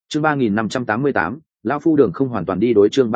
chương 3588, lão phu đường không hoàn toàn đi đối. chương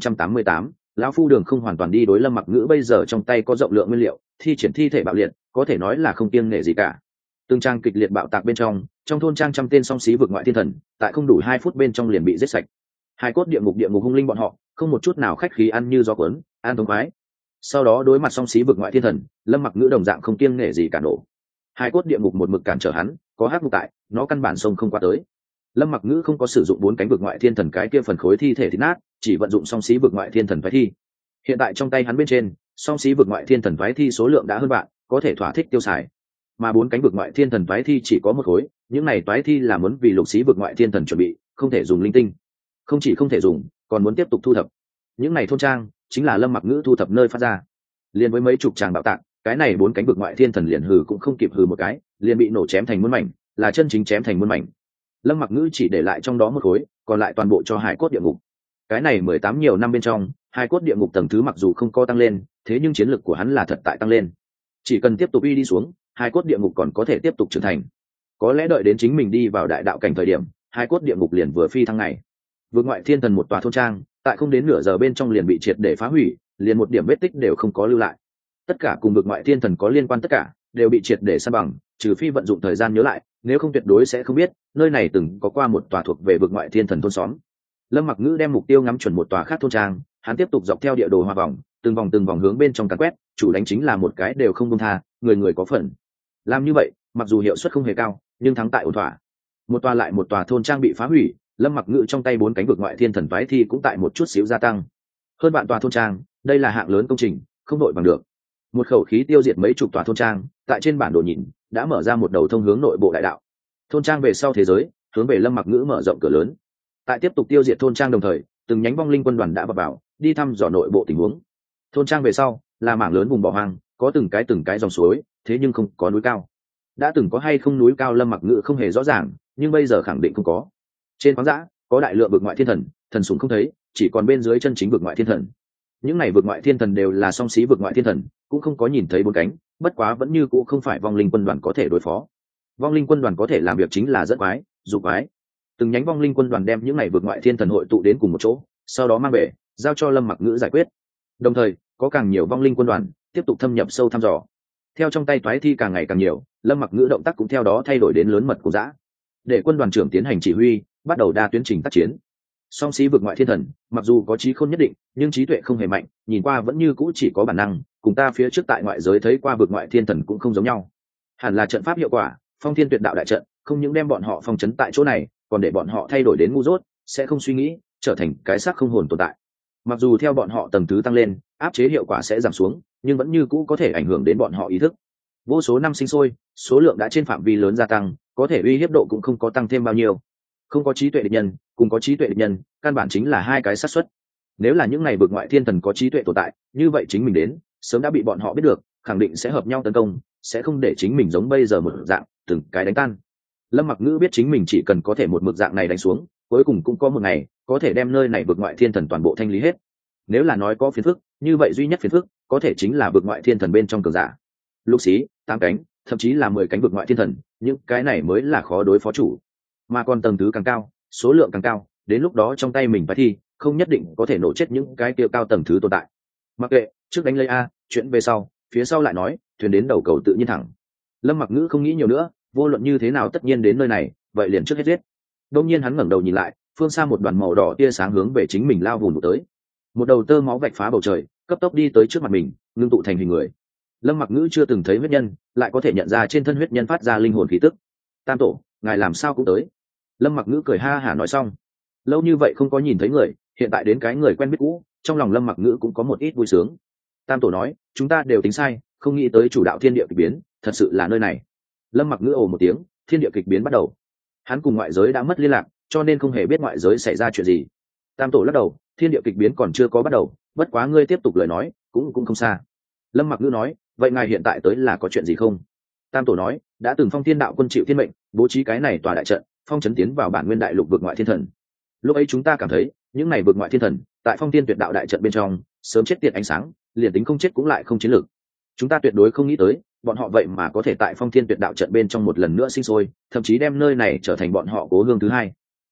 3588, lão phu đường không hoàn toàn đi đối. Lâm Mặc Ngữ bây giờ trong tay có rộng lượng nguyên liệu, thi triển thi thể bạo liệt, có thể nói là không kiêng nể gì cả. Từng trang kịch liệt bạo tạc bên trong thôn trang trăm tên song xí vực ngoại thiên thần, tại không đủ 2 phút bên trong liền bị giết sạch. Hai cốt địa ngục hung linh bọn họ, không một chút nào khách khí, ăn như gió cuốn, ăn thống khoái. Sau đó đối mặt song xí vực ngoại thiên thần, Lâm Mặc Ngữ đồng dạng không kiêng nể gì cả nổ. Hai cốt địa ngục một mực cản trở hắn, có hắc ngục tại, nó căn bản sông không qua tới. Lâm Mặc Ngữ không có sử dụng 4 cánh vực ngoại thiên thần cái kia phần khối thi thể thít nát, chỉ vận dụng song xí vực ngoại thiên thần phái thi. Hiện tại trong tay hắn bên trên, song xí vực ngoại thiên thần phái thi số lượng đã hơn bạn, có thể thỏa thích tiêu xài. Mà 4 cánh vực ngoại thiên thần phái thi chỉ có 1 khối, những này phái thi là muốn vì lục xí vực ngoại thiên thần chuẩn bị, không thể dùng linh tinh. Không chỉ không thể dùng, còn muốn tiếp tục thu thập. Những này thôn trang chính là Lâm Mặc Ngữ thu thập nơi phát ra. Liên với mấy chục tràng bạo tạc, cái này 4 cánh vực ngoại thiên thần liền hừ cũng không kịp hừ một cái, liền bị nổ chém thành muôn mảnh, là chân chính chém thành muôn mảnh. Lâm Mặc Ngữ chỉ để lại trong đó 1 khối, còn lại toàn bộ cho hải cốt địa ngục. Cái này 18 nhiều năm bên trong, hải cốt địa ngục tầng thứ mặc dù không có tăng lên, thế nhưng chiến lực của hắn là thật tại tăng lên. Chỉ cần tiếp tục đi xuống, hải cốt địa ngục còn có thể tiếp tục trưởng thành. Có lẽ đợi đến chính mình đi vào đại đạo cảnh thời điểm, hải cốt địa ngục liền vừa phi thăng ngày. Vực ngoại thiên thần một tòa thôn trang, tại không đến nửa giờ bên trong liền bị triệt để phá hủy, liền một điểm vết tích đều không có lưu lại. Tất cả cùng vực ngoại thiên thần có liên quan tất cả đều bị triệt để san bằng, trừ phi vận dụng thời gian nhớ lại, nếu không tuyệt đối sẽ không biết nơi này từng có qua một tòa thuộc về vực ngoại thiên thần thôn xóm. Lâm Mặc Ngữ đem mục tiêu ngắm chuẩn một tòa khác thôn trang, hắn tiếp tục dọc theo địa đồ hoa vòng, từng vòng hướng bên trong càn quét, chủ đánh chính là một cái đều không buông tha, người người có phần. Làm như vậy, mặc dù hiệu suất không hề cao, nhưng thắng tại ổn thỏa. Một tòa lại một tòa thôn trang bị phá hủy, Lâm Mặc Ngữ trong tay 4 cánh vực ngoại thiên thần phái thi cũng tại một chút xíu gia tăng. Hơn bạn tòa thôn trang, đây là hạng lớn công trình, không đội bằng được. Một khẩu khí tiêu diệt mấy chục tòa thôn trang, tại trên bản đồ nhìn, đã mở ra một đầu thông hướng nội bộ đại đạo. Thôn trang về sau thế giới, hướng về Lâm Mặc Ngữ mở rộng cửa lớn. Tại tiếp tục tiêu diệt thôn trang đồng thời, từng nhánh vong linh quân đoàn đã vào, đi thăm dò nội bộ tình huống. Thôn trang về sau là mảng lớn vùng bỏ hoang, có từng cái dòng suối, thế nhưng không có núi cao. Đã từng có hay không núi cao Lâm Mặc Ngữ không hề rõ ràng, nhưng bây giờ khẳng định không có. Trên khoáng dã có đại lượng vực ngoại thiên thần, thần sủng không thấy, chỉ còn bên dưới chân chính vực ngoại thiên thần. Những này vực ngoại thiên thần đều là song xí vực ngoại thiên thần, cũng không có nhìn thấy 4 cánh, bất quá vẫn như cũ không phải vong linh quân đoàn có thể đối phó. Vong linh quân đoàn có thể làm việc chính là dẫn quái, dụ quái. Từng nhánh vong linh quân đoàn đem những này vực ngoại thiên thần hội tụ đến cùng một chỗ, sau đó mang về, giao cho Lâm Mặc Ngữ giải quyết. Đồng thời, có càng nhiều vong linh quân đoàn tiếp tục thâm nhập sâu thăm dò. Theo trong tay toái thi càng ngày càng nhiều, Lâm Mặc Ngữ động tác cũng theo đó thay đổi đến lớn mật của dã. Để quân đoàn trưởng tiến hành chỉ huy, bắt đầu đa tuyến trình tác chiến. Song xí vực ngoại thiên thần, mặc dù có trí khôn nhất định, nhưng trí tuệ không hề mạnh, nhìn qua vẫn như cũ chỉ có bản năng, cùng ta phía trước tại ngoại giới thấy qua vực ngoại thiên thần cũng không giống nhau. Hẳn là trận pháp hiệu quả, Phong Thiên Tuyệt Đạo đại trận, không những đem bọn họ phong trấn tại chỗ này, còn để bọn họ thay đổi đến ngu dốt, sẽ không suy nghĩ, trở thành cái xác không hồn tồn tại. Mặc dù theo bọn họ tầng thứ tăng lên, áp chế hiệu quả sẽ giảm xuống, nhưng vẫn như cũ có thể ảnh hưởng đến bọn họ ý thức. Vô số năm sinh sôi, số lượng đã trên phạm vi lớn gia tăng, có thể uy hiếp độ cũng không có tăng thêm bao nhiêu. Không có trí tuệ địch nhân, cùng có trí tuệ địch nhân, căn bản chính là 2 cái xác suất. Nếu là những này vực ngoại thiên thần có trí tuệ tồn tại, như vậy chính mình đến, sớm đã bị bọn họ biết được, khẳng định sẽ hợp nhau tấn công, sẽ không để chính mình giống bây giờ một dạng, từng cái đánh tan. Lâm Mặc Ngữ biết chính mình chỉ cần có thể một mực dạng này đánh xuống, cuối cùng cũng có một ngày có thể đem nơi này vực ngoại thiên thần toàn bộ thanh lý hết. Nếu là nói có phiền phức, như vậy duy nhất phiền phức có thể chính là vực ngoại thiên thần bên trong cường giả. Lục xí, 8 cánh, thậm chí là 10 cánh vực ngoại thiên thần, những cái này mới là khó đối phó chủ. Mà còn tầng thứ càng cao, số lượng càng cao, đến lúc đó trong tay mình phải thi, không nhất định có thể nổ chết những cái kia cao tầng thứ tồn tại. Mặc kệ, trước đánh lấy a, chuyện về sau, phía sau lại nói, thuyền đến đầu cầu tự nhiên thẳng. Lâm Mặc Ngữ không nghĩ nhiều nữa, vô luận như thế nào tất nhiên đến nơi này, vậy liền trước hết giết. Đột nhiên hắn ngẩng đầu nhìn lại, phương xa một đoàn màu đỏ tia sáng hướng về chính mình lao vụn tới. Một đầu tơ máu vạch phá bầu trời, cấp tốc đi tới trước mặt mình, ngưng tụ thành hình người. Lâm Mặc Ngữ chưa từng thấy huyết nhân, lại có thể nhận ra trên thân huyết nhân phát ra linh hồn khí tức. Tam tổ, ngài làm sao cũng tới? Lâm Mặc Ngữ cười ha hả nói xong. Lâu như vậy không có nhìn thấy người, hiện tại đến cái người quen biết cũ, trong lòng Lâm Mặc Ngữ cũng có một ít vui sướng. Tam tổ nói, chúng ta đều tính sai, không nghĩ tới chủ đạo thiên địa kỳ biến, thật sự là nơi này. Lâm Mặc Ngữ ồ một tiếng, thiên địa kịch biến bắt đầu. Hắn cùng ngoại giới đã mất liên lạc, cho nên không hề biết ngoại giới xảy ra chuyện gì. Tam tổ lắc đầu, thiên địa kịch biến còn chưa có bắt đầu, bất quá ngươi tiếp tục lời nói, cũng không xa. Lâm Mặc Ngữ nói, vậy ngài hiện tại tới là có chuyện gì không? Tam tổ nói, đã từng Phong Thiên Đạo quân chịu thiên mệnh, bố trí cái này tòa đại trận, phong trấn tiến vào bản nguyên đại lục vực ngoại thiên thần. Lúc ấy chúng ta cảm thấy, những này vực ngoại thiên thần, tại Phong Thiên Tuyệt Đạo đại trận bên trong, sớm chết tiệt ánh sáng, liền tính không chết cũng lại không chiến lược. Chúng ta tuyệt đối không nghĩ tới, bọn họ vậy mà có thể tại Phong Thiên Tuyệt Đạo trận bên trong một lần nữa sinh sôi, thậm chí đem nơi này trở thành bọn họ cố hương thứ hai.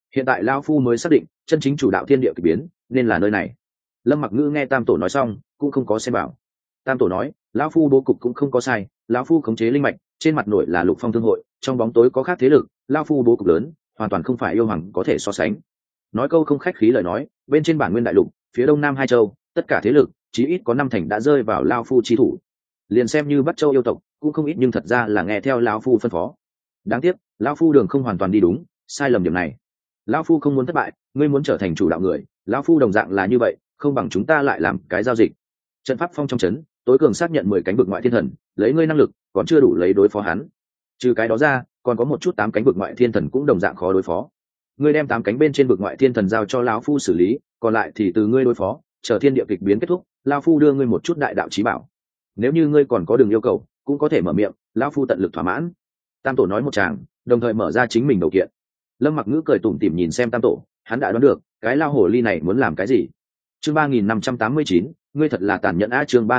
hiện tại lao phu mới xác định chân chính chủ đạo thiên địa k ỳ biến nên là nơi này. Lâm Mặc Ngữ nghe tam tổ nói xong cũng không có xem bảo. Tam tổ nói lão phu bố cục cũng không có sai, lão phu khống chế linh mạch, trên mặt nổi là Lục Phong thương hội, trong bóng tối có khác thế lực, lão phu bố cục lớn hoàn toàn không phải yêu hoàng có thể so sánh. Nói câu không khách khí lời nói, bên trên bản nguyên đại lục phía đông nam hai châu tất cả thế lực chí ít có 5 thành đã rơi vào lão phu chi thủ. Liền xem như Bắc Châu yêu tộc cũng không ít, nhưng thật ra là nghe theo lão phu phân phó. Đáng tiếc lão phu đường không hoàn toàn đi đúng, sai lầm điểm này. Lão phu không muốn thất bại, ngươi muốn trở thành chủ đạo người, lão phu đồng dạng là như vậy, không bằng chúng ta lại làm cái giao dịch. Trận pháp phong trong trấn tối cường xác nhận 10 cánh vực ngoại thiên thần, lấy ngươi năng lực còn chưa đủ lấy đối phó hắn. Trừ cái đó ra còn có một chút 8 cánh vực ngoại thiên thần cũng đồng dạng khó đối phó. Ngươi đem 8 cánh bên trên vực ngoại thiên thần giao cho lão phu xử lý, còn lại thì từ ngươi đối phó, chờ thiên địa kịch biến kết thúc, lão phu đưa ngươi một chút đại đạo chí bảo. Nếu như ngươi còn có đường yêu cầu cũng có thể mở miệng, lão phu tận lực thỏa mãn. Tam tổ nói một tràng, đồng thời mở ra chính mình đầu kiện. Lâm Mặc Ngữ cười tủm tỉm nhìn xem tam tổ, hắn đã đoán được cái lao hồ ly này muốn làm cái gì. Chương 3589, ngươi thật là tàn nhẫn a. Chương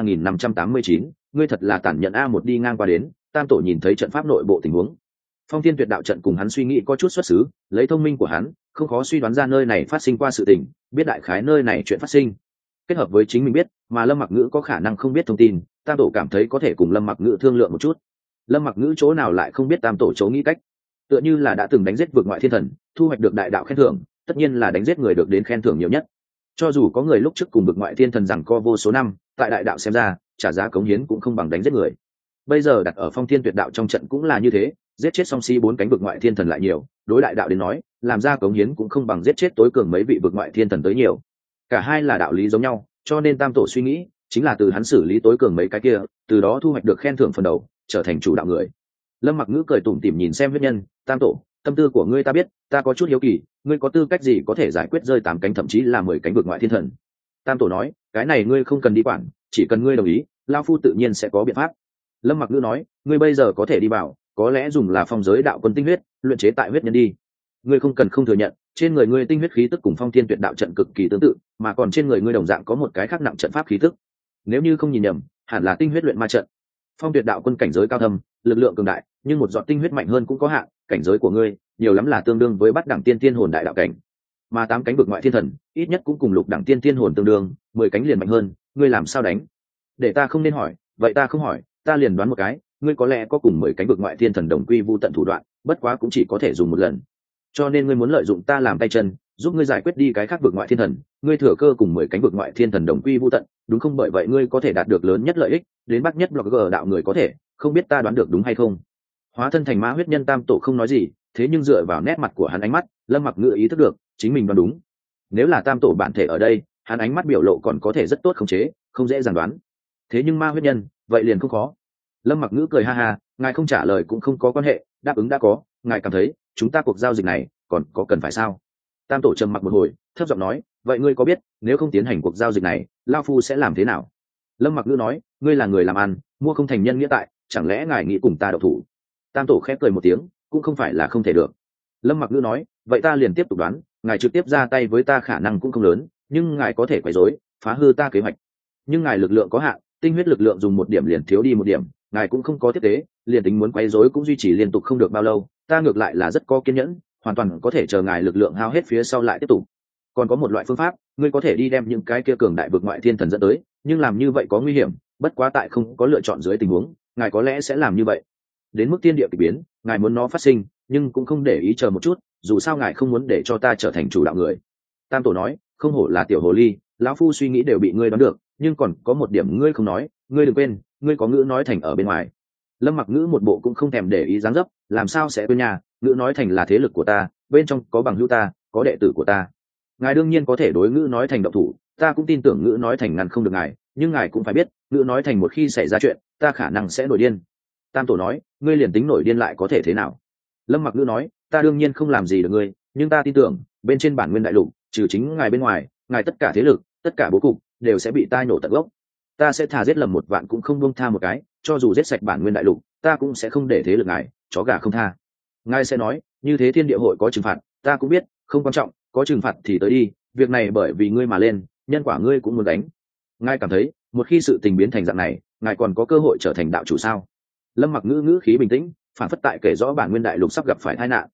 3589, ngươi thật là tàn nhẫn a. Một đi ngang qua đến, tam tổ nhìn thấy trận pháp nội bộ tình huống. Phong Thiên Tuyệt đạo trận cùng hắn suy nghĩ có chút xuất xứ, lấy thông minh của hắn không khó suy đoán ra nơi này phát sinh qua sự tình, biết đại khái nơi này chuyện phát sinh. Kết hợp với chính mình biết mà Lâm Mặc Ngữ có khả năng không biết thông tin, tam tổ cảm thấy có thể cùng Lâm Mặc Ngữ thương lượng một chút. Lâm Mặc Ngữ chỗ nào lại không biết tam tổ chỗ nghĩ cách, tựa như là đã từng đánh giết vượt ngoại thiên thần, thu hoạch được đại đạo khen thưởng, tất nhiên là đánh giết người được đến khen thưởng nhiều nhất. Cho dù có người lúc trước cùng vượt ngoại thiên thần rằng co vô số năm, tại đại đạo xem ra trả giá cống hiến cũng không bằng đánh giết người. Bây giờ đặt ở Phong Thiên Tuyệt đạo trong trận cũng là như thế, giết chết song si 4 cánh vượt ngoại thiên thần lại nhiều, đối đại đạo đến nói làm ra cống hiến cũng không bằng giết chết tối cường mấy vị vượt ngoại thiên thần tới nhiều. Cả hai là đạo lý giống nhau, cho nên tam tổ suy nghĩ chính là từ hắn xử lý tối cường mấy cái kia, từ đó thu hoạch được khen thưởng phần đầu, trở thành chủ đạo người. Lâm Mặc Ngữ cười tủm tỉm nhìn xem huyết nhân, tam tổ, tâm tư của ngươi ta biết, ta có chút hiếu kỳ, ngươi có tư cách gì có thể giải quyết rơi 8 cánh thậm chí là 10 cánh vượt ngoại thiên thần? Tam tổ nói, cái này ngươi không cần đi quản, chỉ cần ngươi đồng ý, lão phu tự nhiên sẽ có biện pháp. Lâm Mặc Ngữ nói, ngươi bây giờ có thể đi vào, có lẽ dùng là phong giới đạo quân tinh huyết, luyện chế tại huyết nhân đi. Ngươi không cần không thừa nhận, trên người ngươi tinh huyết khí tức cùng Phong Thiên Tuyệt đạo trận cực kỳ tương tự, mà còn trên người ngươi đồng dạng có một cái khác nặng trận pháp khí tức. Nếu như không nhìn nhầm, hẳn là tinh huyết luyện ma trận. Phong Tuyệt đạo quân cảnh giới cao thâm, lực lượng cường đại, nhưng một giọt tinh huyết mạnh hơn cũng có hạn, cảnh giới của ngươi nhiều lắm là tương đương với bát đẳng tiên tiên hồn đại đạo cảnh, mà 8 cánh vực ngoại thiên thần ít nhất cũng cùng lục đẳng tiên tiên hồn tương đương, 10 cánh liền mạnh hơn, ngươi làm sao đánh? Để ta không nên hỏi, vậy ta không hỏi, ta liền đoán một cái, ngươi có lẽ có cùng 10 cánh vực ngoại thiên thần đồng quy vu tận thủ đoạn, bất quá cũng chỉ có thể dùng một lần. Cho nên ngươi muốn lợi dụng ta làm tay chân, giúp ngươi giải quyết đi cái khác vực ngoại thiên thần, ngươi thừa cơ cùng 10 cánh vực ngoại thiên thần đồng quy vu tận, đúng không? Bởi vậy ngươi có thể đạt được lớn nhất lợi ích, đến bắc nhất blogger đạo người có thể, không biết ta đoán được đúng hay không? Hóa thân thành ma huyết nhân tam tổ không nói gì, thế nhưng dựa vào nét mặt của hắn ánh mắt, Lâm Mặc Ngữ ý thức được chính mình đoán đúng. Nếu là tam tổ bản thể ở đây, hắn ánh mắt biểu lộ còn có thể rất tốt khống chế, không dễ dàng đoán. Thế nhưng ma huyết nhân, vậy liền không khó. Lâm Mặc Ngữ cười ha ha, ngài không trả lời cũng không có quan hệ, đáp ứng đã có, ngài cảm thấy chúng ta cuộc giao dịch này còn có cần phải sao? Tam tổ trầm mặc một hồi, thấp giọng nói, vậy ngươi có biết nếu không tiến hành cuộc giao dịch này, lão phu sẽ làm thế nào? Lâm Mặc Ngữ nói, ngươi là người làm ăn, mua không thành nhân nghĩa tại, chẳng lẽ ngài nghĩ cùng ta độc thủ? Tam tổ khép cười một tiếng, cũng không phải là không thể được. Lâm Mặc Ngữ nói, vậy ta liền tiếp tục đoán, ngài trực tiếp ra tay với ta khả năng cũng không lớn, nhưng ngài có thể quấy rối, phá hư ta kế hoạch. Nhưng ngài lực lượng có hạn, tinh huyết lực lượng dùng một điểm liền thiếu đi một điểm, ngài cũng không có tiếp tế, liền tính muốn quấy rối cũng duy trì liên tục không được bao lâu, ta ngược lại là rất có kiên nhẫn, hoàn toàn có thể chờ ngài lực lượng hao hết phía sau lại tiếp tục. Còn có một loại phương pháp, ngươi có thể đi đem những cái kia cường đại vực ngoại thiên thần dẫn tới, nhưng làm như vậy có nguy hiểm, bất quá tại không có lựa chọn dưới tình huống, ngài có lẽ sẽ làm như vậy. Đến mức thiên địa kỳ biến, ngài muốn nó phát sinh, nhưng cũng không để ý chờ một chút, dù sao ngài không muốn để cho ta trở thành chủ đạo người. Tam tổ nói, không hổ là tiểu hồ ly, lão phu suy nghĩ đều bị ngươi đoán được, nhưng còn có một điểm ngươi không nói, ngươi đừng quên, ngươi có ngữ nói thành ở bên ngoài. Lâm Mặc Ngữ một bộ cũng không thèm để ý dáng dấp, làm sao sẽ quên nhà, ngữ nói thành là thế lực của ta, bên trong có bằng hữu ta, có đệ tử của ta. Ngài đương nhiên có thể đối ngữ nói thành động thủ, ta cũng tin tưởng ngữ nói thành ngăn không được ngài, nhưng ngài cũng phải biết, ngữ nói thành một khi xảy ra chuyện, ta khả năng sẽ nổi điên. Tam tổ nói, ngươi liền tính nổi điên lại có thể thế nào? Lâm Mặc Ngữ nói, ta đương nhiên không làm gì được ngươi, nhưng ta tin tưởng bên trên bản nguyên đại lục, trừ chính ngài bên ngoài, ngài tất cả thế lực, tất cả bố cục đều sẽ bị tai nổ tận gốc. Ta sẽ thà giết lầm 1 vạn cũng không buông tha một cái, cho dù giết sạch bản nguyên đại lục, ta cũng sẽ không để thế lực ngài chó gà không tha. Ngài sẽ nói, như thế thiên địa hội có trừng phạt, ta cũng biết, không quan trọng, có trừng phạt thì tới đi, việc này bởi vì ngươi mà lên, nhân quả ngươi cũng muốn đánh. Ngài cảm thấy, một khi sự tình biến thành dạng này, ngài còn có cơ hội trở thành đạo chủ sao? Lâm Mặc Ngữ ngữ khí bình tĩnh, phản phất tại kể rõ bản nguyên đại lục sắp gặp phải tai nạn.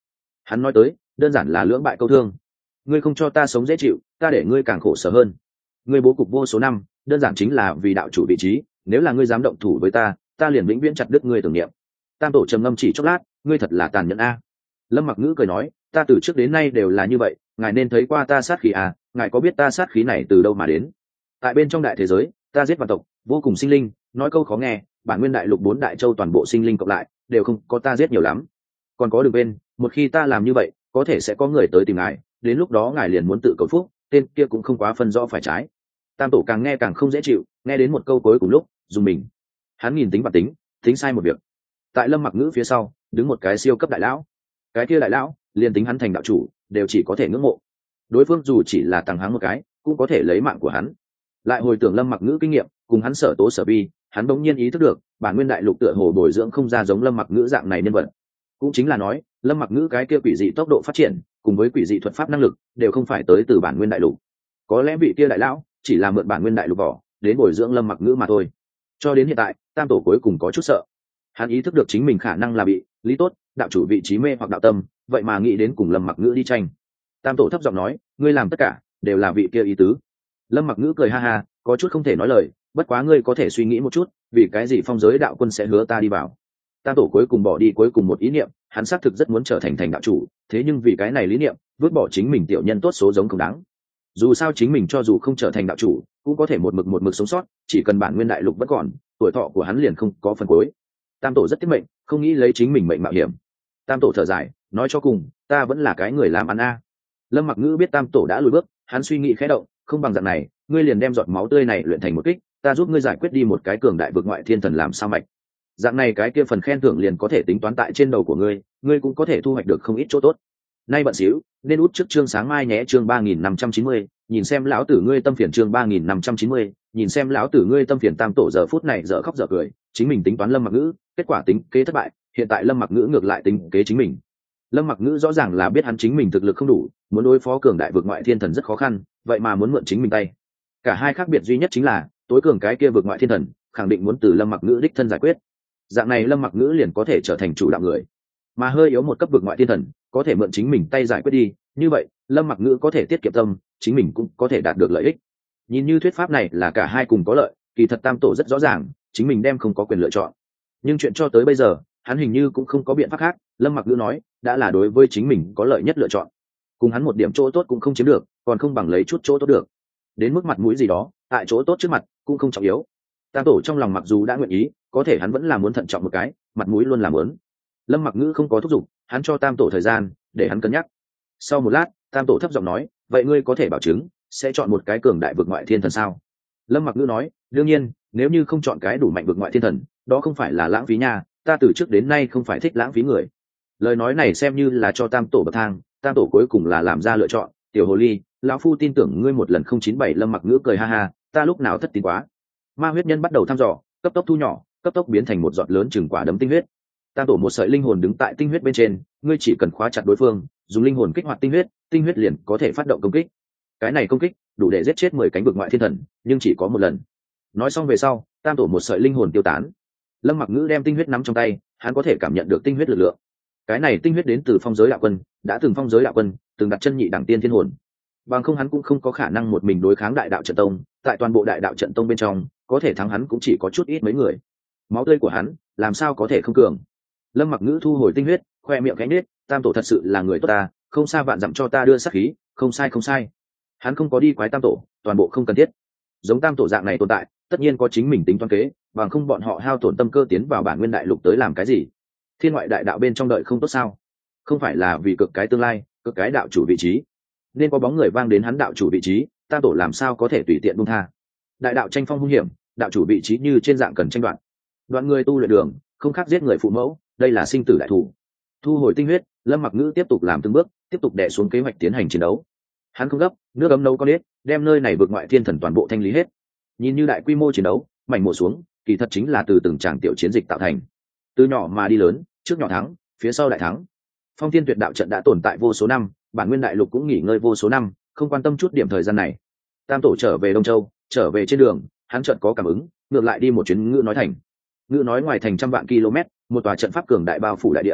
Hắn nói tới đơn giản là lưỡng bại câu thương. Ngươi không cho ta sống dễ chịu, ta để ngươi càng khổ sở hơn. Ngươi bố cục vô số năm đơn giản chính là vì đạo chủ vị trí, nếu là ngươi dám động thủ với ta, ta liền vĩnh viễn chặt đứt ngươi tưởng niệm. Tam tổ trầm ngâm chỉ chốc lát, ngươi thật là tàn nhẫn a. Lâm Mặc Ngữ cười nói, ta từ trước đến nay đều là như vậy, ngài nên thấy qua ta sát khí à, ngài có biết ta sát khí này từ đâu mà đến? Tại bên trong đại thế giới, ta giết vạn tộc, vô cùng sinh linh, nói câu khó nghe, bản nguyên đại lục 4 đại châu toàn bộ sinh linh cộng lại đều không có ta giết nhiều lắm. Còn có đừng quên, một khi ta làm như vậy, có thể sẽ có người tới tìm ngài, đến lúc đó ngài liền muốn tự cầu phúc, tên kia cũng không quá phân rõ phải trái. Tam tổ càng nghe càng không dễ chịu, nghe đến một câu cuối cùng lúc dùng mình. Hắn nhìn tính và tính sai một việc. Tại Lâm Mặc Ngữ phía sau đứng một cái siêu cấp đại lão, cái kia đại lão liền tính hắn thành đạo chủ đều chỉ có thể ngưỡng mộ, đối phương dù chỉ là tăng hắn một cái cũng có thể lấy mạng của hắn. Lại hồi tưởng Lâm Mặc Ngữ kinh nghiệm cùng hắn sở tố sở vi, hắn bỗng nhiên ý thức được bản nguyên đại lục tựa hồ bồi dưỡng không ra giống Lâm Mặc Ngữ dạng này nhân vật. Cũng chính là nói Lâm Mặc Ngữ cái kia quỷ dị tốc độ phát triển cùng với quỷ dị thuật pháp năng lực đều không phải tới từ bản nguyên đại lục. Có lẽ vị kia đại lão chỉ là mượn bản nguyên đại lục vỏ đến bồi dưỡng Lâm Mặc Ngữ mà thôi. Cho đến hiện tại Tam tổ cuối cùng có chút sợ. Hắn ý thức được chính mình khả năng là bị lý tốt đạo chủ vị trí mê hoặc đạo tâm, vậy mà nghĩ đến cùng Lâm Mặc Ngữ đi tranh. Tam tổ thấp giọng nói, ngươi làm tất cả đều là vị kia ý tứ. Lâm Mặc Ngữ cười ha ha, có chút không thể nói lời, bất quá ngươi có thể suy nghĩ một chút, vì cái gì phong giới đạo quân sẽ hứa ta đi vào. Tam tổ cuối cùng bỏ đi cuối cùng một ý niệm, hắn xác thực rất muốn trở thành đạo chủ, thế nhưng vì cái này lý niệm vứt bỏ chính mình tiểu nhân tốt số giống không đáng. Dù sao chính mình cho dù không trở thành đạo chủ cũng có thể một mực sống sót, chỉ cần bản nguyên đại lục vẫn còn, tuổi thọ của hắn liền không có phần cuối. Tam tổ rất tiếc mệnh, không nghĩ lấy chính mình mệnh mạo hiểm. Tam tổ thở dài, nói cho cùng ta vẫn là cái người làm ăn a. Lâm Mặc Ngữ biết Tam tổ đã lùi bước, hắn suy nghĩ khẽ động, không bằng dạng này, ngươi liền đem giọt máu tươi này luyện thành một kích, ta giúp ngươi giải quyết đi một cái cường đại vực ngoại thiên thần làm sao mạch. Dạng này cái kia phần khen thưởng liền có thể tính toán tại trên đầu của ngươi, ngươi cũng có thể thu hoạch được không ít chỗ tốt. Nay bận xíu, nên út trước chương sáng mai nhé, chương 3590, nhìn xem lão tử ngươi tâm phiền, chương 3590, nhìn xem lão tử ngươi tâm phiền. Tam tổ giờ phút này dở khóc dở cười, chính mình tính toán Lâm Mặc Ngữ, kết quả tính kế thất bại, hiện tại Lâm Mặc Ngữ ngược lại tính kế chính mình. Lâm Mặc Ngữ rõ ràng là biết hắn chính mình thực lực không đủ, muốn đối phó cường đại vực ngoại thiên thần rất khó khăn, vậy mà muốn mượn chính mình tay. Cả hai khác biệt duy nhất chính là tối cường cái kia vực ngoại thiên thần khẳng định muốn từ Lâm Mặc Ngữ đích thân giải quyết, dạng này Lâm Mặc Ngữ liền có thể trở thành chủ đạo người, mà hơi yếu một cấp vực ngoại thiên thần có thể mượn chính mình tay giải quyết đi, như vậy Lâm Mặc Ngữ có thể tiết kiệm tâm, chính mình cũng có thể đạt được lợi ích. Nhìn như thuyết pháp này là cả hai cùng có lợi, kỳ thật Tam tổ rất rõ ràng chính mình đem không có quyền lựa chọn. Nhưng chuyện cho tới bây giờ hắn hình như cũng không có biện pháp khác. Lâm Mặc Ngữ nói đã là đối với chính mình có lợi nhất lựa chọn, cùng hắn một điểm chỗ tốt cũng không chiếm được, còn không bằng lấy chút chỗ tốt được. Đến mức mặt mũi gì đó tại chỗ tốt trước mặt cũng không trọng yếu. Tam tổ trong lòng mặc dù đã nguyện ý, có thể hắn vẫn là muốn thận trọng một cái, mặt mũi luôn là muốn. Lâm Mặc Ngữ không có thúc giục, hắn cho Tam tổ thời gian để hắn cân nhắc. Sau một lát Tam tổ thấp giọng nói, vậy ngươi có thể bảo chứng sẽ chọn một cái cường đại vực ngoại thiên thần sao? Lâm Mặc Ngữ nói, đương nhiên, nếu như không chọn cái đủ mạnh vực ngoại thiên thần đó không phải là lãng phí nha, ta từ trước đến nay không phải thích lãng phí người. Lời nói này xem như là cho Tam tổ bậc thang. Tam tổ cuối cùng là làm ra lựa chọn, tiểu hồ ly, lão phu tin tưởng ngươi một lần không 97. Lâm Mặc Ngữ cười ha ha, ta lúc nào thất tín quá. Ma huyết nhân bắt đầu thăm dò, cấp tốc thu nhỏ, cấp tốc biến thành một giọt lớn chừng quả đấm tinh huyết. Tam tổ một sợi linh hồn đứng tại tinh huyết bên trên, ngươi chỉ cần khóa chặt đối phương, dùng linh hồn kích hoạt tinh huyết liền có thể phát động công kích. Cái này công kích đủ để giết chết 10 cánh vực ngoại thiên thần, nhưng chỉ có một lần. Nói xong về sau, Tam tổ một sợi linh hồn tiêu tán. Lâm Mặc Ngữ đem tinh huyết nắm trong tay, hắn có thể cảm nhận được tinh huyết lực lượng. Cái này tinh huyết đến từ phong giới đạo quân, đã từng phong giới đạo quân, từng đặt chân nhị đẳng tiên thiên hồn. Bằng không hắn cũng không có khả năng một mình đối kháng đại đạo trận tông, tại toàn bộ đại đạo trận tông bên trong, có thể thắng hắn cũng chỉ có chút ít mấy người. Máu tươi của hắn, làm sao có thể không cường. Lâm Mặc Ngữ thu hồi tinh huyết, khoe miệng khẽ nhếch, Tam tổ thật sự là người tốt ta, không xa vạn dặm cho ta đưa sát khí, không sai. Hắn không có đi quái Tam tổ, toàn bộ không cần thiết. Giống Tam tổ dạng này tồn tại, tất nhiên có chính mình tính toán kế, bằng không bọn họ hao tổn tâm cơ tiến vào bản nguyên đại lục tới làm cái gì? Thiên ngoại đại đạo bên trong đợi không tốt sao? Không phải là vì cực cái tương lai, cực cái đạo chủ vị trí. Nên có bóng người vang đến hắn đạo chủ vị trí, Tam tổ làm sao có thể tùy tiện buông tha. Đại đạo tranh phong hung hiểm, đạo chủ vị trí như trên dạng cần tranh đoạt. Đoạn người tu luyện đường, không khác giết người phụ mẫu, đây là sinh tử đại thủ. Thu hồi tinh huyết, Lâm Mặc Ngữ tiếp tục làm từng bước, tiếp tục đè xuống kế hoạch tiến hành chiến đấu. Hắn không gấp, nước ấm nấu con nết, đem nơi này vượt ngoại thiên thần toàn bộ thanh lý hết. Nhìn như đại quy mô chiến đấu, mảnh mùa xuống, kỳ thật chính là từ từng tràng tiểu chiến dịch tạo thành. Từ nhỏ mà đi lớn, trước nhỏ thắng, phía sau đại thắng. Phong Thiên Tuyệt Đạo trận đã tồn tại vô số năm, bản nguyên đại lục cũng nghỉ ngơi vô số năm, không quan tâm chút điểm thời gian này. Tam tổ trở về Đông Châu, trở về trên đường, hắn chợt có cảm ứng, ngược lại đi một chuyến Ngự nói thành. Ngự nói ngoài thành trăm vạn km, một tòa trận pháp cường đại bao phủ đại địa.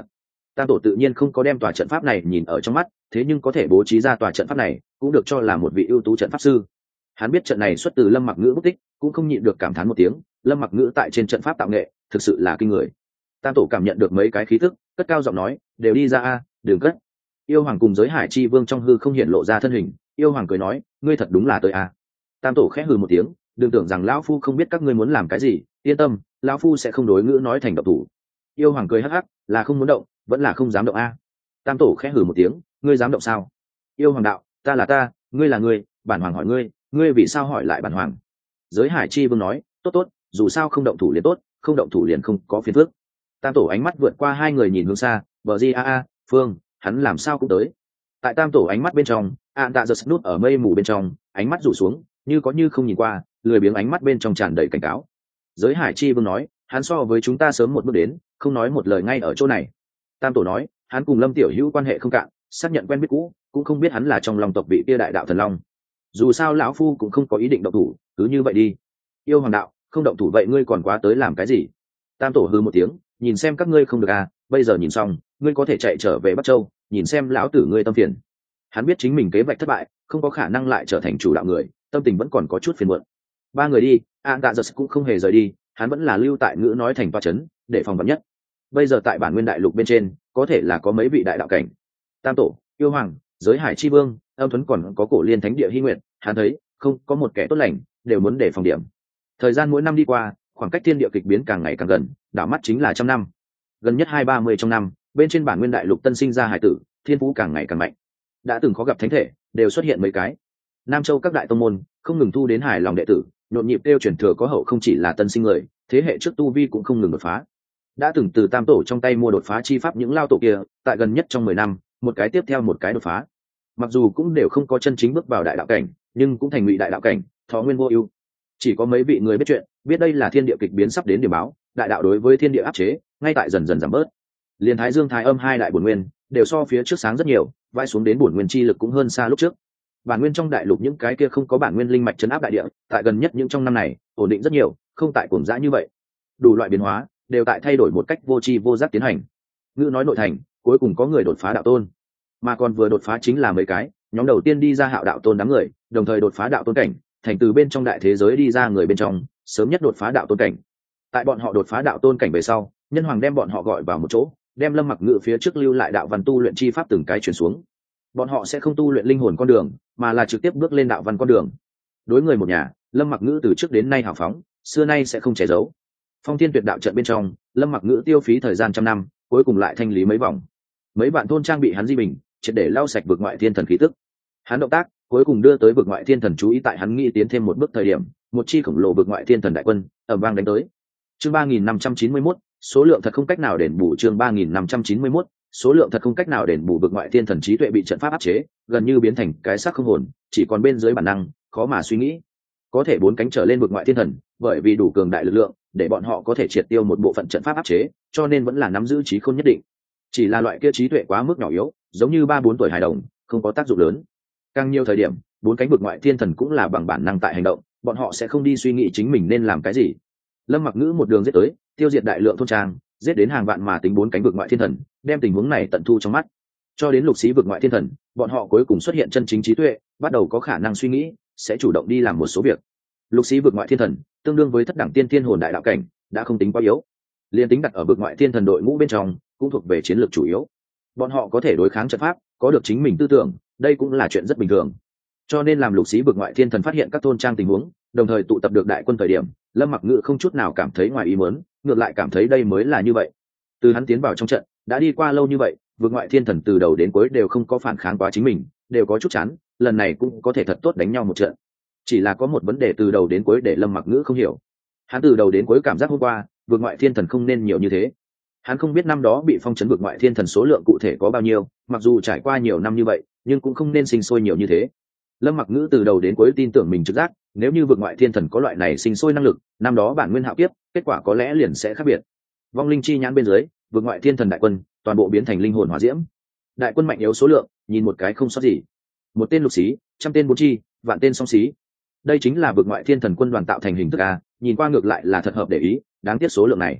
Tam tổ tự nhiên không có đem tòa trận pháp này nhìn ở trong mắt, thế nhưng có thể bố trí ra tòa trận pháp này cũng được cho là một vị ưu tú trận pháp sư. Hắn biết trận này xuất từ Lâm Mặc Ngữ bút tích, cũng không nhịn được cảm thán một tiếng, Lâm Mặc Ngữ tại trên trận pháp tạo nghệ thực sự là kinh người. Tam tổ cảm nhận được mấy cái khí tức, cất cao giọng nói, đều đi ra a, đừng cất. Yêu hoàng cùng giới hải chi vương trong hư không hiện lộ ra thân hình, yêu hoàng cười nói, ngươi thật đúng là tới a. Tam tổ khẽ hừ một tiếng, đừng tưởng rằng lão phu không biết các ngươi muốn làm cái gì, yên tâm, lão phu sẽ không đối ngữ nói thành động thủ. Yêu hoàng cười hắc hắc, là không muốn động, vẫn là không dám động a. Tam tổ khẽ hừ một tiếng, ngươi dám động sao? Yêu hoàng đạo, ta là ta, ngươi là ngươi, bản hoàng hỏi ngươi, ngươi vì sao hỏi lại bản hoàng? Giới hải chi vương nói, tốt tốt, dù sao không động thủ liền tốt, không động thủ liền không có phiền phức. Tam tổ ánh mắt vượt qua hai người nhìn hướng xa, bờ di a phương, hắn làm sao cũng tới. Tại tam tổ ánh mắt bên trong, ạn tạ giật nút ở mây mù bên trong, ánh mắt rủ xuống, như có như không nhìn qua, lười biếng ánh mắt bên trong tràn đầy cảnh cáo. Giới hải chi vương nói, hắn so với chúng ta sớm một bước đến, không nói một lời ngay ở chỗ này. Tam tổ nói, hắn cùng Lâm tiểu hữu quan hệ không cạn, xác nhận quen biết cũ, cũng không biết hắn là trong lòng tộc vị kia đại đạo thần long. Dù sao lão phu cũng không có ý định động thủ, cứ như vậy đi. Yêu hoàng đạo, không động thủ vậy ngươi còn quá tới làm cái gì? Tam tổ hư một tiếng, nhìn xem các ngươi không được à, bây giờ nhìn xong, ngươi có thể chạy trở về Bắc Châu, nhìn xem lão tử ngươi tâm phiền. Hắn biết chính mình kế hoạch thất bại, không có khả năng lại trở thành chủ đạo người, tâm tình vẫn còn có chút phiền muộn. Ba người đi, An Tạ Giật cũng không hề rời đi, hắn vẫn là lưu tại ngữ nói thành toa chấn, để phòng vắn nhất. Bây giờ tại bản nguyên đại lục bên trên, có thể là có mấy vị đại đạo cảnh. Tam tổ, yêu hoàng, giới hải chi vương, âm thuấn còn có cổ liên thánh địa hy nguyện, hắn thấy không có một kẻ tốt lành, đều muốn để phòng điểm. Thời gian mỗi năm đi qua, khoảng cách thiên địa kịch biến càng ngày càng gần, đảo mắt chính là trăm năm. Gần nhất 2-30 trong năm, bên trên bản nguyên đại lục tân sinh ra hải tử, thiên phú càng ngày càng mạnh. Đã từng khó gặp thánh thể, đều xuất hiện mấy cái. Nam châu các đại tông môn không ngừng thu đến hài lòng đệ tử, nhộn nhịp kêu truyền thừa có hậu không chỉ là tân sinh người, thế hệ trước tu vi cũng không ngừng đột phá. Đã từng từ tam tổ trong tay mua đột phá chi pháp những lao tổ kia, tại gần nhất trong 10 năm, một cái tiếp theo một cái đột phá. Mặc dù cũng đều không có chân chính bước vào đại đạo cảnh, nhưng cũng thành ngụy đại đạo cảnh, thọ nguyên vô ưu. Chỉ có mấy vị người biết chuyện, biết đây là thiên địa kịch biến sắp đến điểm báo, đại đạo đối với thiên địa áp chế, ngay tại dần dần giảm bớt. Liên Thái Dương Thái Âm hai đại bổn nguyên, đều so phía trước sáng rất nhiều, vai xuống đến bổn nguyên chi lực cũng hơn xa lúc trước. Bản nguyên trong đại lục những cái kia không có bản nguyên linh mạch chấn áp đại địa, tại gần nhất những trong năm này, ổn định rất nhiều, không tại cuồng dã như vậy. Đủ loại biến hóa, đều tại thay đổi một cách vô tri vô giác tiến hành. Ngữ nói nội thành, cuối cùng có người đột phá đạo tôn, mà còn vừa đột phá chính là mấy cái, nhóm đầu tiên đi ra Hạo đạo tôn đám người, đồng thời đột phá đạo tôn cảnh, thành từ bên trong đại thế giới đi ra người bên trong, sớm nhất đột phá đạo tôn cảnh. Tại bọn họ đột phá đạo tôn cảnh về sau, nhân hoàng đem bọn họ gọi vào một chỗ, đem Lâm Mặc Ngự phía trước lưu lại đạo văn tu luyện chi pháp từng cái truyền xuống. Bọn họ sẽ không tu luyện linh hồn con đường, mà là trực tiếp bước lên đạo văn con đường. Đối người một nhà, Lâm Mặc Ngự từ trước đến nay hào phóng, xưa nay sẽ không che giấu. Phong Thiên Tuyệt đạo trận bên trong, Lâm Mặc Ngự tiêu phí thời gian trăm năm, cuối cùng lại thanh lý mấy vòng. Mấy bạn thôn trang bị hắn di bình, triệt để lau sạch vực ngoại thiên thần khí tức. Hắn động tác, cuối cùng đưa tới vực ngoại thiên thần chú ý, tại hắn nghĩ tiến thêm một bước thời điểm, một chi khổng lồ vực ngoại thiên thần đại quân ầm vang đánh tới. Chương 3591, số lượng thật không cách nào đền bù. Chương 3591, số lượng thật không cách nào đền bù. Vực ngoại thiên thần trí tuệ bị trận pháp áp chế, gần như biến thành cái xác không hồn, chỉ còn bên dưới bản năng, khó mà suy nghĩ. Có thể 4 cánh trở lên vực ngoại thiên thần, bởi vì đủ cường đại lực lượng, để bọn họ có thể triệt tiêu một bộ phận trận pháp áp chế, cho nên vẫn là nắm giữ trí khôn nhất định. Chỉ là loại kia trí tuệ quá mức nhỏ yếu, giống như 3-4 tuổi hài đồng, không có tác dụng lớn. Càng nhiều thời điểm, 4 cánh vực ngoại thiên thần cũng là bằng bản năng tại hành động, bọn họ sẽ không đi suy nghĩ chính mình nên làm cái gì. Lâm Mặc Ngữ một đường giết tới, tiêu diệt đại lượng thôn trang, giết đến hàng vạn mà tính 4 cánh vực ngoại thiên thần, đem tình huống này tận thu trong mắt. Cho đến lục xí vực ngoại thiên thần, bọn họ cuối cùng xuất hiện chân chính trí tuệ, bắt đầu có khả năng suy nghĩ, sẽ chủ động đi làm một số việc. Lục xí vực ngoại thiên thần, tương đương với thất đẳng tiên thiên hồn đại đạo cảnh, đã không tính quá yếu. Liên tính đặt ở vực ngoại thiên thần đội ngũ bên trong, cũng thuộc về chiến lược chủ yếu. Bọn họ có thể đối kháng trận pháp, có được chính mình tư tưởng, đây cũng là chuyện rất bình thường. Cho nên làm lục xí vực ngoại thiên thần phát hiện các thôn trang tình huống, đồng thời tụ tập được đại quân thời điểm, Lâm Mặc Ngự không chút nào cảm thấy ngoài ý muốn, ngược lại cảm thấy đây mới là như vậy. Từ hắn tiến vào trong trận, đã đi qua lâu như vậy, vực ngoại thiên thần từ đầu đến cuối đều không có phản kháng quá chính mình, đều có chút chán, lần này cũng có thể thật tốt đánh nhau một trận. Chỉ là có một vấn đề từ đầu đến cuối để Lâm Mặc Ngự không hiểu. Hắn từ đầu đến cuối cảm giác hôm qua, vực ngoại thiên thần không nên nhiều như thế. Hắn không biết năm đó bị phong trấn vực ngoại thiên thần số lượng cụ thể có bao nhiêu, mặc dù trải qua nhiều năm như vậy, nhưng cũng không nên sinh sôi nhiều như thế. Lâm Mặc Ngữ từ đầu đến cuối tin tưởng mình trực giác, nếu như vực ngoại thiên thần có loại này sinh sôi năng lực, năm đó bản nguyên hạo kiếp, kết quả có lẽ liền sẽ khác biệt. Vong linh chi nhãn bên dưới, vực ngoại thiên thần đại quân, toàn bộ biến thành linh hồn hỏa diễm. Đại quân mạnh yếu số lượng, nhìn một cái không sót gì. Một tên lục xí, trăm tên bốn chi, vạn tên song xí. Đây chính là vực ngoại thiên thần quân đoàn tạo thành hình thức a, nhìn qua ngược lại là thật hợp để ý, đáng tiếc số lượng này.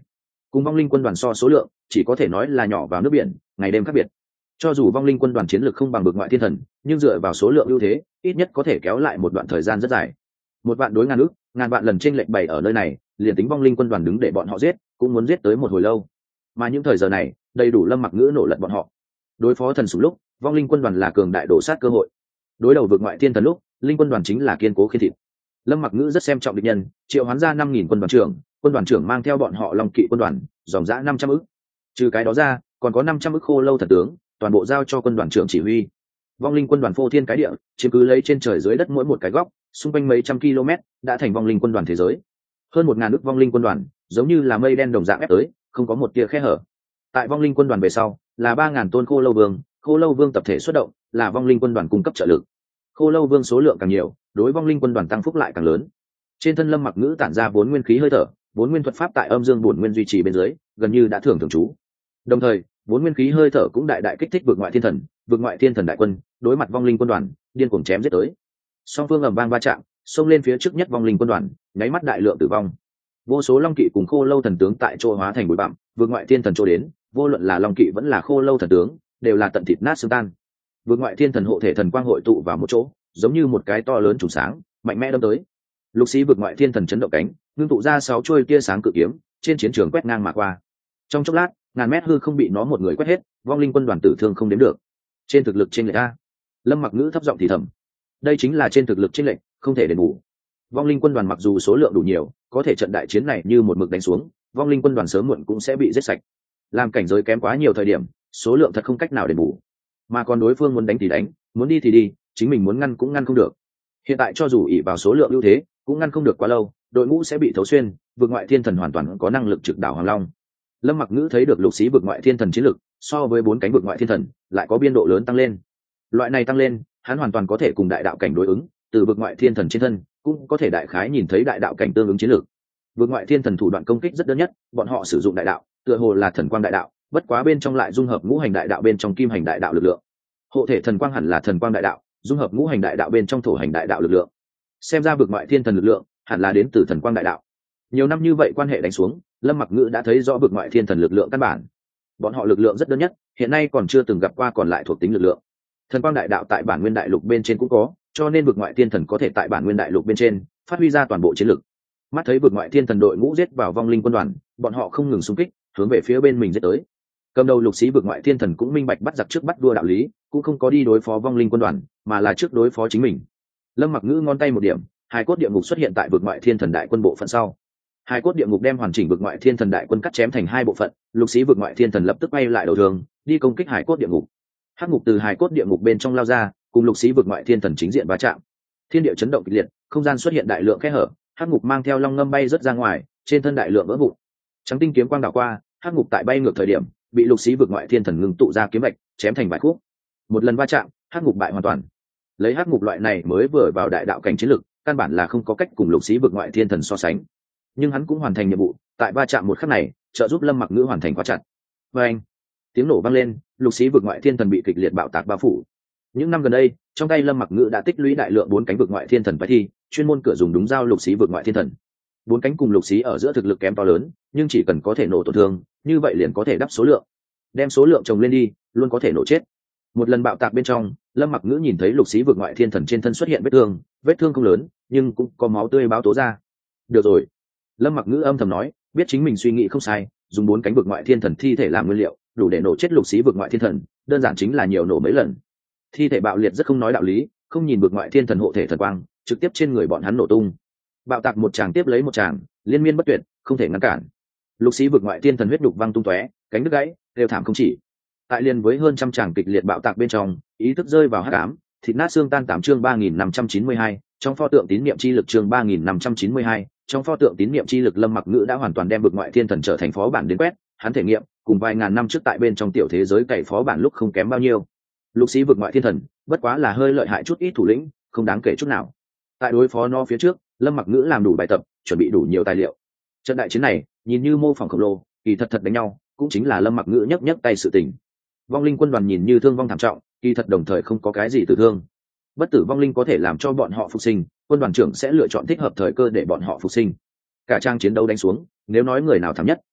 cùng vong linh quân đoàn so số lượng chỉ có thể nói là nhỏ vào nước biển, ngày đêm khác biệt. Cho dù vong linh quân đoàn chiến lược không bằng bực ngoại thiên thần, nhưng dựa vào số lượng ưu thế, ít nhất có thể kéo lại một đoạn thời gian rất dài. Một vạn đối ngàn ước, ngàn vạn lần chênh lệch bày ở nơi này, liền tính vong linh quân đoàn đứng để bọn họ giết, cũng muốn giết tới một hồi lâu. Mà những thời giờ này, đầy đủ Lâm Mặc Ngữ nổ lật bọn họ. Đối phó thần sủng lúc, vong linh quân đoàn là cường đại đổ sát cơ hội. Đối đầu vượt ngoại thiên thần lúc, linh quân đoàn chính là kiên cố khiên thịt. Lâm Mặc Ngữ rất xem trọng địch nhân, triệu hoán ra 5000 quân đoàn trưởng mang theo bọn họ Long Kỵ quân đoàn, dòng dã 500 ức. Trừ cái đó ra, còn có 500 ức khô lâu thần tướng, toàn bộ giao cho quân đoàn trưởng chỉ huy. Vong linh quân đoàn phô thiên cái địa, chiếm cứ lấy trên trời dưới đất mỗi một cái góc, xung quanh mấy trăm km, đã thành vong linh quân đoàn thế giới. Hơn 1000 ức vong linh quân đoàn, giống như là mây đen đồng dạng ép tới, không có một tia khe hở. Tại vong linh quân đoàn về sau, là 3000 tôn khô lâu vương tập thể xuất động, là vong linh quân đoàn cung cấp trợ lực. Khô lâu vương số lượng càng nhiều, đối vong linh quân đoàn tăng phúc lại càng lớn. Trên thân Lâm Mặc Ngữ tản ra 4 nguyên khí hơi thở, 4 nguyên thuật pháp tại âm dương bổn nguyên duy trì bên dưới, gần như đã thường trú. Đồng thời, 4 nguyên khí hơi thở cũng đại đại kích thích vượt ngoại thiên thần đại quân, đối mặt vong linh quân đoàn, điên cuồng chém giết tới. Song phương ầm vang va chạm, xông lên phía trước nhất vong linh quân đoàn, nháy mắt đại lượng tử vong. Vô số long kỵ cùng khô lâu thần tướng tại chỗ hóa thành bụi bặm, vượt ngoại thiên thần chỗ đến, vô luận là long kỵ vẫn là khô lâu thần tướng, đều là tận thịt nát xương tan. Vượt ngoại thiên thần hộ thể thần quang hội tụ vào một chỗ, giống như một cái to lớn trùng sáng, mạnh mẽ đâm tới. Lục sĩ vượt ngoại thiên thần chấn động cánh, ngưng tụ ra 6 chuôi tia sáng cự kiếm, trên chiến trường quét ngang mà qua. Trong chốc lát, ngàn mét hư không bị nó một người quét hết, vong linh quân đoàn tử thương không đếm được. Trên thực lực trên lệch a. Lâm Mặc Ngữ thấp giọng thì thầm. Đây chính là trên thực lực trên lệch, không thể đền bù. Vong linh quân đoàn mặc dù số lượng đủ nhiều, có thể trận đại chiến này như một mực đánh xuống, vong linh quân đoàn sớm muộn cũng sẽ bị giết sạch. Làm cảnh giới kém quá nhiều thời điểm, số lượng thật không cách nào đền bù. Mà còn đối phương muốn đánh thì đánh, muốn đi thì đi, chính mình muốn ngăn cũng ngăn không được. Hiện tại cho dù ỷ vào số lượng ưu thế, cũng ngăn không được quá lâu, đội ngũ sẽ bị thấu xuyên, vượt ngoại thiên thần hoàn toàn có năng lực trực đảo Hoàng Long. Lâm Mặc Ngữ thấy được lục sĩ vượt ngoại thiên thần chiến lực, so với 4 cánh vượt ngoại thiên thần, lại có biên độ lớn tăng lên. Loại này tăng lên, hắn hoàn toàn có thể cùng đại đạo cảnh đối ứng, từ vượt ngoại thiên thần trên thân, cũng có thể đại khái nhìn thấy đại đạo cảnh tương ứng chiến lược. Vượt ngoại thiên thần thủ đoạn công kích rất đơn nhất, bọn họ sử dụng đại đạo, tựa hồ là thần quang đại đạo, bất quá bên trong lại dung hợp ngũ hành đại đạo bên trong kim hành đại đạo lực lượng. Hộ thể thần quang hẳn là thần quang đại đạo, dung hợp ngũ hành đại đạo bên trong thổ hành đại đạo lực lượng. Xem ra vượt ngoại thiên thần lực lượng hẳn là đến từ thần quang đại đạo. Nhiều năm như vậy quan hệ đánh xuống, Lâm Mặc Ngữ đã thấy rõ vượt ngoại thiên thần lực lượng căn bản. Bọn họ lực lượng rất đơn nhất, hiện nay còn chưa từng gặp qua còn lại thuộc tính lực lượng. Thần quang đại đạo tại bản nguyên đại lục bên trên cũng có, cho nên vượt ngoại thiên thần có thể tại bản nguyên đại lục bên trên phát huy ra toàn bộ chiến lực. Mắt thấy vượt ngoại thiên thần đội ngũ giết vào vong linh quân đoàn, bọn họ không ngừng xung kích, hướng về phía bên mình giết tới. Cầm đầu lục sĩ vượt ngoại thiên thần cũng minh bạch bắt giặc trước bắt vua đạo lý, cũng không có đi đối phó vong linh quân đoàn, mà là trước đối phó chính mình. Lâm Mặc Ngữ ngón tay một điểm, hài cốt địa ngục xuất hiện tại vượt ngoại thiên thần đại quân bộ phận sau. Hài cốt địa ngục đem hoàn chỉnh vượt ngoại thiên thần đại quân cắt chém thành 2 bộ phận, lục sĩ vượt ngoại thiên thần lập tức bay lại đầu thường, đi công kích hài cốt địa ngục. Hắc ngục từ hài cốt địa ngục bên trong lao ra, cùng lục sĩ vượt ngoại thiên thần chính diện va chạm. Thiên địa chấn động kịch liệt, không gian xuất hiện đại lượng kẽ hở, hắc ngục mang theo long ngâm bay rất ra ngoài, trên thân đại lượng vỡ vụn. Trắng tinh kiếm quang đảo qua, hắc ngục tại bay ngược thời điểm, bị lục sĩ vượt ngoại thiên thần ngưng tụ ra kiếm mạch, chém thành vài khúc. Một lần va chạm, hắc ngục bại hoàn toàn. Lấy hắc ngục loại này mới vừa vào đại đạo cảnh chiến lực, căn bản là không có cách cùng lục sĩ vượt ngoại thiên thần so sánh. Nhưng hắn cũng hoàn thành nhiệm vụ, tại va chạm một khắc này, trợ giúp Lâm Mặc Ngữ hoàn thành khóa chặt. Và anh, tiếng nổ vang lên, lục sĩ vượt ngoại thiên thần bị kịch liệt bạo tạc bao phủ. Những năm gần đây, trong tay Lâm Mặc Ngữ đã tích lũy đại lượng 4 cánh vượt ngoại thiên thần phải thi, chuyên môn cửa dùng đúng dao lục sĩ vượt ngoại thiên thần. 4 cánh cùng lục sĩ ở giữa thực lực kém to lớn, nhưng chỉ cần có thể nổ tổn thương, như vậy liền có thể đắp số lượng. Đem số lượng chồng lên đi, luôn có thể nổ chết. Một lần bạo tạc bên trong, Lâm Mặc Ngữ nhìn thấy lục sĩ vượt ngoại thiên thần trên thân xuất hiện vết thương không lớn, nhưng cũng có máu tươi báo tố ra. Được rồi, Lâm Mặc Ngữ âm thầm nói, biết chính mình suy nghĩ không sai, dùng 4 cánh vượt ngoại thiên thần thi thể làm nguyên liệu, đủ để nổ chết lục sĩ vượt ngoại thiên thần, đơn giản chính là nhiều nổ mấy lần. Thi thể bạo liệt rất không nói đạo lý, không nhìn vượt ngoại thiên thần hộ thể thần quang, trực tiếp trên người bọn hắn nổ tung. Bạo tạc một tràng tiếp lấy một tràng, liên miên bất tuyệt, không thể ngăn cản. Lục sĩ vượt ngoại thiên thần huyết đục văng tung tóe, cánh đứt gãy, đều thảm không chỉ. Tại liên với hơn trăm tràng kịch liệt bạo tạc bên trong, ý thức rơi vào hắc ám, thịt nát xương tan. 8 chương 3592, trong pho tượng tín niệm chi lực chương 3592, trong pho tượng tín niệm chi lực. Lâm Mặc Ngữ đã hoàn toàn đem vượt ngoại thiên thần trở thành phó bản đến quét, hắn thể nghiệm cùng vài ngàn năm trước tại bên trong tiểu thế giới cày phó bản lúc không kém bao nhiêu. Lục sĩ vượt ngoại thiên thần bất quá là hơi lợi hại chút ít thủ lĩnh, không đáng kể chút nào. Tại đối phó nó phía trước, Lâm Mặc Ngữ làm đủ bài tập, chuẩn bị đủ nhiều tài liệu. Trận đại chiến này nhìn như mô phỏng khổng lồ, kỳ thật đánh nhau cũng chính là Lâm Mặc Ngữ nhấc tay sự tình. Vong linh quân đoàn nhìn như thương vong thảm trọng, kỳ thật đồng thời không có cái gì tử thương. Bất tử vong linh có thể làm cho bọn họ phục sinh, quân đoàn trưởng sẽ lựa chọn thích hợp thời cơ để bọn họ phục sinh. Cả trang chiến đấu đánh xuống, nếu nói người nào thảm nhất,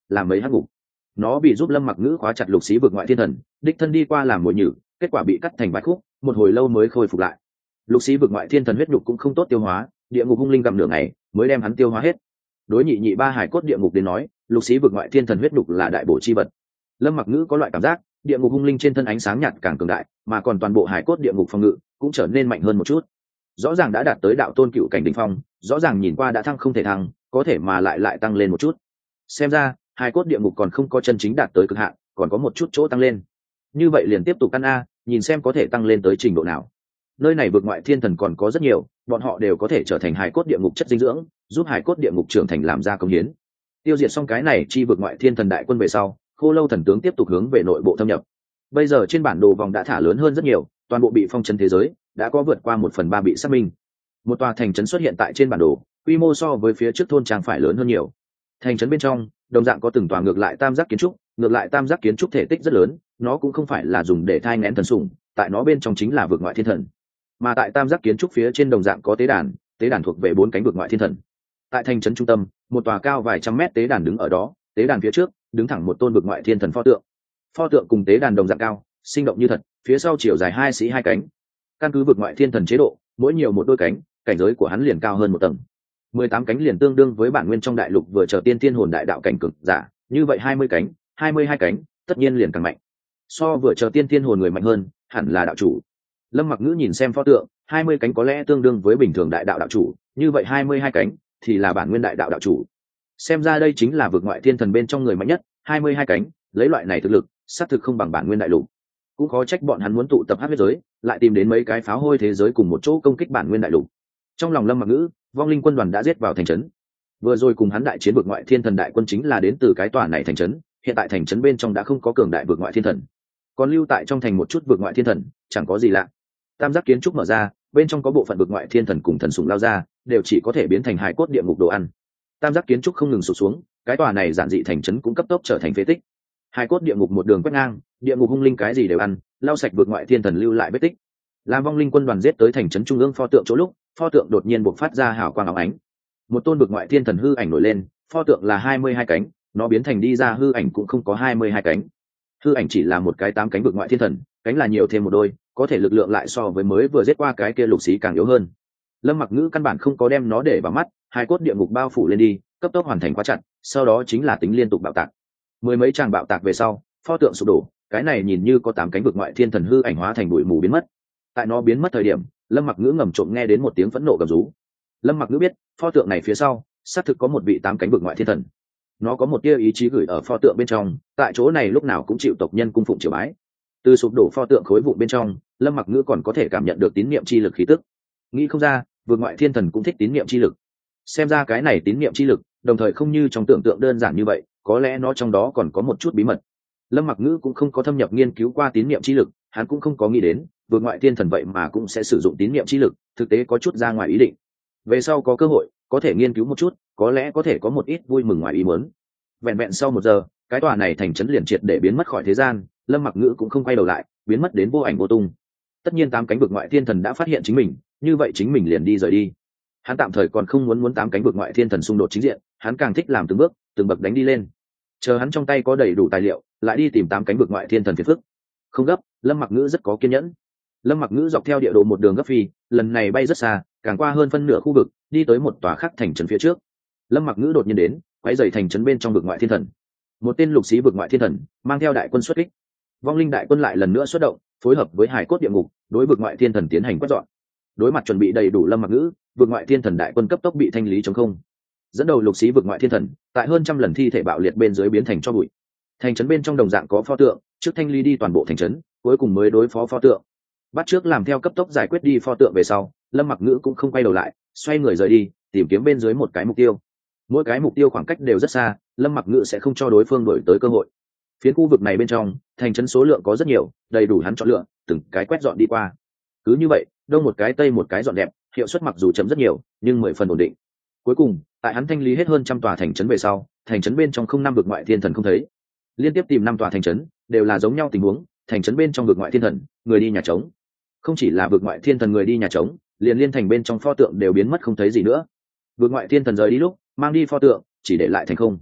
làm mấy hắc ngục. Nó bị giúp Lâm Mặc Ngữ khóa chặt lục xí vực ngoại thiên thần, đích thân đi qua làm mồi nhử, kết quả bị cắt thành vài khúc, một hồi lâu mới khôi phục lại. Lục xí vực ngoại thiên thần huyết nhục cũng không tốt tiêu hóa, địa ngục hung linh gặm nửa ngày mới đem hắn tiêu hóa hết. Đối nhị nhị ba hải cốt địa ngục đến nói, lục xí vực ngoại thiên thần huyết nhục là đại bổ chi vật. Lâm Mặc Ngữ có loại cảm giác, địa ngục hung linh trên thân ánh sáng nhạt càng cường đại, mà còn toàn bộ hải cốt địa ngục phòng ngự cũng trở nên mạnh hơn một chút. Rõ ràng đã đạt tới đạo tôn cựu cảnh đỉnh phong, rõ ràng nhìn qua đã thăng không thể thăng, có thể mà lại tăng lên một chút. Xem ra hải cốt địa ngục còn không có chân chính đạt tới cực hạn, còn có một chút chỗ tăng lên. Như vậy liền tiếp tục căn a, nhìn xem có thể tăng lên tới trình độ nào. Nơi này vực ngoại thiên thần còn có rất nhiều, bọn họ đều có thể trở thành hải cốt địa ngục chất dinh dưỡng, giúp hải cốt địa ngục trưởng thành làm ra công hiến. Tiêu diệt xong cái này chi vực ngoại thiên thần đại quân về sau, Khô Lâu thần tướng tiếp tục hướng về nội bộ thâm nhập. Bây giờ trên bản đồ vòng đã thả lớn hơn rất nhiều, toàn bộ bị phong trấn thế giới đã có vượt qua 1/3 bị xác minh. Một tòa thành trấn xuất hiện tại trên bản đồ, quy mô so với phía trước thôn trang phải lớn hơn nhiều. Thành trấn bên trong đồng dạng có từng tòa ngược lại tam giác kiến trúc, ngược lại tam giác kiến trúc thể tích rất lớn, nó cũng không phải là dùng để thai nghén thần sủng, tại nó bên trong chính là vực ngoại thiên thần. Mà tại tam giác kiến trúc phía trên đồng dạng có tế đàn thuộc về 4 cánh vực ngoại thiên thần. Tại thành trấn trung tâm, một tòa cao vài trăm mét tế đàn đứng ở đó, tế đàn phía trước đứng thẳng một tôn vực ngoại thiên thần pho tượng. Pho tượng cùng tế đàn đồng dạng cao, sinh động như thật, phía sau chiều dài 2 sĩ 2 cánh. Căn cứ vực ngoại thiên thần chế độ, mỗi nhiều một đôi cánh, cảnh giới của hắn liền cao hơn một tầng. 18 cánh liền tương đương với bản nguyên trong đại lục vừa trở tiên tiên hồn đại đạo cảnh cực giả, như vậy 20 cánh, 22 cánh, tất nhiên liền càng mạnh. So vừa trở tiên tiên hồn người mạnh hơn, hẳn là đạo chủ. Lâm Mặc Ngữ nhìn xem pho tượng, 20 cánh có lẽ tương đương với bình thường đại đạo đạo chủ, như vậy 22 cánh thì là bản nguyên đại đạo đạo chủ. Xem ra đây chính là vực ngoại thiên thần bên trong người mạnh nhất, 22 cánh, lấy loại này thực lực, xác thực không bằng bản nguyên đại lục. Cũng khó trách bọn hắn muốn tụ tập hắc huyết giới, lại tìm đến mấy cái pháo hôi thế giới cùng một chỗ công kích bản nguyên đại lục. Trong lòng Lâm Mặc Ngữ, vong linh quân đoàn đã giết vào thành trấn. Vừa rồi cùng hắn đại chiến vực ngoại thiên thần đại quân chính là đến từ cái tòa này thành trấn, hiện tại thành trấn bên trong đã không có cường đại vực ngoại thiên thần, còn lưu tại trong thành một chút vực ngoại thiên thần, chẳng có gì lạ. Tam giác kiến trúc mở ra, bên trong có bộ phận vực ngoại thiên thần cùng thần sủng lao ra, đều chỉ có thể biến thành hải cốt địa ngục đồ ăn. Tam giác kiến trúc không ngừng sụt xuống, cái tòa này giản dị thành trấn cũng cấp tốc trở thành phế tích. Hải cốt địa ngục một đường quét ngang, địa ngục hung linh cái gì đều ăn, lau sạch vực ngoại thiên thần lưu lại vết tích. Làm vong linh quân đoàn giết tới thành trấn trung ương pho tượng chỗ lúc, pho tượng đột nhiên bộc phát ra hào quang óng ánh. Một tôn vực ngoại thiên thần hư ảnh nổi lên, pho tượng là 22 cánh, nó biến thành đi ra hư ảnh cũng không có 22 cánh. Hư ảnh chỉ là một cái 8 cánh vực ngoại thiên thần, cánh là nhiều thêm một đôi, có thể lực lượng lại so với mới vừa giết qua cái kia lục xí càng yếu hơn. Lâm Mặc Ngữ căn bản không có đem nó để vào mắt, hai cốt địa ngục bao phủ lên đi, cấp tốc hoàn thành khóa chặt, sau đó chính là tính liên tục bạo tạc. Mười mấy tràng bạo tạc về sau, pho tượng sụp đổ, cái này nhìn như có 8 cánh vực ngoại thiên thần hư ảnh hóa thành bụi mù biến mất. Tại nó biến mất thời điểm, Lâm Mặc Ngữ ngầm trộm nghe đến một tiếng phẫn nộ gầm rú. Lâm Mặc Ngữ biết, pho tượng này phía sau, xác thực có một vị 8 cánh vực ngoại thiên thần. Nó có một tia ý chí gửi ở pho tượng bên trong, tại chỗ này lúc nào cũng chịu tộc nhân cung phụng triều bái. Từ sụp đổ pho tượng khối vụn bên trong, Lâm Mặc Ngữ còn có thể cảm nhận được tín niệm chi lực khí tức. Nghĩ không ra, vực ngoại thiên thần cũng thích tín niệm chi lực. Xem ra cái này tín niệm chi lực, đồng thời không như trong tưởng tượng đơn giản như vậy, có lẽ nó trong đó còn có một chút bí mật. Lâm Mặc Ngữ cũng không có thâm nhập nghiên cứu qua tín niệm chi lực, hắn cũng không có nghĩ đến, vực ngoại thiên thần vậy mà cũng sẽ sử dụng tín niệm chi lực, thực tế có chút ra ngoài ý định. Về sau có cơ hội, có thể nghiên cứu một chút, có lẽ có thể có một ít vui mừng ngoài ý muốn. Vẹn vẹn sau 1 giờ, cái tòa này thành trấn liền triệt để biến mất khỏi thế gian, Lâm Mặc Ngữ cũng không quay đầu lại, biến mất đến vô ảnh vô tung. Tất nhiên 8 cánh vực ngoại thiên thần đã phát hiện chính mình, như vậy chính mình liền đi rời đi. Hắn tạm thời còn không muốn 8 cánh vực ngoại thiên thần xung đột chính diện, hắn càng thích làm từng bước, từng bậc đánh đi lên. Chờ hắn trong tay có đầy đủ tài liệu, lại đi tìm 8 cánh vực ngoại thiên thần phiền phức. Không gấp, Lâm Mặc Ngữ rất có kiên nhẫn. Lâm Mặc Ngữ dọc theo địa đồ một đường gấp phi, lần này bay rất xa, càng qua hơn phân nửa khu vực, đi tới một tòa khác thành trấn phía trước. Lâm Mặc Ngữ đột nhiên đến, quấy rầy thành trấn bên trong vực ngoại thiên thần. Một tên lục sĩ vực ngoại thiên thần mang theo đại quân xuất kích. Vong linh đại quân lại lần nữa xuất động, phối hợp với hải cốt địa ngục, đối vực ngoại thiên thần tiến hành quét dọn. Đối mặt chuẩn bị đầy đủ Lâm Mặc Ngữ, vực ngoại thiên thần đại quân cấp tốc bị thanh lý trống không. Dẫn đầu lục sĩ vực ngoại thiên thần, tại hơn trăm lần thi thể bạo liệt bên dưới biến thành tro bụi. Thành trấn bên trong đồng dạng có pho tượng, trước thanh lý đi toàn bộ thành trấn, cuối cùng mới đối phó pho tượng. Bắt trước làm theo cấp tốc giải quyết đi pho tượng về sau, Lâm Mặc Ngữ cũng không quay đầu lại, xoay người rời đi, tìm kiếm bên dưới một cái mục tiêu. Mỗi cái mục tiêu khoảng cách đều rất xa, Lâm Mặc Ngữ sẽ không cho đối phương đổi tới cơ hội. Phiến khu vực này bên trong, thành trấn số lượng có rất nhiều, đầy đủ hắn chọn lựa, từng cái quét dọn đi qua. Cứ như vậy, đông một cái tây một cái dọn đẹp, hiệu suất mặc dù chậm rất nhiều, nhưng 10 phần ổn định. Cuối cùng, tại hắn thanh lý hết hơn trăm tòa thành trấn về sau, thành trấn bên trong không 5 vực ngoại thiên thần không thấy. Liên tiếp tìm 5 tòa thành trấn, đều là giống nhau tình huống, thành trấn bên trong vực ngoại thiên thần, người đi nhà trống. Không chỉ là vực ngoại thiên thần người đi nhà trống, liền liên thành bên trong pho tượng đều biến mất không thấy gì nữa. Vực ngoại thiên thần rời đi lúc, mang đi pho tượng, chỉ để lại thành không.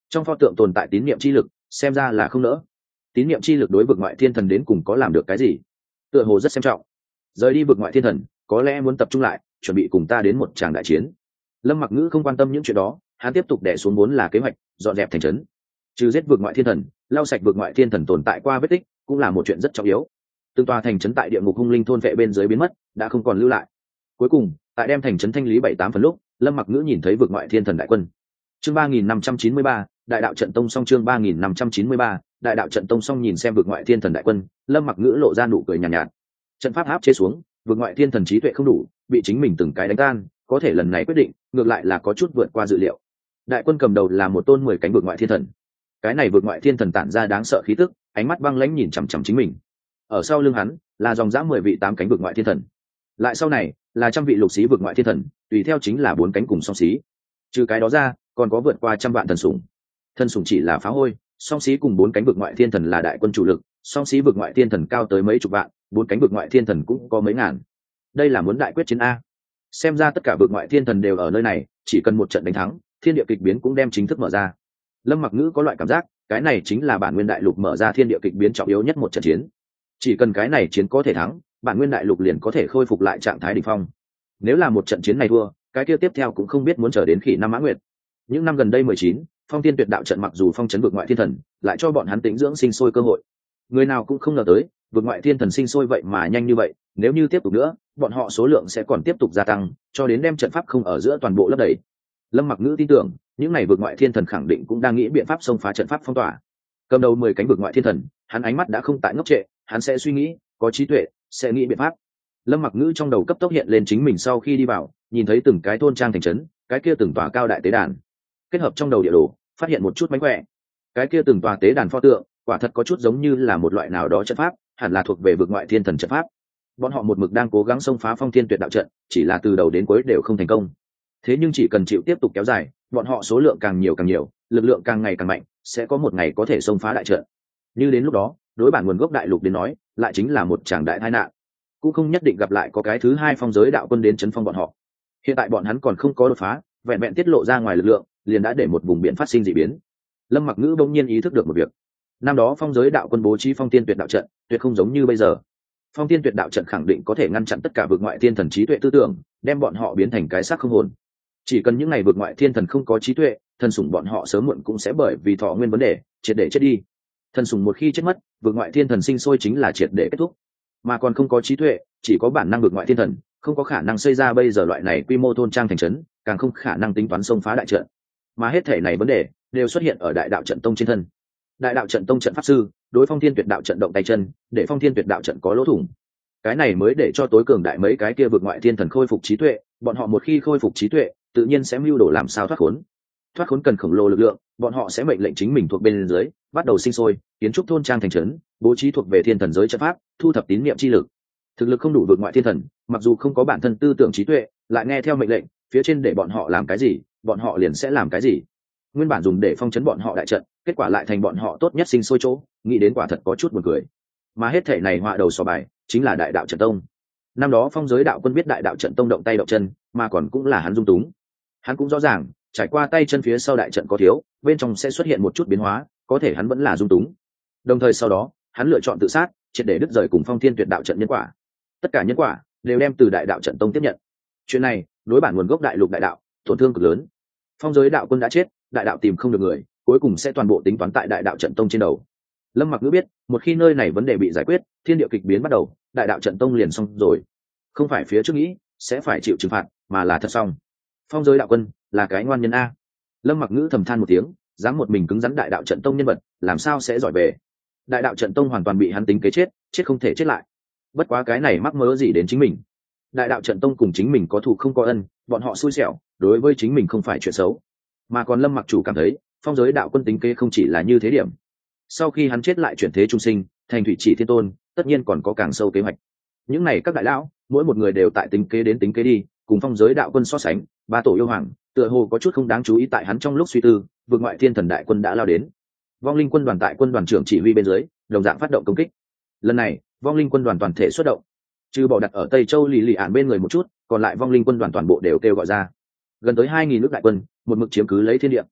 trong pho tượng tồn tại tín niệm chi lực, xem ra là không nỡ. Tín niệm chi lực đối vực ngoại thiên thần đến cùng có làm được cái gì? Tựa hồ rất xem trọng. Rời đi vực ngoại thiên thần, có lẽ muốn tập trung lại, chuẩn bị cùng ta đến một tràng đại chiến. Lâm Mặc Ngữ không quan tâm những chuyện đó, hắn tiếp tục đè xuống vốn là kế hoạch, dọn dẹp thành trấn. Trừ giết vực ngoại thiên thần, lau sạch vực ngoại thiên thần tồn tại qua vết tích, cũng là một chuyện rất trọng yếu. Từng tòa thành trấn tại địa ngục hung linh thôn vệ bên dưới biến mất, đã không còn lưu lại. Cuối cùng, tại đem thành trấn thanh lý 7-8 phần lúc, Lâm Mặc Ngữ nhìn thấy vực ngoại thiên thần đại quân. Chương 3593, đại đạo trận tông song. Chương 3593, đại đạo trận tông song. Nhìn xem vực ngoại thiên thần đại quân, Lâm Mặc Ngữ lộ ra nụ cười nhàn nhạt. Trận pháp áp chế xuống, vực ngoại thiên thần trí tuệ không đủ, bị chính mình từng cái đánh tan, có thể lần này quyết định ngược lại là có chút vượt qua dự liệu. Đại quân cầm đầu là một tôn 10 cánh vực ngoại thiên thần. Cái này vực ngoại thiên thần tản ra đáng sợ khí tức, ánh mắt băng lãnh nhìn chằm chằm chính mình. Ở sau lưng hắn là dòng dã 10 vị 8 cánh vực ngoại thiên thần. Lại sau này là trăm vị lục xí vực ngoại thiên thần, tùy theo chính là 4 cánh cùng song xí. Trừ cái đó ra, còn có vượt qua trăm vạn thần sủng. Thần sủng chỉ là phá hôi, song xí cùng 4 cánh vực ngoại thiên thần là đại quân chủ lực, song xí vực ngoại thiên thần cao tới mấy chục vạn, 4 cánh vực ngoại thiên thần cũng có mấy ngàn. Đây là muốn đại quyết chiến a. Xem ra tất cả vực ngoại thiên thần đều ở nơi này, chỉ cần một trận đánh thắng, thiên địa kịch biến cũng đem chính thức mở ra. Lâm Mặc Ngữ có loại cảm giác, cái này chính là bản nguyên đại lục mở ra thiên địa kịch biến trọng yếu nhất một trận chiến. Chỉ cần cái này chiến có thể thắng, bản nguyên đại lục liền có thể khôi phục lại trạng thái đỉnh phong. Nếu là một trận chiến này thua, cái kia tiếp theo cũng không biết muốn chờ đến khi năm Mã Nguyệt. Những năm gần đây 19, Phong Thiên Tuyệt Đạo trận mặc dù phong trấn vực ngoại thiên thần, lại cho bọn hắn tĩnh dưỡng sinh sôi cơ hội. Người nào cũng không ngờ tới, vực ngoại thiên thần sinh sôi vậy mà nhanh như vậy, nếu như tiếp tục nữa, bọn họ số lượng sẽ còn tiếp tục gia tăng, cho đến đem trận pháp không ở giữa toàn bộ lấp đầy. Lâm Mặc Ngữ tin tưởng, những này vực ngoại thiên thần khẳng định cũng đang nghĩ biện pháp xông phá trận pháp phong tỏa. Cầm đầu 10 cánh vực ngoại thiên thần, hắn ánh mắt đã không tại ngốc trệ, hắn sẽ suy nghĩ, có trí tuệ, sẽ nghĩ biện pháp. Lâm Mặc Ngữ trong đầu cấp tốc hiện lên chính mình sau khi đi vào, nhìn thấy từng cái thôn trang thành trấn, cái kia từng tòa cao đại tế đàn. Kết hợp trong đầu địa đồ, phát hiện một chút mánh khỏe. Cái kia từng tòa tế đàn pho tượng, quả thật có chút giống như là một loại nào đó trận pháp, hẳn là thuộc về vực ngoại thiên thần trận pháp. Bọn họ một mực đang cố gắng xông phá Phong Thiên Tuyệt Đạo trận, chỉ là từ đầu đến cuối đều không thành công. Thế nhưng chỉ cần chịu tiếp tục kéo dài, bọn họ số lượng càng nhiều, lực lượng càng ngày càng mạnh, sẽ có một ngày có thể xông phá đại trận. Như đến lúc đó, đối bản nguồn gốc đại lục đến nói, lại chính là một tràng đại tai nạn. Cũng không nhất định gặp lại có cái thứ hai phong giới đạo quân đến chấn phong bọn họ. Hiện tại bọn hắn còn không có đột phá, vẹn vẹn tiết lộ ra ngoài lực lượng, liền đã để một vùng biển phát sinh dị biến. Lâm Mặc Ngữ bỗng nhiên ý thức được một việc. Năm đó phong giới đạo quân bố trí Phong Thiên Tuyệt Đạo trận, tuyệt không giống như bây giờ. Phong Thiên Tuyệt Đạo trận khẳng định có thể ngăn chặn tất cả vực ngoại thiên thần trí tuệ tư tưởng, đem bọn họ biến thành cái xác không hồn. Chỉ cần những ngày vực ngoại thiên thần không có trí tuệ, thần sủng bọn họ sớm muộn cũng sẽ bởi vì thọ nguyên vấn đề, triệt để chết đi. Thần sủng một khi chết mất, vực ngoại thiên thần sinh sôi chính là triệt để kết thúc. Mà còn không có trí tuệ, chỉ có bản năng vực ngoại thiên thần, không có khả năng xây ra bây giờ loại này quy mô thôn trang thành trấn, càng không khả năng tính toán xông phá đại trận. Mà hết thể này vấn đề đều xuất hiện ở đại đạo trận tông trên thân. Đại đạo trận tông trận pháp sư đối Phong Thiên Tuyệt Đạo trận động tay chân, để Phong Thiên Tuyệt Đạo trận có lỗ thủng. Cái này mới để cho tối cường đại mấy cái kia vực ngoại thiên thần khôi phục trí tuệ, bọn họ một khi khôi phục trí tuệ, tự nhiên sẽ mưu đồ làm sao thoát khốn. Thoát khốn cần khổng lồ lực lượng, bọn họ sẽ mệnh lệnh chính mình thuộc bên dưới, bắt đầu sinh sôi, kiến trúc thôn trang thành trấn, bố trí thuộc về thiên thần giới trận pháp, thu thập tín niệm chi lực. Thực lực không đủ vực ngoại thiên thần, mặc dù không có bản thân tư tưởng trí tuệ, lại nghe theo mệnh lệnh, phía trên để bọn họ làm cái gì, bọn họ liền sẽ làm cái gì. Nguyên bản dùng để phong trấn bọn họ đại trận, kết quả lại thành bọn họ tốt nhất sinh sôi chỗ, nghĩ đến quả thật có chút buồn cười. Mà hết thể này họa đầu sò bài, chính là đại đạo trận tông. Năm đó phong giới đạo quân biết đại đạo trận tông động tay động chân, mà còn cũng là hắn dung túng. Hắn cũng rõ ràng, trải qua tay chân phía sau đại trận có thiếu, bên trong sẽ xuất hiện một chút biến hóa, có thể hắn vẫn là dung túng. Đồng thời sau đó, hắn lựa chọn tự sát, triệt để đứt rời cùng Phong Thiên Tuyệt Đạo trận nhân quả. Tất cả nhân quả đều đem từ đại đạo trận tông tiếp nhận. Chuyện này, đối bản nguồn gốc đại lục đại đạo, tổn thương cực lớn. Phong giới đạo quân đã chết, đại đạo tìm không được người, cuối cùng sẽ toàn bộ tính toán tại đại đạo trận tông trên đầu. Lâm Mặc Ngữ biết, một khi nơi này vấn đề bị giải quyết, thiên địa kịch biến bắt đầu, đại đạo trận tông liền xong rồi. Không phải phía trước nghĩ sẽ phải chịu trừng phạt, mà là thật xong. Phong giới đạo quân là cái ngoan nhân a. Lâm Mặc Ngữ thầm than một tiếng, dám một mình cứng rắn đại đạo trận tông nhân vật, làm sao sẽ giỏi về. Đại đạo trận tông hoàn toàn bị hắn tính kế chết, chết không thể chết lại. Bất quá cái này mắc mớ gì đến chính mình. Đại đạo trận tông cùng chính mình có thù không có ân, bọn họ xui xẻo, đối với chính mình không phải chuyện xấu. Mà còn Lâm Mặc Chủ cảm thấy, phong giới đạo quân tính kế không chỉ là như thế điểm. Sau khi hắn chết lại chuyển thế trung sinh, thành thủy chỉ thiên tôn, tất nhiên còn có càng sâu kế hoạch. Những này các đại lão, mỗi một người đều tại tính kế đến tính kế đi, cùng phong giới đạo quân so sánh, ba tổ yêu hoàng, tựa hồ có chút không đáng chú ý tại hắn trong lúc suy tư, vượt ngoại thiên thần đại quân đã lao đến. Vong linh quân đoàn tại quân đoàn trưởng chỉ huy bên dưới, đồng dạng phát động công kích. Lần này, vong linh quân đoàn toàn thể xuất động, trừ bỏ đặt ở Tây Châu lì lì ản bên người một chút, còn lại vong linh quân đoàn toàn bộ đều kêu gọi ra. Gần tới 2000 nước đại quân, một mực chiếm cứ lấy thiên địa.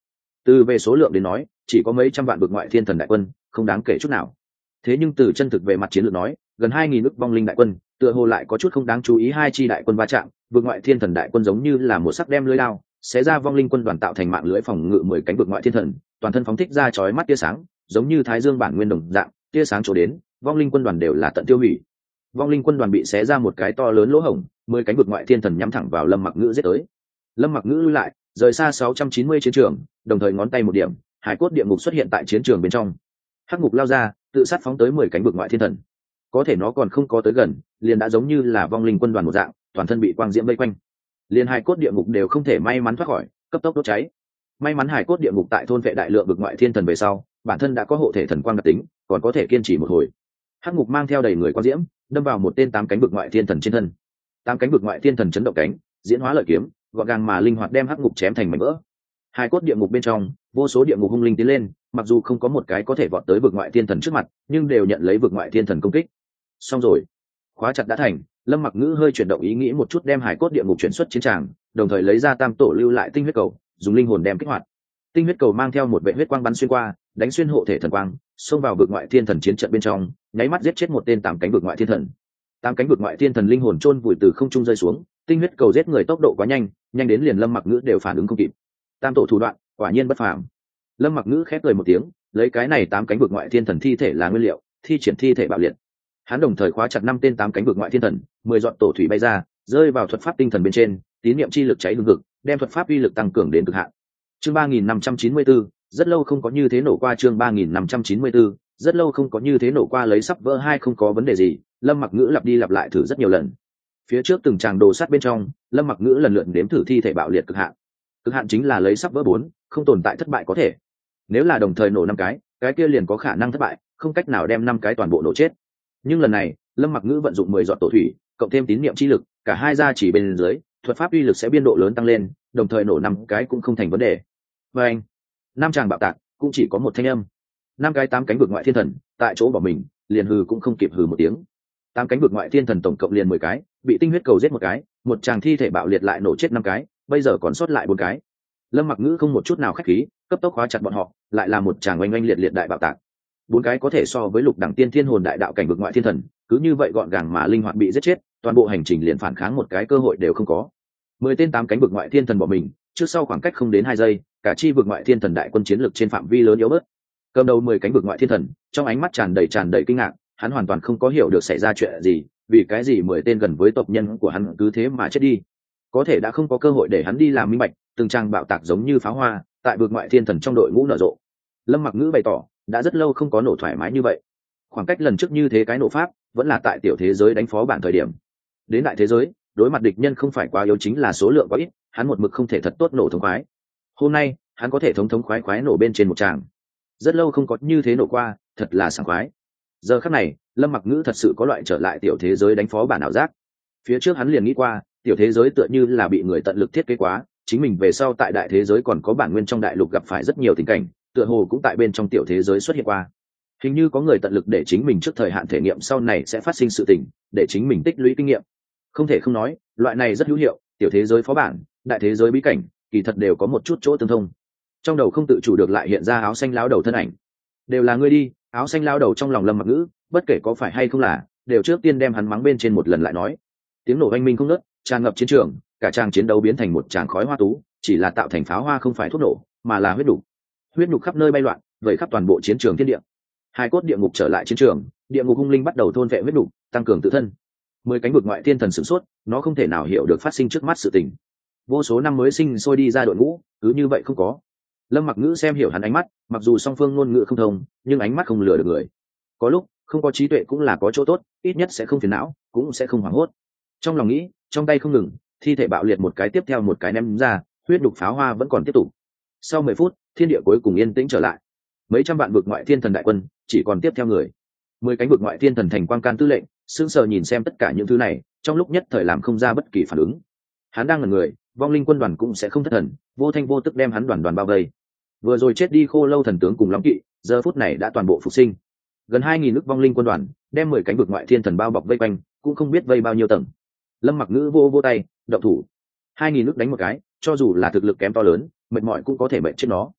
Từ về số lượng đến nói chỉ có mấy trăm vạn vực ngoại thiên thần đại quân, không đáng kể chút nào. Thế nhưng từ chân thực về mặt chiến lược nói, gần 2.000 ức vong linh đại quân tựa hồ lại có chút không đáng chú ý. Hai chi đại quân va chạm, vực ngoại thiên thần đại quân giống như là một sắc đem lưới lao xé ra vong linh quân đoàn, tạo thành mạng lưới phòng ngự 10 cánh vực ngoại thiên thần, toàn thân phóng thích ra chói mắt tia sáng, giống như thái dương bản nguyên đồng dạng, tia sáng chỗ đến vong linh quân đoàn đều là tận tiêu hủy. Vong linh quân đoàn bị xé ra một cái to lớn lỗ hổng, 10 cánh vực ngoại thiên thần nhắm thẳng vào Lâm Mặc Ngữ giết tới. Lâm Mặc Ngữ lui lại, rời xa 690 chiến trường, đồng thời ngón tay một điểm, hải cốt địa ngục xuất hiện tại chiến trường bên trong. Hắc ngục lao ra, tự sát phóng tới 10 cánh vực ngoại thiên thần. Có thể nó còn không có tới gần, liền đã giống như là vong linh quân đoàn một dạng, toàn thân bị quang diễm vây quanh. Liền hải cốt địa ngục đều không thể may mắn thoát khỏi, cấp tốc đốt cháy. May mắn hải cốt địa ngục tại thôn vệ đại lượng vực ngoại thiên thần về sau, bản thân đã có hộ thể thần quang đặc tính, còn có thể kiên trì một hồi. Hắc ngục mang theo đầy người quang diễm, đâm vào một tên 8 cánh vực ngoại thiên thần trên thân. 8 cánh vực ngoại thiên thần chấn động cánh, diễn hóa lợi kiếm, gọn gàng mà linh hoạt đem hắc ngục chém thành mảnh vỡ. Hải cốt địa ngục bên trong, vô số địa ngục hung linh tiến lên, mặc dù không có một cái có thể vọt tới vực ngoại thiên thần trước mặt, nhưng đều nhận lấy vực ngoại thiên thần công kích. Xong rồi, khóa chặt đã thành. Lâm Mặc Ngữ hơi chuyển động ý nghĩ một chút, đem hải cốt địa ngục chuyển xuất chiến tràng, đồng thời lấy ra tam tổ lưu lại tinh huyết cầu, dùng linh hồn đem kích hoạt. Tinh huyết cầu mang theo một vệ huyết quang bắn xuyên qua, đánh xuyên hộ thể thần quang, xông vào vực ngoại thiên thần chiến trận bên trong, nháy mắt giết chết một tên 8 cánh vực ngoại thiên thần. 8 cánh vực ngoại thiên thần linh hồn chôn vùi từ không trung rơi xuống, tinh huyết cầu giết người tốc độ quá nhanh, nhanh đến liền Lâm Mặc Ngữ đều phản ứng không kịp. Tam tổ thủ đoạn, quả nhiên bất phàm. Lâm Mặc Ngữ khép cười một tiếng, lấy cái này 8 cánh vực ngoại thiên thần thi thể là nguyên liệu, thi triển thi thể bạo liệt. Hắn đồng thời khóa chặt 5 tên 8 cánh vực ngoại thiên thần, 10 giọt tổ thủy bay ra, rơi vào thuật pháp tinh thần bên trên, tín niệm chi lực cháy hừng hực, đem thuật pháp uy lực tăng cường đến cực hạn. Chương 3594, rất lâu không có như thế nổ qua. Chương 3594, rất lâu không có như thế nổ qua. Lấy sắp vỡ hai không có vấn đề gì, Lâm Mặc Ngữ lặp đi lặp lại thử rất nhiều lần. Phía trước từng tràng đồ sắt bên trong, Lâm Mặc Ngữ lần lượt đếm thử thi thể bạo liệt cực hạn. Cực hạn chính là lấy sắp vỡ 4, không tồn tại thất bại có thể. Nếu là đồng thời nổ 5 cái kia liền có khả năng thất bại, không cách nào đem 5 cái toàn bộ nổ chết. Nhưng lần này, Lâm Mặc Ngữ vận dụng 10 giọt tổ thủy, cộng thêm tín niệm chi lực, cả hai gia chỉ bên dưới, thuật pháp uy lực sẽ biên độ lớn tăng lên, đồng thời nổ 5 cái cũng không thành vấn đề. Và anh, 5 tràng bạo tạc, cũng chỉ có một thanh âm. 5 cái 8 cánh vực ngoại thiên thần, tại chỗ bỏ mình, liền hừ cũng không kịp hừ một tiếng. 8 cánh vực ngoại thiên thần tổng cộng liền 10 cái, bị tinh huyết cầu giết một cái, một tràng thi thể bạo liệt lại nổ chết 5 cái, bây giờ còn sót lại 4 cái. Lâm Mặc Ngữ không một chút nào khách khí, cấp tốc khóa chặt bọn họ, lại là một tràng oanh oanh liệt liệt đại bạo tạc. 4 cái có thể so với lục đẳng tiên thiên hồn đại đạo cảnh vực ngoại thiên thần, cứ như vậy gọn gàng mà linh hoạt bị giết chết, toàn bộ hành trình liền phản kháng một cái cơ hội đều không có. 10 tên 8 cánh vực ngoại thiên thần bỏ mình, trước sau khoảng cách không đến 2 giây, cả chi vực ngoại thiên thần đại quân chiến lực trên phạm vi lớn yếu bớt. Cầm đầu 10 cánh vực ngoại thiên thần, trong ánh mắt tràn đầy kinh ngạc, hắn hoàn toàn không có hiểu được xảy ra chuyện gì, vì cái gì 10 tên gần với tộc nhân của hắn cứ thế mà chết đi. Có thể đã không có cơ hội để hắn đi làm minh bạch, từng trang bạo tạc giống như pháo hoa, tại vực ngoại thiên thần trong đội ngũ nở rộ. Lâm Mặc Ngữ bày tỏ, đã rất lâu không có nổ thoải mái như vậy. Khoảng cách lần trước như thế cái nổ pháp, vẫn là tại tiểu thế giới đánh phó bản thời điểm. Đến đại thế giới, đối mặt địch nhân không phải quá yếu chính là số lượng quá ít, hắn một mực không thể thật tốt nổ thống khoái. Hôm nay, hắn có thể thống khoái nổ bên trên một tràng. Rất lâu không có như thế nổ qua, thật là sảng khoái. Giờ khắc này, Lâm Mặc Ngữ thật sự có loại trở lại tiểu thế giới đánh phó bản ảo giác. Phía trước hắn liền nghĩ qua, tiểu thế giới tựa như là bị người tận lực thiết kế quá, chính mình về sau tại đại thế giới còn có bản nguyên trong đại lục gặp phải rất nhiều tình cảnh, tựa hồ cũng tại bên trong tiểu thế giới xuất hiện qua. Hình như có người tận lực để chính mình trước thời hạn thể nghiệm sau này sẽ phát sinh sự tình, để chính mình tích lũy kinh nghiệm. Không thể không nói, loại này rất hữu hiệu, tiểu thế giới phó bản, đại thế giới bí cảnh, kỳ thật đều có một chút chỗ tương thông. Trong đầu không tự chủ được lại hiện ra áo xanh lão đầu thân ảnh. Đều là ngươi đi. Áo xanh lão đầu trong lòng Lâm Mặc Ngữ, bất kể có phải hay không là, đều trước tiên đem hắn mắng bên trên một lần lại nói. Tiếng nổ oanh minh không ngớt, tràn ngập chiến trường, cả tràng chiến đấu biến thành một tràng khói hoa tú, chỉ là tạo thành pháo hoa không phải thuốc nổ, mà là huyết nhục khắp nơi bay loạn, vẩy khắp toàn bộ chiến trường thiên địa. Hai cốt địa ngục trở lại chiến trường, địa ngục hung linh bắt đầu thôn vệ huyết nhục, tăng cường tự thân. 10 cánh vực ngoại thiên thần sửng sốt, nó không thể nào hiểu được phát sinh trước mắt sự tình. Vô số năm mới sinh sôi đi ra đội ngũ, cứ như vậy không có. Lâm Mặc Ngữ xem hiểu hắn ánh mắt, mặc dù song phương ngôn ngữ không thông, nhưng ánh mắt không lừa được người. Có lúc, không có trí tuệ cũng là có chỗ tốt, ít nhất sẽ không phiền não, cũng sẽ không hoảng hốt. Trong lòng nghĩ, trong tay không ngừng, thi thể bạo liệt một cái tiếp theo một cái ném ra, huyết đục pháo hoa vẫn còn tiếp tục. Sau 10 phút, thiên địa cuối cùng yên tĩnh trở lại. Mấy trăm vạn vực ngoại thiên thần đại quân, chỉ còn tiếp theo người. 10 cánh vực ngoại thiên thần thành quang can tư lệnh, sững sờ nhìn xem tất cả những thứ này, trong lúc nhất thời làm không ra bất kỳ phản ứng. Hắn đang ngẩn người, vong linh quân đoàn cũng sẽ không thất thần, vô thanh vô tức đem hắn đoàn bao vây. Vừa rồi chết đi khô lâu thần tướng cùng Long Kỵ, giờ phút này đã toàn bộ phục sinh. Gần 2.000 nước vong linh quân đoàn, đem 10 cánh vực ngoại thiên thần bao bọc vây quanh, cũng không biết vây bao nhiêu tầng. Lâm Mặc Ngữ vô tay, động thủ. 2.000 nước đánh một cái, cho dù là thực lực kém to lớn, mệt mỏi cũng có thể mệt chết nó.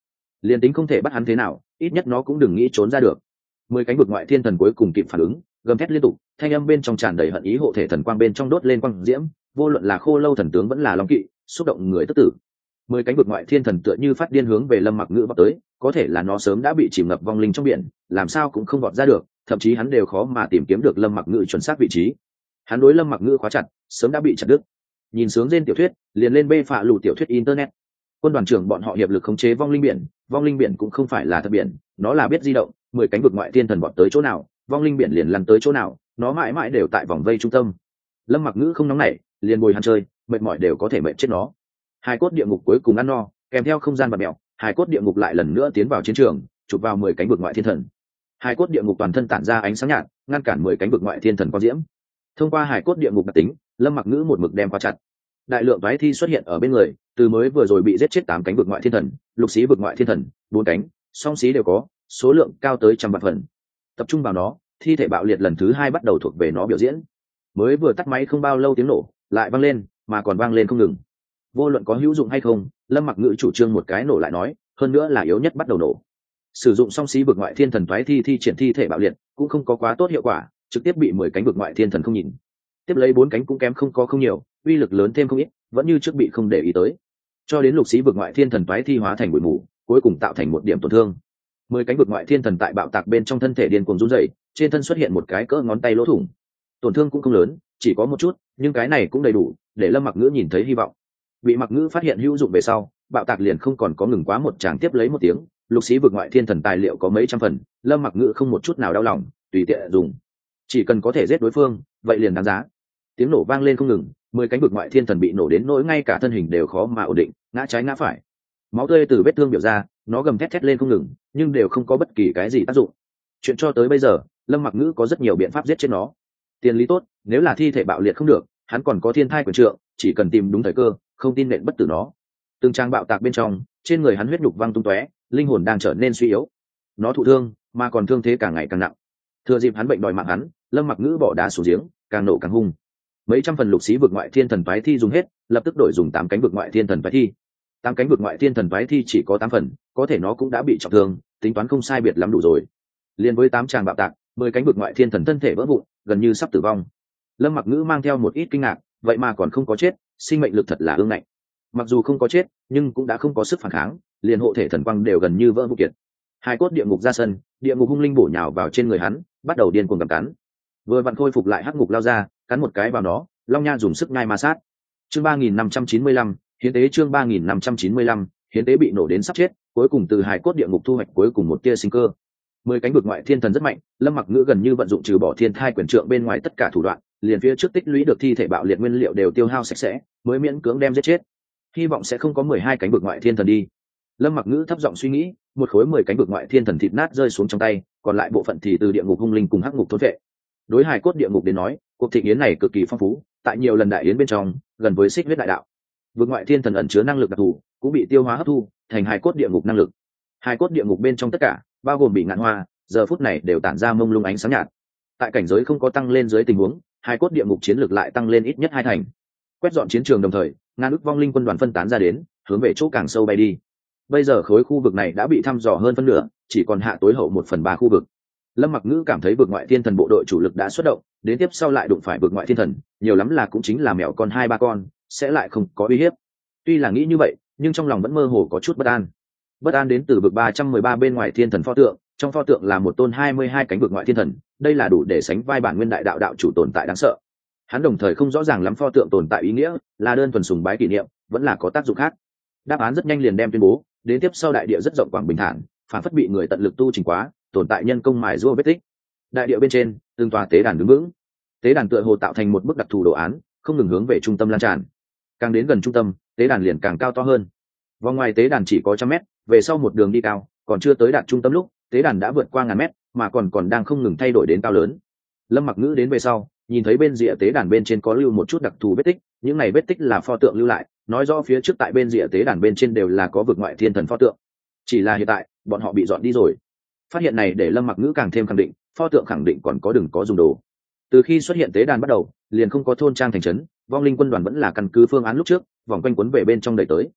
liền tính không thể bắt hắn thế nào, ít nhất nó cũng đừng nghĩ trốn ra được. 10 cánh vực ngoại thiên thần cuối cùng kịp phản ứng, gầm thét liên tục, thanh âm bên trong tràn đầy hận ý, hộ thể thần quang bên trong đốt lên quang diễm, vô luận là khô lâu thần tướng vẫn là long kỵ, xúc động người tức tử. 10 cánh vực ngoại thiên thần tựa như phát điên hướng về Lâm Mặc Ngữ vọt tới, có thể là nó sớm đã bị chìm ngập vong linh trong biển, làm sao cũng không vọt ra được, thậm chí hắn đều khó mà tìm kiếm được Lâm Mặc Ngữ chuẩn xác vị trí. Hắn đối Lâm Mặc Ngữ khóa chặt, sớm đã bị chặt đứt. Nhìn sướng trên tiểu thuyết, liền lên bê phạ lù tiểu thuyết internet. Quân đoàn trưởng bọn họ hiệp lực khống chế vong linh biển cũng không phải là thật biển, nó là biết di động, 10 cánh vực ngoại thiên thần vọt tới chỗ nào, vong linh biển liền lăn tới chỗ nào, nó mãi mãi đều tại vòng vây trung tâm. Lâm Mặc Ngữ không nóng nảy, liền bồi hắn chơi, mệt mỏi đều có thể mệt chết nó. Hai cốt địa ngục cuối cùng ăn no, kèm theo không gian bạt mèo, hai cốt địa ngục lại lần nữa tiến vào chiến trường, chụp vào 10 cánh vực ngoại thiên thần. Hai cốt địa ngục toàn thân tản ra ánh sáng nhạt, ngăn cản 10 cánh vực ngoại thiên thần có diễm. Thông qua hải cốt địa ngục đặc tính, Lâm Mặc Ngữ một mực đem khóa chặt. Đại lượng toái thi xuất hiện ở bên người, từ mới vừa rồi bị giết chết 8 cánh vực ngoại thiên thần, lục xí vực ngoại thiên thần, 4 cánh, song xí đều có, số lượng cao tới trăm vạn phần. Tập trung vào nó, thi thể bạo liệt lần thứ 2 bắt đầu thuộc về nó biểu diễn. Mới vừa tắt máy không bao lâu tiếng nổ lại vang lên, mà còn vang lên không ngừng. Vô luận có hữu dụng hay không, Lâm Mặc Ngữ chủ trương một cái nổ lại nói, hơn nữa là yếu nhất bắt đầu nổ. Sử dụng song xí vực ngoại thiên thần toái thi triển thi thể bạo liệt, cũng không có quá tốt hiệu quả, trực tiếp bị 10 cánh vực ngoại thiên thần không nhìn. Tiếp lấy 4 cánh cũng kém không nhiều, uy lực lớn thêm không ít, vẫn như trước bị không để ý tới. Cho đến lục xí vực ngoại thiên thần toái thi hóa thành bụi mù, cuối cùng tạo thành một điểm tổn thương. 10 cánh vực ngoại thiên thần tại bạo tạc bên trong thân thể điên cuồng run rẩy, trên thân xuất hiện một cái cỡ ngón tay lỗ thủng. Tổn thương cũng không lớn, chỉ có một chút, nhưng cái này cũng đầy đủ để Lâm Mặc Ngữ nhìn thấy hy vọng. Bị Mặc Ngữ phát hiện hữu dụng về sau, bạo tạc liền không còn có ngừng quá một tràng tiếp lấy một tiếng, lục xí vực ngoại thiên thần tài liệu có mấy trăm phần, Lâm Mặc Ngữ không một chút nào đau lòng, tùy tiện dùng. Chỉ cần có thể giết đối phương, vậy liền đáng giá. Tiếng nổ vang lên không ngừng, 10 cánh vực ngoại thiên thần bị nổ đến nỗi ngay cả thân hình đều khó mà ổn định, ngã trái ngã phải. Máu tươi từ vết thương biểu ra, nó gầm thét lên không ngừng, nhưng đều không có bất kỳ cái gì tác dụng. Chuyện cho tới bây giờ, Lâm Mặc Ngữ có rất nhiều biện pháp giết chết nó. Tiền lý tốt, nếu là thi thể bạo liệt không được, hắn còn có thiên thai quyền trượng, chỉ cần tìm đúng thời cơ, không tin nện bất tử nó. Từng trang bạo tạc bên trong, trên người hắn huyết nhục văng tung tóe, linh hồn đang trở nên suy yếu. Nó thụ thương, mà còn thương thế càng ngày càng nặng. Thừa dịp hắn bệnh đòi mạng hắn, Lâm Mặc Ngữ bỏ đá xuống giếng, càng nổ càng hung. Mấy trăm phần lục xí vực ngoại thiên thần toái thi dùng hết, lập tức đổi dùng 8 cánh vực ngoại thiên thần toái thi. 8 cánh vực ngoại thiên thần toái thi chỉ có 8 phần, có thể nó cũng đã bị trọng thương, tính toán không sai biệt lắm đủ rồi. Liên với 8 tràng bạo tạc, 10 cánh vực ngoại thiên thần thân thể vỡ vụn, gần như sắp tử vong. Lâm Mặc Ngữ mang theo một ít kinh ngạc, vậy mà còn không có chết, sinh mệnh lực thật là ương ngạnh. Mặc dù không có chết, nhưng cũng đã không có sức phản kháng, liền hộ thể thần quang đều gần như vỡ vụn kiệt. Hai cốt địa ngục ra sân, địa ngục hung linh bổ nhào vào trên người hắn, bắt đầu điên cuồng gặm cắn. Vừa vặn khôi phục lại hắc ngục lao ra, cắn một cái vào nó, long nha dùng sức nhai ma sát. Chương 3595, hiến tế chương 3595, hiến tế bị nổ đến sắp chết, cuối cùng từ hài cốt địa ngục thu hoạch cuối cùng một tia sinh cơ. 10 cánh vực ngoại thiên thần rất mạnh, Lâm Mặc Ngữ gần như vận dụng trừ bỏ thiên thai quyền trượng bên ngoài tất cả thủ đoạn, liền phía trước tích lũy được thi thể bạo liệt nguyên liệu đều tiêu hao sạch sẽ, mới miễn cưỡng đem giết chết. Hy vọng sẽ không có 12 cánh vực ngoại thiên thần đi. Lâm Mặc Ngữ thấp giọng suy nghĩ, một khối 10 cánh vực ngoại thiên thần thịt nát rơi xuống trong tay, còn lại bộ phận thì từ địa ngục hung linh cùng hắc ngục thôn vệ. Đối hài cốt địa ngục đến nói, cuộc thịnh yến này cực kỳ phong phú, tại nhiều lần đại yến bên trong, gần với xích huyết đại đạo. Vực ngoại thiên thần ẩn chứa năng lực đặc thù, cũng bị tiêu hóa hấp thu thành hài cốt địa ngục năng lực. Hài cốt địa ngục bên trong tất cả, bao gồm bị ngạn hoa, giờ phút này đều tản ra mông lung ánh sáng nhạt. Tại cảnh giới không có tăng lên dưới tình huống, hài cốt địa ngục chiến lược lại tăng lên ít nhất 2 thành. Quét dọn chiến trường đồng thời, ngàn ức vong linh quân đoàn phân tán ra đến, hướng về chỗ càng sâu bay đi. Bây giờ khối khu vực này đã bị thăm dò hơn phân nửa, chỉ còn hạ tối hậu 1/3 khu vực. Lâm Mặc Ngữ cảm thấy vực ngoại thiên thần bộ đội chủ lực đã xuất động, đến tiếp sau lại đụng phải vực ngoại thiên thần, nhiều lắm là cũng chính là mèo con 2-3 con, sẽ lại không có uy hiếp. Tuy là nghĩ như vậy, nhưng trong lòng vẫn mơ hồ có chút bất an. Bất an đến từ vực 313 bên ngoài thiên thần pho tượng, trong pho tượng là một tôn 22 cánh vực ngoại thiên thần, đây là đủ để sánh vai bản nguyên đại đạo đạo chủ tồn tại đáng sợ. Hắn đồng thời không rõ ràng lắm pho tượng tồn tại ý nghĩa, là đơn thuần sùng bái kỷ niệm, vẫn là có tác dụng khác. Đáp án rất nhanh liền đem tuyên bố, đến tiếp sau đại địa rất rộng quảng bình thản, phản phất bị người tận lực tu chỉnh quá, tồn tại nhân công mài giũa vết tích. Đại địa bên trên, từng tòa tế đàn đứng vững. Tế đàn tựa hồ tạo thành một bức đặc thù đồ án, không ngừng hướng về trung tâm lan tràn. Càng đến gần trung tâm, tế đàn liền càng cao to hơn. Vòng ngoài tế đàn chỉ có 100 mét, về sau một đường đi cao, còn chưa tới đạt trung tâm lúc, tế đàn đã vượt qua ngàn mét, mà còn đang không ngừng thay đổi đến cao lớn. Lâm Mặc Ngữ đến về sau, nhìn thấy bên rìa tế đàn bên trên có lưu một chút đặc thù vết tích, những này vết tích là pho tượng lưu lại, nói rõ phía trước tại bên rìa tế đàn bên trên đều là có vực ngoại thiên thần pho tượng. Chỉ là hiện tại, bọn họ bị dọn đi rồi. Phát hiện này để Lâm Mặc Ngữ càng thêm khẳng định, pho tượng khẳng định còn có đừng có dùng đồ. Từ khi xuất hiện tế đàn bắt đầu, liền không có thôn trang thành trấn, vong linh quân đoàn vẫn là căn cứ phương án lúc trước, vòng quanh quấn về bên trong đẩy tới.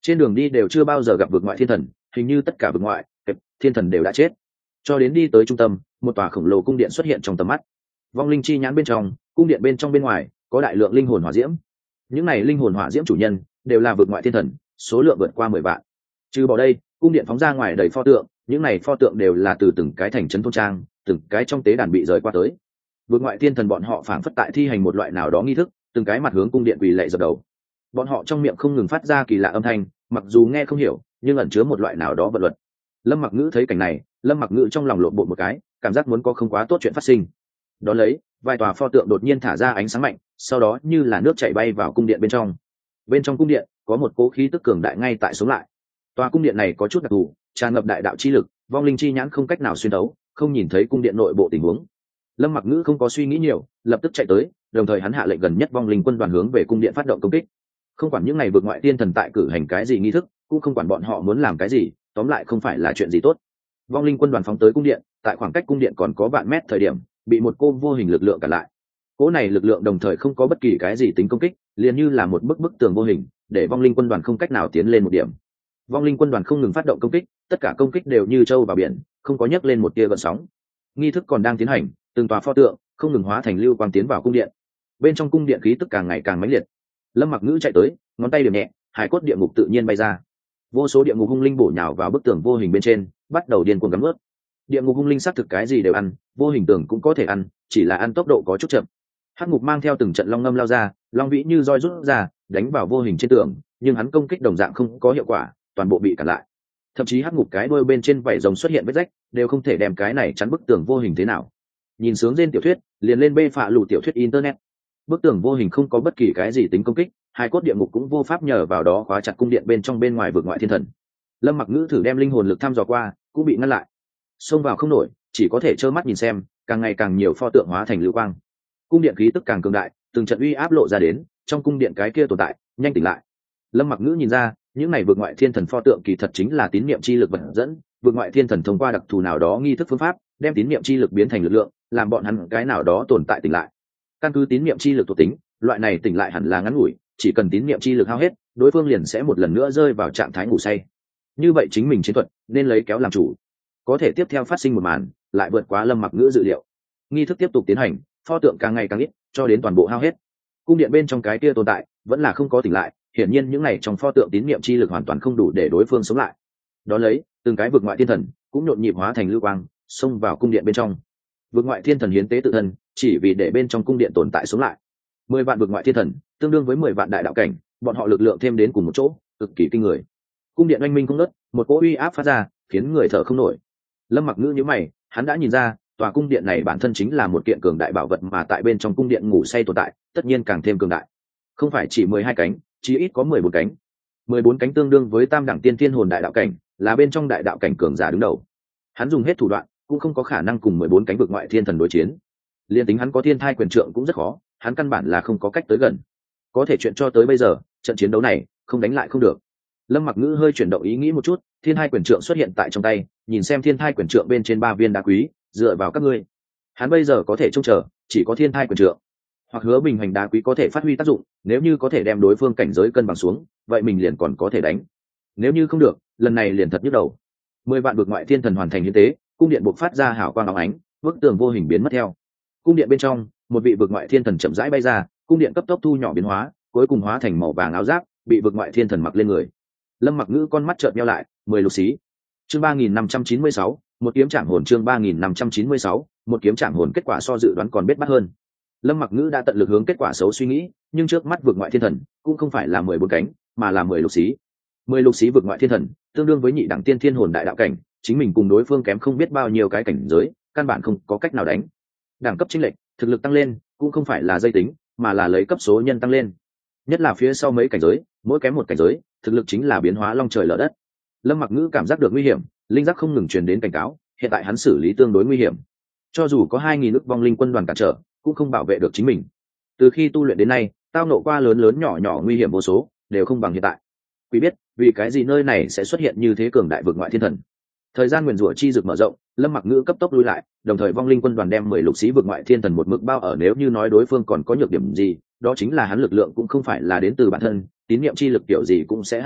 trên đường đi đều chưa bao giờ gặp vực ngoại thiên thần, hình như tất cả vực ngoại thiên thần đều đã chết. Cho đến đi tới trung tâm, một tòa khổng lồ cung điện xuất hiện trong tầm mắt. Vong linh chi nhãn bên trong, cung điện bên trong bên ngoài có đại lượng linh hồn hỏa diễm. Những này linh hồn hỏa diễm chủ nhân đều là vực ngoại thiên thần, số lượng vượt qua 10 vạn. Trừ bỏ đây, cung điện phóng ra ngoài đầy pho tượng, những này pho tượng đều là từ từng cái thành trấn thôn trang, từng cái trong tế đàn bị rời qua tới. Vực ngoại thiên thần bọn họ phảng phất tại thi hành một loại nào đó nghi thức, từng cái mặt hướng cung điện quỳ lạy dập đầu. Bọn họ trong miệng không ngừng phát ra kỳ lạ âm thanh, mặc dù nghe không hiểu, nhưng ẩn chứa một loại nào đó vận luật. Lâm Mặc Ngữ thấy cảnh này, Lâm Mặc Ngữ trong lòng lộn bột một cái, cảm giác muốn có không quá tốt chuyện phát sinh. Đó lấy, vài tòa pho tượng đột nhiên thả ra ánh sáng mạnh, sau đó như là nước chảy bay vào cung điện bên trong. Bên trong cung điện có một cỗ khí tức cường đại ngay tại sống lại. Tòa cung điện này có chút đặc thù, tràn ngập đại đạo chi lực, vong linh chi nhãn không cách nào xuyên thấu, không nhìn thấy cung điện nội bộ tình huống. Lâm Mặc Ngữ không có suy nghĩ nhiều, lập tức chạy tới, đồng thời hắn hạ lệnh gần nhất vong linh quân đoàn hướng về cung điện phát động công kích. Không quản những ngày vượt ngoại tiên thần tại cử hành cái gì nghi thức, cũng không quản bọn họ muốn làm cái gì, tóm lại không phải là chuyện gì tốt. Vong linh quân đoàn phóng tới cung điện, tại khoảng cách cung điện còn có vạn mét thời điểm, bị một cô vô hình lực lượng cản lại. Cỗ này lực lượng đồng thời không có bất kỳ cái gì tính công kích, liền như là một bức tường vô hình, để vong linh quân đoàn không cách nào tiến lên một điểm. Vong linh quân đoàn không ngừng phát động công kích, tất cả công kích đều như trâu vào biển, không có nhấc lên một tia gợn sóng. Nghi thức còn đang tiến hành, từng tòa pho tượng không ngừng hóa thành lưu quang tiến vào cung điện. Bên trong cung điện khí tức càng ngày càng mãnh liệt. Lâm Mặc Ngữ chạy tới, ngón tay điểm nhẹ, hải cốt địa ngục tự nhiên bay ra. Vô số địa ngục hung linh bổ nhào vào bức tường vô hình bên trên, bắt đầu điên cuồng cắn nuốt. Địa ngục hung linh xác thực cái gì đều ăn, vô hình tường cũng có thể ăn, chỉ là ăn tốc độ có chút chậm. Hắc ngục mang theo từng trận long ngâm lao ra, long vĩ như roi rút ra, đánh vào vô hình trên tường, nhưng hắn công kích đồng dạng không có hiệu quả, toàn bộ bị cản lại. Thậm chí hắc ngục cái đuôi bên trên vảy rồng xuất hiện vết rách, đều không thể đem cái này chắn bức tường vô hình thế nào. Nhìn sướng trên tiểu thuyết, liền lên bê phạ lù tiểu thuyết internet. Bức tường vô hình không có bất kỳ cái gì tính công kích, hai cốt địa ngục cũng vô pháp nhờ vào đó khóa chặt cung điện bên trong bên ngoài vực ngoại thiên thần. Lâm Mặc Ngữ thử đem linh hồn lực thăm dò qua, cũng bị ngăn lại. Xông vào không nổi, chỉ có thể trơ mắt nhìn xem, càng ngày càng nhiều pho tượng hóa thành lưu quang. Cung điện khí tức càng cường đại, từng trận uy áp lộ ra đến, trong cung điện cái kia tồn tại, nhanh tỉnh lại. Lâm Mặc Ngữ nhìn ra, những này vực ngoại thiên thần pho tượng kỳ thật chính là tín niệm chi lực vận dẫn, vực ngoại thiên thần thông qua đặc thù nào đó nghi thức phương pháp, đem tín niệm chi lực biến thành lực lượng, làm bọn hắn cái nào đó tồn tại tỉnh lại. Căn cứ tín niệm chi lực thuộc tính, loại này tỉnh lại hẳn là ngắn ngủi, chỉ cần tín niệm chi lực hao hết, đối phương liền sẽ một lần nữa rơi vào trạng thái ngủ say. Như vậy chính mình chiến thuật nên lấy kéo làm chủ. Có thể tiếp theo phát sinh một màn, lại vượt quá Lâm Mặc Ngữ dự liệu. Nghi thức tiếp tục tiến hành, pho tượng càng ngày càng ít, cho đến toàn bộ hao hết. Cung điện bên trong cái kia tồn tại vẫn là không có tỉnh lại, hiển nhiên những này trong pho tượng tín niệm chi lực hoàn toàn không đủ để đối phương sống lại. Đó lấy, từng cái vực ngoại thiên thần cũng nhộn nhịp hóa thành lưu quang, xông vào cung điện bên trong. Vực ngoại thiên thần hiến tế tự thân, chỉ vì để bên trong cung điện tồn tại sống lại. 10 vạn vực ngoại thiên thần, tương đương với 10 vạn đại đạo cảnh, bọn họ lực lượng thêm đến cùng một chỗ, cực kỳ kinh người. Cung điện oanh minh không ngớt, một cỗ uy áp phát ra, khiến người thở không nổi. Lâm Mặc Ngữ nhíu mày, hắn đã nhìn ra, tòa cung điện này bản thân chính là một kiện cường đại bảo vật mà tại bên trong cung điện ngủ say tồn tại, tất nhiên càng thêm cường đại. Không phải chỉ 12 cánh, chí ít có 14 cánh. 14 cánh tương đương với tam đẳng tiên thiên hồn đại đạo cảnh, là bên trong đại đạo cảnh cường giả đứng đầu. Hắn dùng hết thủ đoạn, cũng không có khả năng cùng 14 cánh vực ngoại thiên thần đối chiến. Liên tính hắn có thiên thai quyền trượng cũng rất khó, hắn căn bản là không có cách tới gần. Có thể chuyện cho tới bây giờ, trận chiến đấu này không đánh lại không được. Lâm Mặc Ngữ hơi chuyển động ý nghĩ một chút, thiên thai quyền trượng xuất hiện tại trong tay, nhìn xem thiên thai quyền trượng bên trên 3 viên đá quý, dựa vào các ngươi, hắn bây giờ có thể trông chờ chỉ có thiên thai quyền trượng, hoặc hứa bình hành đá quý có thể phát huy tác dụng, nếu như có thể đem đối phương cảnh giới cân bằng xuống, vậy mình liền còn có thể đánh. Nếu như không được, lần này liền thật nhức đầu. 10 vạn vực ngoại thiên thần hoàn thành hiến tế, cung điện bộc phát ra hào quang óng ánh, bức tường vô hình biến mất theo. Cung điện bên trong, một vị vực ngoại thiên thần chậm rãi bay ra, cung điện cấp tốc thu nhỏ biến hóa, cuối cùng hóa thành màu vàng áo giáp, bị vực ngoại thiên thần mặc lên người. Lâm Mặc Ngữ con mắt trợn nheo lại, 10 lục xí. Chương 3596, một kiếm trảm hồn. Chương 3596, một kiếm trảm hồn. Kết quả so dự đoán còn bết bát hơn. Lâm Mặc Ngữ đã tận lực hướng kết quả xấu suy nghĩ, nhưng trước mắt vực ngoại thiên thần cũng không phải là 14 cánh, mà là 10 lục xí. 10 lục xí vực ngoại thiên thần, tương đương với nhị đẳng tiên thiên hồn đại đạo cảnh, chính mình cùng đối phương kém không biết bao nhiêu cái cảnh giới, căn bản không có cách nào đánh. Đẳng cấp chênh lệch, thực lực tăng lên, cũng không phải là dây tính, mà là lấy cấp số nhân tăng lên. Nhất là phía sau mấy cảnh giới, mỗi kém một cảnh giới, thực lực chính là biến hóa long trời lở đất. Lâm Mặc Ngữ cảm giác được nguy hiểm, linh giác không ngừng truyền đến cảnh cáo, hiện tại hắn xử lý tương đối nguy hiểm. Cho dù có 2000 ức vong linh quân đoàn cản trở, cũng không bảo vệ được chính mình. Từ khi tu luyện đến nay, tao nộ qua lớn lớn nhỏ nhỏ nguy hiểm vô số, đều không bằng hiện tại. Quý biết, vì cái gì nơi này sẽ xuất hiện như thế cường đại vực ngoại thiên thần. Thời gian nguyền rủa chi dược mở rộng, Lâm Mặc Ngữ cấp tốc lui lại, đồng thời vong linh quân đoàn đem 10 lục xí vực ngoại thiên thần một mực bao ở, nếu như nói đối phương còn có nhược điểm gì, đó chính là hắn lực lượng cũng không phải là đến từ bản thân, tín niệm chi lực kiểu gì cũng sẽ hao hết,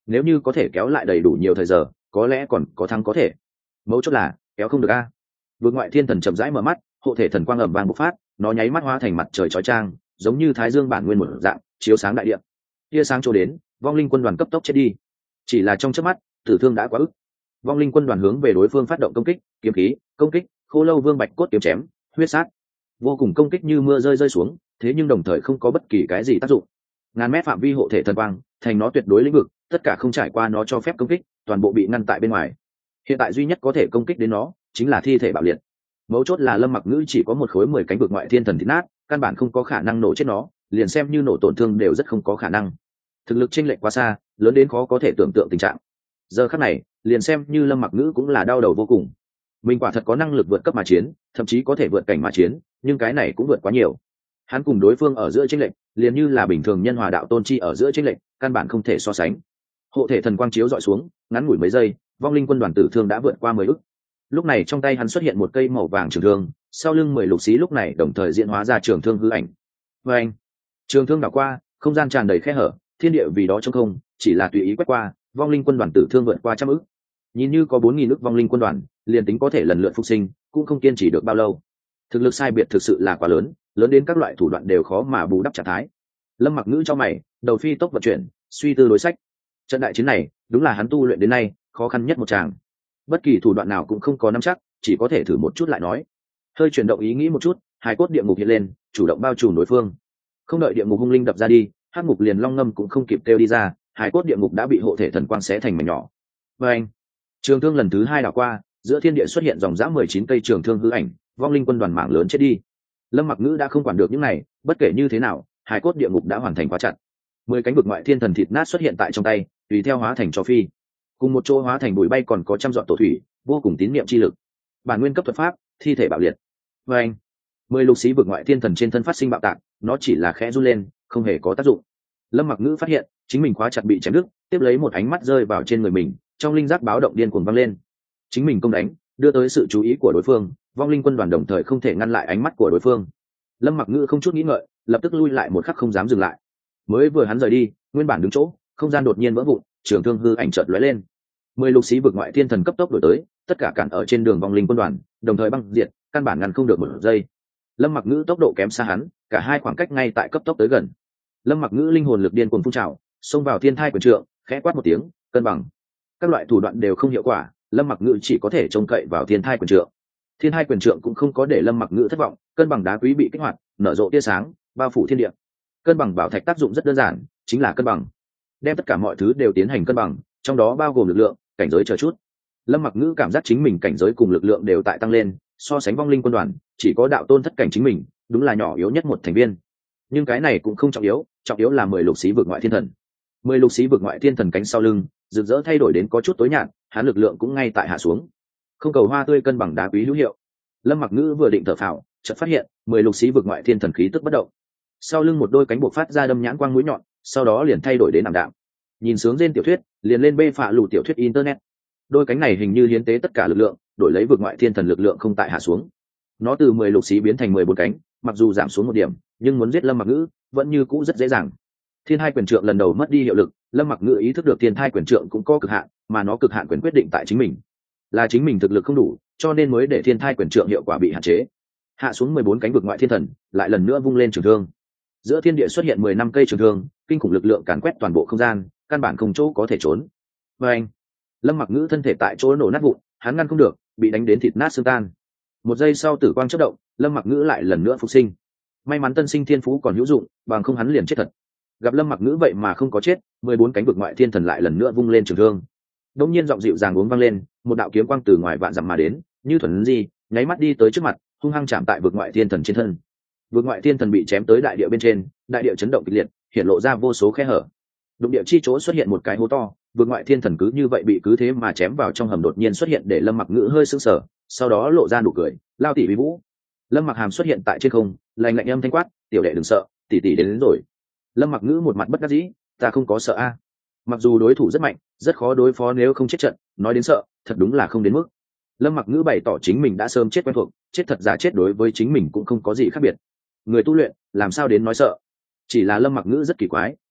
nếu như có thể kéo lại đầy đủ nhiều thời giờ có lẽ còn có thắng có thể. Mấu chốt là kéo không được a. Vượt ngoại thiên thần chậm rãi mở mắt, hộ thể thần quang ầm vang bộc phát, nó nháy mắt hóa thành mặt trời chói chang, giống như thái dương bản nguyên một dạng chiếu sáng đại địa. Tia sáng trôi đến, vong linh quân đoàn cấp tốc chết đi. Chỉ là trong chớp mắt, tử thương đã quá ức. Vong linh quân đoàn hướng về đối phương phát động công kích, kiếm khí công kích, khô lâu vương bạch cốt kiếm chém, huyết sát, vô cùng công kích như mưa rơi rơi xuống, thế nhưng đồng thời không có bất kỳ cái gì tác dụng. Ngàn mét phạm vi hộ thể thần quang thành nó tuyệt đối lĩnh vực, tất cả không trải qua nó cho phép công kích toàn bộ bị ngăn tại bên ngoài. Hiện tại duy nhất có thể công kích đến nó chính là thi thể bạo liệt. Mấu chốt là Lâm Mặc Ngữ chỉ có một khối 10 cánh vực ngoại thiên thần thịt nát, căn bản không có khả năng nổ chết nó, liền xem như nổ tổn thương đều rất không có khả năng. Thực lực chênh lệch quá xa, lớn đến khó có thể tưởng tượng tình trạng. Giờ khắc này, liền xem như Lâm Mặc Ngữ cũng là đau đầu vô cùng. Mình quả thật có năng lực vượt cấp mà chiến, thậm chí có thể vượt cảnh mà chiến, nhưng cái này cũng vượt quá nhiều. Hắn cùng đối phương ở giữa chênh lệch, liền như là bình thường nhân hòa đạo tôn chi ở giữa chênh lệch, căn bản không thể so sánh. Hộ thể thần quang chiếu dọi xuống, ngắn ngủi mấy giây, vong linh quân đoàn tử thương đã vượt qua 10 ức. Lúc này trong tay hắn xuất hiện một cây màu vàng trường thương, sau lưng 10 lục xí lúc này đồng thời diễn hóa ra trường thương hư ảnh. Và anh, trường thương đảo qua, không gian tràn đầy khe hở, thiên địa vì đó trống không, chỉ là tùy ý quét qua, vong linh quân đoàn tử thương vượt qua trăm ức. Nhìn như có 4000 ức vong linh quân đoàn, liền tính có thể lần lượt phục sinh, cũng không kiên trì được bao lâu. Thực lực sai biệt thực sự là quá lớn, lớn đến các loại thủ đoạn đều khó mà bù đắp trạng thái. Lâm Mặc Ngữ cho mày, đầu phi tốc vận chuyển, suy tư đối sách. Trận đại chiến này, đúng là hắn tu luyện đến nay khó khăn nhất một tràng. Bất kỳ thủ đoạn nào cũng không có nắm chắc, chỉ có thể thử một chút lại nói. Hơi chuyển động ý nghĩ một chút, hài cốt địa ngục hiện lên, chủ động bao trùm đối phương. Không đợi địa ngục hung linh đập ra đi, hắc ngục liền long ngâm cũng không kịp kêu đi ra, hài cốt địa ngục đã bị hộ thể thần quang xé thành mảnh nhỏ. Và anh, trường thương lần thứ 2 đảo qua, giữa thiên địa xuất hiện dòng dã 19 cây trường thương hư ảnh, vong linh quân đoàn mạng lớn chết đi. Lâm Mặc Ngữ đã không quản được những này, bất kể như thế nào, hài cốt địa ngục đã hoàn thành quá chặt. 10 cánh vực ngoại thiên thần thịt nát xuất hiện tại trong tay, tùy theo hóa thành cho phi. Cùng một chỗ hóa thành bụi bay còn có trăm dọn tổ thủy, vô cùng tín niệm chi lực. Bản nguyên cấp thuật pháp, thi thể bạo liệt. Và anh, 10 lục xí vực ngoại thiên thần trên thân phát sinh bạo tạc, nó chỉ là khẽ run lên, không hề có tác dụng. Lâm Mặc Ngữ phát hiện, chính mình khóa chặt bị chém đứt, tiếp lấy một ánh mắt rơi vào trên người mình, trong linh giác báo động điên cuồng vang lên. Chính mình công đánh, đưa tới sự chú ý của đối phương, vong linh quân đoàn đồng thời không thể ngăn lại ánh mắt của đối phương. Lâm Mặc Ngữ không chút nghĩ ngợi, lập tức lui lại một khắc không dám dừng lại. Mới vừa hắn rời đi, nguyên bản đứng chỗ, không gian đột nhiên vỡ vụn, trường thương hư ảnh chợt lóe lên. 10 lục xí vực ngoại thiên thần cấp tốc đổi tới, tất cả cản ở trên đường vong linh quân đoàn, đồng thời băng diệt, căn bản ngăn không được một giây. Lâm Mặc Ngữ tốc độ kém xa hắn, cả hai khoảng cách ngay tại cấp tốc tới gần. Lâm Mặc Ngữ linh hồn lực điên cuồng phun trào, xông vào thiên thai quyền trượng, khẽ quát một tiếng, cân bằng. Các loại thủ đoạn đều không hiệu quả, Lâm Mặc Ngữ chỉ có thể trông cậy vào thiên thai quyền trượng. Thiên thai quyền trượng cũng không có để Lâm Mặc Ngữ thất vọng, cân bằng đá quý bị kích hoạt, nở rộ tia sáng, bao phủ thiên địa. Cân bằng bảo thạch tác dụng rất đơn giản, chính là cân bằng. Đem tất cả mọi thứ đều tiến hành cân bằng, trong đó bao gồm lực lượng, cảnh giới chờ chút. Lâm Mặc Ngữ cảm giác chính mình cảnh giới cùng lực lượng đều tại tăng lên, so sánh vong linh quân đoàn, chỉ có đạo tôn thất cảnh chính mình, đúng là nhỏ yếu nhất một thành viên. Nhưng cái này cũng không trọng yếu là 10 lục xí vực ngoại thiên thần. 10 lục xí vực ngoại thiên thần cánh sau lưng, rực rỡ thay đổi đến có chút tối nhạt, hắn lực lượng cũng ngay tại hạ xuống. Không cầu hoa tươi cân bằng đá quý hữu hiệu. Lâm Mặc Ngữ vừa định thở phào, chợt phát hiện 10 lục xí vực ngoại thiên thần khí tức bất động. Sau lưng một đôi cánh buộc phát ra đâm nhãn quang mũi nhọn, sau đó liền thay đổi đến ảm đạm. Nhìn sướng trên tiểu thuyết, liền lên bê phạ lù tiểu thuyết internet. Đôi cánh này hình như hiến tế tất cả lực lượng, đổi lấy vực ngoại thiên thần lực lượng không tại hạ xuống. Nó từ 10 lục xí biến thành 14 cánh, mặc dù giảm xuống một điểm, nhưng muốn giết Lâm Mặc Ngữ vẫn như cũ rất dễ dàng. Thiên Thai quyền trượng lần đầu mất đi hiệu lực, Lâm Mặc Ngữ ý thức được Thiên Thai quyền trượng cũng có cực hạn, mà nó cực hạn quyền quyết định tại chính mình. Là chính mình thực lực không đủ, cho nên mới để Thiên Thai quyền trượng hiệu quả bị hạn chế. Hạ xuống 14 cánh vực ngoại thiên thần, lại lần nữa vung lên trường thương. Giữa thiên địa xuất hiện 10 năm cây trường thương, kinh khủng lực lượng càn quét toàn bộ không gian, căn bản không chỗ có thể trốn. Và anh, Lâm Mặc Ngữ thân thể tại chỗ nổ nát vụn, hắn ngăn không được, bị đánh đến thịt nát xương tan. Một giây sau tử quang chớp động, Lâm Mặc Ngữ lại lần nữa phục sinh. May mắn tân sinh thiên phú còn hữu dụng, bằng không hắn liền chết thật. Gặp Lâm Mặc Ngữ vậy mà không có chết, 14 cánh vực ngoại thiên thần lại lần nữa vung lên trường thương. Đột nhiên giọng dịu dàng uống vang lên, một đạo kiếm quang từ ngoài vạn dặm mà đến, như thuần di, nháy mắt đi tới trước mặt, hung hăng chạm tại vực ngoại thiên thần trên thân. Vực ngoại thiên thần bị chém tới đại địa bên trên, đại địa chấn động kịch liệt, hiện lộ ra vô số khe hở. Đụng địa chi chỗ xuất hiện một cái hố to, vực ngoại thiên thần cứ như vậy bị cứ thế mà chém vào trong hầm đột nhiên xuất hiện để Lâm Mặc Ngữ hơi sững sờ, sau đó lộ ra nụ cười, lao tỷ vi vũ. Lâm Mặc Hàm xuất hiện tại trên không, lạnh lạnh âm thanh quát, tiểu đệ đừng sợ, tỷ tỷ đến rồi. Lâm Mặc Ngữ một mặt bất đắc dĩ, ta không có sợ a. Mặc dù đối thủ rất mạnh, rất khó đối phó nếu không chết trận, nói đến sợ, thật đúng là không đến mức. Lâm Mặc Ngữ bày tỏ chính mình đã sớm chết quen thuộc, chết thật giả chết đối với chính mình cũng không có gì khác biệt. Người tu luyện làm sao đến nói sợ? Chỉ là Lâm Mặc Ngữ rất kỳ quái,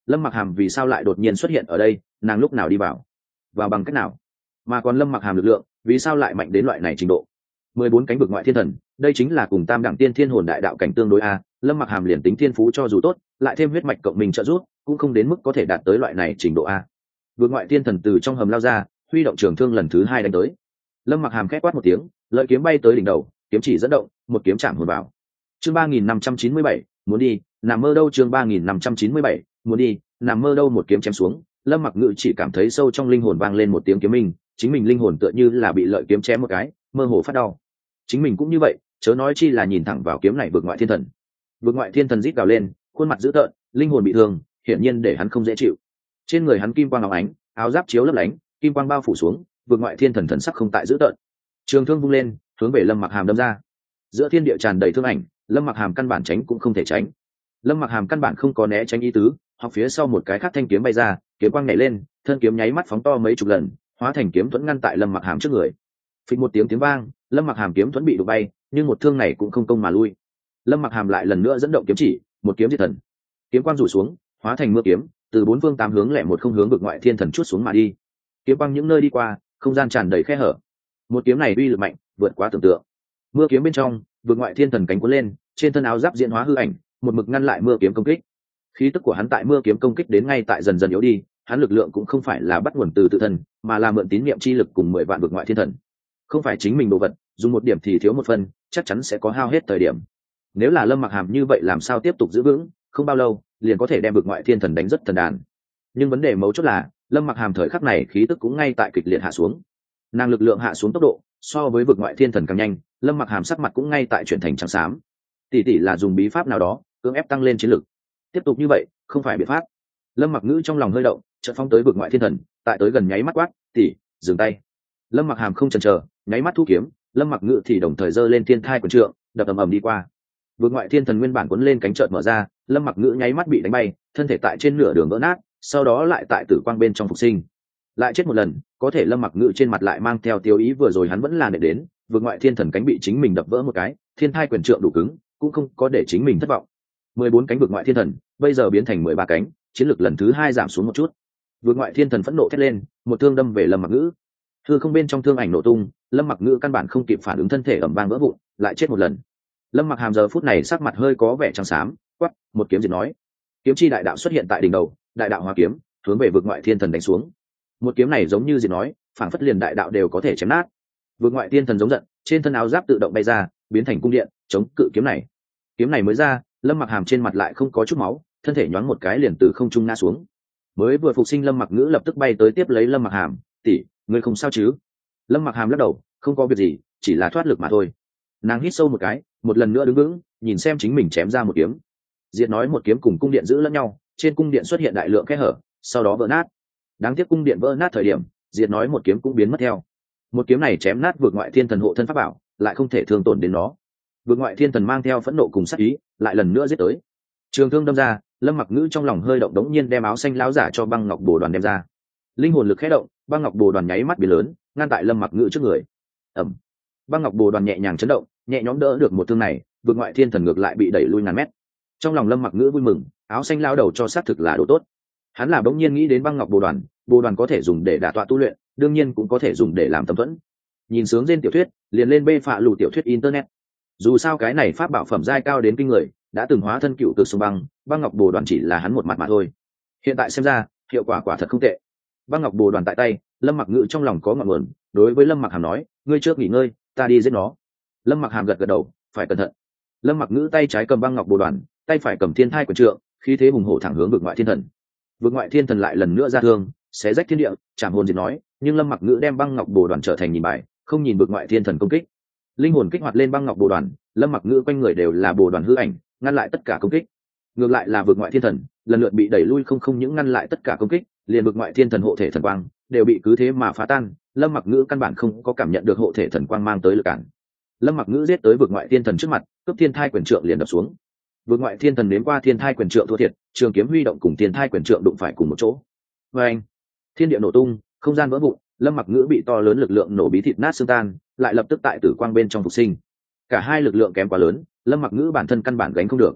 Lâm Mặc Hàm vì sao lại đột nhiên xuất hiện ở đây, nàng lúc nào đi vào bằng cách nào, mà còn Lâm Mặc Hàm lực lượng vì sao lại mạnh đến loại này trình độ? 14 cánh vực ngoại thiên thần, đây chính là cùng tam đẳng tiên thiên hồn đại đạo cảnh tương đối a. Lâm Mặc Hàm liền tính thiên phú cho dù tốt, lại thêm huyết mạch cộng mình trợ giúp, cũng không đến mức có thể đạt tới loại này trình độ a. Vực ngoại thiên thần từ trong hầm lao ra, huy động trường thương lần thứ 2 đánh tới. Lâm Mặc Hàm khẽ quát một tiếng, lợi kiếm bay tới đỉnh đầu, kiếm chỉ dẫn động, một kiếm chạm hồn vào. Chương 3597, muốn đi, nằm mơ đâu? Chương 3597, muốn đi, nằm mơ đâu? Một kiếm chém xuống, Lâm Mặc Ngự chỉ cảm thấy sâu trong linh hồn vang lên một tiếng kiếm minh, chính mình linh hồn tựa như là bị lợi kiếm chém một cái, mơ hồ phát đau. Chính mình cũng như vậy, chớ nói chi là nhìn thẳng vào kiếm này vực ngoại thiên thần. Vực ngoại thiên thần rít gào lên, khuôn mặt dữ tợn, linh hồn bị thương, hiển nhiên để hắn không dễ chịu. Trên người hắn kim quang óng ánh, áo giáp chiếu lấp lánh, kim quang bao phủ xuống, vực ngoại thiên thần thần sắc không tại dữ tợn. Trường thương vung lên, hướng về Lâm Mặc Hàm đâm ra. Giữa thiên địa tràn đầy thương ảnh, Lâm Mặc Hàm căn bản tránh cũng không thể tránh. Lâm Mặc Hàm căn bản không có né tránh ý tứ, học phía sau một cái khác thanh kiếm bay ra, kiếm quang nhảy lên, thân kiếm nháy mắt phóng to mấy chục lần, hóa thành kiếm thuẫn ngăn tại Lâm Mặc Hàm trước người. Phịch một tiếng vang, Lâm Mặc Hàm kiếm thuẫn bị đụng bay, nhưng một thương này cũng không công mà lui. Lâm Mặc Hàm lại lần nữa dẫn động kiếm chỉ, một kiếm diệt thần. Kiếm quang rủ xuống, hóa thành mưa kiếm, từ bốn phương tám hướng lẻ một không hướng vực ngoại thiên thần chuốt xuống mà đi. Kiếm quang những nơi đi qua, không gian tràn đầy khe hở. Một kiếm này uy lực mạnh, vượt quá tưởng tượng. Mưa kiếm bên trong, vực ngoại thiên thần cánh cuốn lên, trên thân áo giáp diễn hóa hư ảnh, một mực ngăn lại mưa kiếm công kích. Khí tức của hắn tại mưa kiếm công kích đến ngay tại dần dần yếu đi, hắn lực lượng cũng không phải là bắt nguồn từ tự thân, mà là mượn tín niệm chi lực cùng 10 vạn vực ngoại thiên thần. Không phải chính mình đồ vật, dùng một điểm thì thiếu một phần, chắc chắn sẽ có hao hết thời điểm. Nếu là Lâm Mặc Hàm như vậy làm sao tiếp tục giữ vững, không bao lâu liền có thể đem vực ngoại thiên thần đánh rất thần đàn. Nhưng vấn đề mấu chốt là Lâm Mặc Hàm thời khắc này khí tức cũng ngay tại kịch liệt hạ xuống, nàng lực lượng hạ xuống tốc độ so với vực ngoại thiên thần càng nhanh. Lâm Mặc Hàm sắc mặt cũng ngay tại chuyển thành trắng xám. Tỷ là dùng bí pháp nào đó cưỡng ép tăng lên chiến lực, tiếp tục như vậy không phải biện pháp. Lâm Mặc Ngữ trong lòng hơi động, chợt phóng tới vực ngoại thiên thần, tại tới gần nháy mắt quát, tỷ dừng tay. Lâm Mặc Hàm không chần chờ, nháy mắt thu kiếm. Lâm Mặc Ngữ thì đồng thời giơ lên thiên thai quyền trượng, đập ầm ầm đi qua. Vực ngoại thiên thần nguyên bản cuốn lên cánh chợt mở ra, Lâm Mặc Ngữ nháy mắt bị đánh bay, thân thể tại trên nửa đường vỡ nát, sau đó lại tại tử quang bên trong phục sinh. Lại chết một lần, có thể Lâm Mặc Ngữ trên mặt lại mang theo tiêu ý vừa rồi hắn vẫn là để đến, vực ngoại thiên thần cánh bị chính mình đập vỡ một cái, thiên thai quyền trượng đủ cứng, cũng không có để chính mình thất vọng. 14 cánh vực ngoại thiên thần, bây giờ biến thành 13 cánh, chiến lực lần thứ 2 giảm xuống một chút. Vực ngoại thiên thần phẫn nộ thét lên, một thương đâm về Lâm Mặc Ngữ. Hư không bên trong thương ảnh nổ tung, Lâm Mặc Ngữ căn bản không kịp phản ứng, thân thể ầm vang vỡ vụn, lại chết một lần. Lâm Mặc Hàm giờ phút này sắc mặt hơi có vẻ trắng xám, quắc, một kiếm diệt nói. Kiếm chi đại đạo xuất hiện tại đỉnh đầu, đại đạo hóa kiếm, hướng về vực ngoại thiên thần đánh xuống. Một kiếm này giống như diệt nói, phảng phất liền đại đạo đều có thể chém nát. Vực ngoại thiên thần giống giận, trên thân áo giáp tự động bay ra, biến thành cung điện, chống cự kiếm này. Kiếm này mới ra, Lâm Mặc Hàm trên mặt lại không có chút máu, thân thể nhoáng một cái liền từ không trung ngã xuống. Mới vừa phục sinh Lâm Mặc Ngữ lập tức bay tới tiếp lấy Lâm Mặc Hàm, tỷ, ngươi không sao chứ? Lâm Mặc Hàm lắc đầu, không có việc gì, chỉ là thoát lực mà thôi. Nàng hít sâu một cái, một lần nữa đứng vững, nhìn xem chính mình chém ra một kiếm. Diệt nói một kiếm cùng cung điện giữ lẫn nhau, trên cung điện xuất hiện đại lượng kẽ hở, sau đó vỡ nát. Đáng tiếc cung điện vỡ nát thời điểm, Diệt nói một kiếm cũng biến mất theo. Một kiếm này chém nát vực ngoại thiên thần hộ thân pháp bảo, lại không thể thương tổn đến nó. Vực ngoại thiên thần mang theo phẫn nộ cùng sát ý, lại lần nữa giết tới. Trường thương đâm ra, Lâm Mặc Ngữ trong lòng hơi động, đống nhiên đem áo xanh láo giả cho băng ngọc bồ đoàn đem ra. Linh hồn lực khẽ động, băng ngọc bồ đoàn nháy mắt biến lớn, ngăn tại Lâm Mặc Ngữ trước người. Ầm. Băng ngọc bồ đoàn nhẹ nhàng chấn động, nhẹ nhõm đỡ được một thương này, vực ngoại thiên thần ngược lại bị đẩy lui ngàn mét. Trong lòng Lâm Mặc Ngữ vui mừng, áo xanh lao đầu cho xác thực là đồ tốt. Hắn là bỗng nhiên nghĩ đến băng ngọc bồ đoàn có thể dùng để đả tọa tu luyện, đương nhiên cũng có thể dùng để làm tâm thuẫn. Nhìn sướng trên tiểu thuyết, liền lên bê phạ lù tiểu thuyết internet. Dù sao cái này pháp bảo phẩm giai cao đến kinh người, đã từng hóa thân cựu cực sông băng ngọc bồ đoàn chỉ là hắn một mặt mà thôi. Hiện tại xem ra, hiệu quả quả thật không tệ. Băng ngọc bồ đoàn tại tay, Lâm Mặc Ngữ trong lòng có ngọn nguồn, đối với Lâm Mặc Hàm nói, ngươi trước nghỉ ngơi, ta đi giết nó. Lâm Mặc Hàm gật gật đầu, phải cẩn thận. Lâm Mặc Ngữ tay trái cầm băng ngọc bồ đoàn, tay phải cầm thiên thai quyền trượng, khí thế hùng hổ thẳng hướng vực ngoại thiên thần. Vực ngoại thiên thần lại lần nữa ra thương, xé rách thiên địa, chạm hồn diệt nói, nhưng Lâm Mặc Ngữ đem băng ngọc bồ đoàn trở thành nhìn bài, không nhìn vực ngoại thiên thần công kích. Linh hồn kích hoạt lên băng ngọc bồ đoàn, Lâm Mặc Ngữ quanh người đều là bồ đoàn hư ảnh, ngăn lại tất cả công kích. Ngược lại là vực ngoại thiên thần, lần lượt bị đẩy lui, không những ngăn lại tất cả công kích, liền vực ngoại thiên thần hộ thể thần quang đều bị cứ thế mà phá tan. Lâm Mặc Ngữ căn bản không có cảm nhận được hộ thể thần quang mang tới lực cản. Lâm Mặc Ngữ giết tới vực ngoại thiên thần trước mặt, cướp thiên thai quyền trượng liền đập xuống. Vực ngoại thiên thần nếm qua thiên thai quyền trượng thua thiệt, trường kiếm huy động cùng thiên thai quyền trượng đụng phải cùng một chỗ. Và anh, thiên địa nổ tung, không gian vỡ vụn, Lâm Mặc Ngữ bị to lớn lực lượng nổ bí thịt nát xương tan, lại lập tức tại tử quang bên trong phục sinh. Cả hai lực lượng kém quá lớn, Lâm Mặc Ngữ bản thân căn bản gánh không được.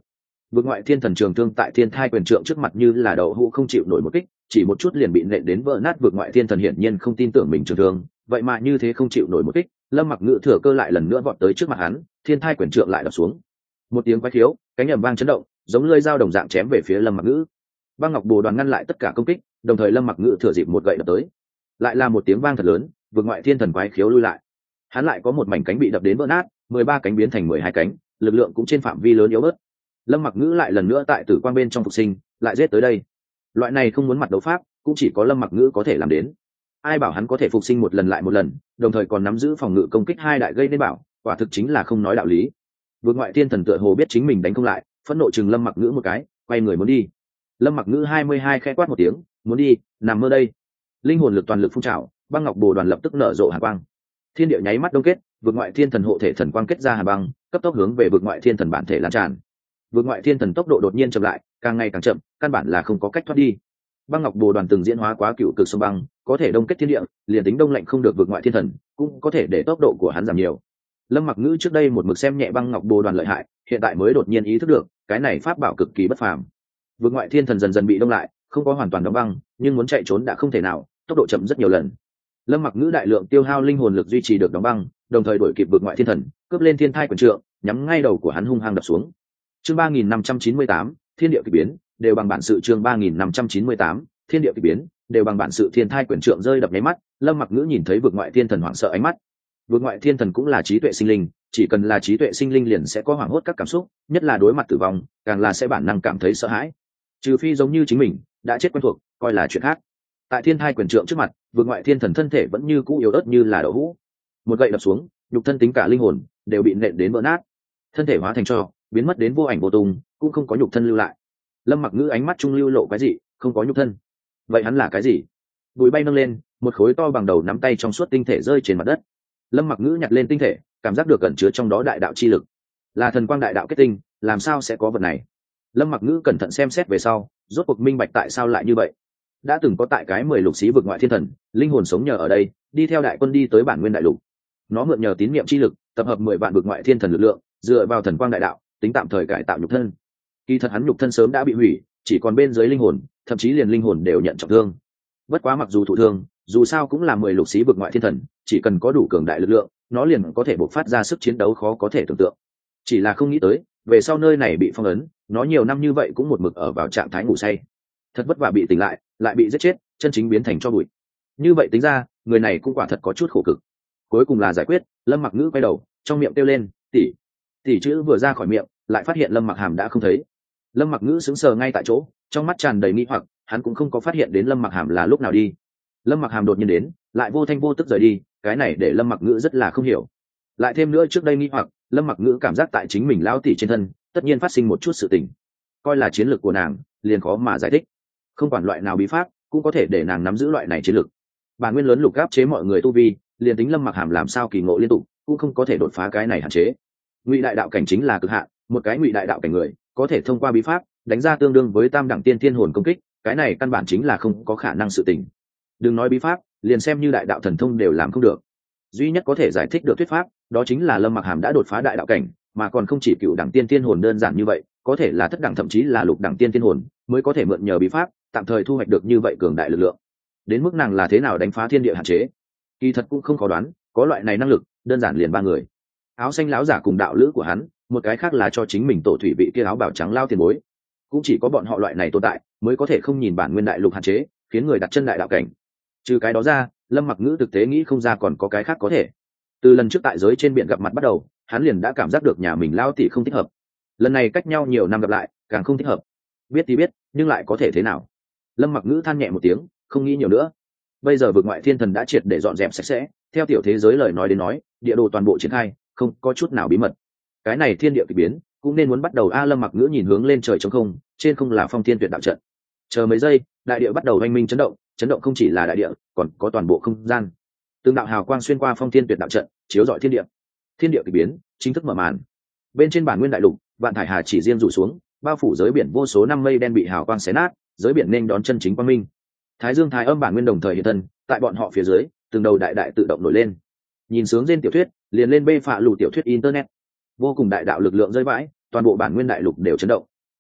Vực ngoại thiên thần trường thương tại thiên thai quyền trượng trước mặt như là đậu hũ không chịu nổi một kích, chỉ một chút liền bị nện đến vỡ nát. Vực ngoại thiên thần hiển nhiên không tin tưởng mình trường thương, vậy mà như thế không chịu nổi một kích. Lâm Mặc Ngữ thừa cơ lại lần nữa vọt tới trước mặt hắn, thiên thai quyền trượng lại đập xuống. Một tiếng quái khiếu, cánh ầm vang chấn động, giống lưỡi dao đồng dạng chém về phía Lâm Mặc Ngữ. Băng Ngọc Bồ Đoàn ngăn lại tất cả công kích, đồng thời Lâm Mặc Ngữ thừa dịp một gậy đập tới. Lại là một tiếng vang thật lớn, vực ngoại thiên thần quái khiếu lui lại. Hắn lại có một mảnh cánh bị đập đến vỡ nát, 13 cánh biến thành 12 cánh, lực lượng cũng trên phạm vi lớn yếu bớt. Lâm Mặc Ngữ lại lần nữa tại tử quang bên trong phục sinh, lại giết tới đây. Loại này không muốn mặt đấu pháp, cũng chỉ có Lâm Mặc Ngữ có thể làm đến. Ai bảo hắn có thể phục sinh một lần lại một lần, đồng thời còn nắm giữ phòng ngự công kích hai đại gây nên bảo, quả thực chính là không nói đạo lý. Vực ngoại thiên thần tựa hồ biết chính mình đánh không lại, phẫn nộ chừng Lâm Mặc Ngữ một cái, quay người muốn đi. Lâm Mặc Ngữ 22 khẽ quát một tiếng, muốn đi, nằm mơ đây. Linh hồn lực toàn lực phun trào, Băng Ngọc Bồ Đoàn lập tức nở rộ hàn quang. Thiên địa nháy mắt đông kết, vực ngoại thiên thần hộ thể thần quang kết ra hàn băng, cấp tốc hướng về vực ngoại thiên thần bản thể lan tràn. Vực ngoại thiên thần tốc độ đột nhiên chậm lại, càng ngày càng chậm, căn bản là không có cách thoát đi. Băng Ngọc Bồ Đoàn từng diễn hóa quá cựu cực sông băng, có thể đông kết thiên địa, liền tính đông lạnh không được vực ngoại thiên thần, cũng có thể để tốc độ của hắn giảm nhiều. Lâm Mặc Ngữ trước đây một mực xem nhẹ Băng Ngọc Bồ Đoàn lợi hại, hiện tại mới đột nhiên ý thức được, cái này pháp bảo cực kỳ bất phàm. Vực ngoại thiên thần dần dần bị đông lại, không có hoàn toàn đóng băng, nhưng muốn chạy trốn đã không thể nào, tốc độ chậm rất nhiều lần. Lâm Mặc Ngữ đại lượng tiêu hao linh hồn lực duy trì được đóng băng, đồng thời đuổi kịp vực ngoại thiên thần, cướp lên thiên thai quyền trượng, nhắm ngay đầu của hắn hung hăng đập xuống. Chương 3598, thiên địa kỳ biến, đều bằng bản sự. Chương 3598, thiên địa kỳ biến, đều bằng bản sự. Thiên thai quyền trượng rơi đập nháy mắt, Lâm Mặc Ngữ nhìn thấy vực ngoại thiên thần hoảng sợ ánh mắt. Vực ngoại thiên thần cũng là trí tuệ sinh linh, chỉ cần là trí tuệ sinh linh liền sẽ có hoảng hốt các cảm xúc, nhất là đối mặt tử vong, càng là sẽ bản năng cảm thấy sợ hãi. Trừ phi giống như chính mình đã chết quen thuộc, coi là chuyện khác. Tại thiên thai quyền trượng trước mặt, vực ngoại thiên thần thân thể vẫn như cũ yếu ớt như là đậu hũ. Một gậy đập xuống, nhục thân tính cả linh hồn đều bị nện đến vỡ nát, thân thể hóa thành tro, biến mất đến vô ảnh vô tung, cũng không có nhục thân lưu lại. Lâm Mặc Ngữ ánh mắt trung lưu lộ cái gì, không có nhục thân, vậy hắn là cái gì? Bụi bay nâng lên, một khối to bằng đầu nắm tay trong suốt tinh thể rơi trên mặt đất. Lâm Mặc Ngữ nhặt lên tinh thể, cảm giác được ẩn chứa trong đó đại đạo chi lực, là thần quang đại đạo kết tinh, làm sao sẽ có vật này? Lâm Mặc Ngữ cẩn thận xem xét về sau, rốt cuộc minh bạch tại sao lại như vậy. Đã từng có tại cái 10 lục xí vực ngoại thiên thần, linh hồn sống nhờ ở đây, đi theo đại quân đi tới bản nguyên đại lục. Nó mượn nhờ tín niệm chi lực, tập hợp 10 vạn vực ngoại thiên thần lực lượng, dựa vào thần quang đại đạo, tính tạm thời cải tạo nhục thân. Kỳ thật hắn nhục thân sớm đã bị hủy, chỉ còn bên dưới linh hồn, thậm chí liền linh hồn đều nhận trọng thương. Bất quá mặc dù thụ thương, dù sao cũng là 10 lục xí vực ngoại thiên thần, chỉ cần có đủ cường đại lực lượng, nó liền có thể bộc phát ra sức chiến đấu khó có thể tưởng tượng. Chỉ là không nghĩ tới, về sau nơi này bị phong ấn, nó nhiều năm như vậy cũng một mực ở vào trạng thái ngủ say. Thật vất vả bị tỉnh lại bị giết chết, chân chính biến thành tro bụi. Như vậy tính ra, người này cũng quả thật có chút khổ cực. Cuối cùng là giải quyết, Lâm Mặc Ngữ quay đầu, trong miệng kêu lên, tỷ. Tỷ chữ vừa ra khỏi miệng, lại phát hiện Lâm Mặc Hàm đã không thấy. Lâm Mặc Ngữ sững sờ ngay tại chỗ, trong mắt tràn đầy nghi hoặc, hắn cũng không có phát hiện đến Lâm Mặc Hàm là lúc nào đi. Lâm Mặc Hàm đột nhiên đến, lại vô thanh vô tức rời đi, cái này để Lâm Mặc Ngữ rất là không hiểu. Lại thêm nữa trước đây nghi hoặc, Lâm Mặc Ngữ cảm giác tại chính mình lão tỷ trên thân, tất nhiên phát sinh một chút sự tình. Coi là chiến lược của nàng, liền khó mà giải thích. Không quản loại nào bí pháp, cũng có thể để nàng nắm giữ loại này chiến lược. Bản nguyên lớn lục áp chế mọi người tu vi, liền tính Lâm Mặc Hàm làm sao kỳ ngộ liên tục, cũng không có thể đột phá cái này hạn chế. Ngụy đại đạo cảnh chính là cực hạn, một cái ngụy đại đạo cảnh người, có thể thông qua bí pháp đánh ra tương đương với tam đẳng tiên thiên hồn công kích, cái này căn bản chính là không có khả năng sự tình. Đừng nói bí pháp, liền xem như đại đạo thần thông đều làm không được. Duy nhất có thể giải thích được thuyết pháp, đó chính là Lâm Mặc Hàm đã đột phá đại đạo cảnh, mà còn không chỉ cựu đẳng tiên thiên hồn đơn giản như vậy, có thể là thất đẳng thậm chí là lục đẳng tiên thiên hồn, mới có thể mượn nhờ bí pháp tạm thời thu hoạch được như vậy cường đại lực lượng. Đến mức nàng là thế nào đánh phá thiên địa hạn chế, kỳ thật cũng không khó đoán, có loại này năng lực, đơn giản liền ba người. Áo xanh lão giả cùng đạo lữ của hắn, một cái khác là cho chính mình tổ thủy vị kia áo bào trắng lao tiền bối. Cũng chỉ có bọn họ loại này tồn tại, mới có thể không nhìn bản nguyên đại lục hạn chế, khiến người đặt chân đại đạo cảnh. Trừ cái đó ra, Lâm Mặc Ngữ thực tế nghĩ không ra còn có cái khác có thể. Từ lần trước tại giới trên biển gặp mặt bắt đầu, hắn liền đã cảm giác được nhà mình lao tỷ không thích hợp. Lần này cách nhau nhiều năm gặp lại, càng không thích hợp. Biết thì biết, nhưng lại có thể thế nào? Lâm Mặc Ngữ than nhẹ một tiếng, không nghĩ nhiều nữa. Bây giờ vực ngoại thiên thần đã triệt để dọn dẹp sạch sẽ, theo tiểu thế giới lời nói đến nói, địa đồ toàn bộ triển khai, không có chút nào bí mật. Cái này thiên địa kỳ biến, cũng nên muốn bắt đầu. Lâm Mặc Ngữ nhìn hướng lên trời trống không, trên không là phong thiên tuyệt đạo trận. Chờ mấy giây, đại địa bắt đầu oanh minh chấn động không chỉ là đại địa, còn có toàn bộ không gian. Từng đạo hào quang xuyên qua phong thiên tuyệt đạo trận, chiếu rọi thiên địa. Thiên địa kỳ biến chính thức mở màn. Bên trên bản nguyên đại lục, vạn thải hà chỉ riêng rủ xuống, bao phủ giới biển vô số năm mây đen bị hào quang xé nát, giới biển nên đón chân chính quang minh. Thái dương thái âm bản nguyên đồng thời hiện thân, tại bọn họ phía dưới, từng đầu đại đại tự động nổi lên. Nhìn sướng trên tiểu thuyết, liền lên bê phạ lù tiểu thuyết internet. Vô cùng đại đạo lực lượng rơi vãi, toàn bộ bản nguyên đại lục đều chấn động.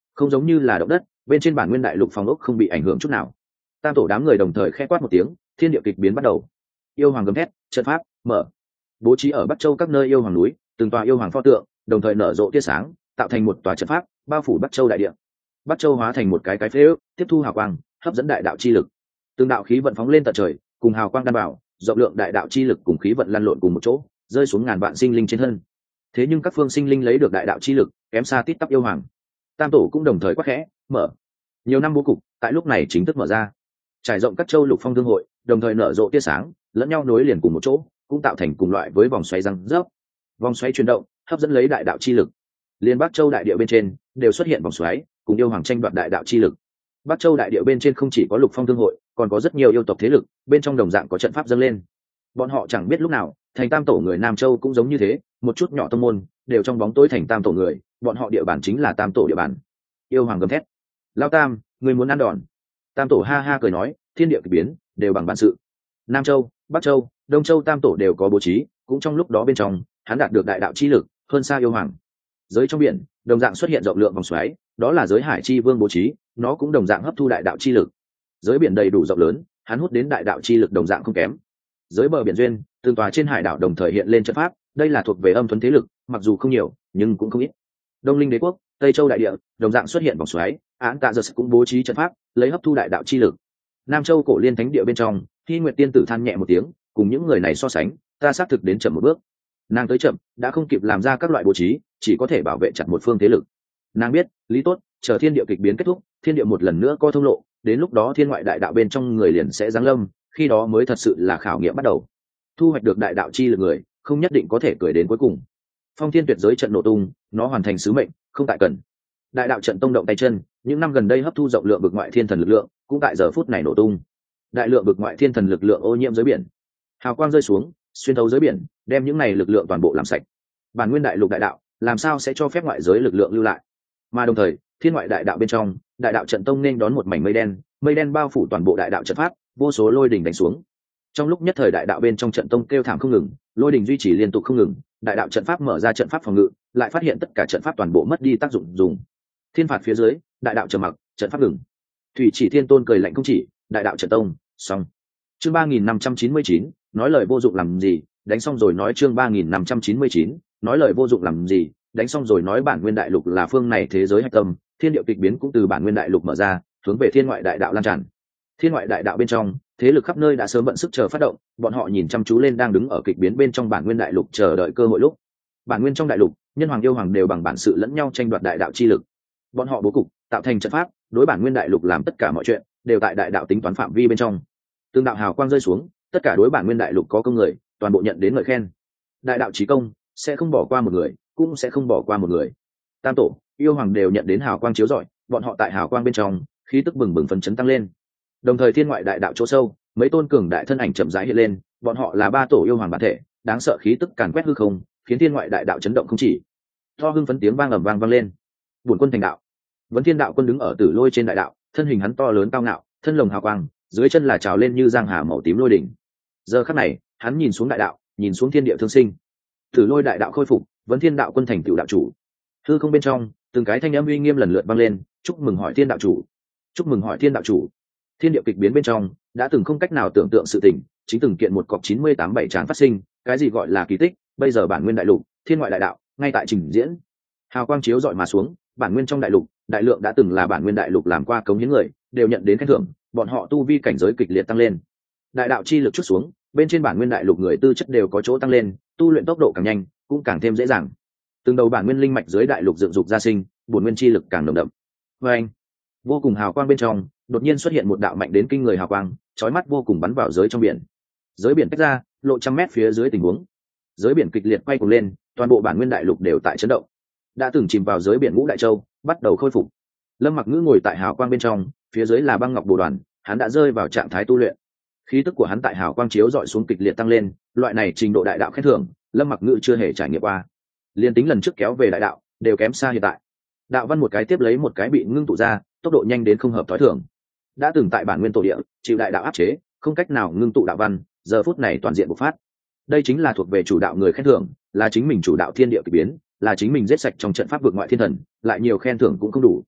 không giống như là động đất, bên trên bản nguyên đại lục phòng ốc không bị ảnh hưởng chút nào. Tam tổ đám người đồng thời khẽ quát một tiếng, thiên địa kịch biến bắt đầu. Yêu hoàng gầm thét, trận pháp mở. Bố trí ở Bắc Châu các nơi yêu hoàng núi, từng tòa yêu hoàng pho tượng đồng thời nở rộ tia sáng, tạo thành một tòa trận pháp bao phủ Bắc Châu đại địa. Bắc Châu hóa thành một cái phế ước, tiếp thu hào quang, hấp dẫn đại đạo chi lực. Từng đạo khí vận phóng lên tận trời, cùng hào quang đan bảo, rộng lượng đại đạo chi lực cùng khí vận lăn lộn cùng một chỗ, rơi xuống ngàn vạn sinh linh trên thân. Thế nhưng các phương sinh linh lấy được đại đạo chi lực, kém xa tít tắp yêu hoàng. Tam tổ cũng đồng thời quát khẽ, mở. Nhiều năm bố cục, tại lúc này chính thức mở ra. Trải rộng các châu lục phong thương hội, đồng thời nở rộ tia sáng, lẫn nhau nối liền cùng một chỗ, cũng tạo thành cùng loại với vòng xoáy răng rớp. Vòng xoáy chuyển động, hấp dẫn lấy đại đạo chi lực. Liên Bắc Châu đại địa bên trên đều xuất hiện vòng xoáy, cùng yêu hoàng tranh đoạt đại đạo chi lực. Bắc Châu đại địa bên trên không chỉ có lục phong thương hội, còn có rất nhiều yêu tộc thế lực, bên trong đồng dạng có trận pháp dâng lên. Bọn họ chẳng biết lúc nào, thành tam tổ người Nam Châu cũng giống như thế, một chút nhỏ tông môn đều trong bóng tối thành tam tổ người, bọn họ địa bàn chính là tam tổ địa bàn. Yêu hoàng gầm thét, lao tam, người muốn ăn đòn. Tam tổ ha ha cười nói, thiên địa kỳ biến đều bằng bản sự. Nam Châu, Bắc Châu, Đông Châu tam tổ đều có bố trí, cũng trong lúc đó bên trong hắn đạt được đại đạo chi lực hơn xa yêu hoàng. Giới trong biển đồng dạng xuất hiện rộng lượng vòng xoáy, đó là giới hải chi vương bố trí, nó cũng đồng dạng hấp thu đại đạo chi lực. Giới biển đầy đủ rộng lớn, hắn hút đến đại đạo chi lực đồng dạng không kém. Giới bờ biển duyên, từng tòa trên hải đảo đồng thời hiện lên trận pháp, đây là thuộc về âm thuần thế lực, mặc dù không nhiều nhưng cũng không ít. Đông Linh đế quốc, Tây Châu đại địa đồng dạng xuất hiện vòng xoáy, án tạ giật cũng bố trí trận pháp lấy hấp thu đại đạo chi lực. Nam Châu cổ liên thánh địa bên trong, Hy Nguyệt tiên tử than nhẹ một tiếng, cùng những người này so sánh, ta xác thực đến chậm một bước. Nàng tới chậm, đã không kịp làm ra các loại bố trí, chỉ có thể bảo vệ chặt một phương thế lực. Nàng biết, lý tốt, chờ thiên địa kịch biến kết thúc, thiên địa một lần nữa có thông lộ, đến lúc đó thiên ngoại đại đạo bên trong người liền sẽ giáng lâm, khi đó mới thật sự là khảo nghiệm bắt đầu. Thu hoạch được đại đạo chi lực người, không nhất định có thể cười đến cuối cùng. Phong thiên tuyệt giới trận nổ tung, nó hoàn thành sứ mệnh, không tại cần. Đại đạo trận tông động tay chân, những năm gần đây hấp thu rộng lượng vực ngoại thiên thần lực lượng, cũng tại giờ phút này nổ tung. Đại lượng vực ngoại thiên thần lực lượng ô nhiễm giới biển, hào quang rơi xuống, xuyên thấu giới biển, đem những này lực lượng toàn bộ làm sạch. Bản nguyên đại lục đại đạo, làm sao sẽ cho phép ngoại giới lực lượng lưu lại? Mà đồng thời, thiên ngoại đại đạo bên trong, đại đạo trận tông nên đón một mảnh mây đen bao phủ toàn bộ đại đạo trận pháp, vô số lôi đỉnh đánh xuống. Trong lúc nhất thời đại đạo bên trong trận tông kêu thảm không ngừng, lôi đỉnh duy trì liên tục không ngừng, đại đạo trận pháp mở ra trận pháp phòng ngự, lại phát hiện tất cả trận pháp toàn bộ mất đi tác dụng dùng. Thiên phạt phía dưới, đại đạo trầm mặc, trận pháp ngừng. Thủy Chỉ Thiên Tôn cười lạnh không chỉ, đại đạo trận tông, xong. Chương 3599, nói lời vô dụng làm gì, đánh xong rồi nói chương 3599, nói lời vô dụng làm gì, đánh xong rồi nói bản nguyên đại lục là phương này thế giới hạch tâm, thiên địa kịch biến cũng từ bản nguyên đại lục mở ra, hướng về thiên ngoại đại đạo lan tràn. Thiên ngoại đại đạo bên trong, thế lực khắp nơi đã sớm bận sức chờ phát động, bọn họ nhìn chăm chú lên đang đứng ở kịch biến bên trong bản nguyên đại lục chờ đợi cơ hội lúc. Bản nguyên trong đại lục, nhân hoàng yêu hoàng đều bằng bản sự lẫn nhau tranh đoạt đại đạo chi lực. Bọn họ bố cục, tạo thành trận pháp, đối bản nguyên đại lục làm tất cả mọi chuyện đều tại đại đạo tính toán phạm vi bên trong. Từng đạo hào quang rơi xuống, tất cả đối bản nguyên đại lục có công người, toàn bộ nhận đến ngợi khen. Đại đạo chí công sẽ không bỏ qua một người, cũng sẽ không bỏ qua một người. Tam tổ, yêu hoàng đều nhận đến hào quang chiếu rọi, bọn họ tại hào quang bên trong, khí tức bừng bừng phấn chấn tăng lên. Đồng thời thiên ngoại đại đạo chỗ sâu, mấy tôn cường đại thân ảnh chậm rãi hiện lên, bọn họ là ba tổ yêu hoàng bản thể, đáng sợ khí tức càn quét hư không, khiến thiên ngoại đại đạo chấn động không chỉ. To hưng phấn tiếng vang ầm vang lên. Bổn quân thành đạo. Vấn Thiên đạo quân đứng ở tử lôi trên đại đạo, thân hình hắn to lớn cao ngạo, thân lồng hào quang, dưới chân là trào lên như giang hà màu tím lôi đỉnh. Giờ khắc này, hắn nhìn xuống đại đạo, nhìn xuống thiên địa thương sinh. Tử lôi đại đạo khôi phục, Vấn Thiên đạo quân thành tựu đạo chủ. Hư không bên trong, từng cái thanh âm uy nghiêm lần lượt vang lên, chúc mừng hỏi thiên đạo chủ, chúc mừng hỏi thiên đạo chủ. Thiên địa kịch biến bên trong, đã từng không cách nào tưởng tượng sự tình, chính từng kiện một cọc 98 bảy tràn phát sinh, cái gì gọi là kỳ tích, bây giờ bản nguyên đại lục, thiên ngoại đại đạo, ngay tại trình diễn. Hào quang chiếu rọi mà xuống, bản nguyên trong đại lục, đại lượng đã từng là bản nguyên đại lục làm qua cống hiến người, đều nhận đến khen thưởng, bọn họ tu vi cảnh giới kịch liệt tăng lên. Đại đạo chi lực chút xuống, bên trên bản nguyên đại lục người tư chất đều có chỗ tăng lên, tu luyện tốc độ càng nhanh, cũng càng thêm dễ dàng. Từng đầu bản nguyên linh mạch dưới đại lục dựng dục ra sinh, bổn nguyên chi lực càng nồng đậm. Và anh, vô cùng hào quang bên trong, đột nhiên xuất hiện một đạo mạnh đến kinh người hào quang, chói mắt vô cùng bắn vào giới trong biển. Giới biển tách ra, lộ trăm mét phía dưới tình huống. Giới biển kịch liệt quay cuồng lên, toàn bộ bản nguyên đại lục đều tại chấn động. Đã từng chìm vào giới biển Ngũ Đại Châu, bắt đầu khôi phục. Lâm Mặc Ngữ ngồi tại hào quang bên trong, phía dưới là băng ngọc bồ đoàn, hắn đã rơi vào trạng thái tu luyện. Khí tức của hắn tại hào quang chiếu dọi xuống kịch liệt tăng lên, loại này trình độ đại đạo khen thưởng, Lâm Mặc Ngữ chưa hề trải nghiệm qua. Liên tính lần trước kéo về đại đạo, đều kém xa hiện tại. Đạo văn một cái tiếp lấy một cái bị ngưng tụ ra, tốc độ nhanh đến không hợp thói thường. Đã từng tại bản nguyên tổ địa, chịu đại đạo áp chế, không cách nào ngưng tụ đạo văn, giờ phút này toàn diện bộc phát. Đây chính là thuộc về chủ đạo người khen thưởng, là chính mình chủ đạo thiên địa kỳ biến, là chính mình giết sạch trong trận pháp vượt ngoại thiên thần, lại nhiều khen thưởng cũng không đủ.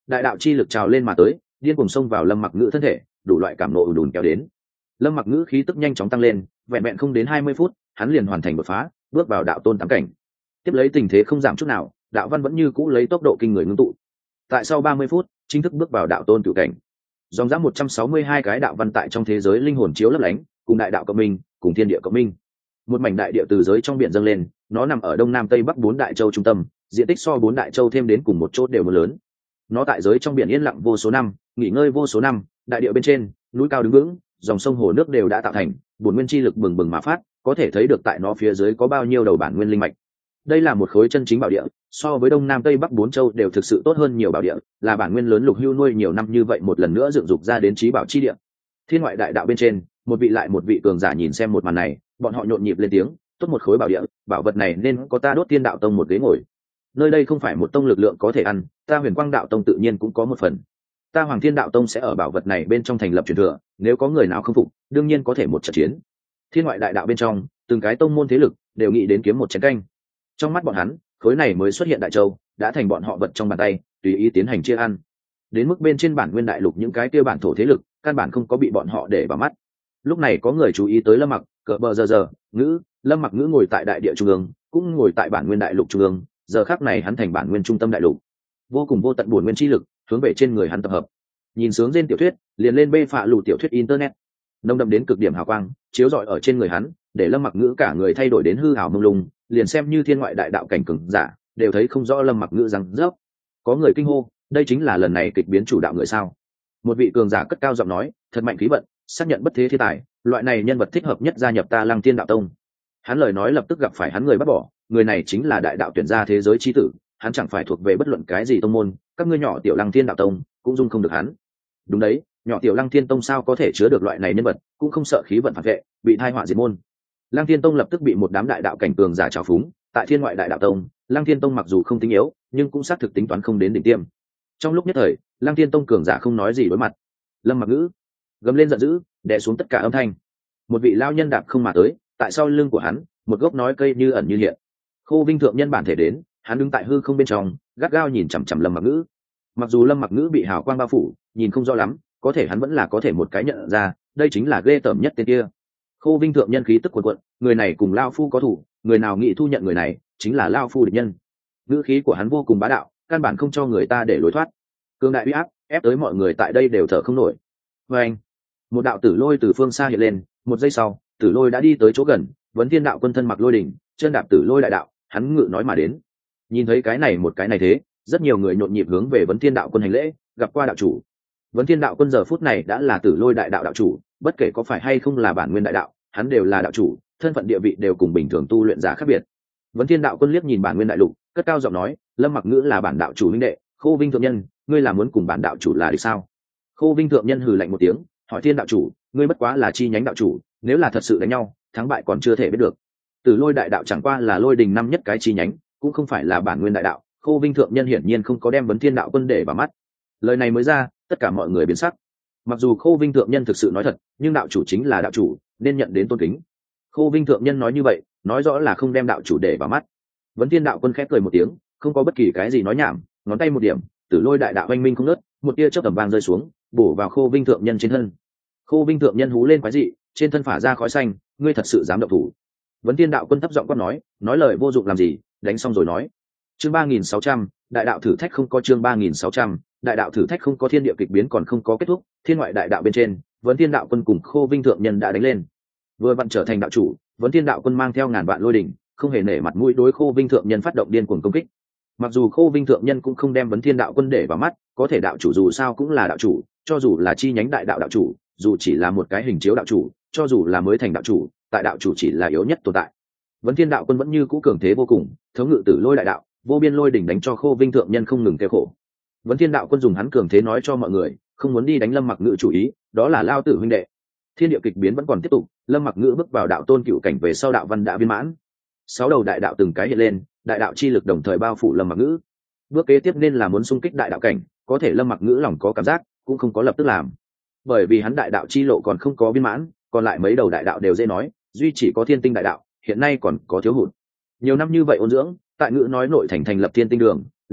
đại đạo chi lực trào lên mà tới, điên cuồng xông vào Lâm Mặc Ngữ thân thể, đủ loại cảm nộ ùn ùn kéo đến. Lâm Mặc Ngữ khí tức nhanh chóng tăng lên, vẹn vẹn không đến 20 phút, hắn liền hoàn thành đột phá, bước vào đạo tôn tám cảnh. Tiếp lấy tình thế không giảm chút nào, đạo văn vẫn như cũ lấy tốc độ kinh người ngưng tụ. Tại sau 30 phút, chính thức bước vào đạo tôn cửu cảnh. Dòng dã 162 cái đạo văn tại trong thế giới linh hồn chiếu lấp lánh, cùng đại đạo cộng minh, cùng thiên địa cộng minh. Một mảnh đại địa từ giới trong biển dâng lên, nó nằm ở đông nam tây bắc 4 đại châu trung tâm, diện tích so 4 đại châu thêm đến cùng một chỗ đều lớn. Nó tại giới trong biển yên lặng vô số năm, nghỉ ngơi vô số năm, đại địa bên trên, núi cao đứng vững, dòng sông hồ nước đều đã tạo thành, bổn nguyên chi lực bừng bừng mà phát, có thể thấy được tại nó phía dưới có bao nhiêu đầu bản nguyên linh mạch. Đây là một khối chân chính bảo địa, so với đông nam tây bắc 4 châu đều thực sự tốt hơn nhiều bảo địa, là bản nguyên lớn Lục Hưu nuôi nhiều năm như vậy một lần nữa dựng dục ra đến chí bảo chi địa. Thiên ngoại đại đạo bên trên, một vị lại một vị cường giả nhìn xem một màn này, bọn họ nhộn nhịp lên tiếng, tốt một khối bảo địa, bảo vật này nên có ta Đốt Tiên đạo tông một ghế ngồi. Nơi đây không phải một tông lực lượng có thể ăn, ta Huyền Quang đạo tông tự nhiên cũng có một phần. Ta Hoàng Thiên đạo tông sẽ ở bảo vật này bên trong thành lập truyền thừa, nếu có người nào không phục, đương nhiên có thể một trận chiến. Thiên ngoại đại đạo bên trong, từng cái tông môn thế lực đều nghĩ đến kiếm một chén canh. Trong mắt bọn hắn, khối này mới xuất hiện đại châu, đã thành bọn họ vật trong bàn tay, tùy ý tiến hành chia ăn. Đến mức bên trên bản nguyên đại lục những cái kia bản thổ thế lực, căn bản không có bị bọn họ để vào mắt. Lúc này có người chú ý tới Lâm Mặc, cờ bờ giờ ngữ, Lâm Mặc ngữ ngồi tại đại địa trung ương, cũng ngồi tại bản nguyên đại lục trung ương, giờ khắc này hắn thành bản nguyên trung tâm đại lục, vô cùng vô tận buồn nguyên chi lực hướng về trên người hắn tập hợp. Nhìn sướng trên tiểu thuyết, liền lên bê phạ lù tiểu thuyết internet, nồng đậm đến cực điểm hào quang chiếu rọi ở trên người hắn, để Lâm Mặc ngữ cả người thay đổi đến hư ảo mông lung, liền xem như thiên ngoại đại đạo cảnh cường giả đều thấy không rõ Lâm Mặc ngữ rằng dốc. Có người kinh hô, đây chính là lần này kịch biến chủ đạo người sao? Một vị cường giả cất cao giọng nói, thật mạnh khí vận, xác nhận bất thế thiên tài, loại này nhân vật thích hợp nhất gia nhập ta Lăng Thiên đạo tông. Hắn lời nói lập tức gặp phải hắn người bắt bỏ, người này chính là đại đạo tuyển gia thế giới chi tử, hắn chẳng phải thuộc về bất luận cái gì tông môn, các ngươi nhỏ tiểu Lăng Thiên đạo tông cũng dung không được hắn. Đúng đấy, nhỏ tiểu Lăng Thiên tông sao có thể chứa được loại này nhân vật, cũng không sợ khí vận phản vệ, bị tai họa diệt môn. Lăng Thiên tông lập tức bị một đám đại đạo cảnh cường giả trào phúng, tại thiên ngoại đại đạo tông, Lăng Thiên tông mặc dù không tinh yếu, nhưng cũng xác thực tính toán không đến đỉnh tiêm. Trong lúc nhất thời, Lăng Thiên tông cường giả không nói gì đối mặt. Lâm Mặc ngữ gầm lên giận dữ, đè xuống tất cả âm thanh. Một vị lao nhân đạp không mà tới, tại sau lưng của hắn, một gốc nói cây như ẩn như hiện. Khô Vinh thượng nhân bản thể đến, hắn đứng tại hư không bên trong, gắt gao nhìn chằm chằm Lâm Mặc ngữ. Mặc dù Lâm Mặc ngữ bị hào quang bao phủ, nhìn không rõ lắm, có thể hắn vẫn là có thể một cái nhận ra, đây chính là ghê tởm nhất tên kia. Khô Vinh thượng nhân khí tức cuồn cuộn, người này cùng lao phu có thủ, người nào nghĩ thu nhận người này, chính là lao phu địch nhân. Ngữ khí của hắn vô cùng bá đạo, căn bản không cho người ta để lối thoát. Cương đại uy áp, ép tới mọi người tại đây đều thở không nổi. Và anh, một đạo tử lôi từ phương xa hiện lên, một giây sau, tử lôi đã đi tới chỗ gần, Vấn Thiên đạo quân thân mặc lôi đỉnh, chân đạp tử lôi đại đạo, hắn ngự nói mà đến. Nhìn thấy cái này một cái này thế, rất nhiều người nhộn nhịp hướng về Vấn Thiên đạo quân hành lễ, gặp qua đạo chủ. Vấn Thiên đạo quân giờ phút này đã là tử lôi đại đạo đạo chủ, bất kể có phải hay không là bản nguyên đại đạo, hắn đều là đạo chủ, thân phận địa vị đều cùng bình thường tu luyện giả khác biệt. Vấn Thiên đạo quân liếc nhìn bản nguyên đại lục, cất cao giọng nói, Lâm Mặc ngữ là bản đạo chủ huynh đệ, Khô Vinh thượng nhân, ngươi là muốn cùng bản đạo chủ là địch sao? Khô Vinh thượng nhân hừ lạnh một tiếng, hỏi Thiên đạo chủ, ngươi bất quá là chi nhánh đạo chủ, nếu là thật sự đánh nhau, thắng bại còn chưa thể biết được. Tử lôi đại đạo chẳng qua là lôi đình năm nhất cái chi nhánh, cũng không phải là bản nguyên đại đạo. Khô Vinh thượng nhân hiển nhiên không có đem Vấn Thiên đạo quân để vào mắt. Lời này mới ra, tất cả mọi người biến sắc. Mặc dù Khô Vinh thượng nhân thực sự nói thật, nhưng đạo chủ chính là đạo chủ, nên nhận đến tôn kính. Khô Vinh thượng nhân nói như vậy, nói rõ là không đem đạo chủ để vào mắt. Vấn Thiên đạo quân khép cười một tiếng, không có bất kỳ cái gì nói nhảm, ngón tay một điểm, tử lôi đại đạo oanh minh không ngớt, một tia chớp tầm vàng rơi xuống, bổ vào Khô Vinh thượng nhân trên thân. Khô Vinh thượng nhân hú lên quái dị, trên thân phả ra khói xanh, ngươi thật sự dám động thủ? Vấn Thiên đạo quân thấp giọng quát nói lời vô dụng làm gì, đánh xong rồi nói. Chương 3600, đại đạo thử thách không có chương 3600, đại đạo thử thách không có thiên địa kịch biến còn không có kết thúc, thiên ngoại đại đạo bên trên, Vấn Thiên đạo quân cùng Khô Vinh thượng nhân đã đánh lên. Vừa vặn trở thành đạo chủ, Vấn Thiên đạo quân mang theo ngàn vạn lôi đỉnh, không hề nể mặt mũi đối Khô Vinh thượng nhân phát động điên cuồng công kích. Mặc dù Khô Vinh thượng nhân cũng không đem Vấn Thiên đạo quân để vào mắt, có thể đạo chủ dù sao cũng là đạo chủ, cho dù là chi nhánh đại đạo đạo chủ, dù chỉ là một cái hình chiếu đạo chủ, cho dù là mới thành đạo chủ, tại đạo chủ chỉ là yếu nhất tồn tại. Vấn Thiên đạo quân vẫn như cũ cường thế vô cùng, thống ngự tử lôi đại đạo, vô biên lôi đỉnh đánh cho Khô Vinh thượng nhân không ngừng kêu khổ. Vấn Thiên đạo quân dùng hắn cường thế nói cho mọi người, không muốn đi đánh Lâm Mặc ngữ chủ ý, đó là lao tử huynh đệ. Thiên địa kịch biến vẫn còn tiếp tục, Lâm Mặc ngữ bước vào đạo tôn cựu cảnh về sau đạo văn đã viên mãn. 6 đầu đại đạo từng cái hiện lên, đại đạo chi lực đồng thời bao phủ Lâm Mặc ngữ. Bước kế tiếp nên là muốn xung kích đại đạo cảnh, có thể Lâm Mặc ngữ lòng có cảm giác, cũng không có lập tức làm. Bởi vì hắn đại đạo chi lộ còn không có viên mãn, còn lại mấy đầu đại đạo đều dễ nói, duy chỉ có thiên tinh đại đạo hiện nay còn có thiếu hụt. Nhiều năm như vậy ôn dưỡng, tại ngữ nói nội thành thành lập thiên tinh đường,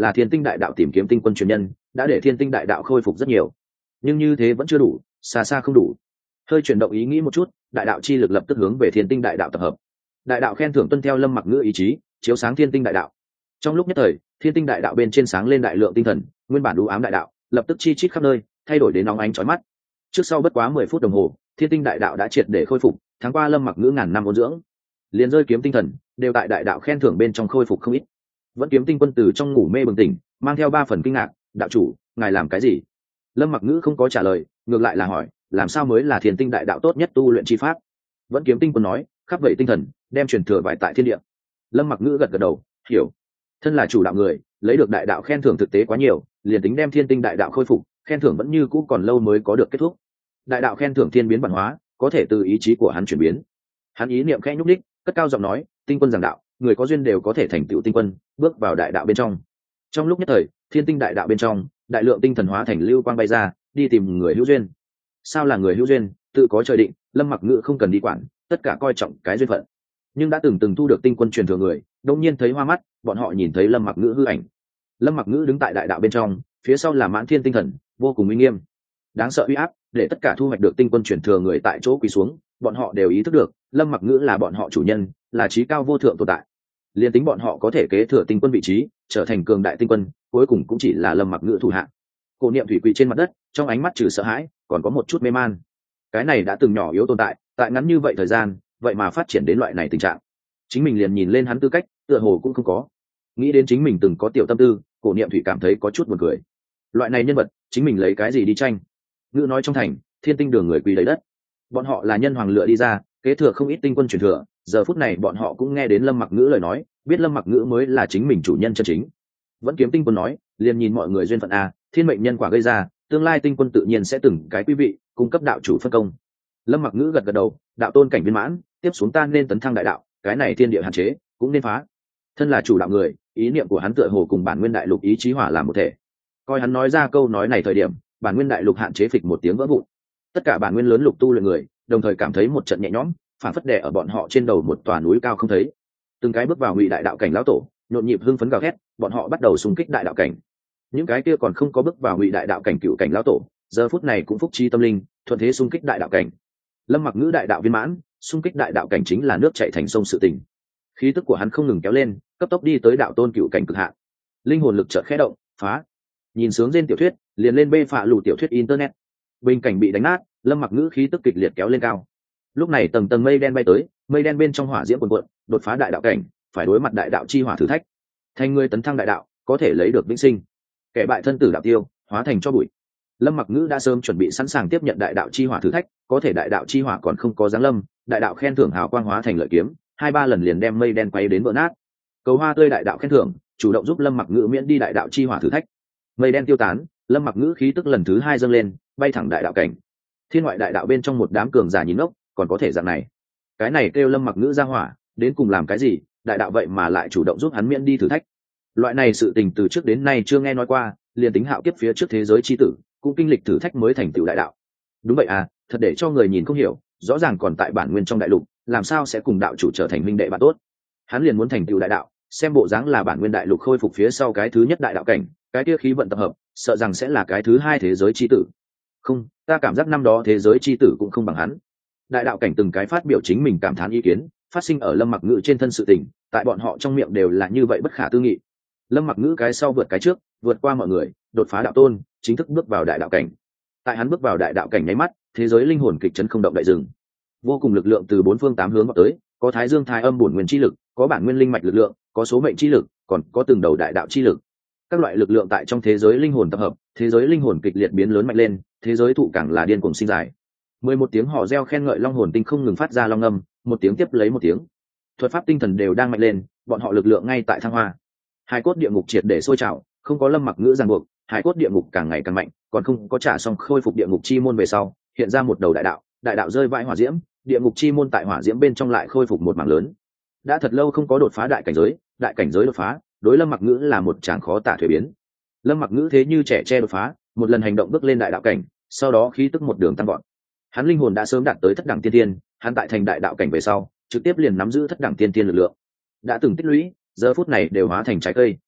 là thiên tinh đại đạo tìm kiếm tinh quân truyền nhân, đã để thiên tinh đại đạo khôi phục rất nhiều. Nhưng như thế vẫn chưa đủ, xa xa không đủ. Hơi chuyển động ý nghĩ một chút, đại đạo chi lực lập tức hướng về thiên tinh đại đạo tập hợp. Đại đạo khen thưởng tuân theo Lâm Mặc Ngữ ý chí, chiếu sáng thiên tinh đại đạo. Trong lúc nhất thời, thiên tinh đại đạo bên trên sáng lên đại lượng tinh thần, nguyên bản u ám đại đạo lập tức chi chít khắp nơi, thay đổi đến nóng ánh chói mắt. Trước sau bất quá 10 phút đồng hồ, thiên tinh đại đạo đã triệt để khôi phục. Tháng qua Lâm Mặc Ngữ ngàn năm ôn dưỡng, liền rơi kiếm tinh thần đều tại đại đạo khen thưởng bên trong khôi phục không ít. Vẫn kiếm tinh quân từ trong ngủ mê bừng tỉnh, mang theo 3 phần kinh ngạc: đạo chủ, ngài làm cái gì? Lâm Mặc Ngữ không có trả lời, ngược lại là hỏi: làm sao mới là thiên tinh đại đạo tốt nhất tu luyện chi pháp? Vẫn kiếm tinh quân nói: khắp vậy tinh thần, đem truyền thừa vải tại thiên địa. Lâm Mặc Ngữ gật gật đầu, hiểu. Thân là chủ đạo người, lấy được đại đạo khen thưởng thực tế quá nhiều, liền tính đem thiên tinh đại đạo khôi phục, khen thưởng vẫn như cũ còn lâu mới có được kết thúc. Đại đạo khen thưởng thiên biến bản hóa, có thể từ ý chí của hắn chuyển biến. Hắn ý niệm khẽ nhúc đích, cất cao giọng nói: tinh quân giảng đạo, người có duyên đều có thể thành tựu tinh quân, bước vào đại đạo bên trong. Trong lúc nhất thời, thiên tinh đại đạo bên trong, đại lượng tinh thần hóa thành lưu quang bay ra, đi tìm người hữu duyên. Sao là người hữu duyên, tự có trời định, Lâm Mặc Ngữ không cần đi quản, tất cả coi trọng cái duyên phận. Nhưng đã từng thu được tinh quân truyền thừa người, đột nhiên thấy hoa mắt, bọn họ nhìn thấy Lâm Mặc Ngữ hư ảnh. Lâm Mặc Ngữ đứng tại đại đạo bên trong, phía sau là mãn thiên tinh thần, vô cùng uy nghiêm, đáng sợ uy áp, để tất cả thu hoạch được tinh quân truyền thừa người tại chỗ quỳ xuống. Bọn họ đều ý thức được, Lâm Mặc Ngữ là bọn họ chủ nhân, là trí cao vô thượng tồn tại. Liên tính bọn họ có thể kế thừa tinh quân vị trí, trở thành cường đại tinh quân, cuối cùng cũng chỉ là Lâm Mặc Ngữ thủ hạ. Cổ Niệm Thủy quỳ trên mặt đất, trong ánh mắt trừ sợ hãi, còn có một chút mê man. Cái này đã từng nhỏ yếu tồn tại, tại ngắn như vậy thời gian, vậy mà phát triển đến loại này tình trạng. Chính mình liền nhìn lên hắn tư cách, tựa hồ cũng không có. Nghĩ đến chính mình từng có tiểu tâm tư, Cổ Niệm Thủy cảm thấy có chút buồn cười. Loại này nhân vật, chính mình lấy cái gì đi tranh? Ngữ nói trong thành, thiên tinh đường người quỳ lấy đất. Bọn họ là nhân hoàng lựa đi ra, kế thừa không ít tinh quân truyền thừa, giờ phút này bọn họ cũng nghe đến Lâm Mặc Ngữ lời nói, biết Lâm Mặc Ngữ mới là chính mình chủ nhân chân chính. Vẫn kiếm tinh quân nói, liền nhìn mọi người duyên phận a, thiên mệnh nhân quả gây ra, tương lai tinh quân tự nhiên sẽ từng cái quý vị cung cấp đạo chủ phân công. Lâm Mặc Ngữ gật gật đầu, đạo tôn cảnh viên mãn, tiếp xuống ta nên tấn thăng đại đạo, cái này thiên địa hạn chế cũng nên phá. Thân là chủ đạo người, ý niệm của hắn tựa hồ cùng bản nguyên đại lục ý chí hòa làm một thể. Coi hắn nói ra câu nói này thời điểm, bản nguyên đại lục hạn chế phịch một tiếng vỡ vụn. Tất cả bản nguyên lớn lục tu luyện người, đồng thời cảm thấy một trận nhẹ nhõm, phản phất đè ở bọn họ trên đầu một tòa núi cao không thấy. Từng cái bước vào ngụy đại đạo cảnh lão tổ, nhộn nhịp hưng phấn gào thét, bọn họ bắt đầu xung kích đại đạo cảnh. Những cái kia còn không có bước vào ngụy đại đạo cảnh cựu cảnh lão tổ, giờ phút này cũng phúc trí tâm linh, thuận thế xung kích đại đạo cảnh. Lâm Mặc Ngữ đại đạo viên mãn, xung kích đại đạo cảnh chính là nước chảy thành sông sự tình. Khí tức của hắn không ngừng kéo lên, cấp tốc đi tới đạo tôn cựu cảnh cực hạn. Linh hồn lực chợt khẽ động, phá. Nhìn sướng trên tiểu thuyết, liền lên bê phạ lù tiểu thuyết internet. Bình cảnh bị đánh nát, Lâm Mặc Ngữ khí tức kịch liệt kéo lên cao. Lúc này tầng tầng mây đen bay tới, mây đen bên trong hỏa diễm cuồn cuộn, đột phá đại đạo cảnh, phải đối mặt đại đạo chi hỏa thử thách. Thành người tấn thăng đại đạo, có thể lấy được vĩnh sinh. Kẻ bại thân tử đạo tiêu, hóa thành cho bụi. Lâm Mặc Ngữ đã sớm chuẩn bị sẵn sàng tiếp nhận đại đạo chi hỏa thử thách, có thể đại đạo chi hỏa còn không có giáng lâm, đại đạo khen thưởng hào quang hóa thành lợi kiếm, 2-3 lần liền đem mây đen quay đến vỡ nát. Cầu hoa tươi đại đạo khen thưởng, chủ động giúp Lâm Mặc Ngữ miễn đi đại đạo chi hỏa thử thách. Mây đen tiêu tán, Lâm Mặc Ngữ khí tức lần thứ 2 dâng lên, bay thẳng đại đạo cảnh. Thiên ngoại đại đạo bên trong một đám cường giả nhìn ngốc, còn có thể dạng này. Cái này kêu Lâm Mặc Ngữ ra hỏa, đến cùng làm cái gì, đại đạo vậy mà lại chủ động giúp hắn miễn đi thử thách. Loại này sự tình từ trước đến nay chưa nghe nói qua, liền tính hạo kiếp phía trước thế giới chi tử, cũng kinh lịch thử thách mới thành tựu đại đạo. Đúng vậy à, thật để cho người nhìn không hiểu, rõ ràng còn tại bản nguyên trong đại lục, làm sao sẽ cùng đạo chủ trở thành huynh đệ bạn tốt. Hắn liền muốn thành tựu đại đạo, xem bộ dáng là bản nguyên đại lục khôi phục phía sau cái thứ nhất đại đạo cảnh, cái kia khí vận tập hợp, sợ rằng sẽ là cái thứ 2 thế giới chi tử. Không, ta cảm giác năm đó thế giới chi tử cũng không bằng hắn. Đại đạo cảnh từng cái phát biểu chính mình cảm thán ý kiến, phát sinh ở Lâm Mặc Ngữ trên thân sự tình, tại bọn họ trong miệng đều là như vậy bất khả tư nghị. Lâm Mặc Ngữ cái sau vượt cái trước, vượt qua mọi người, đột phá đạo tôn, chính thức bước vào đại đạo cảnh. Tại hắn bước vào đại đạo cảnh nháy mắt, thế giới linh hồn kịch chấn không động đại dừng. Vô cùng lực lượng từ 4 phương 8 hướng vào tới, có thái dương thái âm bổn nguyên chi lực, có bản nguyên linh mạch lực lượng, có số mệnh chi lực, còn có từng đầu đại đạo chi lực. Các loại lực lượng tại trong thế giới linh hồn tập hợp, thế giới linh hồn kịch liệt biến lớn mạnh lên, thế giới thụ càng là điên cuồng sinh dài. 11 tiếng hò reo khen ngợi long hồn tinh không ngừng phát ra long âm, một tiếng tiếp lấy một tiếng. Thuật pháp tinh thần đều đang mạnh lên, bọn họ lực lượng ngay tại thăng hoa. Hải cốt địa ngục triệt để sôi trào, không có Lâm Mặc Ngữ ràng buộc, hải cốt địa ngục càng ngày càng mạnh, còn không có trả xong khôi phục địa ngục chi môn về sau, hiện ra một đầu đại đạo rơi vãi hỏa diễm, địa ngục chi môn tại hỏa diễm bên trong lại khôi phục một mảng lớn. Đã thật lâu không có đột phá đại cảnh giới đột phá, đối Lâm Mặc Ngữ là một tràng khó tả thuế biến. Lâm Mặc Ngữ thế như trẻ tre đột phá, một lần hành động bước lên đại đạo cảnh, sau đó khí tức một đường tăng vọt. Hắn linh hồn đã sớm đạt tới thất đẳng tiên tiên, hắn tại thành đại đạo cảnh về sau, trực tiếp liền nắm giữ thất đẳng tiên tiên lực lượng. Đã từng tích lũy, giờ phút này đều hóa thành trái cây.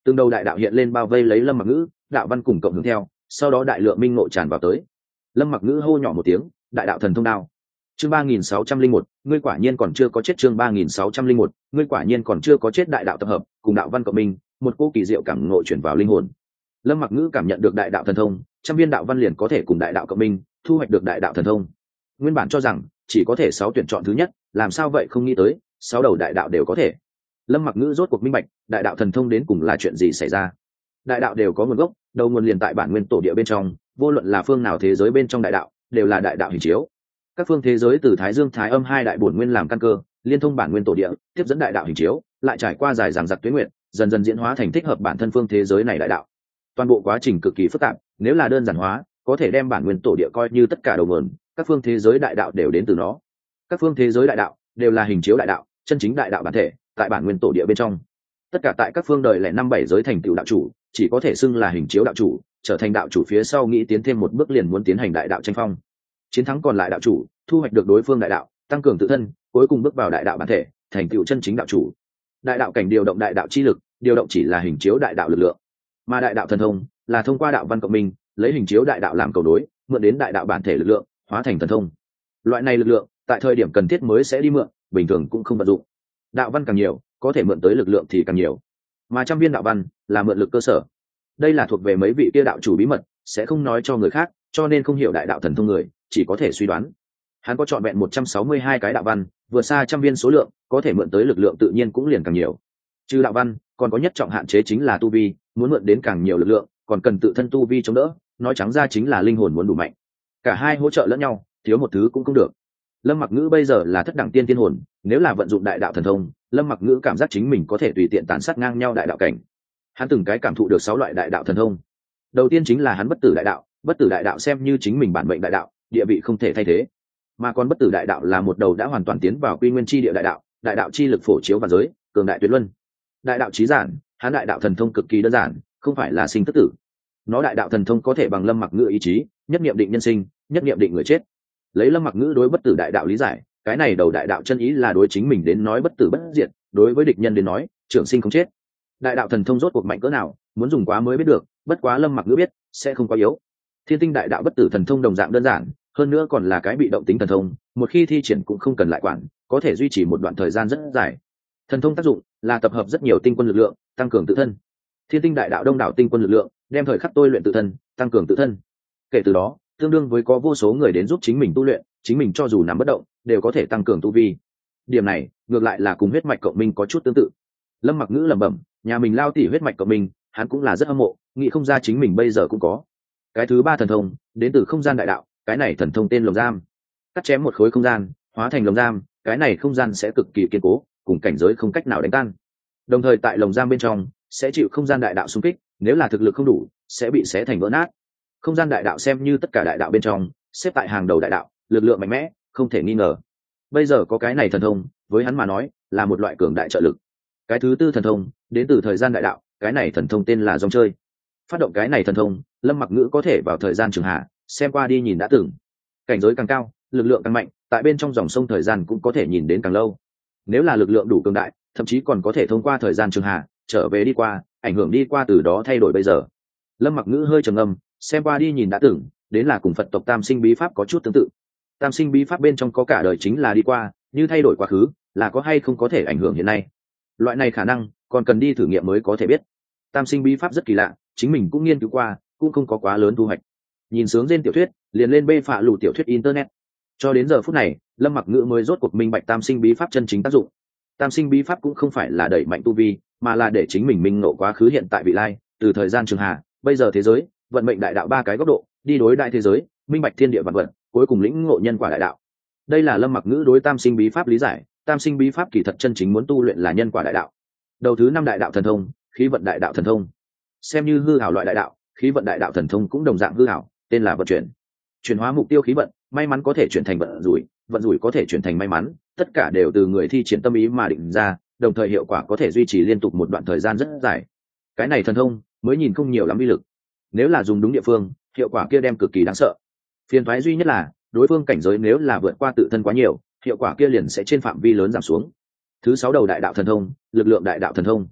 từng đầu đại đạo hiện lên bao vây lấy Lâm Mặc Ngữ, đạo văn cùng cộng hưởng theo, sau đó đại lượng minh ngộ tràn vào tới. Lâm Mặc Ngữ hô nhỏ một tiếng, đại đạo thần thông đao. Chương 3601, ngươi quả nhiên còn chưa có chết. Chương 3601, ngươi quả nhiên còn chưa có chết. Đại đạo tập hợp cùng đạo văn cộng minh, một cô kỳ diệu cảm ngộ chuyển vào linh hồn. Lâm Mặc Ngữ cảm nhận được đại đạo thần thông, trăm viên đạo văn liền có thể cùng đại đạo cộng minh, thu hoạch được đại đạo thần thông. Nguyên bản cho rằng chỉ có thể 6 tuyển chọn thứ nhất, làm sao vậy không nghĩ tới 6 đầu đại đạo đều có thể. Lâm Mặc Ngữ rốt cuộc minh bạch, đại đạo thần thông đến cùng là chuyện gì xảy ra. Đại đạo đều có nguồn gốc, đầu nguồn liền tại bản nguyên tổ địa bên trong, vô luận là phương nào thế giới bên trong đại đạo, đều là đại đạo hình chiếu. Các phương thế giới từ Thái Dương Thái Âm hai đại bổn nguyên làm căn cơ, liên thông bản nguyên tổ địa, tiếp dẫn đại đạo hình chiếu, lại trải qua dài dằng dặc tuyến nguyện, dần dần diễn hóa thành thích hợp bản thân phương thế giới này đại đạo. Toàn bộ quá trình cực kỳ phức tạp, nếu là đơn giản hóa, có thể đem bản nguyên tổ địa coi như tất cả đầu nguồn, các phương thế giới đại đạo đều đến từ nó. Các phương thế giới đại đạo đều là hình chiếu đại đạo, chân chính đại đạo bản thể, tại bản nguyên tổ địa bên trong. Tất cả tại các phương đời lẻ 5-7 giới thành tựu đạo chủ, chỉ có thể xưng là hình chiếu đạo chủ, trở thành đạo chủ phía sau nghĩ tiến thêm một bước liền muốn tiến hành đại đạo tranh phong. Chiến thắng còn lại đạo chủ, thu hoạch được đối phương đại đạo, tăng cường tự thân, cuối cùng bước vào đại đạo bản thể, thành tựu chân chính đạo chủ. Đại đạo cảnh điều động đại đạo chi lực, điều động chỉ là hình chiếu đại đạo lực lượng, mà đại đạo thần thông là thông qua đạo văn cộng minh, lấy hình chiếu đại đạo làm cầu đối, mượn đến đại đạo bản thể lực lượng, hóa thành thần thông. Loại này lực lượng, tại thời điểm cần thiết mới sẽ đi mượn, bình thường cũng không vận dụng. Đạo văn càng nhiều, có thể mượn tới lực lượng thì càng nhiều, mà trăm viên đạo văn là mượn lực cơ sở. Đây là thuộc về mấy vị kia đạo chủ bí mật, sẽ không nói cho người khác, cho nên không hiểu đại đạo thần thông người chỉ có thể suy đoán. Hắn có trọn vẹn 162 cái đạo văn, vượt xa trăm viên số lượng, có thể mượn tới lực lượng tự nhiên cũng liền càng nhiều. Trừ đạo văn, còn có nhất trọng hạn chế chính là tu vi, muốn mượn đến càng nhiều lực lượng, còn cần tự thân tu vi chống đỡ, nói trắng ra chính là linh hồn muốn đủ mạnh. Cả hai hỗ trợ lẫn nhau, thiếu một thứ cũng không được. Lâm Mặc Ngữ bây giờ là thất đẳng tiên tiên hồn, nếu là vận dụng đại đạo thần thông, Lâm Mặc Ngữ cảm giác chính mình có thể tùy tiện tàn sát ngang nhau đại đạo cảnh. Hắn từng cái cảm thụ được 6 loại đại đạo thần thông. Đầu tiên chính là hắn bất tử đại đạo xem như chính mình bản mệnh đại đạo, địa vị không thể thay thế. Mà còn bất tử đại đạo là một đầu đã hoàn toàn tiến vào quy nguyên chi địa đại đạo chi lực phổ chiếu vạn giới, cường đại tuyệt luân. Đại đạo chí giản, hắn đại đạo thần thông cực kỳ đơn giản, không phải là sinh tức tử. Nó đại đạo thần thông có thể bằng Lâm Mặc Ngữ ý chí, nhất niệm định nhân sinh, nhất niệm định người chết. Lấy Lâm Mặc Ngữ đối bất tử đại đạo lý giải, cái này đầu đại đạo chân ý là đối chính mình đến nói bất tử bất diệt, đối với địch nhân đến nói trường sinh không chết. Đại đạo thần thông rốt cuộc mạnh cỡ nào, muốn dùng quá mới biết được, bất quá Lâm Mặc Ngữ biết sẽ không quá yếu. Thiên tinh đại đạo bất tử thần thông đồng dạng đơn giản, hơn nữa còn là cái bị động tính thần thông, một khi thi triển cũng không cần lại quản, có thể duy trì một đoạn thời gian rất dài. Thần thông tác dụng là tập hợp rất nhiều tinh quân lực lượng, tăng cường tự thân. Thiên tinh đại đạo đông đảo tinh quân lực lượng, đem thời khắc tôi luyện tự thân, tăng cường tự thân. Kể từ đó, tương đương với có vô số người đến giúp chính mình tu luyện, chính mình cho dù nằm bất động, đều có thể tăng cường tu vi. Điểm này, ngược lại là cùng huyết mạch cộng minh có chút tương tự. Lâm Mặc Ngữ lẩm bẩm, nhà mình lao tỉ huyết mạch cộng minh, hắn cũng là rất hâm mộ, nghĩ không ra chính mình bây giờ cũng có. Cái thứ ba thần thông, đến từ không gian đại đạo, cái này thần thông tên lồng giam. Cắt chém một khối không gian, hóa thành lồng giam, cái này không gian sẽ cực kỳ kiên cố, cùng cảnh giới không cách nào đánh tan. Đồng thời tại lồng giam bên trong, sẽ chịu không gian đại đạo xung kích, nếu là thực lực không đủ, sẽ bị xé thành vỡ nát. Không gian đại đạo xem như tất cả đại đạo bên trong, xếp tại hàng đầu đại đạo, lực lượng mạnh mẽ, không thể nghi ngờ. Bây giờ có cái này thần thông, với hắn mà nói, là một loại cường đại trợ lực. Cái thứ tư thần thông, đến từ thời gian đại đạo, cái này thần thông tên là dòng chơi. Phát động cái này thần thông, Lâm Mặc Ngữ có thể vào thời gian trường hạ, xem qua đi nhìn đã từng. Cảnh giới càng cao, lực lượng càng mạnh, tại bên trong dòng sông thời gian cũng có thể nhìn đến càng lâu. Nếu là lực lượng đủ cường đại, thậm chí còn có thể thông qua thời gian trường hạ, trở về đi qua, ảnh hưởng đi qua từ đó thay đổi bây giờ. Lâm Mặc Ngữ hơi trầm ngâm, xem qua đi nhìn đã từng, đến là cùng Phật tộc Tam Sinh bí pháp có chút tương tự. Tam Sinh bí pháp bên trong có cả đời chính là đi qua, như thay đổi quá khứ, là có hay không có thể ảnh hưởng hiện nay. Loại này khả năng còn cần đi thử nghiệm mới có thể biết. Tam Sinh bí pháp rất kỳ lạ, chính mình cũng nghiên cứu qua, cũng không có quá lớn thu hoạch. Nhìn sướng trên tiểu thuyết, liền lên bê phạ lù tiểu thuyết internet. Cho đến giờ phút này, Lâm Mặc Ngữ mới rốt cuộc minh bạch Tam Sinh bí pháp chân chính tác dụng. Tam Sinh bí pháp cũng không phải là đẩy mạnh tu vi, mà là để chính mình minh ngộ quá khứ hiện tại vị lai, từ thời gian trường hà, bây giờ thế giới, vận mệnh đại đạo 3 cái góc độ, đi đối đại thế giới, minh bạch thiên địa vạn vật, cuối cùng lĩnh ngộ nhân quả đại đạo. Đây là Lâm Mặc Ngữ đối Tam Sinh bí pháp lý giải, Tam Sinh bí pháp kỳ thật chân chính muốn tu luyện là nhân quả đại đạo. Đầu thứ 5 đại đạo thần thông, khí vận đại đạo thần thông. Xem như hư ảo loại đại đạo, khí vận đại đạo thần thông cũng đồng dạng hư ảo, tên là vận chuyển. Chuyển hóa mục tiêu khí vận, may mắn có thể chuyển thành vận rủi có thể chuyển thành may mắn, tất cả đều từ người thi triển tâm ý mà định ra, đồng thời hiệu quả có thể duy trì liên tục một đoạn thời gian rất dài. Cái này thần thông mới nhìn không nhiều lắm uy lực, nếu là dùng đúng địa phương, hiệu quả kia đem cực kỳ đáng sợ. Phiền toái duy nhất là đối phương cảnh giới nếu là vượt qua tự thân quá nhiều, hiệu quả kia liền sẽ trên phạm vi lớn giảm xuống. Thứ 6 đầu đại đạo thần thông, lực lượng đại đạo thần thông.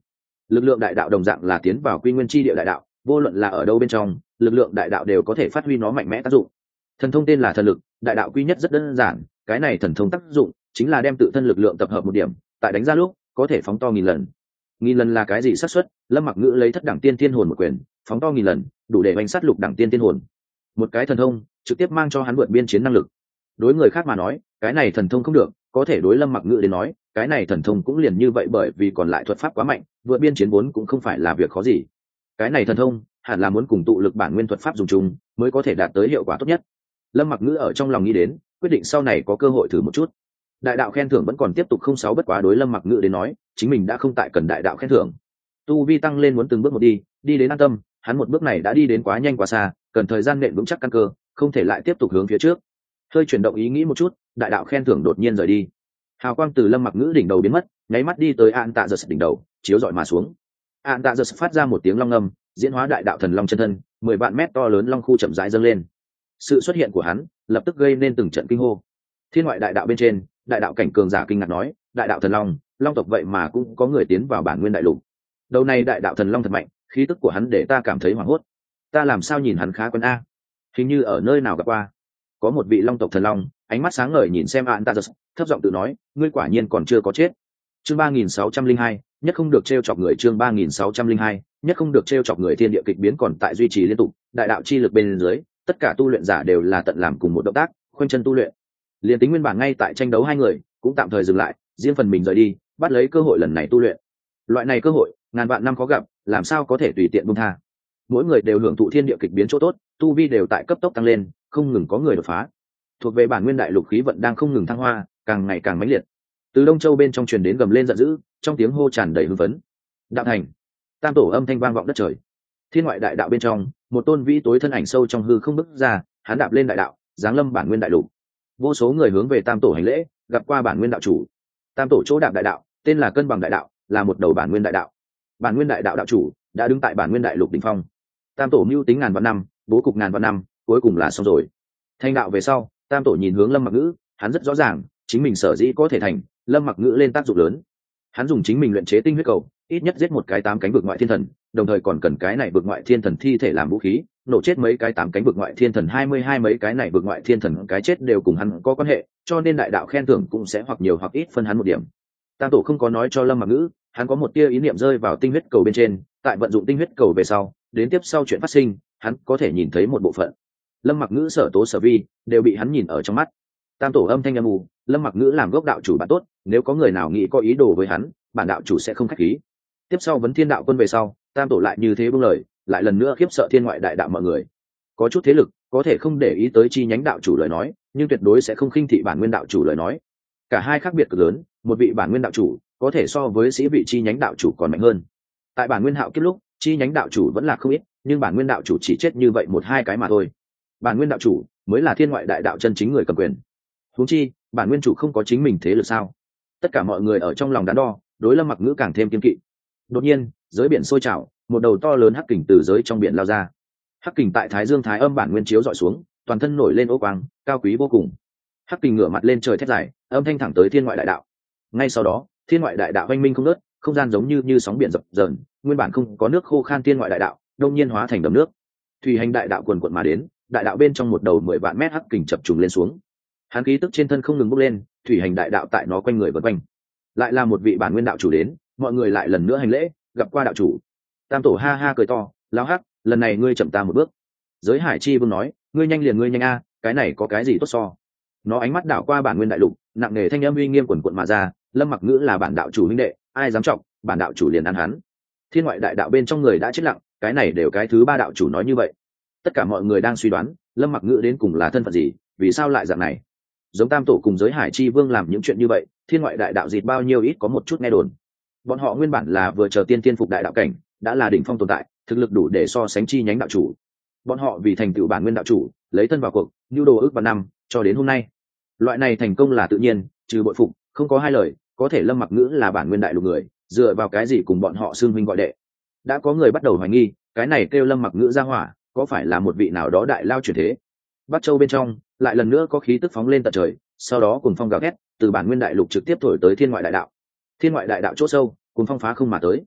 Lực lượng đại đạo đồng dạng là tiến vào quy nguyên chi địa đại đạo, vô luận là ở đâu bên trong, lực lượng đại đạo đều có thể phát huy nó mạnh mẽ tác dụng. Thần thông tên là thần lực, đại đạo quy nhất rất đơn giản, cái này thần thông tác dụng chính là đem tự thân lực lượng tập hợp một điểm, tại đánh ra lúc có thể phóng to 1000 lần. 1000 lần là cái gì xác suất? Lâm Mặc Ngữ lấy thất đẳng tiên thiên hồn một quyền, phóng to 1000 lần, đủ để đánh sát lục đẳng tiên thiên hồn. Một cái thần thông, trực tiếp mang cho hắn vượt biên chiến năng lực. Đối người khác mà nói, cái này thần thông không được, có thể đối Lâm Mặc Ngữ đến nói, cái này thần thông cũng liền như vậy, bởi vì còn lại thuật pháp quá mạnh, vượt biên chiến vốn cũng không phải là việc khó gì. Cái này thần thông, hẳn là muốn cùng tụ lực bản nguyên thuật pháp dùng chung, mới có thể đạt tới hiệu quả tốt nhất. Lâm Mặc Ngữ ở trong lòng nghĩ đến, quyết định sau này có cơ hội thử một chút. Đại đạo khen thưởng vẫn còn tiếp tục không sáu, bất quá đối Lâm Mặc Ngữ đến nói, chính mình đã không tại cần đại đạo khen thưởng. Tu vi tăng lên muốn từng bước một đi đến an tâm, hắn một bước này đã đi đến quá nhanh quá xa, cần thời gian nện vững chắc căn cơ, không thể lại tiếp tục hướng phía trước. Hơi chuyển động ý nghĩ một chút, đại đạo khen thưởng đột nhiên rời đi. Hào quang từ Lâm Mặc Ngữ đỉnh đầu biến mất, nháy mắt đi tới An Tạ Giật đỉnh đầu, chiếu rọi mà xuống. An Tạ Giật phát ra một tiếng long ngâm, diễn hóa đại đạo thần long chân thân, 10 vạn mét to lớn long khu chậm rãi dâng lên. Sự xuất hiện của hắn lập tức gây nên từng trận kinh hô. Thiên ngoại đại đạo bên trên, đại đạo cảnh cường giả kinh ngạc nói, đại đạo thần long, long tộc vậy mà cũng có người tiến vào bản nguyên đại lục. Đầu này đại đạo thần long thật mạnh, khí tức của hắn để ta cảm thấy hoảng hốt. Ta làm sao nhìn hắn khá quen a? Hình như ở nơi nào gặp qua. Có một vị long tộc thần long, ánh mắt sáng ngời nhìn xem An Tạ Giật, thấp giọng tự nói, ngươi quả nhiên còn chưa có chết. Chương 3602, nhất không được trêu chọc người. Chương 3602, nhất không được trêu chọc người. Thiên địa kịch biến còn tại duy trì liên tục, đại đạo chi lực bên dưới, tất cả tu luyện giả đều là tận làm cùng một động tác, khoanh chân tu luyện. Liên tính nguyên bản ngay tại tranh đấu hai người, cũng tạm thời dừng lại, riêng phần mình rời đi, bắt lấy cơ hội lần này tu luyện. Loại này cơ hội, ngàn vạn năm khó gặp, làm sao có thể tùy tiện buông tha. Mỗi người đều hưởng thụ thiên địa kịch biến chỗ tốt, tu vi đều tại cấp tốc tăng lên, không ngừng có người đột phá. Thuộc về bản nguyên đại lục khí vận đang không ngừng thăng hoa, càng ngày càng mãnh liệt. Từ Đông Châu bên trong truyền đến gầm lên giận dữ, trong tiếng hô tràn đầy hưng phấn. Đạo thành, tam tổ âm thanh vang vọng đất trời. Thiên ngoại đại đạo bên trong, một tôn vĩ tối thân ảnh sâu trong hư không bước ra, hắn đạp lên đại đạo, giáng lâm bản nguyên đại lục. Vô số người hướng về tam tổ hành lễ, gặp qua bản nguyên đạo chủ. Tam tổ chỗ đạp đại đạo, tên là cân bằng đại đạo, là một đầu bản nguyên đại đạo. Bản nguyên đại đạo đạo chủ đã đứng tại bản nguyên đại lục đỉnh phong. Tam tổ mưu tính ngàn vạn năm, bố cục ngàn vạn năm, cuối cùng là xong rồi. Thành đạo về sau, tam tổ nhìn hướng Lâm Mặc Ngữ, hắn rất rõ ràng, chính mình sở dĩ có thể thành, Lâm Mặc Ngữ lên tác dụng lớn. Hắn dùng chính mình luyện chế tinh huyết cầu, ít nhất giết một cái 8 cánh vực ngoại thiên thần, đồng thời còn cần cái này vực ngoại thiên thần thi thể làm vũ khí, nổ chết mấy cái 8 cánh vực ngoại thiên thần 22 mấy cái này vực ngoại thiên thần cái chết đều cùng hắn có quan hệ, cho nên đại đạo khen thưởng cũng sẽ hoặc nhiều hoặc ít phân hắn một điểm. Tam tổ không có nói cho Lâm Mặc Ngữ, hắn có một tia ý niệm rơi vào tinh huyết cầu bên trên, tại vận dụng tinh huyết cầu về sau, đến tiếp sau chuyện phát sinh, hắn có thể nhìn thấy một bộ phận. Lâm Mặc Ngữ sở tố sở vi đều bị hắn nhìn ở trong mắt. Tam tổ âm thanh âm u, Lâm Mặc Ngữ làm gốc đạo chủ bạn tốt, nếu có người nào nghĩ có ý đồ với hắn, bản đạo chủ sẽ không khách khí. Tiếp sau vấn thiên đạo quân về sau, tam tổ lại như thế buông lời, lại lần nữa khiếp sợ thiên ngoại đại đạo mọi người. Có chút thế lực có thể không để ý tới chi nhánh đạo chủ lời nói, nhưng tuyệt đối sẽ không khinh thị bản nguyên đạo chủ lời nói. Cả hai khác biệt cực lớn, một vị bản nguyên đạo chủ có thể so với sĩ vị chi nhánh đạo chủ còn mạnh hơn. Tại bản nguyên hạo kiếp lúc, chi nhánh đạo chủ vẫn là không ít, nhưng bản nguyên đạo chủ chỉ chết như vậy một hai cái mà thôi. Bản nguyên đạo chủ mới là thiên ngoại đại đạo chân chính người cầm quyền. Huống chi, bản nguyên chủ không có chính mình thế lực sao? Tất cả mọi người ở trong lòng đắn đo, đối Lâm Mặc Ngữ càng thêm kiên kỵ. Đột nhiên, giới biển sôi trào, một đầu to lớn hắc kình từ giới trong biển lao ra. Hắc kình tại Thái Dương Thái Âm bản nguyên chiếu dọi xuống, toàn thân nổi lên ô quang, cao quý vô cùng. Hắc kình ngửa mặt lên trời thét dài, âm thanh thẳng tới thiên ngoại đại đạo. Ngay sau đó, thiên ngoại đại đạo oanh minh không ngớt, không gian giống như sóng biển dập dờn, nguyên bản không có nước khô khan thiên ngoại đại đạo, đông nhiên hóa thành đầm nước. Thủy hành đại đạo cuồn cuộn mà đến, đại đạo bên trong một đầu 10 vạn mét hắc kình chập trùng lên xuống. Hắn khí tức trên thân không ngừng bốc lên, thủy hành đại đạo tại nó quanh người vần quanh. Lại là một vị bản nguyên đạo chủ đến, mọi người lại lần nữa hành lễ, gặp qua đạo chủ. Tam tổ ha ha cười to, lão hắc, lần này ngươi chậm ta một bước. Giới Hải Chi Vương nói, ngươi nhanh a, cái này có cái gì tốt so? Nó ánh mắt đảo qua bản nguyên đại lục, nặng nề thanh âm uy nghiêm quần quận mà ra, Lâm Mặc Ngữ là bản đạo chủ huynh đệ, ai dám trọng, bản đạo chủ liền ăn hắn. Thiên ngoại đại đạo bên trong người đã chết lặng, cái này đều cái thứ ba đạo chủ nói như vậy. Tất cả mọi người đang suy đoán, Lâm Mặc Ngữ đến cùng là thân phận gì, vì sao lại dạng này? Giống Tam tổ cùng Giới Hải Chi Vương làm những chuyện như vậy, thiên ngoại đại đạo dịt bao nhiêu ít có một chút nghe đồn. Bọn họ nguyên bản là vừa chờ tiên tiên phục đại đạo cảnh, đã là đỉnh phong tồn tại, thực lực đủ để so sánh chi nhánh đạo chủ. Bọn họ vì thành tựu bản nguyên đạo chủ, lấy thân vào cuộc, nhu đồ ước vào năm, cho đến hôm nay. Loại này thành công là tự nhiên, trừ bội phục, không có hai lời, có thể Lâm Mặc Ngữ là bản nguyên đại lục người, dựa vào cái gì cùng bọn họ xưng huynh gọi đệ? Đã có người bắt đầu hoài nghi, cái này kêu Lâm Mặc Ngữ ra hỏa, có phải là một vị nào đó đại lao chuyển thế? Bắc Châu bên trong, lại lần nữa có khí tức phóng lên tận trời, sau đó cùng phong gào thét, từ bản nguyên đại lục trực tiếp thổi tới thiên ngoại đại đạo. Thiên ngoại đại đạo chỗ sâu, cùng phong phá không mà tới.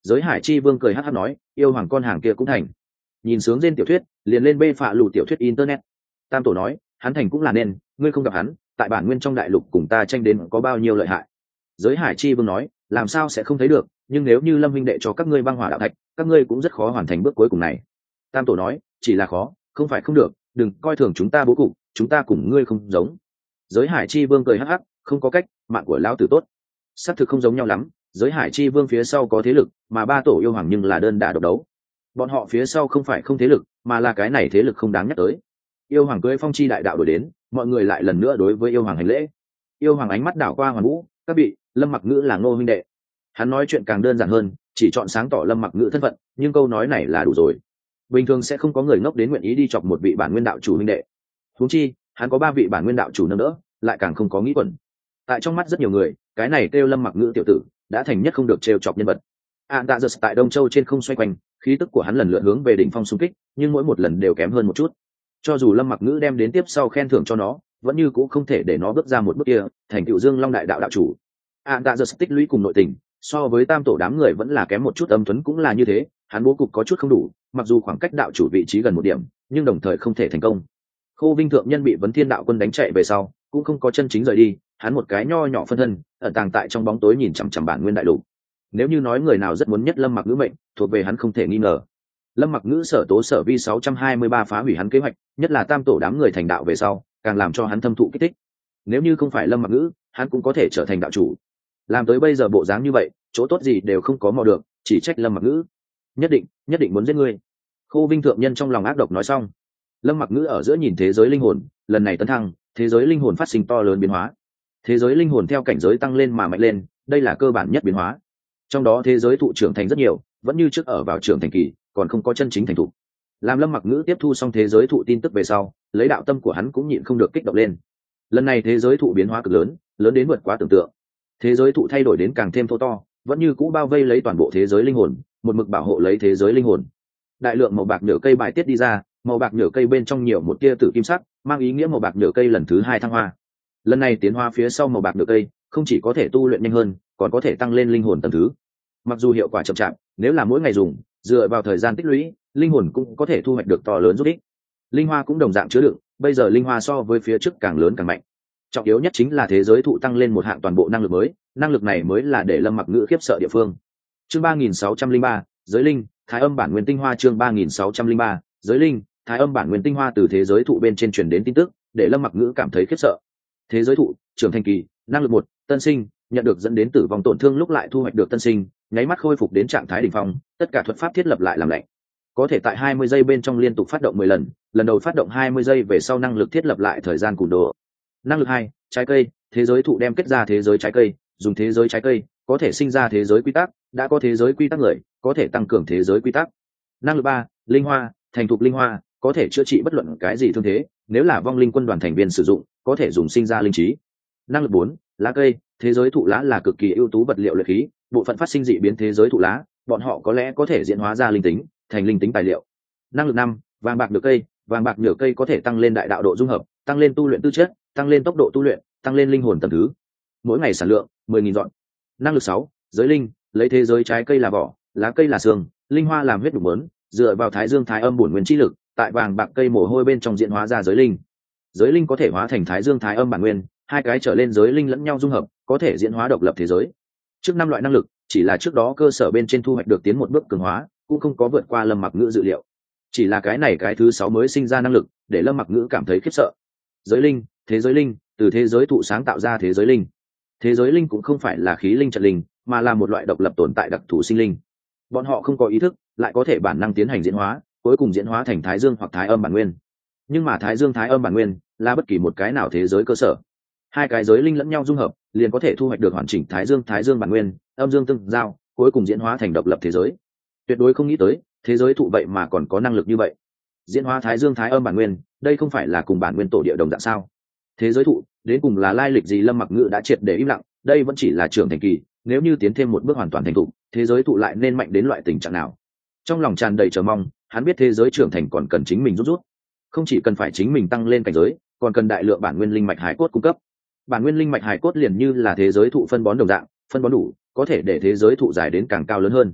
Giới Hải Chi Vương cười hắc hắc nói, yêu hoàng con hàng kia cũng thành. Nhìn sướng trên tiểu thuyết, liền lên bê phạ lù tiểu thuyết internet. Tam tổ nói, hắn thành cũng là nên, ngươi không gặp hắn, tại bản nguyên trong đại lục cùng ta tranh đến có bao nhiêu lợi hại. Giới Hải Chi Vương nói, làm sao sẽ không thấy được, nhưng nếu như Lâm huynh đệ cho các ngươi băng hỏa đạo thạch, các ngươi cũng rất khó hoàn thành bước cuối cùng này. Tam tổ nói, chỉ là khó, không phải không được, đừng coi thường chúng ta bố cục, chúng ta cùng ngươi không giống. Giới Hải Chi Vương cười hắc hắc, không có cách, mạng của lão tử tốt. Xác thực không giống nhau lắm, Giới Hải Chi Vương phía sau có thế lực, mà ba tổ yêu hoàng nhưng là đơn đả độc đấu. Bọn họ phía sau không phải không thế lực, mà là cái này thế lực không đáng nhắc tới. Yêu hoàng cưỡi phong chi đại đạo đổi đến, mọi người lại lần nữa đối với yêu hoàng hành lễ. Yêu hoàng ánh mắt đảo qua Hoàn Vũ, các vị, Lâm Mặc Ngữ là Ngô huynh đệ. Hắn nói chuyện càng đơn giản hơn, chỉ chọn sáng tỏ Lâm Mặc Ngữ thân phận, nhưng câu nói này là đủ rồi. Bình thường sẽ không có người ngốc đến nguyện ý đi chọc một vị bản nguyên đạo chủ huynh đệ. Huống chi, hắn có 3 vị bản nguyên đạo chủ nâng đỡ, lại càng không có nghĩ quẩn. Tại trong mắt rất nhiều người, cái này kêu Lâm Mặc Ngữ tiểu tử, đã thành nhất không được trêu chọc nhân vật. Tạ Giật tại Đông Châu trên không xoay quanh, khí tức của hắn lần lượt hướng về đỉnh phong xung kích, nhưng mỗi một lần đều kém hơn một chút. Cho dù Lâm Mặc Ngữ đem đến tiếp sau khen thưởng cho nó, vẫn như cũng không thể để nó bước ra một bước kia, thành Cựu Dương Long đại đạo đạo chủ. Tạ Giật tích lũy cùng nội tình, so với tam tổ đám người vẫn là kém một chút, âm tuấn cũng là như thế, hắn bố cục có chút không đủ, mặc dù khoảng cách đạo chủ vị trí gần một điểm, nhưng đồng thời không thể thành công. Khô Vinh thượng nhân bị Vấn Thiên đạo quân đánh chạy về sau, cũng không có chân chính rời đi, hắn một cái nho nhỏ phân thân, ẩn tàng tại trong bóng tối nhìn chằm chằm bản nguyên đại lục. Nếu như nói người nào rất muốn nhất Lâm Mặc Ngữ mệnh, thuộc về hắn không thể nghi ngờ. Lâm Mặc Ngữ sở tố sở vi 623 phá hủy hắn kế hoạch, nhất là tam tổ đám người thành đạo về sau, càng làm cho hắn thâm thụ kích thích. Nếu như không phải Lâm Mặc Ngữ, hắn cũng có thể trở thành đạo chủ. Làm tới bây giờ bộ dáng như vậy, chỗ tốt gì đều không có mò được, chỉ trách Lâm Mặc Ngữ. Nhất định muốn giết ngươi. Khô Vinh thượng nhân trong lòng ác độc nói xong. Lâm Mặc Ngữ ở giữa nhìn thế giới linh hồn, lần này tấn thăng, thế giới linh hồn phát sinh to lớn biến hóa. Thế giới linh hồn theo cảnh giới tăng lên mà mạnh lên, đây là cơ bản nhất biến hóa. Trong đó thế giới thụ trưởng thành rất nhiều, vẫn như trước ở vào trưởng thành kỳ, còn không có chân chính thành thục. Làm Lâm Mặc Ngữ tiếp thu xong thế giới thụ tin tức về sau, lấy đạo tâm của hắn cũng nhịn không được kích động lên. Lần này thế giới thụ biến hóa cực lớn, lớn đến vượt quá tưởng tượng. Thế giới thụ thay đổi đến càng thêm thô to, vẫn như cũ bao vây lấy toàn bộ thế giới linh hồn, một mực bảo hộ lấy thế giới linh hồn. Đại lượng màu bạc nhựa cây bài tiết đi ra, màu bạc nhựa cây bên trong nhiều một tia tử kim sắc, mang ý nghĩa màu bạc nhựa cây lần thứ 2 thăng hoa. Lần này tiến hóa phía sau màu bạc nhựa cây, không chỉ có thể tu luyện nhanh hơn, còn có thể tăng lên linh hồn tầng thứ. Mặc dù hiệu quả chậm chạp, nếu là mỗi ngày dùng, dựa vào thời gian tích lũy, linh hồn cũng có thể thu hoạch được to lớn giúp ích. Linh hoa cũng đồng dạng chứa đựng, bây giờ linh hoa so với phía trước càng lớn càng mạnh. Trọng yếu nhất chính là thế giới thụ tăng lên một hạng toàn bộ năng lực mới, năng lực này mới là để Lâm Mặc Ngữ khiếp sợ địa phương. Chương 3603, giới linh, thái âm bản nguyên tinh hoa. Chương 3603, giới linh, thái âm bản nguyên tinh hoa. Từ thế giới thụ bên trên truyền đến tin tức, để Lâm Mặc Ngữ cảm thấy khiếp sợ. Thế giới thụ, trưởng thành kỳ, năng lực 1, tân sinh, nhận được dẫn đến tử vong tổn thương lúc lại thu hoạch được tân sinh, nháy mắt khôi phục đến trạng thái đỉnh phong, tất cả thuật pháp thiết lập lại làm lạnh. Có thể tại 20 giây bên trong liên tục phát động 10 lần, lần đầu phát động 20 giây về sau năng lực thiết lập lại thời gian cùn đồ. Năng lực 2, trái cây, thế giới thụ đem kết ra thế giới trái cây, dùng thế giới trái cây có thể sinh ra thế giới quy tắc, đã có thế giới quy tắc người, có thể tăng cường thế giới quy tắc. Năng lực 3, linh hoa, thành thục linh hoa, có thể chữa trị bất luận cái gì thương thế, nếu là vong linh quân đoàn thành viên sử dụng, có thể dùng sinh ra linh trí. Năng lực 4, lá cây, thế giới thụ lá là cực kỳ ưu tú vật liệu luyện khí, bộ phận phát sinh dị biến thế giới thụ lá, bọn họ có lẽ có thể diễn hóa ra linh tính, thành linh tính tài liệu. Năng lực 5, vàng bạc nhựa cây, vàng bạc nhựa cây có thể tăng lên đại đạo độ dung hợp, tăng lên tu luyện tư chất, tăng lên tốc độ tu luyện, tăng lên linh hồn tầng thứ. Mỗi ngày sản lượng 10.000 dọn. Năng lực 6, giới linh, lấy thế giới trái cây là vỏ, lá cây là xương, linh hoa làm huyết đục mớn, dựa vào thái dương thái âm bổn nguyên chi lực, tại vàng bạc cây mồ hôi bên trong diễn hóa ra giới linh. Giới linh có thể hóa thành thái dương thái âm bản nguyên, hai cái trở lên giới linh lẫn nhau dung hợp, có thể diễn hóa độc lập thế giới. Trước 5 loại năng lực, chỉ là trước đó cơ sở bên trên thu hoạch được tiến một bước cường hóa, cũng không có vượt qua Lâm Mặc Ngữ dự liệu. Chỉ là cái này cái thứ 6 mới sinh ra năng lực, để Lâm Mặc Ngữ cảm thấy khiếp sợ. Giới linh, thế giới linh, từ thế giới thụ sáng tạo ra thế giới linh. Thế giới linh cũng không phải là khí linh trận linh, mà là một loại độc lập tồn tại đặc thù sinh linh. Bọn họ không có ý thức, lại có thể bản năng tiến hành diễn hóa, cuối cùng diễn hóa thành thái dương hoặc thái âm bản nguyên. Nhưng mà thái dương thái âm bản nguyên là bất kỳ một cái nào thế giới cơ sở. Hai cái giới linh lẫn nhau dung hợp, liền có thể thu hoạch được hoàn chỉnh thái dương bản nguyên, âm dương tương giao, cuối cùng diễn hóa thành độc lập thế giới. Tuyệt đối không nghĩ tới, thế giới thụ vậy mà còn có năng lực như vậy. Diễn hóa thái dương thái âm bản nguyên, đây không phải là cùng bản nguyên tổ địa đồng dạng sao? Thế giới thụ, đến cùng là lai lịch gì? Lâm Mặc Ngữ đã triệt để im lặng, đây vẫn chỉ là trưởng thành kỳ, nếu như tiến thêm một bước hoàn toàn thành thục, thế giới thụ lại nên mạnh đến loại tình trạng nào? Trong lòng tràn đầy chờ mong, hắn biết thế giới trưởng thành còn cần chính mình rút, không chỉ cần phải chính mình tăng lên cảnh giới, còn cần đại lượng bản nguyên linh mạch hải cốt cung cấp. Bản nguyên linh mạch hải cốt liền như là thế giới thụ phân bón đồng dạng, phân bón đủ, có thể để thế giới thụ dài đến càng cao lớn hơn.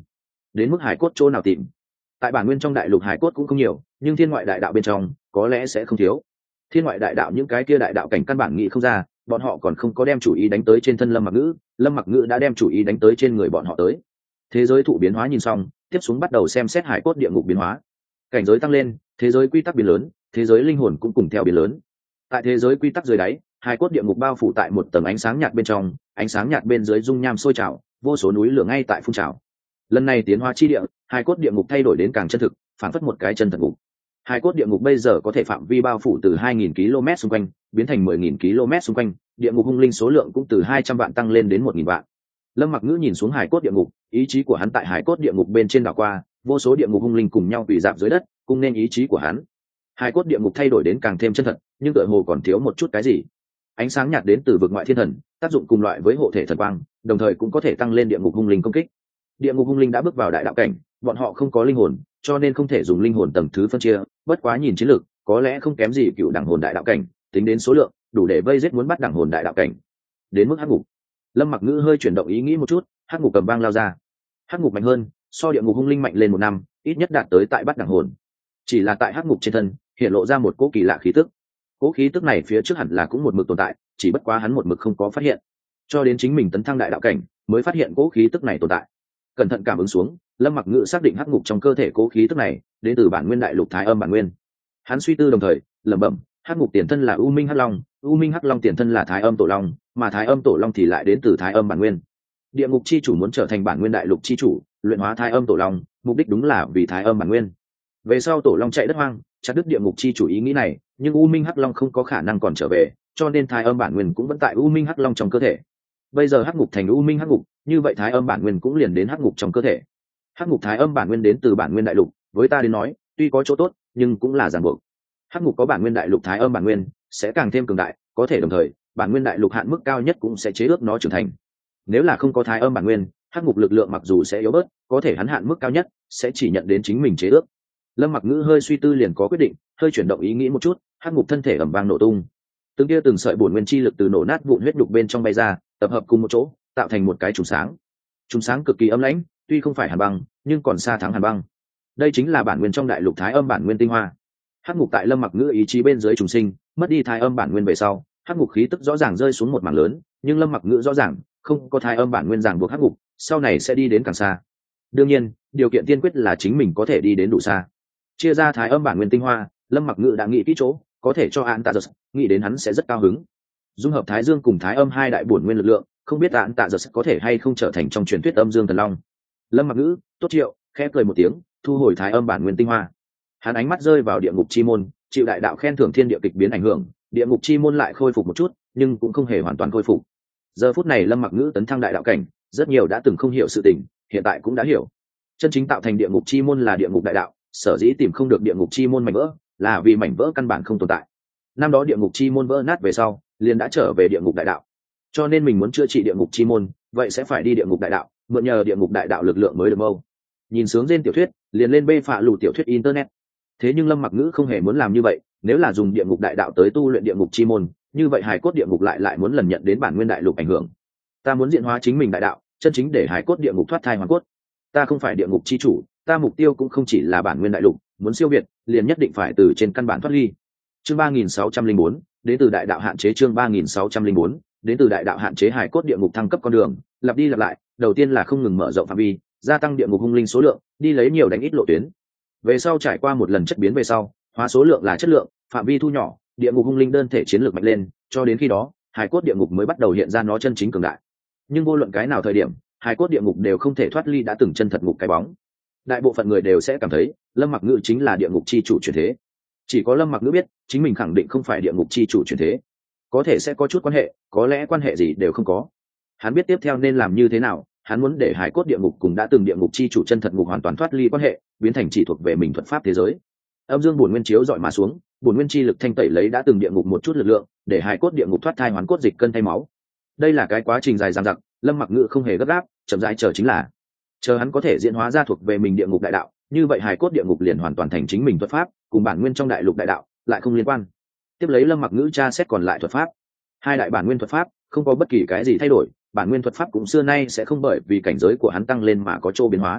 đến mức hải cốt chỗ nào tìm. Tại bản nguyên trong đại lục hải cốt cũng không nhiều, nhưng thiên ngoại đại đạo bên trong có lẽ sẽ không thiếu. Thiên ngoại đại đạo những cái kia đại đạo cảnh căn bản nghĩ không ra, bọn họ còn không có đem chủ ý đánh tới trên thân Lâm Mặc Ngữ, Lâm Mặc Ngữ đã đem chủ ý đánh tới trên người bọn họ tới. Thế giới thụ biến hóa nhìn xong, tiếp xuống bắt đầu xem xét hải cốt địa ngục biến hóa. Cảnh giới tăng lên, thế giới quy tắc biến lớn, thế giới linh hồn cũng cùng theo biến lớn. Tại thế giới quy tắc dưới đáy, hải cốt địa ngục bao phủ tại một tầng ánh sáng nhạt bên trong, ánh sáng nhạt bên dưới dung nham sôi trào, vô số núi lửa ngay tại phun trào. Lần này tiến hóa chi địa, hải cốt địa ngục thay đổi đến càng chân thực, phản phất một cái chân thật ngục. Hải cốt địa ngục bây giờ có thể phạm vi bao phủ từ 2.000 km xung quanh biến thành 10.000 km xung quanh, địa ngục hung linh số lượng cũng từ 200 vạn tăng lên đến 1.000 vạn. Lâm Mặc Ngữ nhìn xuống hải cốt địa ngục, ý chí của hắn tại hải cốt địa ngục bên trên đảo qua, vô số địa ngục hung linh cùng nhau quỳ dạp dưới đất, cùng nên ý chí của hắn. Hải cốt địa ngục thay đổi đến càng thêm chân thật, nhưng tựa hồ còn thiếu một chút cái gì. Ánh sáng nhạt đến từ vực ngoại thiên thần, tác dụng cùng loại với hộ thể thần quang, đồng thời cũng có thể tăng lên địa ngục hung linh công kích. Địa ngục hung linh đã bước vào đại đạo cảnh, bọn họ không có linh hồn, cho nên không thể dùng linh hồn tầng thứ phân chia, bất quá nhìn chiến lược, có lẽ không kém gì cựu đẳng hồn đại đạo cảnh, tính đến số lượng, đủ để vây giết muốn bắt đẳng hồn đại đạo cảnh. Đến mức hắc ngục, Lâm Mặc Ngữ hơi chuyển động ý nghĩ một chút, hắc ngục cầm băng lao ra. Hắc ngục mạnh hơn, so địa ngục hung linh mạnh lên 1 năm, ít nhất đạt tới tại bắt đẳng hồn. Chỉ là tại hắc ngục trên thân, hiện lộ ra một cỗ kỳ lạ khí tức. Cỗ khí tức này phía trước hẳn là cũng một mực tồn tại, chỉ bất quá hắn một mực không có phát hiện. Cho đến chính mình tấn thăng đại đạo cảnh, mới phát hiện cỗ khí tức này tồn tại. Cẩn thận cảm ứng xuống, Lâm Mặc Ngữ xác định hắc ngục trong cơ thể cố khí tức này đến từ bản nguyên đại lục thái âm bản nguyên. Hắn suy tư đồng thời lẩm bẩm, hắc ngục tiền thân là u minh hắc long, u minh hắc long tiền thân là thái âm tổ long, mà thái âm tổ long thì lại đến từ thái âm bản nguyên. Địa ngục chi chủ muốn trở thành bản nguyên đại lục chi chủ, luyện hóa thái âm tổ long, mục đích đúng là vì thái âm bản nguyên. Về sau tổ long chạy đất hoang, chặt đứt địa ngục chi chủ ý nghĩ này, nhưng u minh hắc long không có khả năng còn trở về, cho nên thái âm bản nguyên cũng vẫn tại u minh hắc long trong cơ thể. Bây giờ hắc ngục thành u minh hắc ngục, như vậy thái âm bản nguyên cũng liền đến hắc ngục trong cơ thể. Hắc ngục thái âm bản nguyên đến từ bản nguyên đại lục, với ta đến nói tuy có chỗ tốt nhưng cũng là ràng buộc. Hắc ngục có bản nguyên đại lục thái âm bản nguyên sẽ càng thêm cường đại, có thể đồng thời bản nguyên đại lục hạn mức cao nhất cũng sẽ chế ước nó trưởng thành. Nếu là không có thái âm bản nguyên, hắc ngục lực lượng mặc dù sẽ yếu bớt, có thể hắn hạn mức cao nhất sẽ chỉ nhận đến chính mình chế ước. Lâm Mặc Ngữ hơi suy tư liền có quyết định, hơi chuyển động ý nghĩ một chút, hắc ngục thân thể ầm vang nổ tung. Từng tia từng sợi bổn nguyên chi lực từ nổ nát vụn huyết đục bên trong bay ra, tập hợp cùng một chỗ, tạo thành một cái chùm sáng. Chùm sáng cực kỳ âm lãnh, tuy không phải hàn băng, nhưng còn xa thắng hàn băng. Đây chính là bản nguyên trong đại lục thái âm bản nguyên tinh hoa. Hắc ngục tại Lâm Mặc Ngữ ý chí bên dưới trùng sinh, mất đi thái âm bản nguyên về sau, hắc ngục khí tức rõ ràng rơi xuống một mảng lớn, nhưng Lâm Mặc Ngữ rõ ràng, không có thái âm bản nguyên ràng buộc hắc ngục, sau này sẽ đi đến càng xa. Đương nhiên, điều kiện tiên quyết là chính mình có thể đi đến đủ xa. Chia ra thái âm bản nguyên tinh hoa, Lâm Mặc Ngữ đã nghĩ kỹ chỗ, có thể cho Án Tạ Giật, nghĩ đến hắn sẽ rất cao hứng. Dung hợp thái dương cùng thái âm hai đại bổn nguyên lực lượng, không biết Án Tạ Giật có thể hay không trở thành trong truyền thuyết âm dương thần long. Lâm Mặc Ngữ tốt triệu khẽ cười một tiếng, thu hồi thái âm bản nguyên tinh hoa. Hắn ánh mắt rơi vào địa ngục chi môn, chịu đại đạo khen thưởng thiên địa kịch biến ảnh hưởng, địa ngục chi môn lại khôi phục một chút, nhưng cũng không hề hoàn toàn khôi phục. Giờ phút này Lâm Mặc Ngữ tấn thăng đại đạo cảnh, rất nhiều đã từng không hiểu sự tình, hiện tại cũng đã hiểu. Chân chính tạo thành địa ngục chi môn là địa ngục đại đạo, sở dĩ tìm không được địa ngục chi môn mảnh vỡ, là vì mảnh vỡ căn bản không tồn tại. Năm đó địa ngục chi môn vỡ nát về sau, liền đã trở về địa ngục đại đạo. Cho nên mình muốn chữa trị địa ngục chi môn, vậy sẽ phải đi địa ngục đại đạo, mượn nhờ địa ngục đại đạo lực lượng mới được mâu. Nhìn sướng trên tiểu thuyết, liền lên bê phạ lù tiểu thuyết internet. Thế nhưng Lâm Mặc Ngữ không hề muốn làm như vậy, nếu là dùng địa ngục đại đạo tới tu luyện địa ngục chi môn, như vậy hài cốt địa ngục lại muốn lần nhận đến bản nguyên đại lục ảnh hưởng. Ta muốn diễn hóa chính mình đại đạo, chân chính để hài cốt địa ngục thoát thai hoàn cốt. Ta không phải địa ngục chi chủ, ta mục tiêu cũng không chỉ là bản nguyên đại lục, muốn siêu việt, liền nhất định phải từ trên căn bản thoát ly. Chương 3604, đến từ đại đạo hạn chế. Chương 3604, đến từ đại đạo hạn chế hài cốt địa ngục thăng cấp con đường, lặp đi lặp lại, đầu tiên là không ngừng mở rộng phạm vi, gia tăng địa ngục hung linh số lượng, đi lấy nhiều đánh ít lộ tuyến. Về sau trải qua một lần chất biến về sau, hóa số lượng là chất lượng, phạm vi thu nhỏ, địa ngục hung linh đơn thể chiến lược mạnh lên, cho đến khi đó, hài cốt địa ngục mới bắt đầu hiện ra nó chân chính cường đại. Nhưng vô luận cái nào thời điểm, hài cốt địa ngục đều không thể thoát ly đã từng chân thật ngục cái bóng. Đại bộ phận người đều sẽ cảm thấy, Lâm Mặc Ngữ chính là địa ngục chi chủ chuyển thế. Chỉ có Lâm Mặc Ngữ biết, chính mình khẳng định không phải địa ngục chi chủ chuyển thế. Có thể sẽ có chút quan hệ, có lẽ quan hệ gì đều không có. Hắn biết tiếp theo nên làm như thế nào, hắn muốn để hài cốt địa ngục cùng đã từng địa ngục chi chủ chân thật ngục hoàn toàn thoát ly quan hệ, biến thành chỉ thuộc về mình thuật pháp thế giới. Âm dương bổn nguyên chiếu dọi mà xuống, bổn nguyên chi lực thanh tẩy lấy đã từng địa ngục một chút lực lượng, để hài cốt địa ngục thoát thai hoàn cốt dịch cân thay máu. Đây là cái quá trình dài dằng dặc, Lâm Mặc Ngữ không hề gấp gáp, chậm rãi chờ chính là chờ hắn có thể diễn hóa ra thuộc về mình địa ngục đại đạo, như vậy hài cốt địa ngục liền hoàn toàn thành chính mình thuật pháp, cùng bản nguyên trong đại lục đại đạo lại không liên quan. Tiếp lấy Lâm Mặc Ngữ tra xét còn lại thuật pháp, hai đại bản nguyên thuật pháp không có bất kỳ cái gì thay đổi, bản nguyên thuật pháp cũng xưa nay sẽ không bởi vì cảnh giới của hắn tăng lên mà có chỗ biến hóa.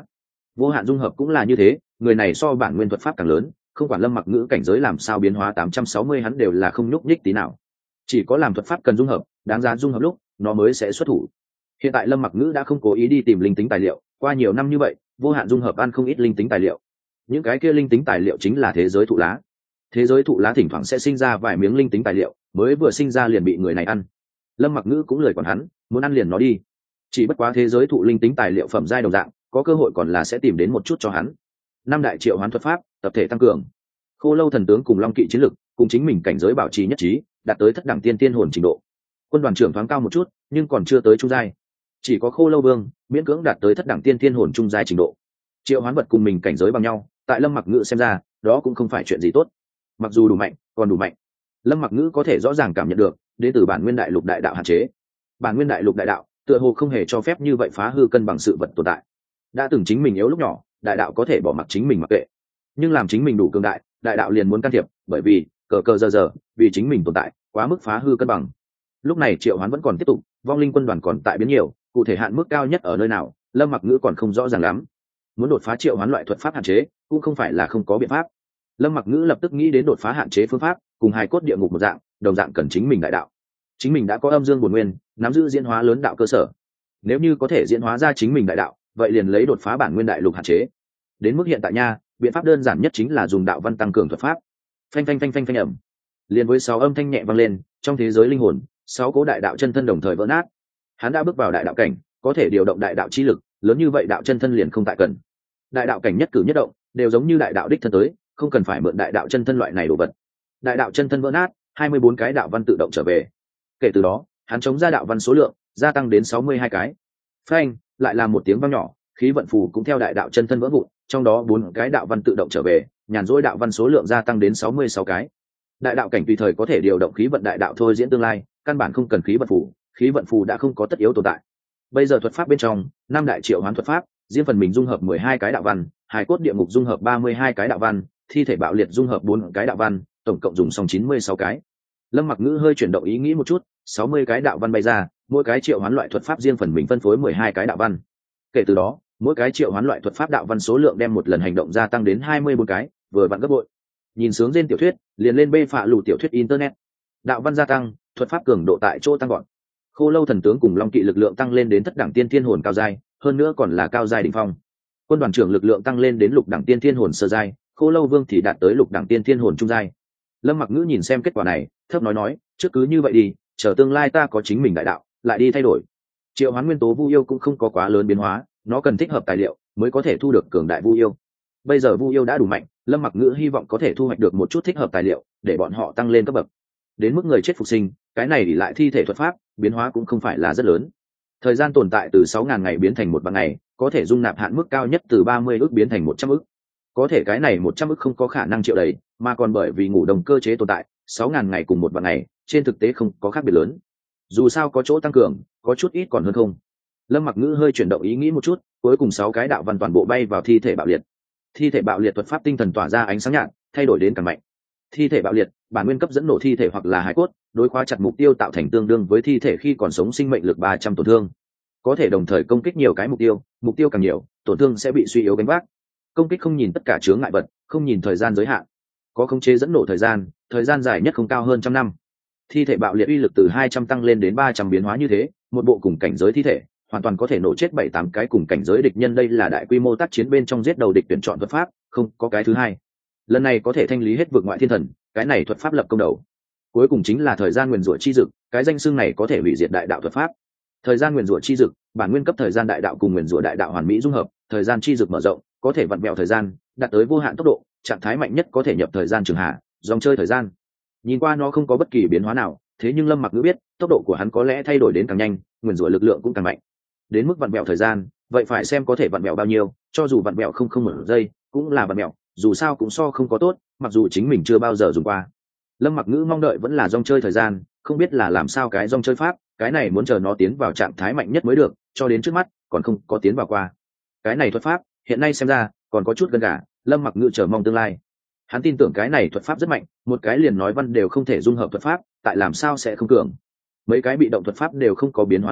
Vô hạn dung hợp cũng là như thế, người này so bản nguyên thuật pháp càng lớn, không quản Lâm Mặc Ngữ cảnh giới làm sao biến hóa 860 hắn đều là không nhúc nhích tí nào. Chỉ có làm thuật pháp cần dung hợp, đáng giá dung hợp lúc, nó mới sẽ xuất thủ. Hiện tại Lâm Mặc Ngữ đã không cố ý đi tìm linh tính tài liệu, qua nhiều năm như vậy, vô hạn dung hợp ăn không ít linh tính tài liệu. Những cái kia linh tính tài liệu chính là thế giới thụ lá. Thế giới thụ lá thỉnh thoảng sẽ sinh ra vài miếng linh tính tài liệu, mới vừa sinh ra liền bị người này ăn. Lâm Mặc Ngữ cũng lười quản hắn, muốn ăn liền nó đi. Chỉ bất quá thế giới thụ linh tính tài liệu phẩm giai đồng dạng, có cơ hội còn là sẽ tìm đến một chút cho hắn. Năm đại triệu hoán thuật pháp, tập thể tăng cường. Khô Lâu thần tướng cùng Long Kỵ chiến lực, cùng chính mình cảnh giới bảo trì nhất trí, đạt tới thất đẳng tiên tiên hồn trình độ. Quân đoàn trưởng thoáng cao một chút, nhưng còn chưa tới trung giai. Chỉ có Khô Lâu Vương miễn cưỡng đạt tới thất đẳng tiên tiên hồn trung giai trình độ. Triệu hoán vật cùng mình cảnh giới bằng nhau, tại Lâm Mặc Ngữ xem ra, đó cũng không phải chuyện gì tốt. Mặc dù đủ mạnh, còn đủ mạnh. Lâm Mặc Ngữ có thể rõ ràng cảm nhận được, đến từ bản nguyên đại lục đại đạo hạn chế. Bản nguyên đại lục đại đạo, tựa hồ không hề cho phép như vậy phá hư cân bằng sự vật tồn tại. Đã từng chính mình yếu lúc nhỏ, đại đạo có thể bỏ mặc chính mình mặc kệ, nhưng làm chính mình đủ cường đại, đại đạo liền muốn can thiệp, bởi vì cờ giờ vì chính mình tồn tại quá mức phá hư cân bằng. Lúc này triệu hoán vẫn còn tiếp tục, vong linh quân đoàn còn tại biến nhiều, cụ thể hạn mức cao nhất ở nơi nào, Lâm Mặc Ngữ còn không rõ ràng lắm. Muốn đột phá triệu hoán loại thuật pháp hạn chế, cũng không phải là không có biện pháp. Lâm Mặc Ngữ lập tức nghĩ đến đột phá hạn chế phương pháp, cùng hài cốt địa ngục một dạng, đồng dạng cần chính mình đại đạo. Chính mình đã có âm dương bổn nguyên, nắm giữ diễn hóa lớn đạo cơ sở. Nếu như có thể diễn hóa ra chính mình đại đạo, vậy liền lấy đột phá bản nguyên đại lục hạn chế. Đến mức hiện tại nha, biện pháp đơn giản nhất chính là dùng đạo văn tăng cường thuật pháp. Phanh phanh phanh phanh phanh ầm. Liền với 6 âm thanh nhẹ vang lên, trong thế giới linh hồn, 6 cố đại đạo chân thân đồng thời vỡ nát. Hắn đã bước vào đại đạo cảnh, có thể điều động đại đạo chi lực, lớn như vậy đạo chân thân liền không tại cần. Đại đạo cảnh nhất cử nhất động, đều giống như đại đạo đích thân tới, không cần phải mượn đại đạo chân thân loại này đồ vật. Đại đạo chân thân vỡ nát, 24 cái đạo văn tự động trở về. Kể từ đó, hắn chống ra đạo văn số lượng gia tăng đến 62 cái. Phanh, lại là một tiếng vang nhỏ, khí vận phù cũng theo đại đạo chân thân vỡ vụn, trong đó 4 cái đạo văn tự động trở về, nhàn rỗi đạo văn số lượng gia tăng đến 66 cái. Đại đạo cảnh tùy thời có thể điều động khí vận đại đạo thôi diễn tương lai, căn bản không cần khí vận phù đã không có tất yếu tồn tại. Bây giờ thuật pháp bên trong, 5 đại triệu hoán thuật pháp, riêng phần mình dung hợp 12 cái đạo văn, hài cốt địa ngục dung hợp 32 cái đạo văn, thi thể bạo liệt dung hợp 4 cái đạo văn, tổng cộng dùng xong 96 cái. Lâm Mặc Ngữ hơi chuyển động ý nghĩ một chút, 60 cái đạo văn bay ra, mỗi cái triệu hoán loại thuật pháp riêng phần mình phân phối 12 cái đạo văn. Kể từ đó, mỗi cái triệu hoán loại thuật pháp đạo văn số lượng đem một lần hành động gia tăng đến 24 cái, vừa vặn gấp bội. Nhìn sướng trên tiểu thuyết, liền lên bê phạ lù tiểu thuyết internet. Đạo văn gia tăng, thuật pháp cường độ tại chỗ tăng gọn. Khô Lâu thần tướng cùng Long Kỵ lực lượng tăng lên đến thất đẳng tiên thiên hồn cao giai, hơn nữa còn là cao giai đỉnh phong. Quân đoàn trưởng lực lượng tăng lên đến lục đẳng tiên thiên hồn sơ giai, Khô Lâu Vương thì đạt tới lục đẳng tiên thiên hồn trung giai. Lâm Mặc Ngữ nhìn xem kết quả này, thấp nói, trước cứ như vậy đi, chờ tương lai ta có chính mình đại đạo, lại đi thay đổi. Triệu hoán nguyên tố vu yêu cũng không có quá lớn biến hóa, nó cần thích hợp tài liệu mới có thể thu được cường đại vu yêu. Bây giờ vu yêu đã đủ mạnh, Lâm Mặc Ngữ hy vọng có thể thu hoạch được một chút thích hợp tài liệu để bọn họ tăng lên cấp bậc. Đến mức người chết phục sinh, cái này ỷ lại thi thể thuật pháp, biến hóa cũng không phải là rất lớn. Thời gian tồn tại từ 6.000 ngày biến thành 1 vạn ngày, có thể dung nạp hạn mức cao nhất từ 30 ức biến thành 100 ức. Có thể cái này 100 ức không có khả năng triệu đầy, mà còn bởi vì ngủ đồng cơ chế tồn tại, 6.000 ngày cùng 1 vạn ngày, trên thực tế không có khác biệt lớn. Dù sao có chỗ tăng cường, có chút ít còn hơn không. Lâm Mặc Ngữ hơi chuyển động ý nghĩ một chút, cuối cùng 6 cái đạo văn toàn bộ bay vào thi thể bạo liệt. Thi thể bạo liệt thuật pháp tinh thần tỏa ra ánh sáng nhạt, thay đổi đến càng mạnh. Thi thể bạo liệt, bản nguyên cấp dẫn nổ thi thể hoặc là hải cốt, đối khóa chặt mục tiêu tạo thành tương đương với thi thể khi còn sống sinh mệnh lực 300 tổn thương. Có thể đồng thời công kích nhiều cái mục tiêu càng nhiều, tổn thương sẽ bị suy yếu gánh vác. Công kích không nhìn tất cả chướng ngại vật, không nhìn thời gian giới hạn. Có khống chế dẫn nổ thời gian dài nhất không cao hơn 100 năm. Thi thể bạo liệt uy lực từ 200 tăng lên đến 300 biến hóa như thế, một bộ cùng cảnh giới thi thể, hoàn toàn có thể nổ chết 7-8 cái cùng cảnh giới địch nhân, đây là đại quy mô tác chiến bên trong giết đầu địch tuyển chọn thuật pháp, không có cái thứ hai. Lần này có thể thanh lý hết vực ngoại thiên thần, cái này thuật pháp lập công đầu. Cuối cùng chính là thời gian nguyền rủa chi dực, cái danh xưng này có thể hủy diệt đại đạo thuật pháp. Thời gian nguyền rủa chi dực, bản nguyên cấp thời gian đại đạo cùng nguyền rủa đại đạo hoàn mỹ dung hợp, thời gian chi dực mở rộng, có thể vặn vẹo thời gian, đạt tới vô hạn tốc độ, trạng thái mạnh nhất có thể nhập thời gian trường hạ, dòng chơi thời gian. Nhìn qua nó không có bất kỳ biến hóa nào, thế nhưng Lâm Mặc Ngữ biết, tốc độ của hắn có lẽ thay đổi đến càng nhanh, nguyền rủa lực lượng cũng càng mạnh. Đến mức vặn vẹo thời gian, vậy phải xem có thể vặn vẹo bao nhiêu, cho dù vặn vẹo không một giây, cũng là vặn vẹo, dù sao cũng so không có tốt, mặc dù chính mình chưa bao giờ dùng qua. Lâm Mặc Ngữ mong đợi vẫn là dòng chơi thời gian, không biết là làm sao cái dòng chơi pháp, cái này muốn chờ nó tiến vào trạng thái mạnh nhất mới được, cho đến trước mắt còn không có tiến vào qua. Cái này thuật pháp, hiện nay xem ra còn có chút gần gà, Lâm Mặc Ngữ chờ mong tương lai. Hắn tin tưởng cái này thuật pháp rất mạnh, một cái liền nói văn đều không thể dung hợp thuật pháp, tại làm sao sẽ không cường. Mấy cái bị động thuật pháp đều không có biến hóa lớn,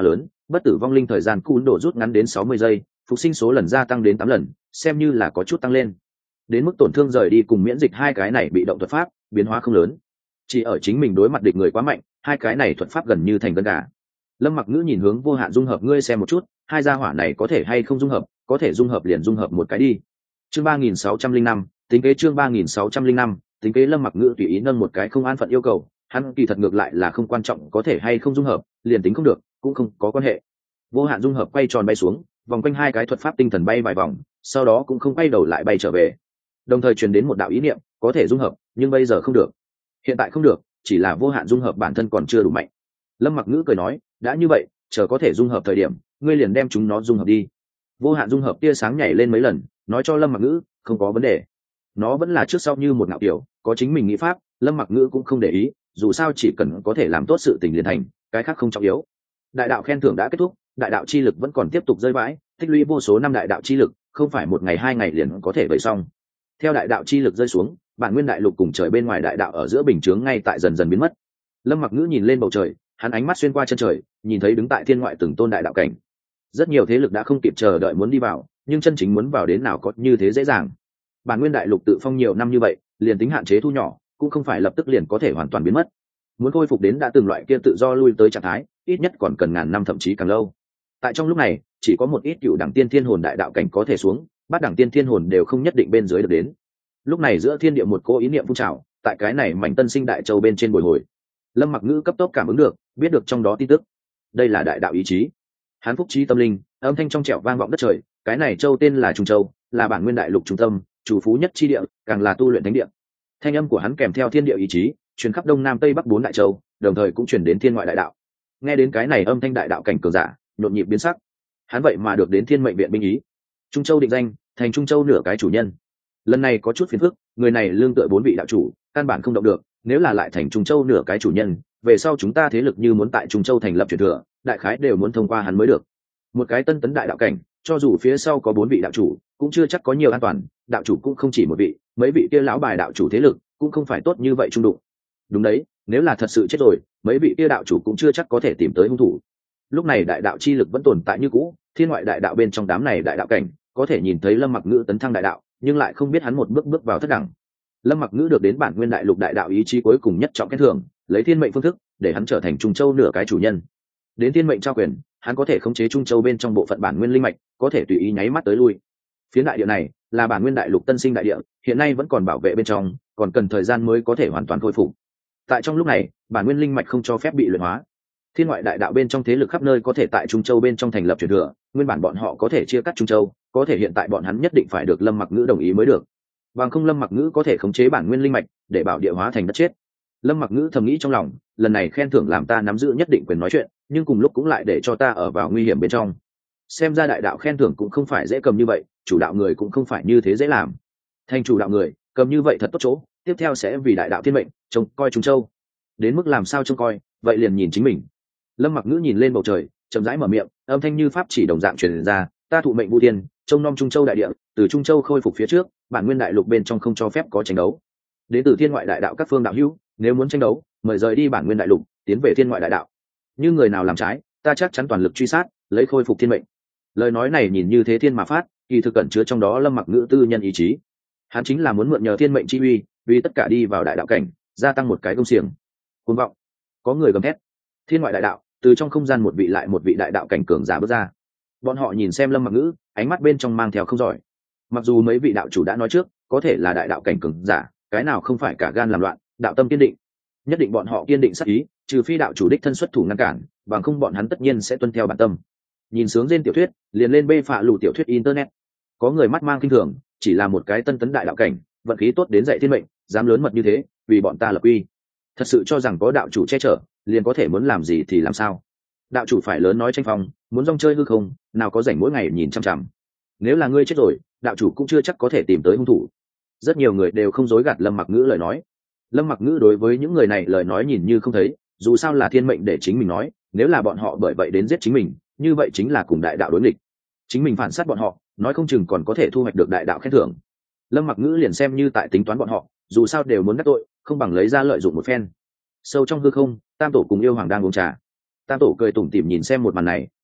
bất tử vong linh thời gian cún độ rút ngắn đến 60 giây, phục sinh số lần gia tăng đến 8 lần, xem như là có chút tăng lên. Đến mức tổn thương rời đi cùng miễn dịch hai cái này bị động thuật pháp biến hóa không lớn, chỉ ở chính mình đối mặt địch người quá mạnh, hai cái này thuật pháp gần như thành gân gà. Lâm Mặc Ngữ nhìn hướng Vô Hạn dung hợp, ngươi xem một chút, hai gia hỏa này có thể hay không dung hợp, có thể dung hợp liền dung hợp một cái đi. Chương 3605, tính kế chương 3605, tính kế. Lâm Mặc Ngữ tùy ý nâng một cái không an phận yêu cầu, hắn kỳ thật ngược lại là không quan trọng có thể hay không dung hợp, liền tính không được cũng không có quan hệ. Vô Hạn dung hợp quay tròn bay xuống, vòng quanh hai cái thuật pháp tinh thần bay vài vòng, sau đó cũng không quay đầu lại bay trở về. Đồng thời truyền đến một đạo ý niệm, có thể dung hợp, nhưng bây giờ không được. Hiện tại không được, chỉ là Vô Hạn dung hợp bản thân còn chưa đủ mạnh. Lâm Mặc Ngữ cười nói, đã như vậy, chờ có thể dung hợp thời điểm, ngươi liền đem chúng nó dung hợp đi. Vô Hạn dung hợp tia sáng nhảy lên mấy lần, nói cho Lâm Mặc Ngữ, không có vấn đề. Nó vẫn là trước sau như một ngạo kiểu, có chính mình nghĩ pháp, Lâm Mặc Ngữ cũng không để ý, dù sao chỉ cần có thể làm tốt sự tình liền thành, cái khác không trọng yếu. Đại đạo khen thưởng đã kết thúc, đại đạo chi lực vẫn còn tiếp tục rơi vãi, tích lũy vô số năm đại đạo chi lực, không phải một ngày hai ngày liền có thể vậy xong. Theo đại đạo chi lực rơi xuống, bản nguyên đại lục cùng trời bên ngoài đại đạo ở giữa bình chướng ngay tại dần dần biến mất. Lâm Mặc Ngữ nhìn lên bầu trời, hắn ánh mắt xuyên qua chân trời, nhìn thấy đứng tại thiên ngoại từng tôn đại đạo cảnh. Rất nhiều thế lực đã không kịp chờ đợi muốn đi vào, nhưng chân chính muốn vào đến nào có như thế dễ dàng. Bản nguyên đại lục tự phong nhiều năm như vậy, liền tính hạn chế thu nhỏ, cũng không phải lập tức liền có thể hoàn toàn biến mất. Muốn khôi phục đến đã từng loại kia tự do lui tới trạng thái, ít nhất còn cần ngàn năm thậm chí càng lâu. Tại trong lúc này, chỉ có một ít cựu đẳng tiên thiên hồn đại đạo cảnh có thể xuống, bát đẳng tiên thiên hồn đều không nhất định bên dưới được đến. Lúc này giữa thiên địa một cô ý niệm phun trào, tại cái này mảnh tân sinh đại châu bên trên bồi hồi. Lâm Mặc Ngữ cấp tốc cảm ứng được, biết được trong đó tin tức. Đây là đại đạo ý chí. Hắn phúc trí tâm linh, âm thanh trong trẻo vang vọng đất trời, cái này châu tên là Trung Châu, là bản nguyên đại lục trung tâm, chủ phú nhất chi địa, càng là tu luyện thánh địa. Thanh âm của hắn kèm theo thiên địa ý chí, truyền khắp đông nam tây bắc bốn đại châu, đồng thời cũng truyền đến thiên ngoại đại đạo. Nghe đến cái này âm thanh đại đạo cảnh cường giả, nhộn nhịp biến sắc. Hắn vậy mà được đến Thiên Mệnh viện binh ý. Trung Châu định danh, thành Trung Châu nửa cái chủ nhân. Lần này có chút phiền phức, người này lương tựa bốn vị đạo chủ, căn bản không động được, nếu là lại thành Trung Châu nửa cái chủ nhân, về sau chúng ta thế lực như muốn tại Trung Châu thành lập truyền thừa, đại khái đều muốn thông qua hắn mới được. Một cái tân tấn đại đạo cảnh, cho dù phía sau có bốn vị đạo chủ, cũng chưa chắc có nhiều an toàn, đạo chủ cũng không chỉ một vị, mấy vị kia lão bài đạo chủ thế lực cũng không phải tốt như vậy trung đụng. Đúng đấy, nếu là thật sự chết rồi, mấy vị kia đạo chủ cũng chưa chắc có thể tìm tới hung thủ. Lúc này đại đạo chi lực vẫn tồn tại như cũ, thiên ngoại đại đạo bên trong đám này đại đạo cảnh có thể nhìn thấy Lâm Mặc Ngữ tấn thăng đại đạo, nhưng lại không biết hắn một bước bước vào thất đẳng. Lâm Mặc Ngữ được đến bản nguyên đại lục đại đạo ý chí cuối cùng nhất trọng khen thưởng, lấy thiên mệnh phương thức để hắn trở thành Trung Châu nửa cái chủ nhân. Đến thiên mệnh trao quyền, hắn có thể khống chế Trung Châu bên trong bộ phận bản nguyên linh mạch, có thể tùy ý nháy mắt tới lui. Phiến đại địa này là bản nguyên đại lục tân sinh đại địa, hiện nay vẫn còn bảo vệ bên trong, còn cần thời gian mới có thể hoàn toàn khôi phục. Tại trong lúc này, bản nguyên linh mạch không cho phép bị luyện hóa. Thiên ngoại đại đạo bên trong thế lực khắp nơi có thể tại Trung Châu bên trong thành lập truyền thừa, nguyên bản bọn họ có thể chia cắt Trung Châu, có thể hiện tại bọn hắn nhất định phải được Lâm Mặc Ngữ đồng ý mới được. Bằng không Lâm Mặc Ngữ có thể khống chế bản nguyên linh mạch, để bảo địa hóa thành đất chết. Lâm Mặc Ngữ thầm nghĩ trong lòng, lần này khen thưởng làm ta nắm giữ nhất định quyền nói chuyện, nhưng cùng lúc cũng lại để cho ta ở vào nguy hiểm bên trong. Xem ra đại đạo khen thưởng cũng không phải dễ cầm như vậy, chủ đạo người cũng không phải như thế dễ làm. Thành chủ đạo người, cầm như vậy thật tốt chỗ, tiếp theo sẽ vì đại đạo thiên mệnh, trông coi Trung Châu. Đến mức làm sao trông coi, vậy liền nhìn chính mình. Lâm Mặc Ngữ nhìn lên bầu trời, chậm rãi mở miệng, âm thanh như pháp chỉ đồng dạng truyền ra, ta thụ mệnh Vu Tiên, trông nom Trung Châu đại địa, từ Trung Châu khôi phục phía trước, bản nguyên đại lục bên trong không cho phép có tranh đấu. Đến từ thiên ngoại đại đạo các phương đạo hữu, nếu muốn tranh đấu, mời rời đi bản nguyên đại lục, tiến về thiên ngoại đại đạo. Như người nào làm trái, ta chắc chắn toàn lực truy sát, lấy khôi phục thiên mệnh. Lời nói này nhìn như thế thiên mà phát, kỳ thực cẩn chứa trong đó Lâm Mặc Ngữ tư nhân ý chí. Hắn chính là muốn mượn nhờ thiên mệnh chi uy, vì tất cả đi vào đại đạo cảnh, gia tăng một cái công xiềng. Cuồng vọng. Có người gầm thét. Thiên ngoại đại đạo, từ trong không gian một vị lại một vị đại đạo cảnh cường giả bước ra. Bọn họ nhìn xem Lâm Mặc Ngữ, ánh mắt bên trong mang theo không giỏi. Mặc dù mấy vị đạo chủ đã nói trước, có thể là đại đạo cảnh cường giả, cái nào không phải cả gan làm loạn, đạo tâm kiên định. Nhất định bọn họ kiên định sát ý, trừ phi đạo chủ đích thân xuất thủ ngăn cản, bằng không bọn hắn tất nhiên sẽ tuân theo bản tâm. Nhìn sướng trên tiểu thuyết, liền lên bê phạ lù tiểu thuyết internet. Có người mắt mang kinh thường, chỉ là một cái tân tấn đại đạo cảnh, vận khí tốt đến dạy thiên mệnh, dám lớn mật như thế, vì bọn ta lập uy. Thật sự cho rằng có đạo chủ che chở, liền có thể muốn làm gì thì làm sao? Đạo chủ phải lớn nói tranh phong, muốn rong chơi hư không, nào có rảnh mỗi ngày nhìn chăm chăm. Nếu là ngươi chết rồi, đạo chủ cũng chưa chắc có thể tìm tới hung thủ. Rất nhiều người đều không dối gạt Lâm Mặc Ngữ lời nói. Lâm Mặc Ngữ đối với những người này lời nói nhìn như không thấy, dù sao là thiên mệnh để chính mình nói, nếu là bọn họ bởi vậy đến giết chính mình, như vậy chính là cùng đại đạo đối nghịch. Chính mình phản sát bọn họ, nói không chừng còn có thể thu hoạch được đại đạo khen thưởng. Lâm Mặc Ngữ liền xem như tại tính toán bọn họ, dù sao đều muốn đắc tội, không bằng lấy ra lợi dụng một phen. Sâu trong hư không, Tam Tổ cùng Yêu Hoàng đang uống trà. Tam Tổ cười tủm tỉm nhìn xem một màn này,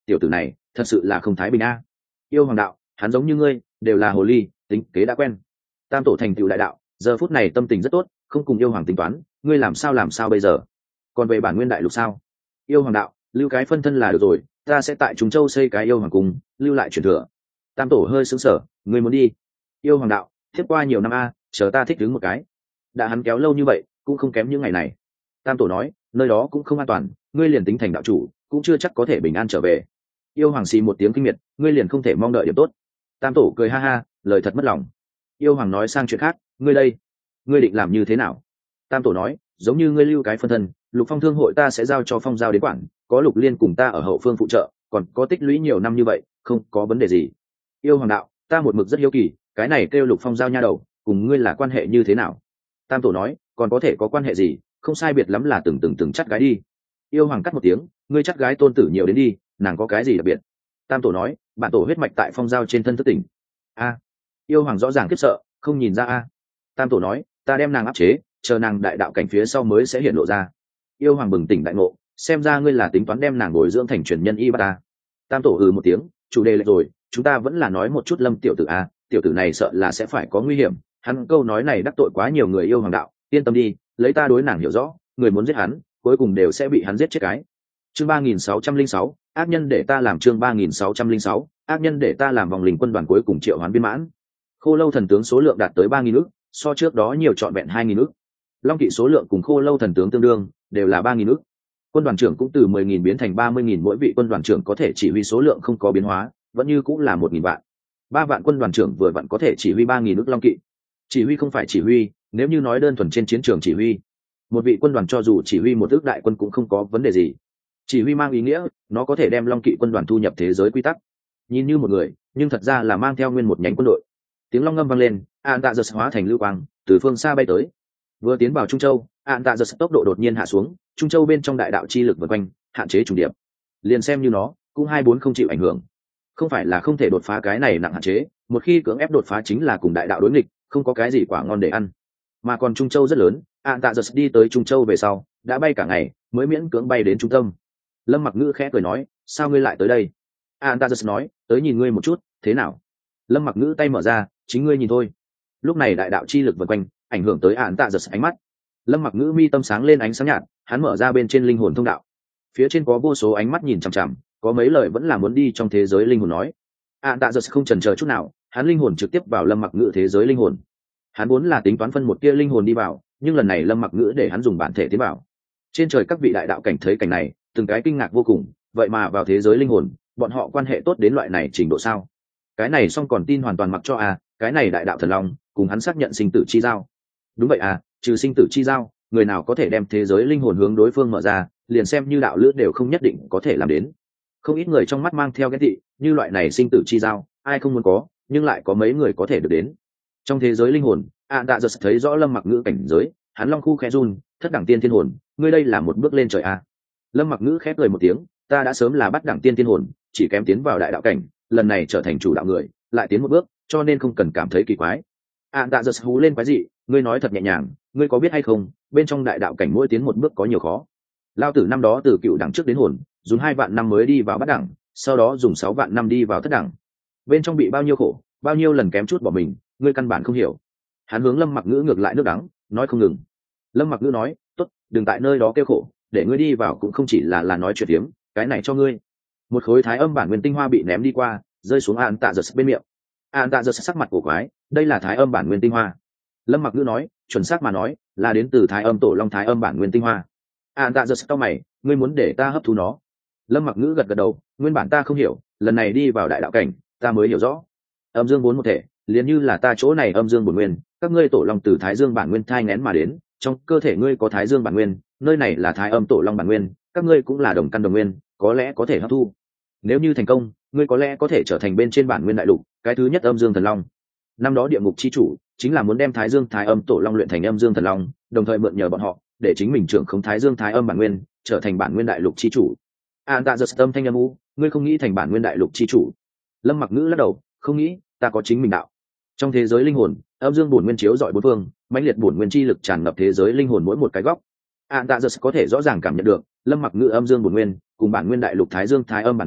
tiểu tử này thật sự là không thái bình a. Yêu hoàng đạo, hắn giống như ngươi, đều là hồ ly, tính kế đã quen. Tam tổ thành tựu đại đạo, giờ phút này tâm tình rất tốt, không cùng yêu hoàng tính toán, ngươi làm sao bây giờ? Còn về bản nguyên đại lục sao? Yêu hoàng đạo, lưu cái phân thân là được rồi, ta sẽ tại Trùng Châu xây cái yêu hoàng cung, lưu lại truyền thừa. Tam tổ hơi sững sờ, ngươi muốn đi? Yêu hoàng đạo, tiếp qua nhiều năm a, chờ ta thích đứng một cái. Đã hắn kéo lâu như vậy, cũng không kém những ngày này. Tam tổ nói, nơi đó cũng không an toàn, ngươi liền tính thành đạo chủ, cũng chưa chắc có thể bình an trở về. Yêu hoàng xì một tiếng kinh miệt, ngươi liền không thể mong đợi điểm tốt. Tam tổ cười ha ha, lời thật mất lòng. Yêu hoàng nói sang chuyện khác, ngươi đây, ngươi định làm như thế nào? Tam tổ nói, giống như ngươi lưu cái phân thân, Lục Phong thương hội ta sẽ giao cho Phong giao đến quản, có Lục Liên cùng ta ở hậu phương phụ trợ, còn có tích lũy nhiều năm như vậy, không có vấn đề gì. Yêu hoàng đạo, ta một mực rất hiếu kỳ, cái này kêu Lục Phong giao nha đầu, cùng ngươi là quan hệ như thế nào? Tam tổ nói, còn có thể có quan hệ gì, không sai biệt lắm là từng chắt gái đi. Yêu hoàng cắt một tiếng, ngươi chắt gái tôn tử nhiều đến đi, nàng có cái gì đặc biệt? Tam tổ nói, bản tổ huyết mạch tại Phong giao trên thân thất tỉnh. A. Yêu hoàng rõ ràng khiếp sợ, không nhìn ra a. Tam tổ nói, ta đem nàng áp chế, chờ nàng đại đạo cảnh phía sau mới sẽ hiện lộ ra. Yêu hoàng bừng tỉnh đại ngộ, xem ra ngươi là tính toán đem nàng bồi dưỡng thành truyền nhân y bata. Tam tổ một tiếng, chủ đề lệch rồi, chúng ta vẫn là nói một chút Lâm tiểu tử a, tiểu tử này sợ là sẽ phải có nguy hiểm, hắn câu nói này đắc tội quá nhiều người yêu hoàng đạo, yên tâm đi, lấy ta đối nàng hiểu rõ, người muốn giết hắn, cuối cùng đều sẽ bị hắn giết chết cái. Chương 3606, ác nhân để ta làm chương 3606, ác nhân để ta làm vòng linh quân đoàn cuối cùng triệu hoán viên mãn. Khô lâu thần tướng số lượng đạt tới 3.000 ức, so trước đó nhiều trọn vẹn 2.000 ức. Long kỵ số lượng cùng khô lâu thần tướng tương đương, đều là 3.000 ức. Quân đoàn trưởng cũng từ 10.000 biến thành 30.000, mỗi vị quân đoàn trưởng có thể chỉ huy số lượng không có biến hóa, vẫn như cũng là 1.000 vạn. 3 vạn quân đoàn trưởng vừa vặn có thể chỉ huy 3.000 ức long kỵ. Chỉ huy không phải chỉ huy, nếu như nói đơn thuần trên chiến trường chỉ huy, một vị quân đoàn cho dù chỉ huy một ước đại quân cũng không có vấn đề gì. Chỉ huy mang ý nghĩa, nó có thể đem long kỵ quân đoàn thu nhập thế giới quy tắc. Nhìn như một người, nhưng thật ra là mang theo nguyên một nhánh quân đội. Tiếng long ngâm vang lên, An Tạ Giật hóa thành lưu quang, từ phương xa bay tới. Vừa tiến vào Trung Châu, An Tạ Giật tốc độ đột nhiên hạ xuống, Trung Châu bên trong đại đạo chi lực vần quanh, hạn chế trùng điệp. Liền xem như nó, cũng 24 không chịu ảnh hưởng. Không phải là không thể đột phá cái này nặng hạn chế, một khi cưỡng ép đột phá chính là cùng đại đạo đối nghịch, không có cái gì quả ngon để ăn. Mà còn Trung Châu rất lớn, An Tạ Giật đi tới Trung Châu về sau, đã bay cả ngày, mới miễn cưỡng bay đến trung tâm. Lâm Mặc Ngữ khẽ cười nói, sao ngươi lại tới đây? An Tạ Giật nói, tới nhìn ngươi một chút, thế nào? Lâm Mặc Ngữ tay mở ra, chính ngươi nhìn thôi. Lúc này đại đạo chi lực vần quanh, ảnh hưởng tới An Tạ Giật ánh mắt. Lâm Mặc Ngữ mi tâm sáng lên ánh sáng nhạt, hắn mở ra bên trên linh hồn thông đạo. Phía trên có vô số ánh mắt nhìn chằm chằm, có mấy lời vẫn là muốn đi trong thế giới linh hồn nói. An Tạ Giật không chần chờ chút nào, hắn linh hồn trực tiếp vào Lâm Mặc Ngữ thế giới linh hồn. Hắn vốn là tính toán phân một tia linh hồn đi vào, nhưng lần này Lâm Mặc Ngữ để hắn dùng bản thể tiến vào. Trên trời các vị đại đạo cảnh thấy cảnh này, từng cái kinh ngạc vô cùng, vậy mà vào thế giới linh hồn, bọn họ quan hệ tốt đến loại này trình độ sao? Cái này xong còn tin hoàn toàn mặc cho cái này đại đạo thần long cùng hắn xác nhận sinh tử chi giao. Đúng vậy trừ sinh tử chi giao, người nào có thể đem thế giới linh hồn hướng đối phương mở ra, liền xem như đạo lữ đều không nhất định có thể làm đến. Không ít người trong mắt mang theo cái thị, như loại này sinh tử chi giao, ai không muốn có, nhưng lại có mấy người có thể được đến. Trong thế giới linh hồn, An Tạ Giật thấy rõ Lâm Mặc Ngữ cảnh giới, hắn long khu khẽ run, thất đẳng tiên thiên hồn, ngươi đây là một bước lên trời Lâm Mặc Ngữ khép cười một tiếng, ta đã sớm là bắt đẳng tiên thiên hồn, chỉ kém tiến vào đại đạo cảnh, lần này trở thành chủ đạo người, lại tiến một bước, cho nên không cần cảm thấy kỳ quái. An Tạ Giật hú lên quái dị, ngươi nói thật nhẹ nhàng, ngươi có biết hay không, bên trong đại đạo cảnh mỗi tiến một bước có nhiều khó. Lao tử năm đó từ cựu đẳng trước đến hồn, dùng 2 vạn năm mới đi vào bắt đẳng, sau đó dùng 6 vạn năm đi vào thất đẳng. Bên trong bị bao nhiêu khổ, bao nhiêu lần kém chút bỏ mình, ngươi căn bản không hiểu. Hắn hướng Lâm Mặc Ngữ ngược lại nước đắng, nói không ngừng. Lâm Mặc Ngữ nói, tốt, đừng tại nơi đó kêu khổ, để ngươi đi vào cũng không chỉ là nói chuyện phiếm, cái này cho ngươi. Một khối thái âm bản nguyên tinh hoa bị ném đi qua, rơi xuống An Tạ Giật bên miệng. An Tạ Giật sắc mặt cổ quái, đây là thái âm bản nguyên tinh hoa. Lâm Mặc Ngữ nói, chuẩn xác mà nói, là đến từ thái âm tổ long thái âm bản nguyên tinh hoa. An Tạ Giật cau mày, ngươi muốn để ta hấp thu nó? Lâm Mặc Ngữ gật gật đầu, nguyên bản ta không hiểu, lần này đi vào đại đạo cảnh, ta mới hiểu rõ. Âm dương vốn một thể, liền như là ta chỗ này âm dương bổn nguyên, các ngươi tổ long từ thái dương bản nguyên thai nghén mà đến, trong cơ thể ngươi có thái dương bản nguyên, nơi này là thái âm tổ long bản nguyên, các ngươi cũng là đồng căn đồng nguyên, có lẽ có thể hấp thu. Nếu như thành công, ngươi có lẽ có thể trở thành bên trên bản nguyên đại lục cái thứ nhất âm dương thần long. Năm đó địa ngục chi chủ chính là muốn đem thái dương thái âm tổ long luyện thành âm dương thần long, đồng thời mượn nhờ bọn họ để chính mình trưởng khống thái dương thái âm bản nguyên, trở thành bản nguyên đại lục chi chủ. An Tạ Giật tâm thanh âm u, ngươi không nghĩ thành bản nguyên đại lục chi chủ? Lâm Mặc Ngữ lắc đầu, không nghĩ, ta có chính mình đạo. Trong thế giới linh hồn, âm dương bổn nguyên chiếu rọi bốn phương, mãnh liệt bổn nguyên chi lực tràn ngập thế giới linh hồn mỗi một cái góc. An Tạ Giật có thể rõ ràng cảm nhận được, Lâm Mặc Ngữ âm dương bổn nguyên cùng bản nguyên đại lục thái dương thái âm bản nguyên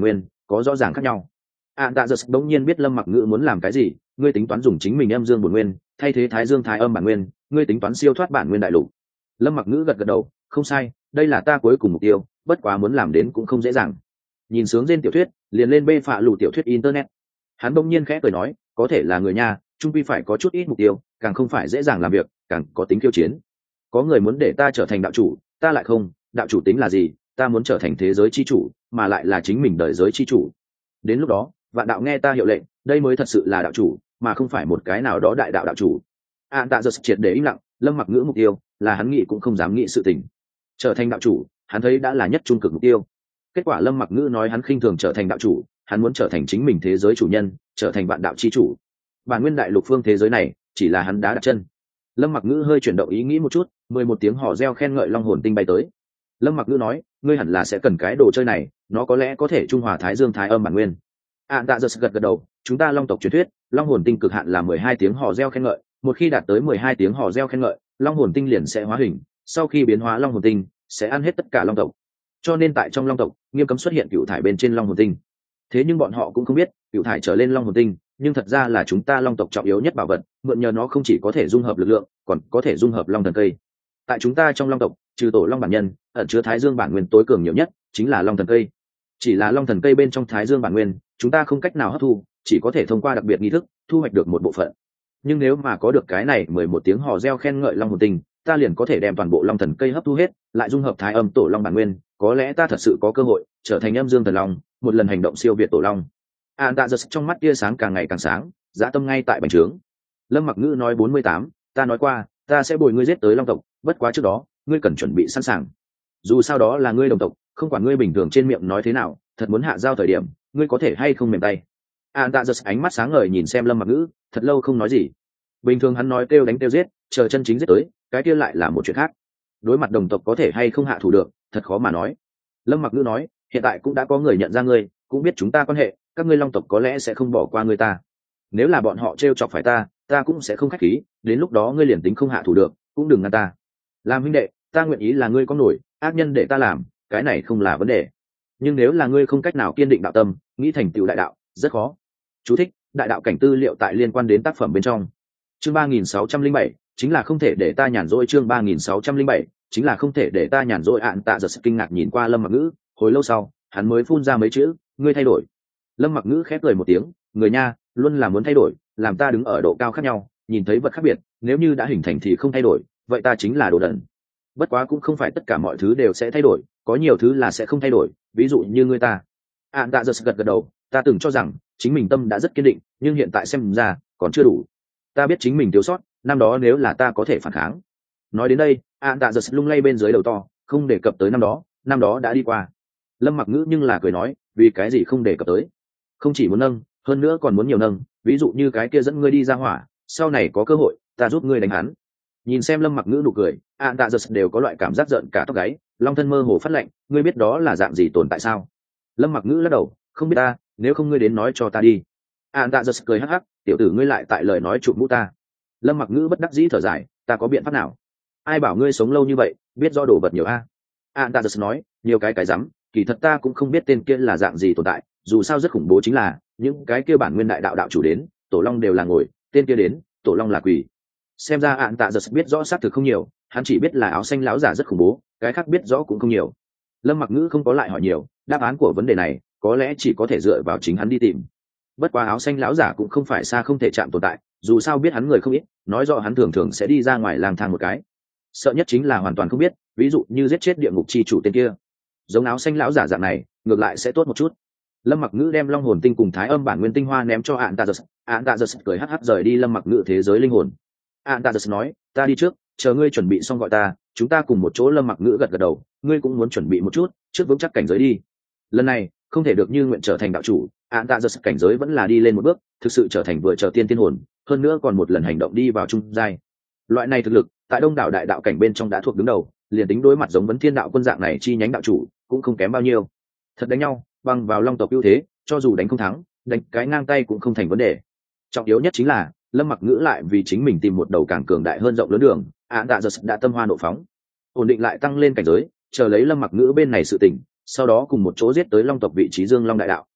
có rõ ràng khác nhau. Ản tạ giật đống nhiên biết Lâm Mặc Ngữ muốn làm cái gì. Ngươi tính toán dùng chính mình âm dương bổn nguyên thay thế thái dương thái âm bản nguyên, ngươi tính toán siêu thoát bản nguyên đại lục. Lâm Mặc Ngữ gật gật đầu, không sai, đây là ta cuối cùng mục tiêu, bất quá muốn làm đến cũng không dễ dàng. Nhìn sướng trên tiểu thuyết liền lên bê phạ lù tiểu thuyết internet. Hắn bỗng nhiên khẽ cười nói, có thể là người nhà trung quy phải có chút ít mục tiêu, càng không phải dễ dàng làm việc, càng có tính khiêu chiến. Có người muốn để ta trở thành đạo chủ, ta lại không. Đạo chủ tính là gì? Ta muốn trở thành thế giới chi chủ, mà lại là chính mình đời giới chi chủ. Đến lúc đó vạn đạo nghe ta hiệu lệnh, đây mới thật sự là đạo chủ, mà không phải một cái nào đó đại đạo đạo chủ. Ản tạ giật triệt để im lặng. Lâm Mặc Ngữ mục tiêu là hắn nghĩ cũng không dám nghĩ sự tình. Trở thành đạo chủ hắn thấy đã là nhất trung cực mục tiêu. Kết quả Lâm Mặc Ngữ nói hắn khinh thường trở thành đạo chủ, hắn muốn trở thành chính mình thế giới chủ nhân, trở thành vạn đạo chi chủ. Bản nguyên đại lục phương thế giới này chỉ là hắn đá đặt chân. Lâm Mặc Ngữ hơi chuyển động ý nghĩ một chút, 11 tiếng hò reo khen ngợi long hồn tinh bay tới. Lâm Mặc Ngữ nói, ngươi hẳn là sẽ cần cái đồ chơi này, nó có lẽ có thể trung hòa thái dương thái âm bản nguyên. Ản tạ giật gật gật đầu, chúng ta long tộc truyền thuyết long hồn tinh cực hạn là 12 tiếng hò reo khen ngợi, một khi đạt tới 12 tiếng hò reo khen ngợi, long hồn tinh liền sẽ hóa hình, sau khi biến hóa long hồn tinh sẽ ăn hết tất cả long tộc. Cho nên tại trong long tộc nghiêm cấm xuất hiện cựu thải bên trên long hồn tinh. Thế nhưng bọn họ cũng không biết cựu thải trở lên long hồn tinh nhưng thật ra là chúng ta long tộc trọng yếu nhất bảo vật, mượn nhờ nó không chỉ có thể dung hợp lực lượng, còn có thể dung hợp long thần cây. Tại chúng ta trong long tộc trừ tổ long bản nhân ẩn chứa thái dương bản nguyên tối cường nhiều nhất chính là long thần cây. Chỉ là long thần cây bên trong thái dương bản nguyên chúng ta không cách nào hấp thu, chỉ có thể thông qua đặc biệt nghi thức thu hoạch được một bộ phận. Nhưng nếu mà có được cái này 11 tiếng hò reo khen ngợi long hồn tinh, ta liền có thể đem toàn bộ long thần cây hấp thu hết, lại dung hợp thái âm tổ long bản nguyên, có lẽ ta thật sự có cơ hội trở thành âm dương thần long, một lần hành động siêu việt tổ long. Ản tạ giật trong mắt tia sáng càng ngày càng sáng, dã tâm ngay tại bành trướng. Lâm Mặc Ngữ nói 48, ta nói qua ta sẽ bồi ngươi giết tới long tộc, bất quá trước đó ngươi cần chuẩn bị sẵn sàng. Dù sao đó là ngươi đồng tộc, không quản ngươi bình thường trên miệng nói thế nào, thật muốn hạ giao thời điểm ngươi có thể hay không mềm tay. Ản tạ giật ánh mắt sáng ngời nhìn xem Lâm Mặc Ngữ, thật lâu không nói gì. Bình thường hắn nói kêu đánh kêu giết, chờ chân chính giết tới cái kia lại là một chuyện khác. Đối mặt đồng tộc có thể hay không hạ thủ được thật khó mà nói. Lâm Mặc Ngữ nói, hiện tại cũng đã có người nhận ra ngươi, cũng biết chúng ta quan hệ, các ngươi long tộc có lẽ sẽ không bỏ qua ngươi ta. Nếu là bọn họ trêu chọc phải ta cũng sẽ không khách khí, đến lúc đó ngươi liền tính không hạ thủ được cũng đừng ngăn ta. Làm huynh đệ ta nguyện ý là ngươi có nổi ác nhân để ta làm, cái này không là vấn đề. Nhưng nếu là ngươi không cách nào kiên định đạo tâm, nghĩ thành tựu đại đạo rất khó. Chú thích: đại đạo cảnh tư liệu tại liên quan đến tác phẩm bên trong. Chương 3607 chính là không thể để ta nhàn rỗi. Chương 3607 chính là không thể để ta nhàn rỗi. Ản tạ giật kinh ngạc nhìn qua Lâm Mặc Ngữ, hồi lâu sau hắn mới phun ra mấy chữ, ngươi thay đổi. Lâm Mặc Ngữ khép cười một tiếng, người nha luôn là muốn thay đổi, làm ta đứng ở độ cao khác nhau nhìn thấy vật khác biệt, nếu như đã hình thành thì không thay đổi, vậy ta chính là đồ đần. Bất quá cũng không phải tất cả mọi thứ đều sẽ thay đổi, có nhiều thứ là sẽ không thay đổi, ví dụ như ngươi ta. Ản tạ giật gật gật đầu, ta từng cho rằng chính mình tâm đã rất kiên định, nhưng hiện tại xem ra còn chưa đủ. Ta biết chính mình thiếu sót, năm đó nếu là ta có thể phản kháng. Nói đến đây Ản tạ giật lung lay bên dưới đầu to, không đề cập tới năm đó đã đi qua. Lâm Mặc Ngữ nhưng là cười nói, vì cái gì không đề cập tới? Không chỉ muốn nâng, hơn nữa còn muốn nhiều nâng, ví dụ như cái kia dẫn ngươi đi ra hỏa, sau này có cơ hội ta giúp ngươi đánh hắn. Nhìn xem Lâm Mặc Ngữ nụ cười, Ản tạ giật đều có loại cảm giác giận cả tóc gáy, long thân mơ hồ phát lạnh, ngươi biết đó là dạng gì tồn tại sao? Lâm Mặc Ngữ lắc đầu, không biết ta, nếu không ngươi đến nói cho ta đi. Ản tạ giật cười hắc hắc, tiểu tử ngươi lại tại lời nói chụp mũ ta. Lâm Mặc Ngữ bất đắc dĩ thở dài, ta có biện pháp nào? Ai bảo ngươi sống lâu như vậy biết do đồ vật nhiều a? Ản tạ giật nói, nhiều cái rắm, kỳ thật ta cũng không biết tên kia là dạng gì tồn tại, dù sao rất khủng bố chính là những cái kia bản nguyên đại đạo đạo chủ đến, tổ long đều là ngồi, tên kia đến, tổ long là quỷ. Xem ra Ản tạ giật biết rõ xác thực không nhiều, hắn chỉ biết là áo xanh lão giả rất khủng bố, cái khác biết rõ cũng không nhiều. Lâm Mặc Ngữ không có lại hỏi nhiều, đáp án của vấn đề này có lẽ chỉ có thể dựa vào chính hắn đi tìm. Bất quá áo xanh lão giả cũng không phải xa không thể chạm tồn tại, dù sao biết hắn người không ít, nói rõ hắn thường thường sẽ đi ra ngoài lang thang một cái. Sợ nhất chính là hoàn toàn không biết, ví dụ như giết chết địa ngục chi chủ tên kia. Giống áo xanh lão giả dạng này ngược lại sẽ tốt một chút. Lâm Mặc Ngữ đem long hồn tinh cùng thái âm bản nguyên tinh hoa ném cho Ản tạ giật cười hắc hắc rời đi Lâm Mặc Ngữ thế giới linh hồn. Ản tạ giật nói, ta đi trước, chờ ngươi chuẩn bị xong gọi ta, chúng ta cùng một chỗ. Lâm Mặc Ngữ gật gật đầu, ngươi cũng muốn chuẩn bị một chút, trước vững chắc cảnh giới đi. Lần này không thể được như nguyện trở thành đạo chủ, Ản tạ giật cảnh giới vẫn là đi lên một bước, thực sự trở thành vừa trở tiên tiên hồn, hơn nữa còn một lần hành động đi vào trung giai. Loại này thực lực tại đông đảo đại đạo cảnh bên trong đã thuộc đứng đầu, liền tính đối mặt giống vấn thiên đạo quân dạng này chi nhánh đạo chủ cũng không kém bao nhiêu. Thật đánh nhau bằng vào long tộc ưu thế, cho dù đánh không thắng, đánh cái ngang tay cũng không thành vấn đề. Trọng yếu nhất chính là Lâm Mặc Ngữ lại vì chính mình tìm một đầu càng cường đại hơn rộng lớn đường. Ản tạ giật đã tâm hoa nộ phóng, ổn định lại tăng lên cảnh giới, chờ lấy Lâm Mặc Ngữ bên này sự tỉnh, sau đó cùng một chỗ giết tới long tộc vị trí Dương Long đại đạo.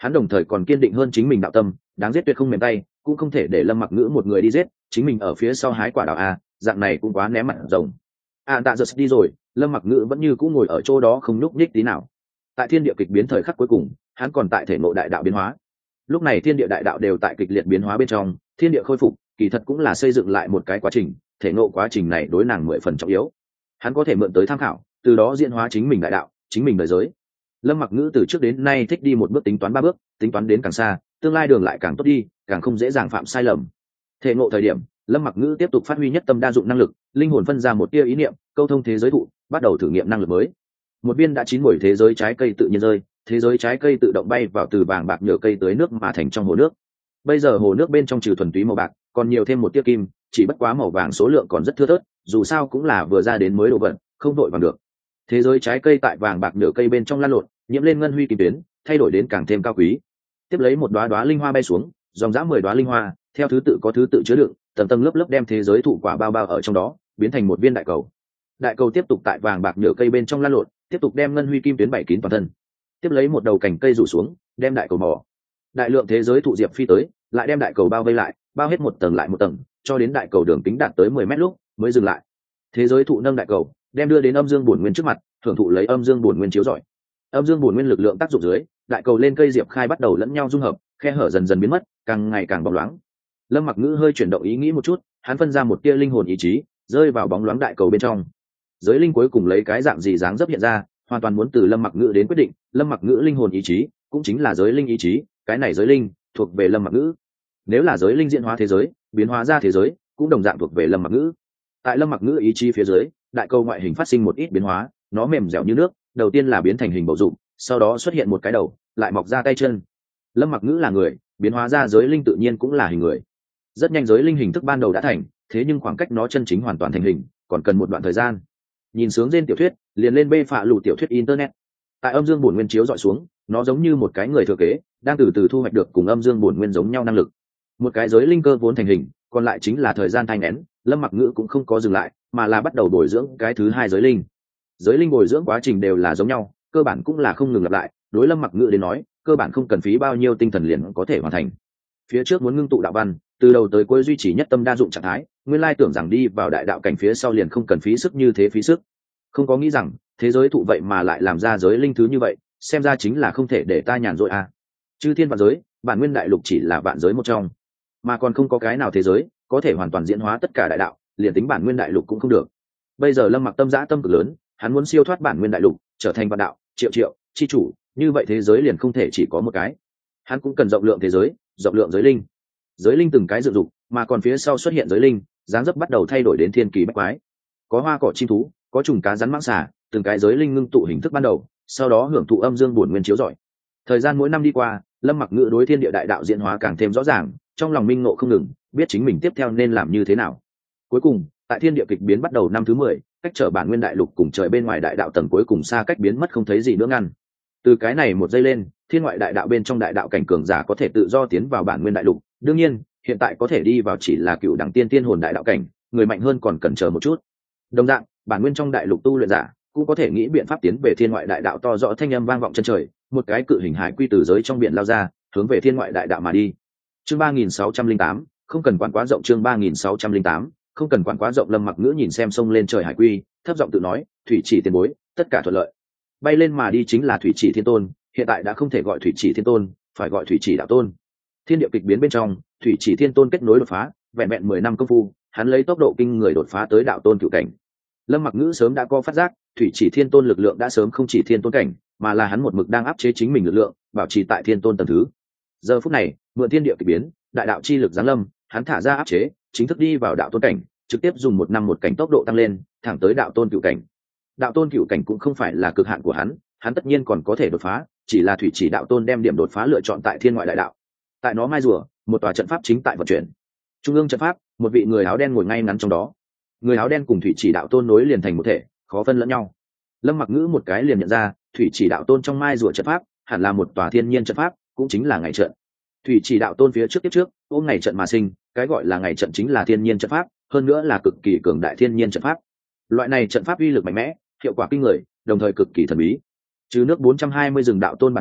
Hắn đồng thời còn kiên định hơn chính mình đạo tâm, đáng giết tuyệt không mềm tay, cũng không thể để Lâm Mặc Ngữ một người đi giết, chính mình ở phía sau hái quả đào a, dạng này cũng quá ném mặt rồng. Tạ giật đi rồi, Lâm Mặc Ngữ vẫn như cũ ngồi ở chỗ đó không nhúc nhích tí nào. Tại thiên địa kịch biến thời khắc cuối cùng, hắn còn tại thể ngộ đại đạo biến hóa. Lúc này thiên địa đại đạo đều tại kịch liệt biến hóa bên trong, thiên địa khôi phục, kỳ thật cũng là xây dựng lại một cái quá trình, thể ngộ quá trình này đối nàng 10 phần trọng yếu. Hắn có thể mượn tới tham khảo, từ đó diễn hóa chính mình đại đạo, chính mình đời giới. Lâm Mặc Ngữ từ trước đến nay thích đi một bước tính toán 3 bước, tính toán đến càng xa, tương lai đường lại càng tốt đi, càng không dễ dàng phạm sai lầm. Thể ngộ thời điểm, Lâm Mặc Ngữ tiếp tục phát huy nhất tâm đa dụng năng lực, linh hồn phân ra một tia ý niệm, câu thông thế giới thụ, bắt đầu thử nghiệm năng lực mới. Một viên đã chín muồi thế giới trái cây tự nhiên rơi, thế giới trái cây tự động bay vào từ vàng bạc nhựa cây tới nước mà thành trong hồ nước. Bây giờ hồ nước bên trong trừ thuần túy màu bạc, còn nhiều thêm một tia kim, chỉ bất quá màu vàng số lượng còn rất thưa thớt, dù sao cũng là vừa ra đến mới đồ vật, không đội vàng được. Thế giới trái cây tại vàng bạc nhựa cây bên trong lan lộn, nhiễm lên ngân huy kim tuyến, thay đổi đến càng thêm cao quý. Tiếp lấy một đóa đóa linh hoa bay xuống, dòng dã 10 đóa linh hoa, theo thứ tự có thứ tự chứa đựng, tầng tầng lớp lớp đem thế giới thụ quả bao bao ở trong đó, biến thành một viên đại cầu. Đại cầu tiếp tục tại vàng bạc nhựa cây bên trong lan lộn, tiếp tục đem ngân huy kim tuyến bảy kín toàn thân. Tiếp lấy một đầu cành cây rủ xuống, đem đại cầu mỏ. Đại lượng thế giới thụ diệp phi tới, lại đem đại cầu bao vây lại, bao hết một tầng lại một tầng, cho đến đại cầu đường kính đạt tới 10 mét lúc mới dừng lại. Thế giới thụ nâng đại cầu, đem đưa đến âm dương bổn nguyên trước mặt, thưởng thụ lấy âm dương bổn nguyên chiếu rọi. Âm dương bổn nguyên lực lượng tác dụng dưới, đại cầu lên cây diệp khai bắt đầu lẫn nhau dung hợp, khe hở dần dần biến mất, càng ngày càng bóng loáng. Lâm Mặc Ngữ hơi chuyển động ý nghĩ một chút, hắn phân ra một tia linh hồn ý chí, rơi vào bóng loáng đại cầu bên trong. Giới linh cuối cùng lấy cái dạng gì dáng dấp hiện ra, hoàn toàn muốn từ Lâm Mặc Ngữ đến quyết định. Lâm Mặc Ngữ linh hồn ý chí cũng chính là giới linh ý chí, cái này giới linh thuộc về Lâm Mặc Ngữ. Nếu là giới linh diễn hóa thế giới, biến hóa ra thế giới, cũng đồng dạng thuộc về Lâm Mặc Ngữ. Tại Lâm Mặc Ngữ ý chí phía dưới, đại cầu ngoại hình phát sinh một ít biến hóa, nó mềm dẻo như nước, đầu tiên là biến thành hình bầu dục, sau đó xuất hiện một cái đầu, lại mọc ra tay chân. Lâm Mặc Ngữ là người, biến hóa ra giới linh tự nhiên cũng là hình người. Rất nhanh giới linh hình thức ban đầu đã thành, thế nhưng khoảng cách nó chân chính hoàn toàn thành hình còn cần một đoạn thời gian. Nhìn sướng trên tiểu thuyết, liền lên bê phạ lù tiểu thuyết internet. Tại âm dương bổn nguyên chiếu dọi xuống, nó giống như một cái người thừa kế, đang từ từ thu hoạch được cùng âm dương bổn nguyên giống nhau năng lực. Một cái giới linh cơ vốn thành hình, còn lại chính là thời gian thai nghén. Lâm Mặc Ngữ cũng không có dừng lại, mà là bắt đầu bồi dưỡng cái thứ hai giới linh. Giới linh bồi dưỡng quá trình đều là giống nhau, cơ bản cũng là không ngừng lặp lại. Đối Lâm Mặc Ngữ đến nói, cơ bản không cần phí bao nhiêu tinh thần liền có thể hoàn thành. Phía trước muốn ngưng tụ đạo văn, từ đầu tới cuối duy trì nhất tâm đa dụng trạng thái, nguyên lai tưởng rằng đi vào đại đạo cảnh phía sau liền không cần phí sức như thế phí sức. Không có nghĩ rằng thế giới thụ vậy mà lại làm ra giới linh thứ như vậy, xem ra chính là không thể để ta nhàn rỗi à. Chư thiên vạn giới, bản nguyên đại lục chỉ là vạn giới một trong, mà còn không có cái nào thế giới có thể hoàn toàn diễn hóa tất cả đại đạo, liền tính bản nguyên đại lục cũng không được. Bây giờ Lâm Mặc tâm dã tâm cực lớn, hắn muốn siêu thoát bản nguyên đại lục, trở thành vạn đạo triệu triệu chi chủ, như vậy thế giới liền không thể chỉ có một cái. Hắn cũng cần rộng lượng thế giới, rộng lượng giới linh. Giới linh từng cái dựng dục, mà còn phía sau xuất hiện giới linh, dáng dấp bắt đầu thay đổi đến thiên kỳ bách quái. Có hoa cỏ chim thú, có trùng cá rắn mãng xà, từng cái giới linh ngưng tụ hình thức ban đầu, sau đó hưởng thụ âm dương bổn nguyên chiếu rọi. Thời gian mỗi năm đi qua, Lâm Mặc Ngữ đối thiên địa đại đạo diễn hóa càng thêm rõ ràng, trong lòng minh ngộ không ngừng, biết chính mình tiếp theo nên làm như thế nào. Cuối cùng, tại thiên địa kịch biến bắt đầu năm thứ 10, cách trở bản nguyên đại lục cùng trời bên ngoài đại đạo tầng cuối cùng xa cách biến mất không thấy gì nữa ngăn. Từ cái này một giây lên, thiên ngoại đại đạo bên trong đại đạo cảnh cường giả có thể tự do tiến vào bản nguyên đại lục. Đương nhiên, hiện tại có thể đi vào chỉ là cựu đẳng tiên tiên hồn đại đạo cảnh, người mạnh hơn còn cần chờ một chút. Đồng dạng, bản nguyên trong đại lục tu luyện giả cũng có thể nghĩ biện pháp tiến về thiên ngoại đại đạo. To rõ thanh âm vang vọng chân trời, một cái cự hình hải quy từ giới trong biển lao ra, hướng về thiên ngoại đại đạo mà đi. Chương 3608, không cần quản quá rộng. Chương 3608, không cần quản quá rộng. Lâm Mặc Ngữ nhìn xem sông lên trời hải quy, thấp giọng tự nói, thủy chỉ tiền bối, tất cả thuận lợi. Bay lên mà đi chính là thủy chỉ thiên tôn, hiện tại đã không thể gọi thủy chỉ thiên tôn, phải gọi thủy chỉ đạo tôn. Thiên địa kịch biến bên trong, thủy chỉ thiên tôn kết nối đột phá, vẹn vẹn 10 năm công phu, hắn lấy tốc độ kinh người đột phá tới đạo tôn cửu cảnh. Lâm Mặc Ngữ sớm đã có phát giác, thủy chỉ thiên tôn lực lượng đã sớm không chỉ thiên tôn cảnh, mà là hắn một mực đang áp chế chính mình lực lượng, bảo trì tại thiên tôn tầng thứ. Giờ phút này, mượn thiên địa kịch biến, đại đạo chi lực giáng lâm, hắn thả ra áp chế, chính thức đi vào đạo tôn cảnh, trực tiếp dùng 1 năm 1 cảnh tốc độ tăng lên, thẳng tới đạo tôn cửu cảnh. Đạo tôn cửu cảnh cũng không phải là cực hạn của hắn tất nhiên còn có thể đột phá, chỉ là thủy chỉ đạo tôn đem điểm đột phá lựa chọn tại thiên ngoại đại đạo. Tại nó mai rùa, một tòa trận pháp chính tại vận chuyển. Trung ương trận pháp, một vị người áo đen ngồi ngay ngắn trong đó. Người áo đen cùng thủy chỉ đạo tôn nối liền thành một thể, khó phân lẫn nhau. Lâm Mặc Ngữ một cái liền nhận ra, thủy chỉ đạo tôn trong mai rùa trận pháp hẳn là một tòa thiên nhiên trận pháp, cũng chính là ngày trận. Thủy chỉ đạo tôn phía trước tiếp trước, ôm ngày trận mà sinh, cái gọi là ngày trận chính là thiên nhiên trận pháp, hơn nữa là cực kỳ cường đại thiên nhiên trận pháp. Loại này trận pháp uy lực mạnh mẽ, hiệu quả kinh người, đồng thời cực kỳ thần bí. Trừ nước 420 rừng đạo tôn bản nhân,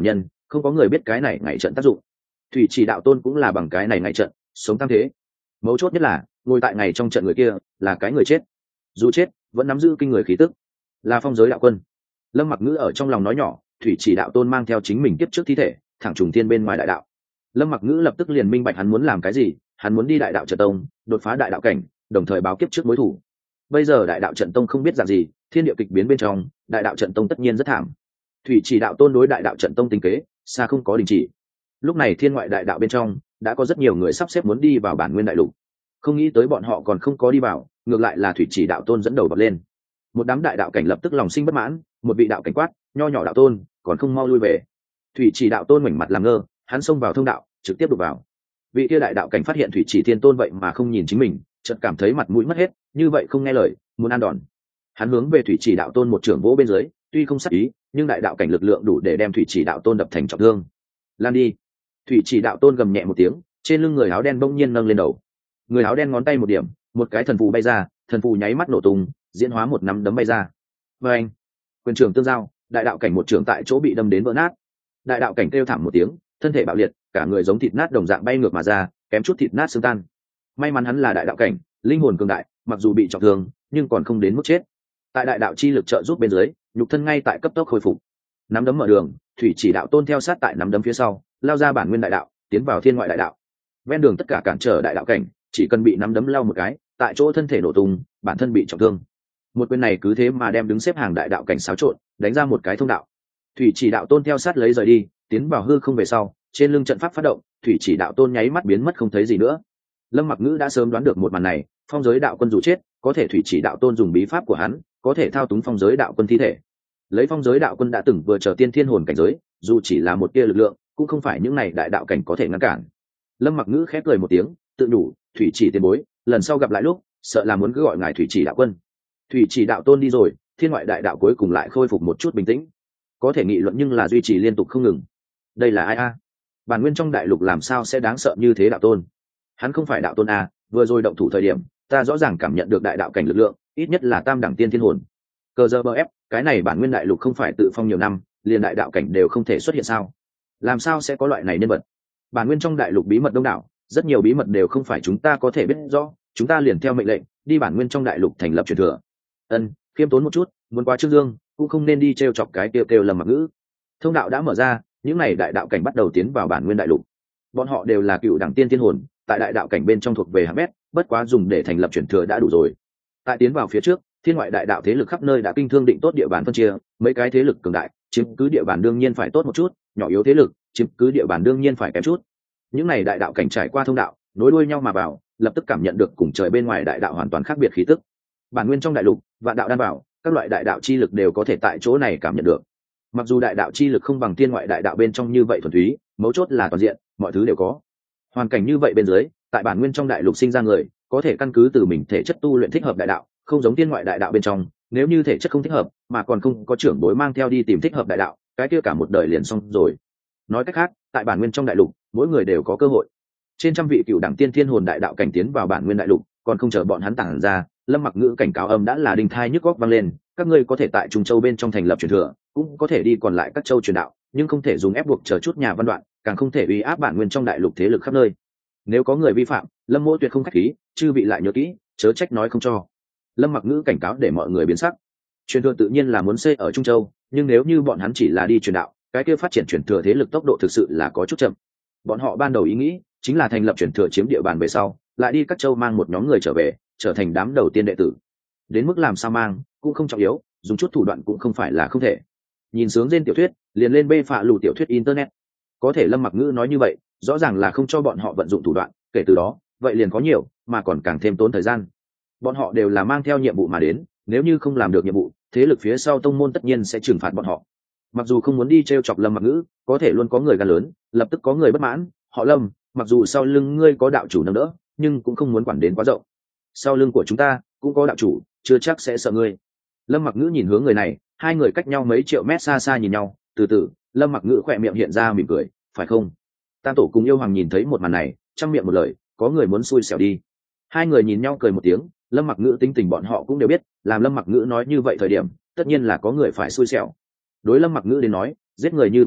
không có người biết cái này ngày trận tác dụng. Thủy chỉ đạo tôn cũng là bằng cái này ngày trận sống tam thế. Mấu chốt nhất là ngồi tại ngày trong trận người kia là cái người chết, dù chết vẫn nắm giữ kinh người khí tức, là phong giới đạo quân. Lâm Mặc Ngữ ở trong lòng nói nhỏ, thủy chỉ đạo tôn mang theo chính mình kiếp trước thi thể thẳng trùng thiên bên ngoài đại đạo. Lâm Mặc Ngữ lập tức liền minh bạch hắn muốn làm cái gì, hắn muốn đi đại đạo trận tông đột phá đại đạo cảnh, đồng thời báo kiếp trước mối thủ. Bây giờ đại đạo trận tông không biết dạng gì, thiên địa kịch biến bên trong, đại đạo trận tông tất nhiên rất thảm. Thủy chỉ đạo tôn đối đại đạo trận tông tính kế xa không có đình chỉ. Lúc này thiên ngoại đại đạo bên trong đã có rất nhiều người sắp xếp muốn đi vào bản nguyên đại lục, không nghĩ tới bọn họ còn không có đi vào, ngược lại là thủy chỉ đạo tôn dẫn đầu bật lên. Một đám đại đạo cảnh lập tức lòng sinh bất mãn, một vị đạo cảnh quát, nho nhỏ đạo tôn còn không mau lui về. Thủy chỉ đạo tôn ngoảnh mặt làm ngơ, hắn xông vào thông đạo trực tiếp đục vào. Vị kia đại đạo cảnh phát hiện thủy chỉ thiên tôn vậy mà không nhìn chính mình, chợt cảm thấy mặt mũi mất hết, như vậy không nghe lời, muốn ăn đòn. Hắn hướng về thủy chỉ đạo tôn một trưởng vỗ bên dưới, tuy không sát ý, nhưng đại đạo cảnh lực lượng đủ để đem thủy chỉ đạo tôn đập thành trọng thương. Lan đi! Thủy chỉ đạo tôn gầm nhẹ một tiếng, trên lưng người áo đen bỗng nhiên nâng lên đầu. Người áo đen ngón tay một điểm, một cái thần phù bay ra, thần phù nháy mắt nổ tung, diễn hóa một nắm đấm bay ra. Và anh, quyền trường tương giao, đại đạo cảnh một trường tại chỗ bị đâm đến vỡ nát. Đại đạo cảnh kêu thảm một tiếng, thân thể bạo liệt, cả người giống thịt nát đồng dạng bay ngược mà ra, kém chút thịt nát xương tan. May mắn hắn là đại đạo cảnh, linh hồn cường đại, mặc dù bị trọng thương, nhưng còn không đến mức chết. Tại đại đạo chi lực trợ giúp bên dưới, nhục thân ngay tại cấp tốc hồi phục. Nắm đấm mở đường, thủy chỉ đạo tôn theo sát tại nắm đấm phía sau, lao ra bản nguyên đại đạo, tiến vào thiên ngoại đại đạo. Ven đường tất cả cản trở đại đạo cảnh, chỉ cần bị nắm đấm lao một cái, tại chỗ thân thể nổ tung, bản thân bị trọng thương. Một quyền này cứ thế mà đem đứng xếp hàng đại đạo cảnh xáo trộn, đánh ra một cái thông đạo. Thủy chỉ đạo tôn theo sát lấy rời đi, tiến vào hư không về sau, trên lưng trận pháp phát động, thủy chỉ đạo tôn nháy mắt biến mất không thấy gì nữa. Lâm Mặc Ngữ đã sớm đoán được một màn này, phong giới đạo quân dù chết, có thể thủy chỉ đạo tôn dùng bí pháp của hắn, có thể thao túng phong giới đạo quân thi thể. Lấy phong giới đạo quân đã từng vừa trở tiên thiên hồn cảnh giới, dù chỉ là một tia lực lượng, cũng không phải những này đại đạo cảnh có thể ngăn cản. Lâm Mặc Ngữ khép cười một tiếng, tự đủ, thủy chỉ tiền bối, lần sau gặp lại lúc, sợ là muốn cứ gọi ngài thủy chỉ đạo quân. Thủy chỉ đạo tôn đi rồi, thiên ngoại đại đạo cuối cùng lại khôi phục một chút bình tĩnh. Có thể nghị luận nhưng là duy trì liên tục không ngừng. Đây là ai a? Bản nguyên trong đại lục làm sao sẽ đáng sợ như thế đạo tôn? Hắn không phải đạo tôn a, vừa rồi động thủ thời điểm, ta rõ ràng cảm nhận được đại đạo cảnh lực lượng, ít nhất là tam đẳng tiên thiên hồn. Cờ giờ bờ ép, cái này bản nguyên đại lục không phải tự phong nhiều năm, liền đại đạo cảnh đều không thể xuất hiện sao? Làm sao sẽ có loại này nhân vật? Bản nguyên trong đại lục bí mật đông đảo, rất nhiều bí mật đều không phải chúng ta có thể biết rõ, chúng ta liền theo mệnh lệnh đi bản nguyên trong đại lục thành lập truyền thừa. Khiêm tốn một chút, muốn qua Trương Dương cũng không nên đi trêu chọc cái kêu kêu Lâm Mặc Ngữ. Thông đạo đã mở ra, những này đại đạo cảnh bắt đầu tiến vào bản nguyên đại lục. Bọn họ đều là cựu đẳng tiên thiên hồn, tại đại đạo cảnh bên trong thuộc về hạng bét, bất quá dùng để thành lập truyền thừa đã đủ rồi. Tại tiến vào phía trước, thiên ngoại đại đạo thế lực khắp nơi đã kinh thương định tốt địa bàn phân chia, mấy cái thế lực cường đại chiếm cứ địa bàn đương nhiên phải tốt một chút, nhỏ yếu thế lực chiếm cứ địa bàn đương nhiên phải kém chút. Những này đại đạo cảnh trải qua thông đạo, nối đuôi nhau mà vào, lập tức cảm nhận được cùng trời bên ngoài đại đạo hoàn toàn khác biệt khí tức. Bản nguyên trong đại lục, vạn đạo đan bảo, các loại đại đạo chi lực đều có thể tại chỗ này cảm nhận được. Mặc dù đại đạo chi lực không bằng thiên ngoại đại đạo bên trong như vậy thuần túy, mấu chốt là toàn diện, mọi thứ đều có. Hoàn cảnh như vậy bên dưới, tại bản nguyên trong đại lục sinh ra người, có thể căn cứ từ mình thể chất tu luyện thích hợp đại đạo, không giống thiên ngoại đại đạo bên trong, nếu như thể chất không thích hợp, mà còn không có trưởng bối mang theo đi tìm thích hợp đại đạo, cái kia cả một đời liền xong rồi. Nói cách khác, tại bản nguyên trong đại lục, mỗi người đều có cơ hội. Trên trăm vị cựu đẳng tiên thiên hồn đại đạo cảnh tiến vào bản nguyên đại lục, còn không chờ bọn hắn tản ra, Lâm Mặc Ngữ cảnh cáo âm đã là đinh thai nhức góc vang lên, các ngươi có thể tại Trung Châu bên trong thành lập truyền thừa, cũng có thể đi còn lại các châu truyền đạo, nhưng không thể dùng ép buộc chờ chút nhà văn đoạn, càng không thể uy áp bản nguyên trong đại lục thế lực khắp nơi. Nếu có người vi phạm, Lâm Mỗ tuyệt không khách khí, chư vị lại nhớ kỹ, chớ trách nói không cho. Lâm Mặc Ngữ cảnh cáo để mọi người biến sắc. Truyền thừa tự nhiên là muốn xây ở Trung Châu, nhưng nếu như bọn hắn chỉ là đi truyền đạo, cái kia phát triển truyền thừa thế lực tốc độ thực sự là có chút chậm. Bọn họ ban đầu ý nghĩ chính là thành lập truyền thừa chiếm địa bàn về sau, lại đi các châu mang một nhóm người trở về, trở thành đám đầu tiên đệ tử. Đến mức làm sao mang cũng không trọng yếu, dùng chút thủ đoạn cũng không phải là không thể. Nhìn sướng trên tiểu thuyết, liền lên bê phạ lù tiểu thuyết internet. Có thể Lâm Mặc Ngữ nói như vậy, rõ ràng là không cho bọn họ vận dụng thủ đoạn, kể từ đó, vậy liền có nhiều, mà còn càng thêm tốn thời gian. Bọn họ đều là mang theo nhiệm vụ mà đến, nếu như không làm được nhiệm vụ, thế lực phía sau tông môn tất nhiên sẽ trừng phạt bọn họ. Mặc dù không muốn đi trêu chọc Lâm Mặc Ngữ, có thể luôn có người gan lớn, lập tức có người bất mãn, họ Lâm, mặc dù sau lưng ngươi có đạo chủ nâng đỡ, nhưng cũng không muốn quản đến quá rộng. Sau lưng của chúng ta cũng có đạo chủ, chưa chắc sẽ sợ ngươi. Lâm Mặc Ngữ nhìn hướng người này, hai người cách nhau mấy triệu mét xa xa nhìn nhau, từ từ, Lâm Mặc Ngữ khỏe miệng hiện ra mỉm cười, phải không? Tam tổ cùng yêu hoàng nhìn thấy một màn này, trong miệng một lời, có người muốn xui xẻo đi. Hai người nhìn nhau cười một tiếng, Lâm Mặc Ngữ tính tình bọn họ cũng đều biết, làm Lâm Mặc Ngữ nói như vậy thời điểm, tất nhiên là có người phải xui xẻo. Đối Lâm Mặc Ngữ đến nói, giết người như uống nước,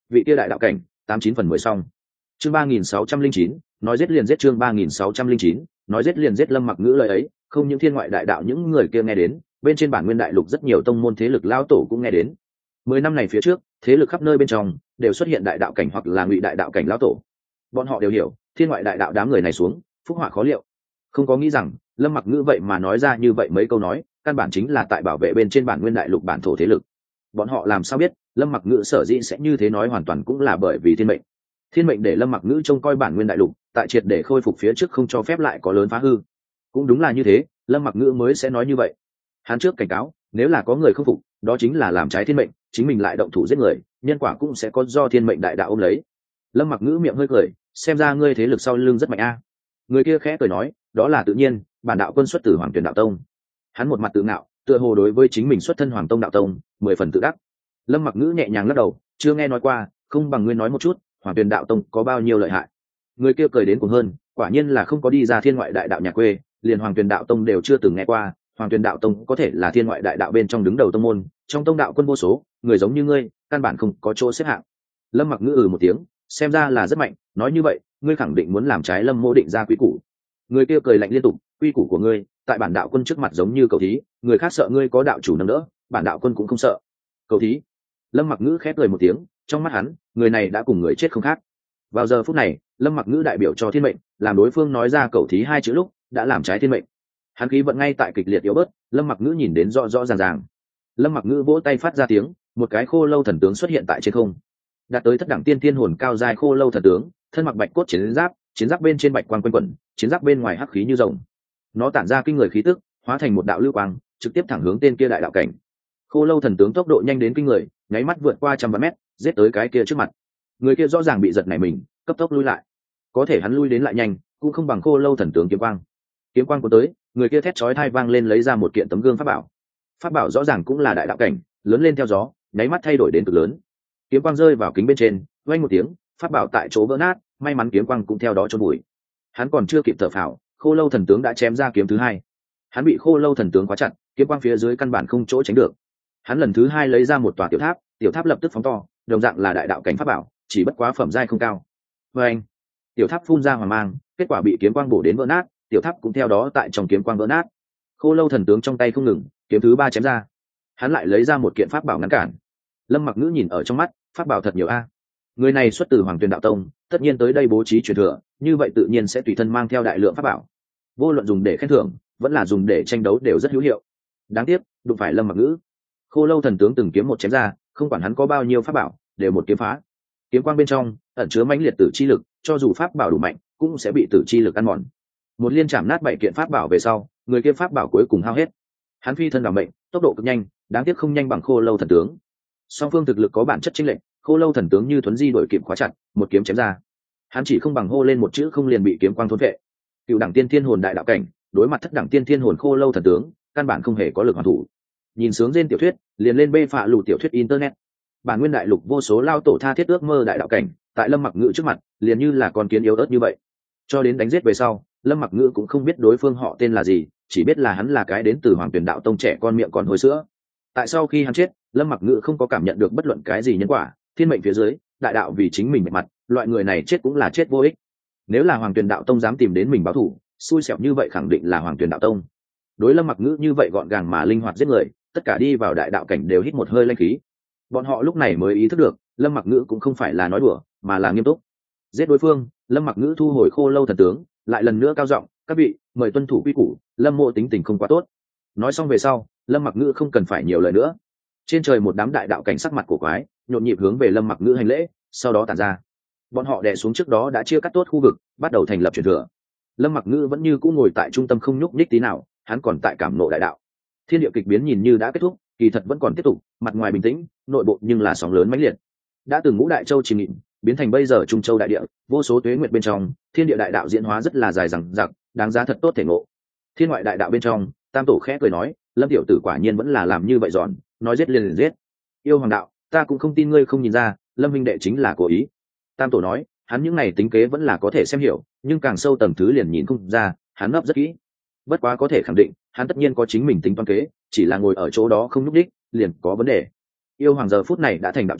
vị kia đại đạo cảnh 89 phần 10 xong. Chương 3609, nói giết liền giết. Chương 3609, nói giết liền giết. Lâm Mặc Ngữ lời ấy, không những thiên ngoại đại đạo những người kia nghe đến, bên trên bản nguyên đại lục rất nhiều tông môn thế lực lao tổ cũng nghe đến. 10 năm này phía trước, thế lực khắp nơi bên trong đều xuất hiện đại đạo cảnh hoặc là ngụy đại đạo cảnh lao tổ. Bọn họ đều hiểu, thiên ngoại đại đạo đám người này xuống, phúc họa khó liệu. Không có nghĩ rằng, Lâm Mặc Ngữ vậy mà nói ra như vậy mấy câu nói, căn bản chính là tại bảo vệ bên trên bản nguyên đại lục bản thổ thế lực. Bọn họ làm sao biết, Lâm Mặc Ngữ sở dĩ sẽ như thế nói hoàn toàn cũng là bởi vì thiên mệnh. Thiên mệnh để Lâm Mặc Ngữ trông coi bản nguyên đại lục, tại triệt để khôi phục phía trước không cho phép lại có lớn phá hư. Cũng đúng là như thế, Lâm Mặc Ngữ mới sẽ nói như vậy. Hắn trước cảnh cáo, nếu là có người không phục, đó chính là làm trái thiên mệnh, chính mình lại động thủ giết người, nhân quả cũng sẽ có do thiên mệnh đại đạo ôm lấy. Lâm Mặc Ngữ miệng hơi cười, xem ra ngươi thế lực sau lưng rất mạnh a. Người kia khẽ cười nói, đó là tự nhiên, bản đạo quân xuất từ Hoàng Tuyển đạo tông. Hắn một mặt tự ngạo, tựa hồ đối với chính mình xuất thân Hoàng Tông đạo tông 10 phần tự đắc. Lâm Mặc Ngữ nhẹ nhàng lắc đầu, chưa nghe nói qua, không bằng ngươi nói một chút, Hoàng Tuyển đạo tông có bao nhiêu lợi hại. Người kia cười đến cuồng hơn, quả nhiên là không có đi ra thiên ngoại đại đạo nhà quê, liền Hoàng Tuyển đạo tông đều chưa từng nghe qua. Hoàng Tuyển đạo tông có thể là thiên ngoại đại đạo bên trong đứng đầu tông môn, trong tông đạo quân vô số, người giống như ngươi, căn bản không có chỗ xếp hạng. Lâm Mặc Ngữ một tiếng, xem ra là rất mạnh, nói như vậy, ngươi khẳng định muốn làm trái Lâm mô định ra quý củ. Người kia cười lạnh liên tục, quy củ của ngươi, tại bản đạo quân trước mặt giống như cầu thí, người khác sợ ngươi có đạo chủ nâng đỡ, bản đạo quân cũng không sợ. Cầu thí? Lâm Mặc Ngữ khép cười một tiếng, trong mắt hắn, người này đã cùng người chết không khác. Vào giờ phút này, Lâm Mặc Ngữ đại biểu cho thiên mệnh, làm đối phương nói ra cầu thí hai chữ lúc, đã làm trái thiên mệnh. Hắn khí vận ngay tại kịch liệt yếu bớt, Lâm Mặc Ngữ nhìn đến rõ rõ ràng ràng. Lâm Mặc Ngữ vỗ tay phát ra tiếng, một cái khô lâu thần tướng xuất hiện tại trên không. Đạt tới thất đẳng tiên thiên hồn cao dài khô lâu thần tướng, thân mặc bạch cốt chiến giáp bên trên bạch quang quanh quẩn, chiến giáp bên ngoài hắc khí như rồng. Nó tản ra kinh người khí tức, hóa thành một đạo lưu quang, trực tiếp thẳng hướng tên kia đại đạo cảnh. Khô lâu thần tướng tốc độ nhanh đến kinh người, nháy mắt vượt qua 100 mét, giết tới cái kia trước mặt. Người kia rõ ràng bị giật nảy mình, cấp tốc lui lại. Có thể hắn lui đến lại nhanh, cũng không bằng khô lâu thần tướng kiếm quang. Kiếm quang cuốn tới, người kia thét chói tai vang lên lấy ra một kiện tấm gương pháp bảo. Pháp bảo rõ ràng cũng là đại đạo cảnh, lớn lên theo gió, nháy mắt thay đổi đến cực lớn. Kiếm quang rơi vào kính bên trên, vang một tiếng, pháp bảo tại chỗ vỡ nát, may mắn kiếm quang cũng theo đó chôn bụi. Hắn còn chưa kịp thở phào, khô lâu thần tướng đã chém ra kiếm thứ hai. Hắn bị khô lâu thần tướng khóa chặt, kiếm quang phía dưới căn bản không chỗ tránh được. Hắn lần thứ hai lấy ra một tòa tiểu tháp lập tức phóng to, đồng dạng là đại đạo cảnh pháp bảo, chỉ bất quá phẩm giai không cao. Anh, tiểu tháp phun ra hỏa mang, kết quả bị kiếm quang bổ đến vỡ nát, tiểu tháp cũng theo đó tại trong kiếm quang vỡ nát. Khô lâu thần tướng trong tay không ngừng, kiếm thứ ba chém ra. Hắn lại lấy ra một kiện pháp bảo ngăn cản. Lâm Mặc Ngữ nhìn ở trong mắt, pháp bảo thật nhiều a. Người này xuất từ Hoàng Tuyển đạo tông, tất nhiên tới đây bố trí truyền thừa, như vậy tự nhiên sẽ tùy thân mang theo đại lượng pháp bảo. Vô luận dùng để khen thưởng, vẫn là dùng để tranh đấu đều rất hữu hiệu. Đáng tiếc, đụng phải Lâm Mặc Ngữ. Khô lâu thần tướng từng kiếm một chém ra, không quản hắn có bao nhiêu pháp bảo, đều một kiếm phá. Kiếm quang bên trong ẩn chứa mãnh liệt tử chi lực, cho dù pháp bảo đủ mạnh, cũng sẽ bị tử chi lực ăn mòn. Một liên chạm nát 7 kiện pháp bảo về sau, người kia pháp bảo cuối cùng hao hết. Hắn phi thân đảm mệnh, tốc độ cực nhanh, đáng tiếc không nhanh bằng khô lâu thần tướng. Song phương thực lực có bản chất chênh lệch, khô lâu thần tướng như thuấn di đổi kịp khóa chặt, một kiếm chém ra. Hắn chỉ không bằng hô lên một chữ không liền bị kiếm quang thôn vệ. Cựu đẳng tiên thiên hồn đại đạo cảnh, đối mặt thất đẳng tiên thiên hồn khô lâu thần tướng, căn bản không hề có lực hoàn thủ. Nhìn sướng trên tiểu thuyết, liền lên bê phạ lù tiểu thuyết internet. Bản nguyên đại lục vô số lao tổ tha thiết ước mơ đại đạo cảnh, tại Lâm Mặc Ngữ trước mặt, liền như là con kiến yếu ớt như vậy. Cho đến đánh giết về sau, Lâm Mặc Ngữ cũng không biết đối phương họ tên là gì, chỉ biết là hắn là cái đến từ Hoàng Tuyển đạo tông trẻ con miệng còn hôi sữa. Tại sau khi hắn chết, Lâm Mặc Ngữ không có cảm nhận được bất luận cái gì nhân quả, thiên mệnh phía dưới, đại đạo vì chính mình bề mặt, loại người này chết cũng là chết vô ích. Nếu là Hoàng Tuyển đạo tông dám tìm đến mình báo thù, xui xẻo như vậy khẳng định là Hoàng Tuyển đạo tông. Đối Lâm Mặc Ngữ như vậy gọn gàng mà linh hoạt giết người, tất cả đi vào đại đạo cảnh đều hít một hơi linh khí. Bọn họ lúc này mới ý thức được, Lâm Mặc Ngữ cũng không phải là nói đùa, mà là nghiêm túc. Giết đối phương, Lâm Mặc Ngữ thu hồi khô lâu thần tướng, lại lần nữa cao giọng, "Các vị, mời tuân thủ quy củ, Lâm mộ tính tình không quá tốt." Nói xong về sau, Lâm Mặc Ngữ không cần phải nhiều lời nữa. Trên trời một đám đại đạo cảnh sắc mặt của quái, nhộn nhịp hướng về Lâm Mặc Ngữ hành lễ, sau đó tản ra. Bọn họ đè xuống trước đó đã chia cắt tốt khu vực, bắt đầu thành lập truyền thừa. Lâm Mặc Ngữ vẫn như cũ ngồi tại trung tâm không nhúc nhích tí nào, hắn còn tại cảm nộ đại đạo. Thiên địa kịch biến nhìn như đã kết thúc, kỳ thật vẫn còn tiếp tục, mặt ngoài bình tĩnh, nội bộ nhưng là sóng lớn mãnh liệt. Đã từng ngũ đại châu chìm nghỉm, biến thành bây giờ trung châu đại địa, vô số tuế nguyệt bên trong, thiên địa đại đạo diễn hóa rất là dài dằng dặc, đáng giá thật tốt thể ngộ. Thiên ngoại đại đạo bên trong, Tam tổ khẽ cười nói, Lâm tiểu tử quả nhiên vẫn là làm như vậy giòn, nói giết liền giết. Yêu hoàng đạo, ta cũng không tin ngươi không nhìn ra, Lâm huynh đệ chính là cố ý. Tam tổ nói, hắn những này tính kế vẫn là có thể xem hiểu, nhưng càng sâu tầng thứ liền nhìn không ra, hắn nấp rất kỹ. Bất quá có thể khẳng định, hắn tất nhiên có chính mình tính toán kế, chỉ là ngồi ở chỗ đó không nhúc đích, liền có vấn đề. Yêu hoàng giờ phút này đã thành đạo chủ,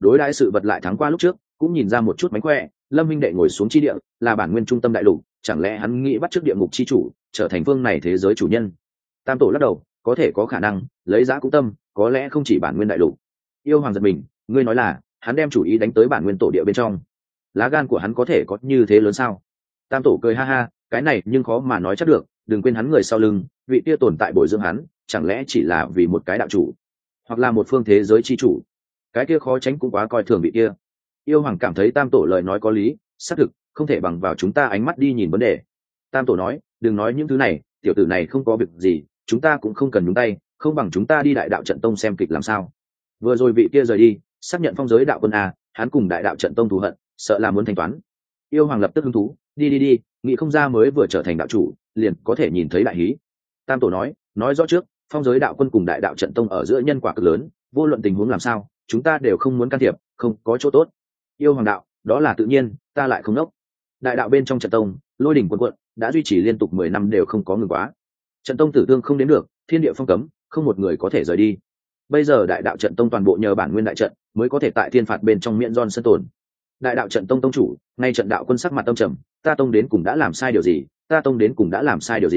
đối đãi sự vật lại thắng qua lúc trước, cũng nhìn ra một chút mánh khỏe. Lâm minh đệ ngồi xuống chi địa là bản nguyên trung tâm đại lục, chẳng lẽ hắn nghĩ bắt trước địa ngục chi chủ, trở thành phương này thế giới chủ nhân? Tam tổ lắc đầu, có thể có khả năng, lấy giá cũng tâm, có lẽ không chỉ bản nguyên đại lục. Yêu hoàng giật mình, ngươi nói là hắn đem chủ ý đánh tới bản nguyên tổ địa bên trong? Lá gan của hắn có thể có như thế lớn sao? Tam tổ cười ha ha, cái này nhưng khó mà nói chắc được, đừng quên hắn người sau lưng, vị kia tồn tại bồi dưỡng hắn, chẳng lẽ chỉ là vì một cái đạo chủ, hoặc là một phương thế giới chi chủ? Cái kia khó tránh cũng quá coi thường vị kia. Yêu hoàng cảm thấy tam tổ lời nói có lý, xác thực không thể bằng vào chúng ta ánh mắt đi nhìn vấn đề. Tam tổ nói, đừng nói những thứ này, tiểu tử này không có việc gì, chúng ta cũng không cần nhúng tay, không bằng chúng ta đi đại đạo trận tông xem kịch làm sao? Vừa rồi vị kia rời đi, xác nhận phong giới đạo quân a, hắn cùng đại đạo trận tông thù hận, sợ là muốn thanh toán. Yêu hoàng lập tức hứng thú, đi, nghĩ không ra mới vừa trở thành đạo chủ, liền có thể nhìn thấy đại hí. Tam tổ nói rõ trước, phong giới đạo quân cùng đại đạo trận tông ở giữa nhân quả cực lớn, vô luận tình huống làm sao, chúng ta đều không muốn can thiệp, không có chỗ tốt. Yêu hoàng đạo, đó là tự nhiên, ta lại không nốc. Đại đạo bên trong trận tông, lôi đỉnh cuồn cuộn, đã duy trì liên tục 10 năm đều không có ngừng quá. Trận tông tử thương không đến được, thiên địa phong cấm, không một người có thể rời đi. Bây giờ đại đạo trận tông toàn bộ nhờ bản nguyên đại trận, mới có thể tại thiên phạt bên trong miễn giòn sân tồn. Đại đạo trận tông tông chủ, ngay trận đạo quân sắc mặt tâm trầm, ta tông đến cùng đã làm sai điều gì? Đã làm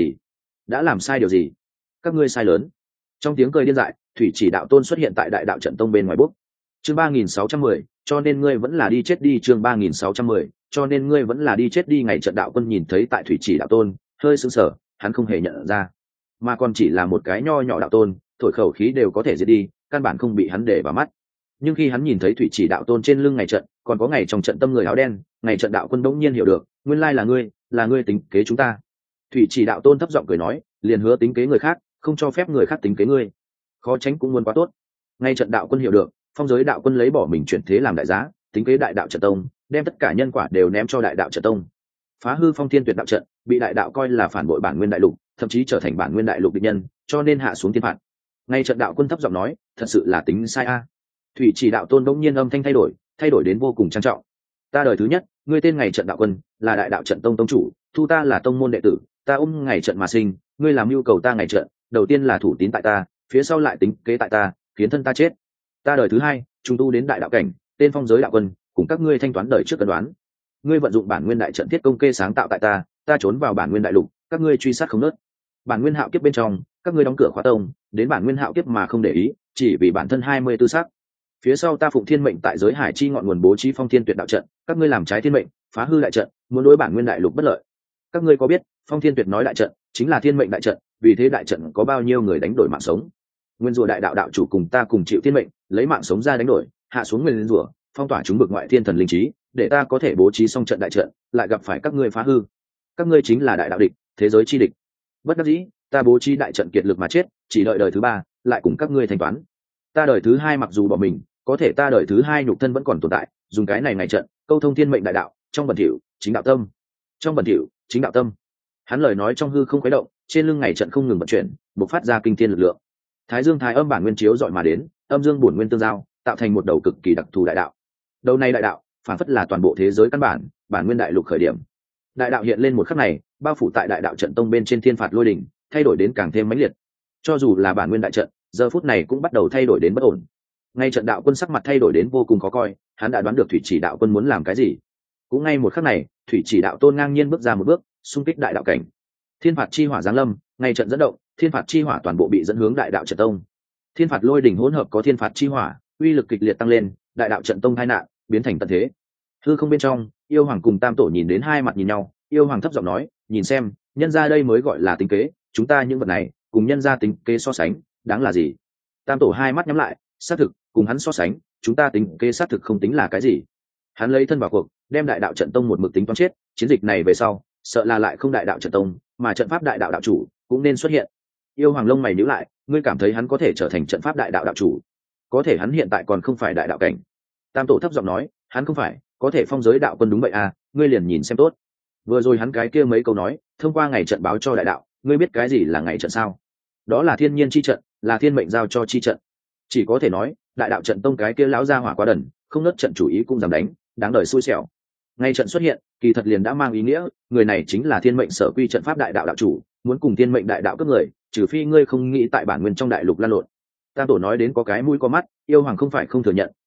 sai điều gì? Các ngươi sai lớn. Trong tiếng cười điên dại, thủy chỉ đạo tôn xuất hiện tại đại đạo trận tông bên ngoài bốc. Chương 3610, cho nên ngươi vẫn là đi chết đi. Chương 3610, cho nên ngươi vẫn là đi chết đi. Ngày trận đạo quân nhìn thấy tại thủy chỉ đạo tôn, hơi sững sờ, hắn không hề nhận ra, mà còn chỉ là một cái nho nhỏ đạo tôn, thổi khẩu khí đều có thể diệt đi, căn bản không bị hắn để vào mắt. Nhưng khi hắn nhìn thấy thủy chỉ đạo tôn trên lưng ngày trận, còn có ngày trong trận tâm người áo đen, ngày trận đạo quân đống nhiên hiểu được, nguyên lai là ngươi tính kế chúng ta. Thủy chỉ đạo tôn thấp giọng cười nói, liền hứa tính kế người khác, không cho phép người khác tính kế ngươi, khó tránh cũng muốn quá tốt. Ngày trận đạo quân hiểu được, phong giới đạo quân lấy bỏ mình chuyển thế làm đại giá, tính kế đại đạo trận tông, đem tất cả nhân quả đều ném cho đại đạo trận tông, phá hư phong thiên tuyệt đạo trận, bị đại đạo coi là phản bội bản nguyên đại lục, thậm chí trở thành bản nguyên đại lục địch nhân, cho nên hạ xuống thiên phạt. Ngay trận đạo quân thấp giọng nói, thật sự là tính sai a. Thủy chỉ đạo tôn bỗng nhiên âm thanh thay đổi đến vô cùng trang trọng. Ta đời thứ nhất, ngươi tên ngày trận đạo quân, là đại đạo trận tông tông chủ, thu ta là tông môn đệ tử, ta ôm ngày trận mà sinh, ngươi làm yêu cầu ta ngày trận, đầu tiên là thủ tín tại ta, phía sau lại tính kế tại ta, khiến thân ta chết. Ta đời thứ hai, trung tu đến đại đạo cảnh, tên phong giới đạo quân, cùng các ngươi thanh toán đời trước cân đoán. Ngươi vận dụng bản nguyên đại trận thiết công kê sáng tạo tại ta trốn vào bản nguyên đại lục, các ngươi truy sát không nớt. Bản nguyên hạo kiếp bên trong, các ngươi đóng cửa khóa tông, đến bản nguyên hạo kiếp mà không để ý, chỉ vì bản thân 24 sắc. Phía sau ta phụng thiên mệnh tại giới hải chi ngọn nguồn bố trí phong thiên tuyệt đạo trận, các ngươi làm trái thiên mệnh, phá hư đại trận, muốn đối bản nguyên đại lục bất lợi. Các ngươi có biết, phong thiên tuyệt nói đại trận chính là thiên mệnh đại trận, vì thế đại trận có bao nhiêu người đánh đổi mạng sống. Nguyên rủa đại đạo đạo chủ cùng ta cùng chịu thiên mệnh, lấy mạng sống ra đánh đổi, hạ xuống nguyên rủa, phong tỏa chúng bực ngoại thiên thần linh trí, để ta có thể bố trí xong trận đại trận, lại gặp phải các ngươi phá hư. Các ngươi chính là đại đạo địch, thế giới chi địch. Bất đắc dĩ, ta bố trí đại trận kiệt lực mà chết, chỉ đợi đời thứ ba, lại cùng các ngươi thanh toán. Ta đời thứ hai mặc dù bỏ mình, có thể ta đời thứ hai nhục thân vẫn còn tồn tại, dùng cái này ngày trận câu thông thiên mệnh đại đạo, trong bẩn thỉu chính đạo tâm, trong bẩn thỉu chính đạo tâm. Hắn lời nói trong hư không khuấy động, trên lưng ngày trận không ngừng vận chuyển, bộc phát ra kinh thiên lực lượng. Thái dương thái âm bản nguyên chiếu dọi mà đến, âm dương bổn nguyên tương giao, tạo thành một đầu cực kỳ đặc thù đại đạo. Đầu này đại đạo phản phất là toàn bộ thế giới căn bản, bản nguyên đại lục khởi điểm. Đại đạo hiện lên một khắc này, bao phủ tại đại đạo trận tông bên trên thiên phạt lôi đỉnh, thay đổi đến càng thêm mãnh liệt. Cho dù là bản nguyên đại trận, giờ phút này cũng bắt đầu thay đổi đến bất ổn. Ngay trận đạo quân sắc mặt thay đổi đến vô cùng khó coi, hắn đã đoán được thủy chỉ đạo quân muốn làm cái gì. Cũng ngay một khắc này, thủy chỉ đạo tôn ngang nhiên bước ra một bước, xung kích đại đạo cảnh. Thiên phạt chi hỏa giáng lâm, ngay trận dẫn động, thiên phạt chi hỏa toàn bộ bị dẫn hướng đại đạo trận tông. Thiên phạt lôi đỉnh hỗn hợp có thiên phạt chi hỏa, uy lực kịch liệt tăng lên, đại đạo trận tông tai nạn, biến thành tận thế. Hư không bên trong, yêu hoàng cùng tam tổ nhìn đến hai mặt nhìn nhau, yêu hoàng thấp giọng nói, nhìn xem, nhân ra đây mới gọi là tính kế, chúng ta những vật này cùng nhân ra tính kế so sánh, đáng là gì? Tam tổ hai mắt nhắm lại, xác thực cùng hắn so sánh, chúng ta tính kế xác thực không tính là cái gì. Hắn lấy thân vào cuộc, đem đại đạo trận tông một mực tính toán chết, chiến dịch này về sau, sợ là lại không đại đạo trận tông, mà trận pháp đại đạo đạo chủ cũng nên xuất hiện. Yêu hoàng lông mày nhíu lại, ngươi cảm thấy hắn có thể trở thành trận pháp đại đạo đạo chủ? Có thể hắn hiện tại còn không phải đại đạo cảnh. Tam tổ thấp giọng nói, hắn không phải, có thể phong giới đạo quân đúng vậy à, ngươi liền nhìn xem tốt. Vừa rồi hắn cái kia mấy câu nói, thông qua ngày trận báo cho đại đạo, ngươi biết cái gì là ngày trận sao? Đó là thiên nhiên chi trận, là thiên mệnh giao cho chi trận. Chỉ có thể nói, đại đạo trận tông cái kia lão gia hỏa quá đần, không nớt trận chủ ý cũng dám đánh, đáng đời xui xẻo. Ngày trận xuất hiện, kỳ thật liền đã mang ý nghĩa, người này chính là thiên mệnh sở quy trận pháp đại đạo đạo chủ, muốn cùng thiên mệnh đại đạo cướp người, trừ phi ngươi không nghĩ tại bản nguyên trong đại lục lan lộn. Tam tổ nói đến có cái mũi có mắt, yêu hoàng không phải không thừa nhận,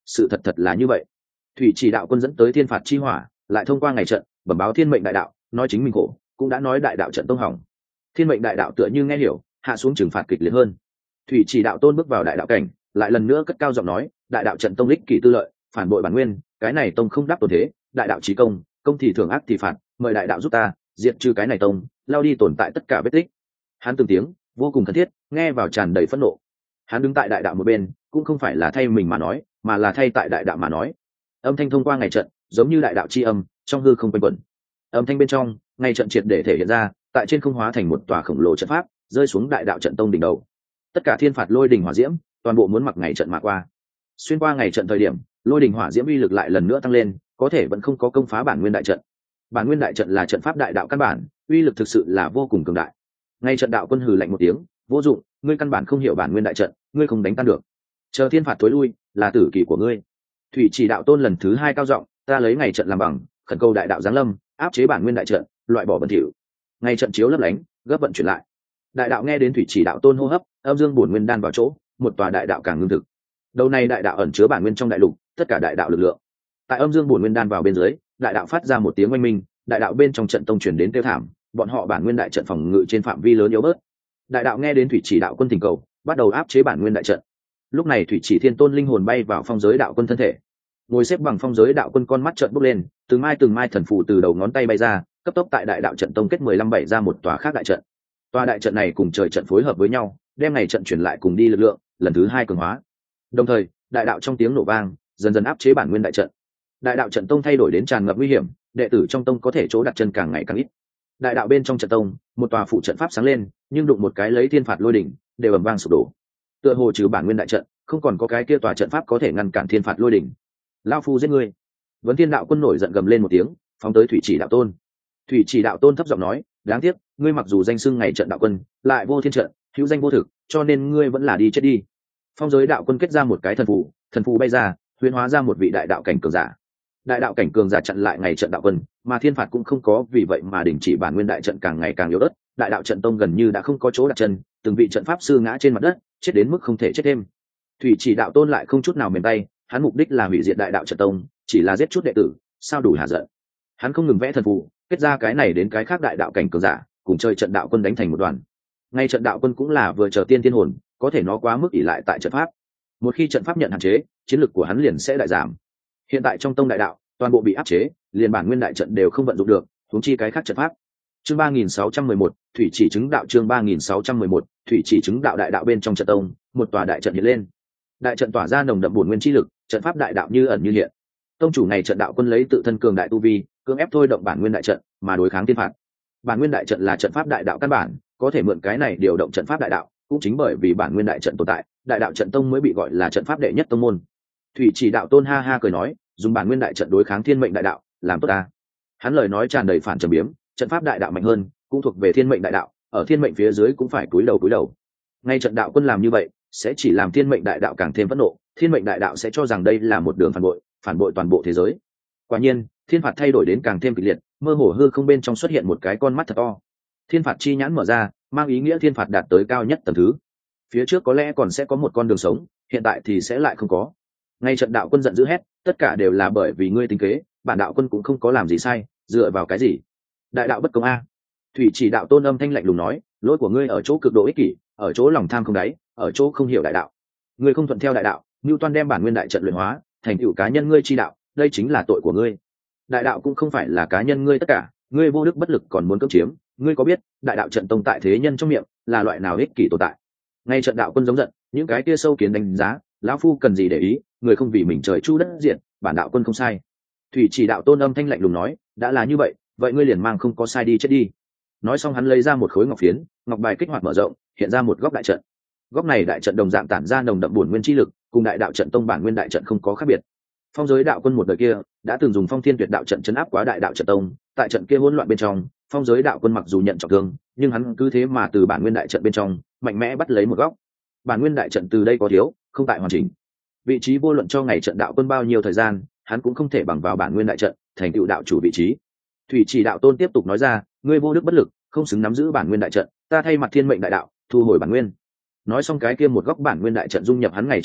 sự thật thật là như vậy. Thủy chỉ đạo quân dẫn tới thiên phạt chi hỏa, lại thông qua ngày trận bẩm báo thiên mệnh đại đạo, nói chính mình khổ, cũng đã nói đại đạo trận tông hỏng. Thiên mệnh đại đạo tựa như nghe hiểu, hạ xuống trừng phạt kịch liệt hơn. Thủy chỉ đạo tôn bước vào đại đạo cảnh, lại lần nữa cất cao giọng nói, đại đạo trận tông ích kỷ tư lợi, phản bội bản nguyên, cái này tông không đáp tổn thế, đại đạo chí công, công thì thưởng ác thì phạt, mời đại đạo giúp ta diệt trừ cái này tông, lao đi tồn tại tất cả vết tích. Hắn từng tiếng vô cùng thân thiết, nghe vào tràn đầy phẫn nộ. Hắn đứng tại đại đạo một bên, cũng không phải là thay mình mà nói, mà là thay tại đại đạo mà nói. Âm thanh thông qua ngày trận, giống như đại đạo chi âm, trong hư không quanh quẩn. Âm thanh bên trong, ngày trận triệt để thể hiện ra, tại trên không hóa thành một tòa khổng lồ trận pháp, rơi xuống đại đạo trận tông đỉnh đầu. Tất cả thiên phạt lôi đình hỏa diễm, toàn bộ muốn mặc ngày trận mà qua. Xuyên qua ngày trận thời điểm, lôi đình hỏa diễm uy lực lại lần nữa tăng lên, có thể vẫn không có công phá bản nguyên đại trận. Bản nguyên đại trận là trận pháp đại đạo căn bản, uy lực thực sự là vô cùng cường đại. Ngay trận đạo quân hừ lạnh một tiếng, vô dụng, ngươi căn bản không hiểu bản nguyên đại trận, ngươi không đánh tan được. Chờ thiên phạt tối lui, là tử kỳ của ngươi. Thủy chỉ đạo tôn lần thứ hai cao giọng, ta lấy ngày trận làm bằng, khẩn cầu đại đạo giáng lâm, áp chế bản nguyên đại trận, loại bỏ bẩn thỉu. Ngày trận chiếu lấp lánh, gấp vận chuyển lại. Đại đạo nghe đến thủy chỉ đạo tôn hô hấp, âm dương bổn nguyên đan vào chỗ, một tòa đại đạo càng ngưng thực. Đầu này đại đạo ẩn chứa bản nguyên trong đại lục, tất cả đại đạo lực lượng. Tại âm dương bổn nguyên đan vào bên dưới, đại đạo phát ra một tiếng oanh minh, đại đạo bên trong trận tông truyền đến tiêu thảm, bọn họ bản nguyên đại trận phòng ngự trên phạm vi lớn yếu bớt. Đại đạo nghe đến thủy chỉ đạo quân thỉnh cầu, bắt đầu áp chế bản nguyên đại trận. Lúc này thủy chỉ thiên tôn linh hồn bay vào phong giới đạo quân thân thể, ngồi xếp bằng phong giới đạo quân con mắt trợn bốc lên, từng mai thần phù từ đầu ngón tay bay ra, cấp tốc tại đại đạo trận tông kết 15 bảy ra một tòa khác đại trận. Tòa đại trận này cùng trời trận phối hợp với nhau, đem ngày trận chuyển lại cùng đi lực lượng, lần thứ hai cường hóa. Đồng thời, đại đạo trong tiếng nổ vang, dần dần áp chế bản nguyên đại trận. Đại đạo trận tông thay đổi đến tràn ngập nguy hiểm, đệ tử trong tông có thể chỗ đặt chân càng ngày càng ít. Đại đạo bên trong trận tông, một tòa phụ trận pháp sáng lên, nhưng đụng một cái lấy thiên phạt lôi đỉnh, đều ầm vang sụp đổ. Tựa hồ trừ bản nguyên đại trận, không còn có cái kia tòa trận pháp có thể ngăn cản thiên phạt lôi đỉnh. Lão phu giết ngươi! Vấn Thiên đạo quân nổi giận gầm lên một tiếng, phóng tới thủy chỉ đạo tôn. Thủy chỉ đạo tôn thấp giọng nói, đáng tiếc, ngươi mặc dù danh xưng ngày trận đạo quân, lại vô thiên trận, hữu danh vô thực, cho nên ngươi vẫn là đi chết đi. Phong giới đạo quân kết ra một cái thần phù bay ra, huyễn hóa ra một vị đại đạo cảnh cường giả. Đại đạo cảnh cường giả chặn lại ngày trận đạo quân, mà thiên phạt cũng không có vì vậy mà đình chỉ bản nguyên đại trận càng ngày càng yếu ớt. Đại đạo trận tông gần như đã không có chỗ đặt chân, từng vị trận pháp sư ngã trên mặt đất, chết đến mức không thể chết thêm. Thủy chỉ đạo tôn lại không chút nào mềm tay, hắn mục đích là hủy diệt đại đạo trận tông, chỉ là giết chút đệ tử, sao đủ hạ giận. Hắn không ngừng vẽ thần phù, kết ra cái này đến cái khác đại đạo cảnh cường giả, cùng chơi trận đạo quân đánh thành một đoàn. Ngay trận đạo quân cũng là vừa chờ tiên thiên hồn, có thể nó quá mức ỷ lại tại trận pháp. Một khi trận pháp nhận hạn chế, chiến lực của hắn liền sẽ đại giảm. Hiện tại trong tông đại đạo, toàn bộ bị áp chế, liền bản nguyên đại trận đều không vận dụng được, huống chi cái khác trận pháp. Chương 3611, thủy chỉ chứng đạo. Chương 3611, thủy chỉ chứng đạo. Đại đạo bên trong trận tông, một tòa đại trận hiện lên. Đại trận tỏa ra nồng đậm bổn nguyên chi lực, trận pháp đại đạo như ẩn như hiện. Tông chủ này trận đạo quân lấy tự thân cường đại tu vi, cưỡng ép thôi động bản nguyên đại trận, mà đối kháng thiên phạt. Bản nguyên đại trận là trận pháp đại đạo căn bản, có thể mượn cái này điều động trận pháp đại đạo, cũng chính bởi vì bản nguyên đại trận tồn tại, đại đạo trận tông mới bị gọi là trận pháp đệ nhất tông môn. Thủy chỉ đạo tôn ha ha cười nói, dùng bản nguyên đại trận đối kháng thiên mệnh đại đạo, làm tốt ta. Hắn lời nói tràn đầy phản trầm biếm, trận pháp đại đạo mạnh hơn, cũng thuộc về thiên mệnh đại đạo, ở thiên mệnh phía dưới cũng phải cúi đầu. Ngay trận đạo quân làm như vậy, sẽ chỉ làm thiên mệnh đại đạo càng thêm phẫn nộ, thiên mệnh đại đạo sẽ cho rằng đây là một đường phản bội toàn bộ thế giới. Quả nhiên, thiên phạt thay đổi đến càng thêm kịch liệt, mơ hồ hư không bên trong xuất hiện một cái con mắt thật to. Thiên phạt chi nhãn mở ra, mang ý nghĩa thiên phạt đạt tới cao nhất tầng thứ. Phía trước có lẽ còn sẽ có một con đường sống, hiện tại thì sẽ lại không có. Ngay trận đạo quân giận dữ hét, tất cả đều là bởi vì ngươi tính kế, bản đạo quân cũng không có làm gì sai, dựa vào cái gì? Đại đạo bất công a. Thủy chỉ đạo tôn âm thanh lạnh lùng nói, lỗi của ngươi ở chỗ cực độ ích kỷ, ở chỗ lòng tham không đáy, ở chỗ không hiểu đại đạo. Ngươi không thuận theo đại đạo, Newton đem bản nguyên đại trận luyện hóa, thành tựu cá nhân ngươi chi đạo, đây chính là tội của ngươi. Đại đạo cũng không phải là cá nhân ngươi tất cả, ngươi vô đức bất lực còn muốn cưỡng chiếm, ngươi có biết, đại đạo trận tông tại thế nhân trong miệng, là loại nào ích kỷ tồn tại. Ngay trận đạo quân giống giận, những cái kia sâu kiến đánh giá, lão phu cần gì để ý, người không vì mình trời chu đất diệt, bản đạo quân không sai. Thủy chỉ đạo tôn âm thanh lạnh lùng nói, đã là như vậy, vậy ngươi liền mang không có sai đi chết đi. Nói xong hắn lấy ra một khối ngọc phiến, ngọc bài kích hoạt mở rộng, hiện ra một góc đại trận. Góc này đại trận đồng dạng tản ra nồng đậm bổn nguyên chi lực, cùng đại đạo trận tông bản nguyên đại trận không có khác biệt. Phong giới đạo quân một đời kia đã từng dùng phong thiên tuyệt đạo trận chấn áp quá đại đạo trận tông, tại trận kia hỗn loạn bên trong, phong giới đạo quân mặc dù nhận trọng thương, nhưng hắn cứ thế mà từ bản nguyên đại trận bên trong mạnh mẽ bắt lấy một góc. Bản nguyên đại trận từ đây có thiếu, không tại hoàn chỉnh. Vị trí vô luận cho ngày trận đạo quân bao nhiêu thời gian, hắn cũng không thể bằng vào bản nguyên đại trận thành tựu đạo chủ vị trí. Thủy chỉ đạo tôn tiếp tục nói ra, ngươi vô đức bất lực, không xứng nắm giữ bản nguyên đại trận, ta thay mặt thiên mệnh đại đạo thu hồi bản nguyên. Nói xong cái kia một góc bản nguyên đại trận dung nhập hắn ngày trong trận,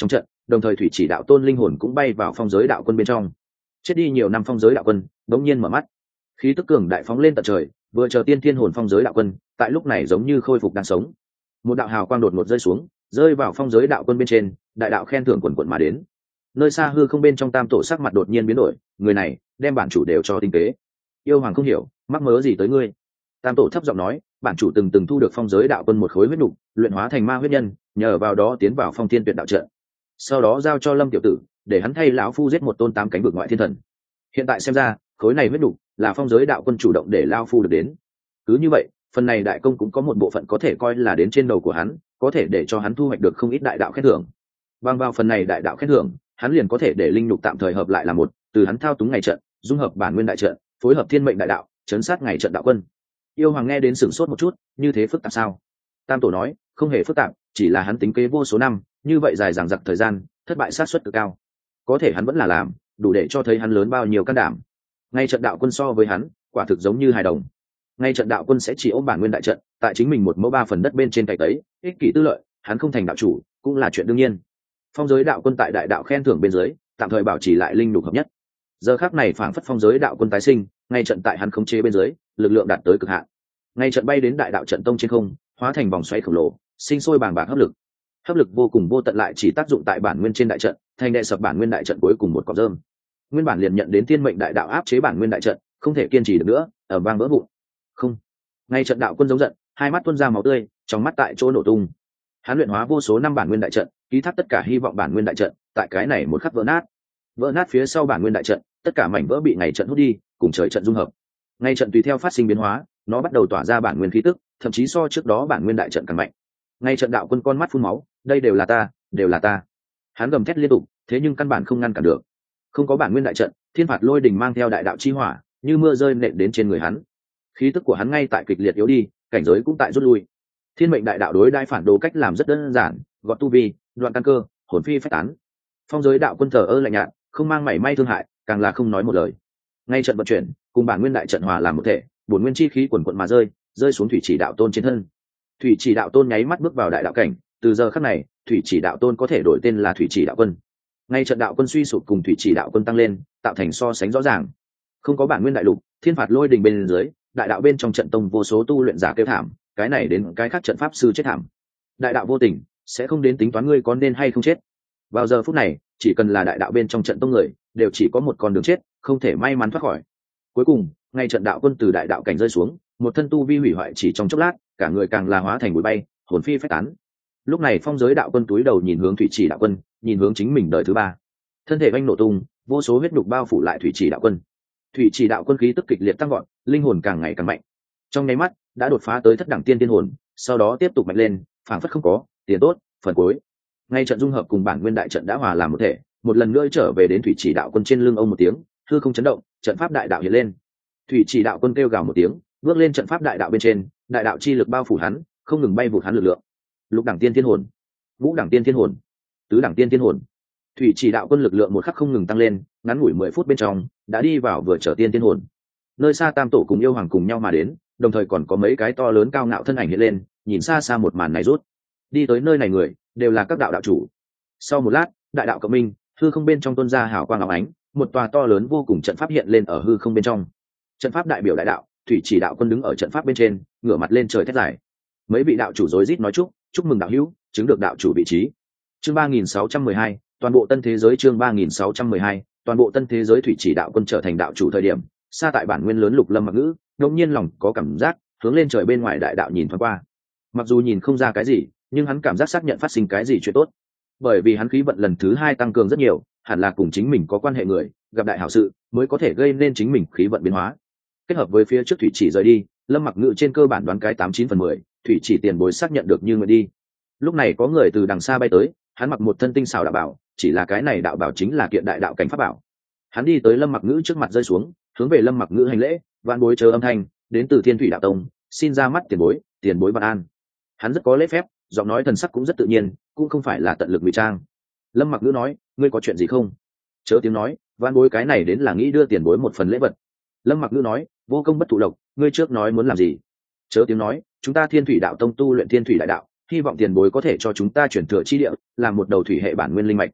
đồng thời thủy chỉ đạo tôn linh hồn cũng bay vào phong giới đạo quân bên trong. Chết đi nhiều năm phong giới đạo quân đống nhiên mở mắt, khí tức cường đại phóng lên tận trời, vừa chờ tiên thiên hồn phong giới đạo quân tại lúc này giống như khôi phục đang sống. Một đạo hào quang đột ngột rơi xuống, rơi vào phong giới đạo quân bên trên, đại đạo khen thưởng quần quận mà đến. Nơi xa hư không bên trong tam tổ sắc mặt đột nhiên biến đổi, người này đem bản chủ đều cho tinh tế. Yêu hoàng không hiểu, mắc mớ gì tới ngươi? Tam tổ thấp giọng nói, bản chủ từng thu được phong giới đạo quân một khối huyết nục, luyện hóa thành ma huyết nhân, nhờ vào đó tiến vào phong thiên tuyệt đạo trận, sau đó giao cho Lâm tiểu tử, để hắn thay lão phu giết một tôn 8 cánh vực ngoại thiên thần. Hiện tại xem ra, khối này huyết nục là phong giới đạo quân chủ động để lão phu được đến. Cứ như vậy, phần này đại công cũng có một bộ phận có thể coi là đến trên đầu của hắn, có thể để cho hắn thu hoạch được không ít đại đạo khen thưởng. Bằng vào phần này đại đạo khen thưởng, hắn liền có thể để linh nhục tạm thời hợp lại là một, từ hắn thao túng ngày trận, dung hợp bản nguyên đại trận, phối hợp thiên mệnh đại đạo, chấn sát ngày trận đạo quân. Yêu hoàng nghe đến sửng sốt một chút, như thế phức tạp sao? Tam tổ nói, không hề phức tạp, chỉ là hắn tính kế vô số năm, như vậy dài dằng dặc thời gian, thất bại sát suất cực cao. Có thể hắn vẫn là làm, đủ để cho thấy hắn lớn bao nhiêu can đảm. Ngay trận đạo quân so với hắn, quả thực giống như hài đồng. Ngay trận đạo quân sẽ chỉ ôm bản nguyên đại trận, tại chính mình 1/3 đất bên trên cày tấy, ích kỷ tư lợi, hắn không thành đạo chủ, cũng là chuyện đương nhiên. Phong giới đạo quân tại đại đạo khen thưởng bên dưới, tạm thời bảo trì lại linh lục hợp nhất. Giờ khắc này phảng phất phong giới đạo quân tái sinh, ngay trận tại hắn khống chế bên dưới, lực lượng đạt tới cực hạn. Ngay trận bay đến đại đạo trận tông trên không, hóa thành vòng xoáy khổng lồ, sinh sôi bàng bạc hấp lực vô cùng vô tận, lại chỉ tác dụng tại bản nguyên trên đại trận, thành đệ sập bản nguyên đại trận cuối cùng một cọng rơm. Nguyên bản liền nhận đến thiên mệnh đại đạo áp chế bản nguyên đại trận, không thể kiên trì được nữa, ở vang vỡ vụn. Không, ngay trận đạo quân giống giận, hai mắt tuôn ra máu tươi, trong mắt tại chỗ nổ tung. Hắn luyện hóa vô số năm bản nguyên đại trận, ký thác tất cả hy vọng bản nguyên đại trận, tại cái này một khắc vỡ nát phía sau bản nguyên đại trận, tất cả mảnh vỡ bị ngày trận hút đi, cùng trời trận dung hợp. Ngay trận tùy theo phát sinh biến hóa, nó bắt đầu tỏa ra bản nguyên khí tức, thậm chí so trước đó bản nguyên đại trận càng mạnh. Ngay trận đạo quân con mắt phun máu, đây đều là ta. Hắn gầm thét liên tục, thế nhưng căn bản không ngăn cản được. Không có bản nguyên đại trận, thiên phạt lôi đình mang theo đại đạo chi hỏa, như mưa rơi nện đến trên người hắn. Khí tức của hắn ngay tại kịch liệt yếu đi, cảnh giới cũng tại rút lui. Thiên mệnh đại đạo đối đai phản đồ cách làm rất đơn giản, gọt tu vi, đoạn căn cơ, hồn phi phách tán. Phong giới đạo quân thờ ơ lạnh nhạt, không mang mảy may thương hại, càng là không nói một lời. Ngay trận vận chuyển, cùng bản nguyên đại trận hòa làm một thể, bổn nguyên chi khí quần quận mà rơi xuống thủy chỉ đạo tôn trên thân. Thủy chỉ đạo tôn nháy mắt bước vào đại đạo cảnh, từ giờ khắc này, thủy chỉ đạo tôn có thể đổi tên là thủy chỉ đạo quân. Ngay trận đạo quân suy sụp cùng thủy chỉ đạo quân tăng lên, tạo thành so sánh rõ ràng. Không có bản nguyên đại lục, thiên phạt lôi đình bên dưới, đại đạo bên trong trận tông vô số tu luyện giả kêu thảm, cái này đến cái khác trận pháp sư chết thảm. Đại đạo vô tình, sẽ không đến tính toán ngươi có nên hay không chết. Vào giờ phút này, chỉ cần là đại đạo bên trong trận tông người, đều chỉ có một con đường chết, không thể may mắn thoát khỏi. Cuối cùng, ngay trận đạo quân từ đại đạo cảnh rơi xuống, một thân tu vi hủy hoại chỉ trong chốc lát, cả người càng là hóa thành bụi bay, hồn phi phách tán. Lúc này phong giới đạo quân túi đầu nhìn hướng thủy chỉ đạo quân, nhìn hướng chính mình đời thứ ba. Thân thể vanh nổ tung, vô số huyết nhục bao phủ lại thủy chỉ đạo quân. Thủy chỉ đạo quân khí tức kịch liệt tăng vọt, linh hồn càng ngày càng mạnh. Trong nháy mắt, đã đột phá tới thất đẳng tiên tiên hồn, sau đó tiếp tục mạnh lên, phảng phất không có tiền tốt, phần cuối. Ngay trận dung hợp cùng bản nguyên đại trận đã hòa làm một thể, một lần nữa trở về đến thủy chỉ đạo quân trên lưng ông một tiếng, hư không chấn động, trận pháp đại đạo hiện lên. Thủy chỉ đạo quân kêu gào một tiếng, bước lên trận pháp đại đạo bên trên, đại đạo chi lực bao phủ hắn, không ngừng bay vụt hắn lực lượng. Lục đẳng tiên thiên hồn, ngũ đẳng tiên thiên hồn, tứ đẳng tiên thiên hồn. Thủy chỉ đạo quân lực lượng một khắc không ngừng tăng lên, ngắn ngủi 10 phút bên trong, đã đi vào vừa trở tiên thiên hồn. Nơi xa tam tổ cùng yêu hoàng cùng nhau mà đến, đồng thời còn có mấy cái to lớn cao ngạo thân ảnh hiện lên, nhìn xa xa một màn này rút. Đi tới nơi này người, đều là các đạo đạo chủ. Sau một lát, đại đạo cộng minh, hư không bên trong tuôn ra hào quang óng ánh, một tòa to lớn vô cùng trận pháp hiện lên ở hư không bên trong. Trận pháp đại biểu đại đạo, thủy chỉ đạo quân đứng ở trận pháp bên trên, ngửa mặt lên trời thét dài. Mấy vị đạo chủ rối rít nói chúc mừng đạo hữu, chứng được đạo chủ vị trí. Chương 3612, toàn bộ tân thế giới. Chương 3612, toàn bộ tân thế giới. Thủy chỉ đạo quân trở thành đạo chủ thời điểm, xa tại bản nguyên lớn Lục Lâm Mặc Ngữ, đột nhiên lòng có cảm giác, hướng lên trời bên ngoài đại đạo nhìn thoáng qua. Mặc dù nhìn không ra cái gì, nhưng hắn cảm giác xác nhận phát sinh cái gì chuyện tốt. Bởi vì hắn khí vận lần thứ 2 tăng cường rất nhiều, hẳn là cùng chính mình có quan hệ người, gặp đại hảo sự, mới có thể gây nên chính mình khí vận biến hóa. Kết hợp với phía trước thủy chỉ rời đi, Lâm Mặc Ngữ trên cơ bản đoán cái 89/10, thủy chỉ tiền bối xác nhận được như người đi. Lúc này có người từ đằng xa bay tới, hắn mặc một thân tinh xảo đạo bảo, chỉ là cái này đạo bảo chính là kiện đại đạo cảnh pháp bảo. Hắn đi tới Lâm Mặc Ngữ trước mặt rơi xuống, hướng về Lâm Mặc Ngữ hành lễ, vạn bối chờ âm thanh, đến từ Thiên Thủy Đạo Tông, xin ra mắt tiền bối vạn an. Hắn rất có lễ phép, giọng nói thần sắc cũng rất tự nhiên, cũng không phải là tận lực ngụy trang. Lâm Mặc Ngữ nói, ngươi có chuyện gì không? Chớ tiếng nói, vạn bối cái này đến là nghĩ đưa tiền bối một phần lễ vật. Lâm Mặc Ngữ nói, vô công bất thụ lộc, ngươi trước nói muốn làm gì? Chớ tiếng nói, chúng ta Thiên Thủy Đạo Tông tu luyện Thiên Thủy đại đạo, hy vọng tiền bối có thể cho chúng ta chuyển thừa chi địa, làm một đầu thủy hệ bản nguyên linh mạch.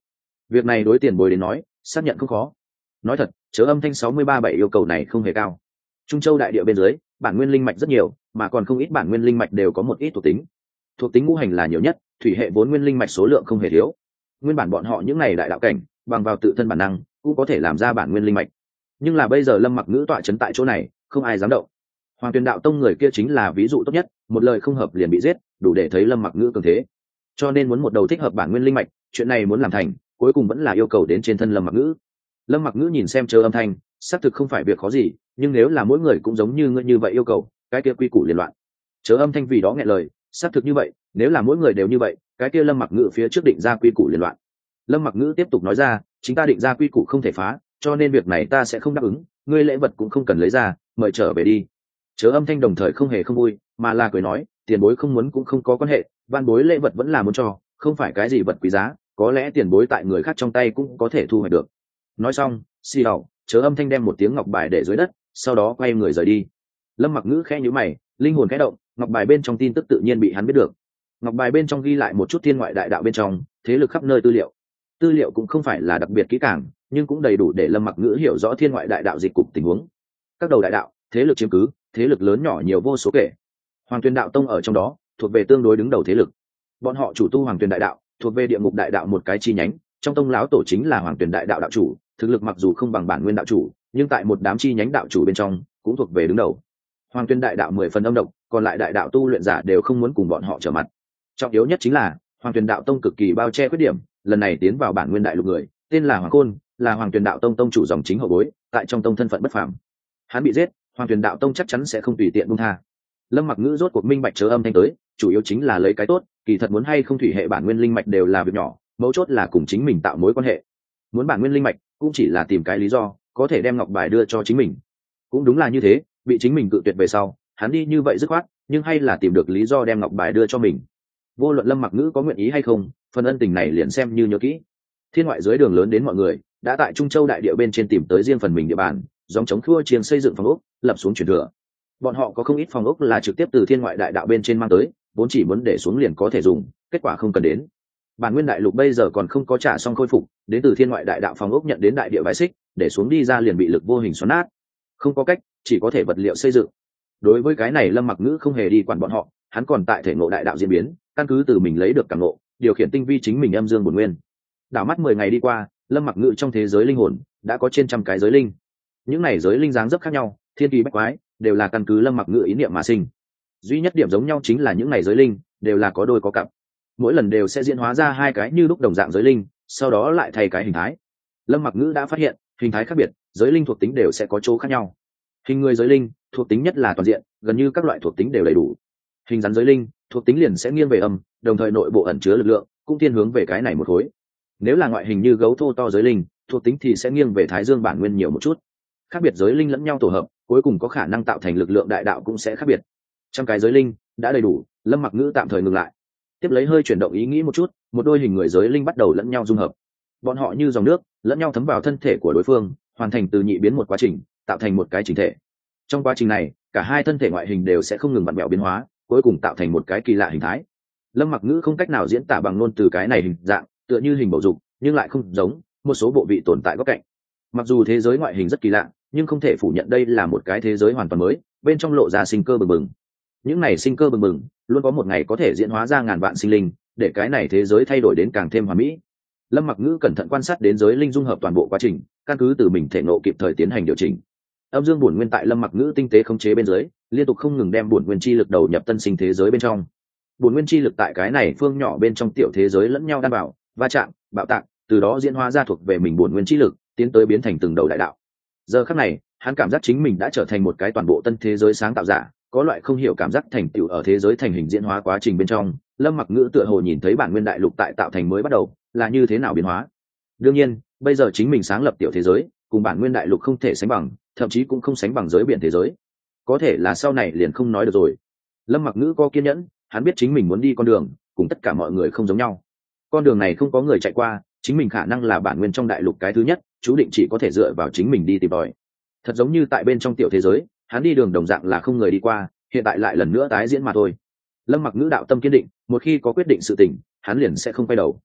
Việc này đối tiền bối đến nói xác nhận không khó. Nói thật, chớ âm thanh 637 yêu cầu này không hề cao. Trung Châu đại địa bên dưới bản nguyên linh mạch rất nhiều, mà còn không ít bản nguyên linh mạch đều có một ít thuộc tính ngũ hành là nhiều nhất, thủy hệ vốn nguyên linh mạch số lượng không hề thiếu. Nguyên bản bọn họ những này đại đạo cảnh bằng vào tự thân bản năng cũng có thể làm ra bản nguyên linh mạch, nhưng là bây giờ Lâm Mặc Ngữ tọa chấn tại chỗ này, không ai dám động. Hoàng Tuyền Đạo Tông người kia chính là ví dụ tốt nhất, một lời không hợp liền bị giết, đủ để thấy Lâm Mặc Ngữ cường thế. Cho nên muốn một đầu thích hợp bản nguyên linh mạch, chuyện này muốn làm thành, cuối cùng vẫn là yêu cầu đến trên thân Lâm Mặc Ngữ. Lâm Mặc Ngữ nhìn xem chờ âm thanh, xác thực không phải việc khó gì, nhưng nếu là mỗi người cũng giống như ngươi như vậy yêu cầu, cái kia quy củ liên loạn. Chớ âm thanh vì đó nghẹn lời, xác thực như vậy, nếu là mỗi người đều như vậy, cái kia Lâm Mặc Ngữ phía trước định ra quy củ liên loạn. Lâm Mặc Ngữ tiếp tục nói ra, chính ta định ra quy củ không thể phá, cho nên việc này ta sẽ không đáp ứng, ngươi lễ vật cũng không cần lấy ra, mời trở về đi. Chớ âm thanh đồng thời không hề không vui, mà là cười nói, tiền bối không muốn cũng không có quan hệ, van bối lễ vật vẫn là muốn cho, không phải cái gì vật quý giá, có lẽ tiền bối tại người khác trong tay cũng có thể thu hoạch được. Nói xong, xì đầu, chớ âm thanh đem một tiếng ngọc bài để dưới đất, sau đó quay người rời đi. Lâm Mặc Ngữ khẽ nhíu mày, linh hồn khẽ động, ngọc bài bên trong tin tức tự nhiên bị hắn biết được. Ngọc bài bên trong ghi lại một chút thiên ngoại đại đạo bên trong thế lực khắp nơi tư liệu cũng không phải là đặc biệt kỹ càng, nhưng cũng đầy đủ để Lâm Mặc Ngữ hiểu rõ thiên ngoại đại đạo dịch cục tình huống. Các đầu đại đạo thế lực chiếm cứ, thế lực lớn nhỏ nhiều vô số kể. Hoàng Tuyền Đạo Tông ở trong đó thuộc về tương đối đứng đầu thế lực. Bọn họ chủ tu Hoàng Tuyền đại đạo, thuộc về địa ngục đại đạo một cái chi nhánh, trong tông lão tổ chính là Hoàng Tuyền đại đạo đạo chủ, thực lực mặc dù không bằng bản nguyên đạo chủ, nhưng tại một đám chi nhánh đạo chủ bên trong cũng thuộc về đứng đầu. Hoàng Tuyền đại đạo 10 phần âm độc, còn lại đại đạo tu luyện giả đều không muốn cùng bọn họ trở mặt. Trọng yếu nhất chính là Hoàng Tuyền đạo tông cực kỳ bao che khuyết điểm, lần này tiến vào bản nguyên đại lục người tên là Hoàng Khôn, là Hoàng Tuyền đạo tông tông chủ dòng chính hậu bối, tại trong tông thân phận bất phàm. Hắn bị giết, Hoàng Tuyền đạo tông chắc chắn sẽ không tùy tiện buông tha. Lâm Mặc Ngữ rốt cuộc minh bạch chớ âm thanh tới, chủ yếu chính là lấy cái tốt, kỳ thật muốn hay không thủy hệ bản nguyên linh mạch đều là việc nhỏ, mấu chốt là cùng chính mình tạo mối quan hệ. Muốn bản nguyên linh mạch cũng chỉ là tìm cái lý do có thể đem ngọc bài đưa cho chính mình. Cũng đúng là như thế, bị chính mình cự tuyệt về sau, hắn đi như vậy dứt khoát, nhưng hay là tìm được lý do đem ngọc bài đưa cho mình. Vô luận Lâm Mặc Ngữ có nguyện ý hay không, phần ân tình này liền xem như nhớ kỹ. Thiên ngoại dưới đường lớn đến mọi người đã tại Trung Châu đại địa bên trên tìm tới riêng phần mình địa bàn, giống chống khua chiên xây dựng phòng ốc, lập xuống truyền thừa. Bọn họ có không ít phòng ốc là trực tiếp từ thiên ngoại đại đạo bên trên mang tới, vốn chỉ muốn để xuống liền có thể dùng, kết quả không cần đến. Bản nguyên đại lục bây giờ còn không có trả xong khôi phục, đến từ thiên ngoại đại đạo phòng ốc nhận đến đại địa bài xích, để xuống đi ra liền bị lực vô hình xoắn nát. Không có cách, chỉ có thể vật liệu xây dựng. Đối với cái này Lâm Mặc Ngữ không hề đi quản bọn họ, hắn còn tại thể ngộ đại đạo diễn biến, căn cứ từ mình lấy được cảm ngộ, điều khiển tinh vi chính mình âm dương bổn nguyên. Đảo mắt 10 ngày đi qua, Lâm Mặc Ngữ trong thế giới linh hồn đã có trên trăm cái giới linh. Những này giới linh dáng dấp khác nhau, thiên kỳ bách quái, đều là căn cứ Lâm Mặc Ngữ ý niệm mà sinh. Duy nhất điểm giống nhau chính là những này giới linh đều là có đôi có cặp, mỗi lần đều sẽ diễn hóa ra hai cái như lúc đồng dạng giới linh, sau đó lại thay cái hình thái. Lâm Mặc Ngữ đã phát hiện hình thái khác biệt, giới linh thuộc tính đều sẽ có chỗ khác nhau. Hình người giới linh thuộc tính nhất là toàn diện, gần như các loại thuộc tính đều đầy đủ. Hình rắn giới linh thuộc tính liền sẽ nghiêng về âm, đồng thời nội bộ ẩn chứa lực lượng cũng thiên hướng về cái này một khối. Nếu là ngoại hình như gấu thô to giới linh, thuộc tính thì sẽ nghiêng về thái dương bản nguyên nhiều một chút. Khác biệt giới linh lẫn nhau tổ hợp, cuối cùng có khả năng tạo thành lực lượng đại đạo cũng sẽ khác biệt. Trăm cái giới linh đã đầy đủ, Lâm Mặc Ngữ tạm thời ngừng lại, tiếp lấy hơi chuyển động ý nghĩ một chút, một đôi hình người giới linh bắt đầu lẫn nhau dung hợp. Bọn họ như dòng nước lẫn nhau thấm vào thân thể của đối phương, hoàn thành từ nhị biến một quá trình, tạo thành một cái chỉnh thể. Trong quá trình này, cả hai thân thể ngoại hình đều sẽ không ngừng vặn vẹo biến hóa, cuối cùng tạo thành một cái kỳ lạ hình thái. Lâm Mặc Ngữ không cách nào diễn tả bằng ngôn từ cái này hình dạng, tựa như hình bầu dục, nhưng lại không giống, một số bộ vị tồn tại góc cạnh. Mặc dù thế giới ngoại hình rất kỳ lạ, nhưng không thể phủ nhận đây là một cái thế giới hoàn toàn mới, bên trong lộ ra sinh cơ bừng bừng. Những này sinh cơ bừng bừng, luôn có một ngày có thể diễn hóa ra ngàn vạn sinh linh, để cái này thế giới thay đổi đến càng thêm hoàn mỹ. Lâm Mặc Ngữ cẩn thận quan sát đến giới linh dung hợp toàn bộ quá trình, căn cứ từ mình thể nộ kịp thời tiến hành điều chỉnh. Âm dương bổn nguyên tại Lâm Mặc Ngữ tinh tế khống chế bên dưới, liên tục không ngừng đem bổn nguyên chi lực đầu nhập tân sinh thế giới bên trong. Bổn nguyên chi lực tại cái này phương nhỏ bên trong tiểu thế giới lẫn nhau đan bảo, va chạm, bạo tạc, từ đó diễn hóa ra thuộc về mình bổn nguyên chi lực, tiến tới biến thành từng đầu đại đạo. Giờ khắc này, hắn cảm giác chính mình đã trở thành một cái toàn bộ tân thế giới sáng tạo giả, có loại không hiểu cảm giác thành tựu ở thế giới thành hình diễn hóa quá trình bên trong. Lâm Mặc Ngữ tựa hồ nhìn thấy bản nguyên đại lục tại tạo thành mới bắt đầu là như thế nào biến hóa. Đương nhiên, bây giờ chính mình sáng lập tiểu thế giới, cùng bản nguyên đại lục không thể sánh bằng, thậm chí cũng không sánh bằng giới biển thế giới. Có thể là sau này liền không nói được rồi. Lâm Mặc Ngữ có kiên nhẫn, hắn biết chính mình muốn đi con đường cùng tất cả mọi người không giống nhau. Con đường này không có người chạy qua, chính mình khả năng là bản nguyên trong đại lục cái thứ nhất, chú định chỉ có thể dựa vào chính mình đi tìm tòi. Thật giống như tại bên trong tiểu thế giới, hắn đi đường đồng dạng là không người đi qua, hiện tại lại lần nữa tái diễn mà thôi. Lâm Mặc Ngữ đạo tâm kiên định, một khi có quyết định sự tình, hắn liền sẽ không quay đầu.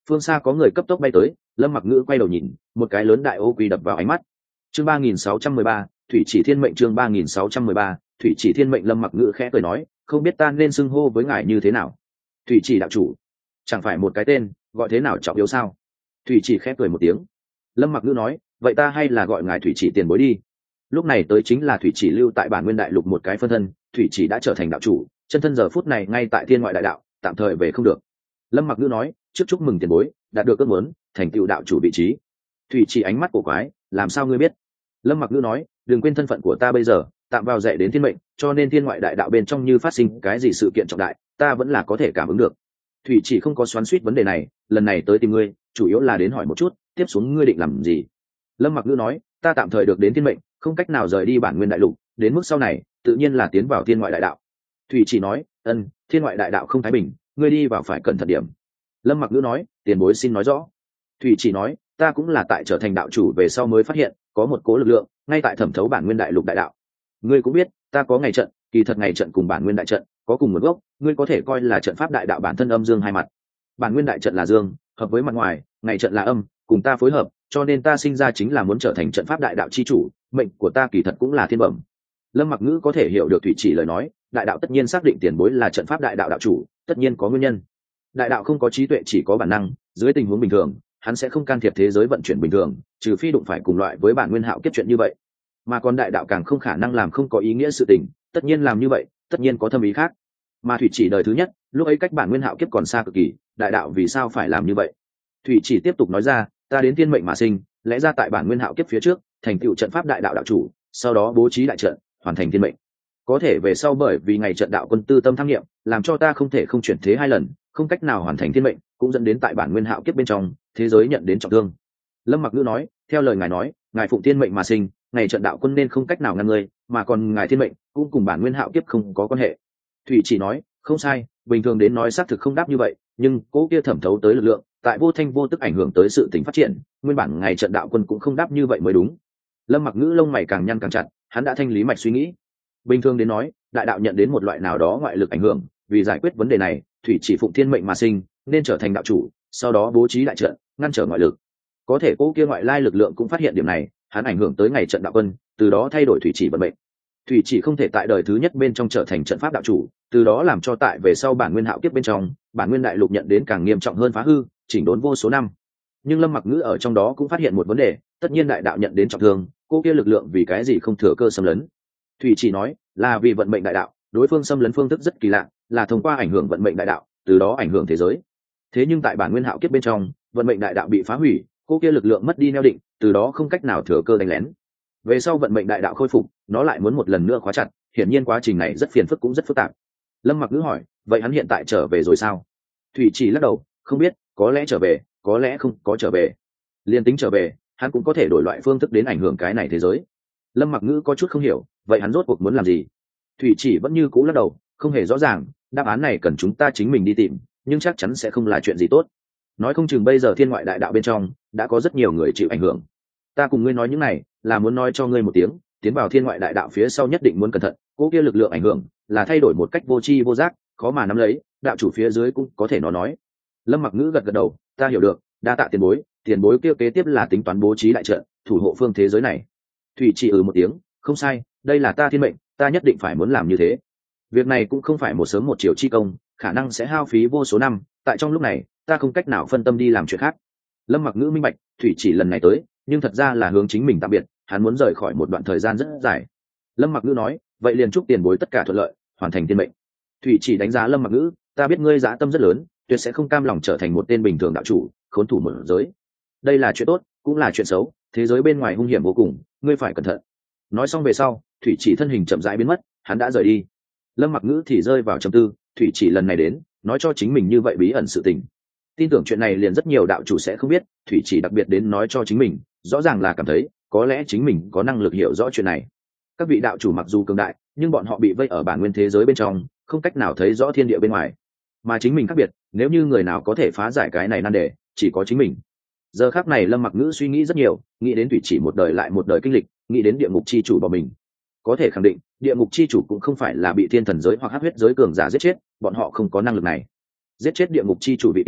Phương xa có người cấp tốc bay tới, Lâm Mặc Ngữ quay đầu nhìn, một cái lớn đại ô quy đập vào ánh mắt. Chương 3613, Thủy Chỉ Thiên Mệnh. Chương 3613, Thủy Chỉ Thiên Mệnh. Lâm Mặc Ngữ khẽ cười nói, không biết ta nên xưng hô với ngài như thế nào. Thủy Chỉ đạo chủ, chẳng phải một cái tên, gọi thế nào trọng yếu sao? Thủy Chỉ khẽ cười một tiếng. Lâm Mặc Ngữ nói, vậy ta hay là gọi ngài Thủy Chỉ tiền bối đi. Lúc này tới chính là Thủy Chỉ lưu tại bản nguyên đại lục một cái phân thân, Thủy Chỉ đã trở thành đạo chủ, chân thân giờ phút này ngay tại thiên ngoại đại đạo, tạm thời về không được. Lâm Mặc Ngữ nói, trước chúc mừng tiền bối đạt được ước muốn, thành tựu đạo chủ vị trí. Thủy Chỉ ánh mắt cổ quái, làm sao ngươi biết? Lâm Mặc Ngữ nói, đừng quên thân phận của ta bây giờ, tạm vào dạy đến thiên mệnh, cho nên thiên ngoại đại đạo bên trong như phát sinh cái gì sự kiện trọng đại, ta vẫn là có thể cảm ứng được. Thủy Chỉ không có xoắn xuýt vấn đề này, lần này tới tìm ngươi, chủ yếu là đến hỏi một chút, tiếp xuống ngươi định làm gì? Lâm Mặc Ngữ nói, ta tạm thời được đến thiên mệnh, không cách nào rời đi bản nguyên đại lục, đến mức sau này, tự nhiên là tiến vào thiên ngoại đại đạo. Thủy Chỉ nói, thiên ngoại đại đạo không thái bình, ngươi đi vào phải cẩn thận điểm. Lâm Mặc Ngữ nói, tiền bối xin nói rõ. Thủy Chỉ nói, ta cũng là tại trở thành đạo chủ về sau mới phát hiện có một cố lực lượng ngay tại thẩm thấu bản nguyên đại lục đại đạo. Ngươi cũng biết ta có ngày trận, kỳ thật ngày trận cùng bản nguyên đại trận có cùng nguồn gốc, ngươi có thể coi là trận pháp đại đạo bản thân âm dương hai mặt. Bản nguyên đại trận là dương, hợp với mặt ngoài, ngày trận là âm, cùng ta phối hợp, cho nên ta sinh ra chính là muốn trở thành trận pháp đại đạo chi chủ, mệnh của ta kỳ thật cũng là thiên bẩm. Lâm Mặc Ngữ có thể hiểu được Thủy Chỉ lời nói, đại đạo tất nhiên xác định tiền bối là trận pháp đại đạo đạo chủ, tất nhiên có nguyên nhân. Đại đạo không có trí tuệ, chỉ có bản năng, dưới tình huống bình thường hắn sẽ không can thiệp thế giới vận chuyển bình thường, trừ phi đụng phải cùng loại với bản nguyên hạo kiếp chuyện như vậy. Mà còn đại đạo càng không khả năng làm không có ý nghĩa sự tình, tất nhiên làm như vậy, tất nhiên có thâm ý khác. Mà Thủy Chỉ đời thứ nhất, lúc ấy cách bản nguyên hạo kiếp còn xa cực kỳ, đại đạo vì sao phải làm như vậy? Thủy Chỉ tiếp tục nói ra, ta đến thiên mệnh mà sinh, lẽ ra tại bản nguyên hạo kiếp phía trước, thành tựu trận pháp đại đạo đạo chủ, sau đó bố trí đại trận, hoàn thành thiên mệnh. Có thể về sau bởi vì ngày trận đạo quân tư tâm tham nghiệm, làm cho ta không thể không chuyển thế hai lần, không cách nào hoàn thành thiên mệnh, cũng dẫn đến tại bản nguyên hạo kiếp bên trong, thế giới nhận đến trọng thương. Lâm Mặc Ngữ nói, theo lời ngài nói, ngài phụng thiên mệnh mà sinh, ngày trận đạo quân nên không cách nào ngăn ngươi, mà còn ngài thiên mệnh cũng cùng bản nguyên hạo kiếp không có quan hệ. Thủy Chỉ nói, không sai, bình thường đến nói xác thực không đáp như vậy, nhưng cố kia thẩm thấu tới lực lượng, tại vô thanh vô tức ảnh hưởng tới sự tình phát triển, nguyên bản ngày trận đạo quân cũng không đáp như vậy mới đúng. Lâm Mặc Ngữ lông mày càng nhăn càng chặt, hắn đã thanh lý mạch suy nghĩ. Bình thường đến nói, đại đạo nhận đến một loại nào đó ngoại lực ảnh hưởng, vì giải quyết vấn đề này, Thủy Chỉ phụng thiên mệnh mà sinh, nên trở thành đạo chủ, sau đó bố trí đại trận, ngăn trở ngoại lực. Có thể cố kia ngoại lai lực lượng cũng phát hiện điểm này, hắn ảnh hưởng tới ngày trận đạo quân, từ đó thay đổi Thủy Chỉ vận mệnh. Thủy Chỉ không thể tại đời thứ nhất bên trong trở thành trận pháp đạo chủ, từ đó làm cho tại về sau bản nguyên hạo kiếp bên trong, bản nguyên đại lục nhận đến càng nghiêm trọng hơn phá hư, chỉnh đốn vô số năm. Nhưng Lâm Mặc Ngữ ở trong đó cũng phát hiện một vấn đề, tất nhiên đại đạo nhận đến trọng thương, cô kia lực lượng vì cái gì không thừa cơ xâm lấn? Thủy Chỉ nói, là vì vận mệnh đại đạo, đối phương xâm lấn phương thức rất kỳ lạ, là thông qua ảnh hưởng vận mệnh đại đạo, từ đó ảnh hưởng thế giới. Thế nhưng tại bản nguyên hạo kiếp bên trong, vận mệnh đại đạo bị phá hủy, cô kia lực lượng mất đi neo định, từ đó không cách nào thừa cơ đánh lén. Về sau vận mệnh đại đạo khôi phục, nó lại muốn một lần nữa khóa chặt, hiển nhiên quá trình này rất phiền phức cũng rất phức tạp. Lâm Mặc Ngữ hỏi, vậy hắn hiện tại trở về rồi sao? Thủy Chỉ lắc đầu, không biết, có lẽ trở về, có lẽ không có trở về. Liên tính trở về, hắn cũng có thể đổi loại phương thức đến ảnh hưởng cái này thế giới. Lâm Mặc Ngữ có chút không hiểu, vậy hắn rốt cuộc muốn làm gì? Thủy Chỉ vẫn như cũ lắc đầu, không hề rõ ràng, đáp án này cần chúng ta chính mình đi tìm, nhưng chắc chắn sẽ không là chuyện gì tốt. Nói không chừng bây giờ thiên ngoại đại đạo bên trong đã có rất nhiều người chịu ảnh hưởng. Ta cùng ngươi nói những này là muốn nói cho ngươi một tiếng, tiến vào thiên ngoại đại đạo phía sau nhất định muốn cẩn thận, cố kia lực lượng ảnh hưởng là thay đổi một cách vô tri vô giác, khó mà nắm lấy, đạo chủ phía dưới cũng có thể nó nói. Lâm Mặc Ngữ gật gật đầu, ta hiểu được, đa tạ tiền bối kia kế tiếp là tính toán bố trí đại trận, thủ hộ phương thế giới này. Thủy Chỉ một tiếng, không sai, đây là ta thiên mệnh, ta nhất định phải muốn làm như thế. Việc này cũng không phải một sớm một chiều chi công, khả năng sẽ hao phí vô số năm, tại trong lúc này ta không cách nào phân tâm đi làm chuyện khác. Lâm Mặc Ngữ minh bạch, Thủy Chỉ lần này tới nhưng thật ra là hướng chính mình tạm biệt, hắn muốn rời khỏi một đoạn thời gian rất dài. Lâm Mặc Ngữ nói, vậy liền chúc tiền bối tất cả thuận lợi, hoàn thành thiên mệnh. Thủy Chỉ đánh giá Lâm Mặc Ngữ, ta biết ngươi dã tâm rất lớn, tuyệt sẽ không cam lòng trở thành một tên bình thường đạo chủ, khốn thủ một giới. Đây là chuyện tốt, cũng là chuyện xấu, thế giới bên ngoài hung hiểm vô cùng, ngươi phải cẩn thận. Nói xong về sau, Thủy Chỉ thân hình chậm rãi biến mất, hắn đã rời đi. Lâm Mặc Ngữ thì rơi vào trầm tư, Thủy Chỉ lần này đến, nói cho chính mình như vậy bí ẩn sự tình. Tin tưởng chuyện này liền rất nhiều đạo chủ sẽ không biết, Thủy Chỉ đặc biệt đến nói cho chính mình, rõ ràng là cảm thấy có lẽ chính mình có năng lực hiểu rõ chuyện này. Các vị đạo chủ mặc dù cường đại, nhưng bọn họ bị vây ở bản nguyên thế giới bên trong, không cách nào thấy rõ thiên địa bên ngoài. Mà chính mình khác biệt, nếu như người nào có thể phá giải cái này nan đề, chỉ có chính mình. Giờ khắc này Lâm Mặc Ngữ suy nghĩ rất nhiều, nghĩ đến Thủy Chỉ một đời lại một đời kinh lịch, nghĩ đến địa ngục chi chủ bỏ mình. Có thể khẳng định, địa ngục chi chủ cũng không phải là bị thiên thần giới hoặc hắc huyết giới cường giả giết chết, bọn họ không có năng lực này. Giết chết địa ngục chi chủ vị kia,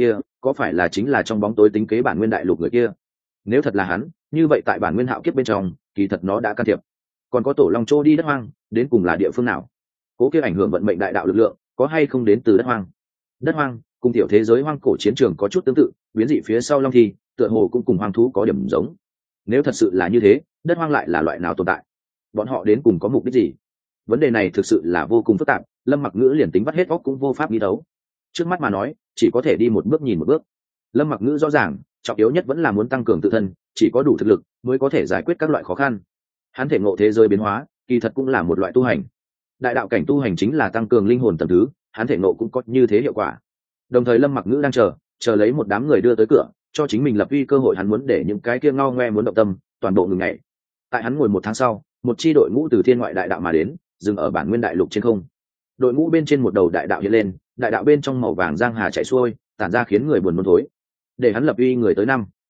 có phải là chính là trong bóng tối tính kế bản nguyên đại lục người kia? Nếu thật là hắn, như vậy tại bản nguyên hạo kiếp bên trong kỳ thật nó đã can thiệp. Còn có tổ long châu đi đất hoang, đến cùng là địa phương nào? Cố kia ảnh hưởng vận mệnh đại đạo lực lượng có hay không đến từ đất hoang? Đất hoang cùng tiểu thế giới hoang cổ chiến trường có chút tương tự, biến dị phía sau long thi tựa hồ cũng cùng hoang thú có điểm giống. Nếu thật sự là như thế, đất hoang lại là loại nào tồn tại? Bọn họ đến cùng có mục đích gì? Vấn đề này thực sự là vô cùng phức tạp, Lâm Mặc Ngữ liền tính vắt hết óc cũng vô pháp nghĩ đấu. Trước mắt mà nói, chỉ có thể đi một bước nhìn một bước. Lâm Mặc Ngữ rõ ràng, trọng yếu nhất vẫn là muốn tăng cường tự thân, chỉ có đủ thực lực mới có thể giải quyết các loại khó khăn. Hắn thể ngộ thế giới biến hóa, kỳ thật cũng là một loại tu hành. Đại đạo cảnh tu hành chính là tăng cường linh hồn tầng thứ, hắn thể ngộ cũng có như thế hiệu quả. Đồng thời Lâm Mặc Ngữ đang chờ lấy một đám người đưa tới cửa, cho chính mình lập uy cơ hội, hắn muốn để những cái kia ngao ngoe muốn động tâm toàn bộ ngừng ngày. Tại hắn ngồi một tháng sau, một chi đội ngũ từ thiên ngoại đại đạo mà đến, dừng ở bản nguyên đại lục trên không. Đội ngũ bên trên một đầu đại đạo hiện lên, đại đạo bên trong màu vàng giang hà chảy xuôi, tản ra khiến người buồn nôn thối. Để hắn lập uy người tới năm,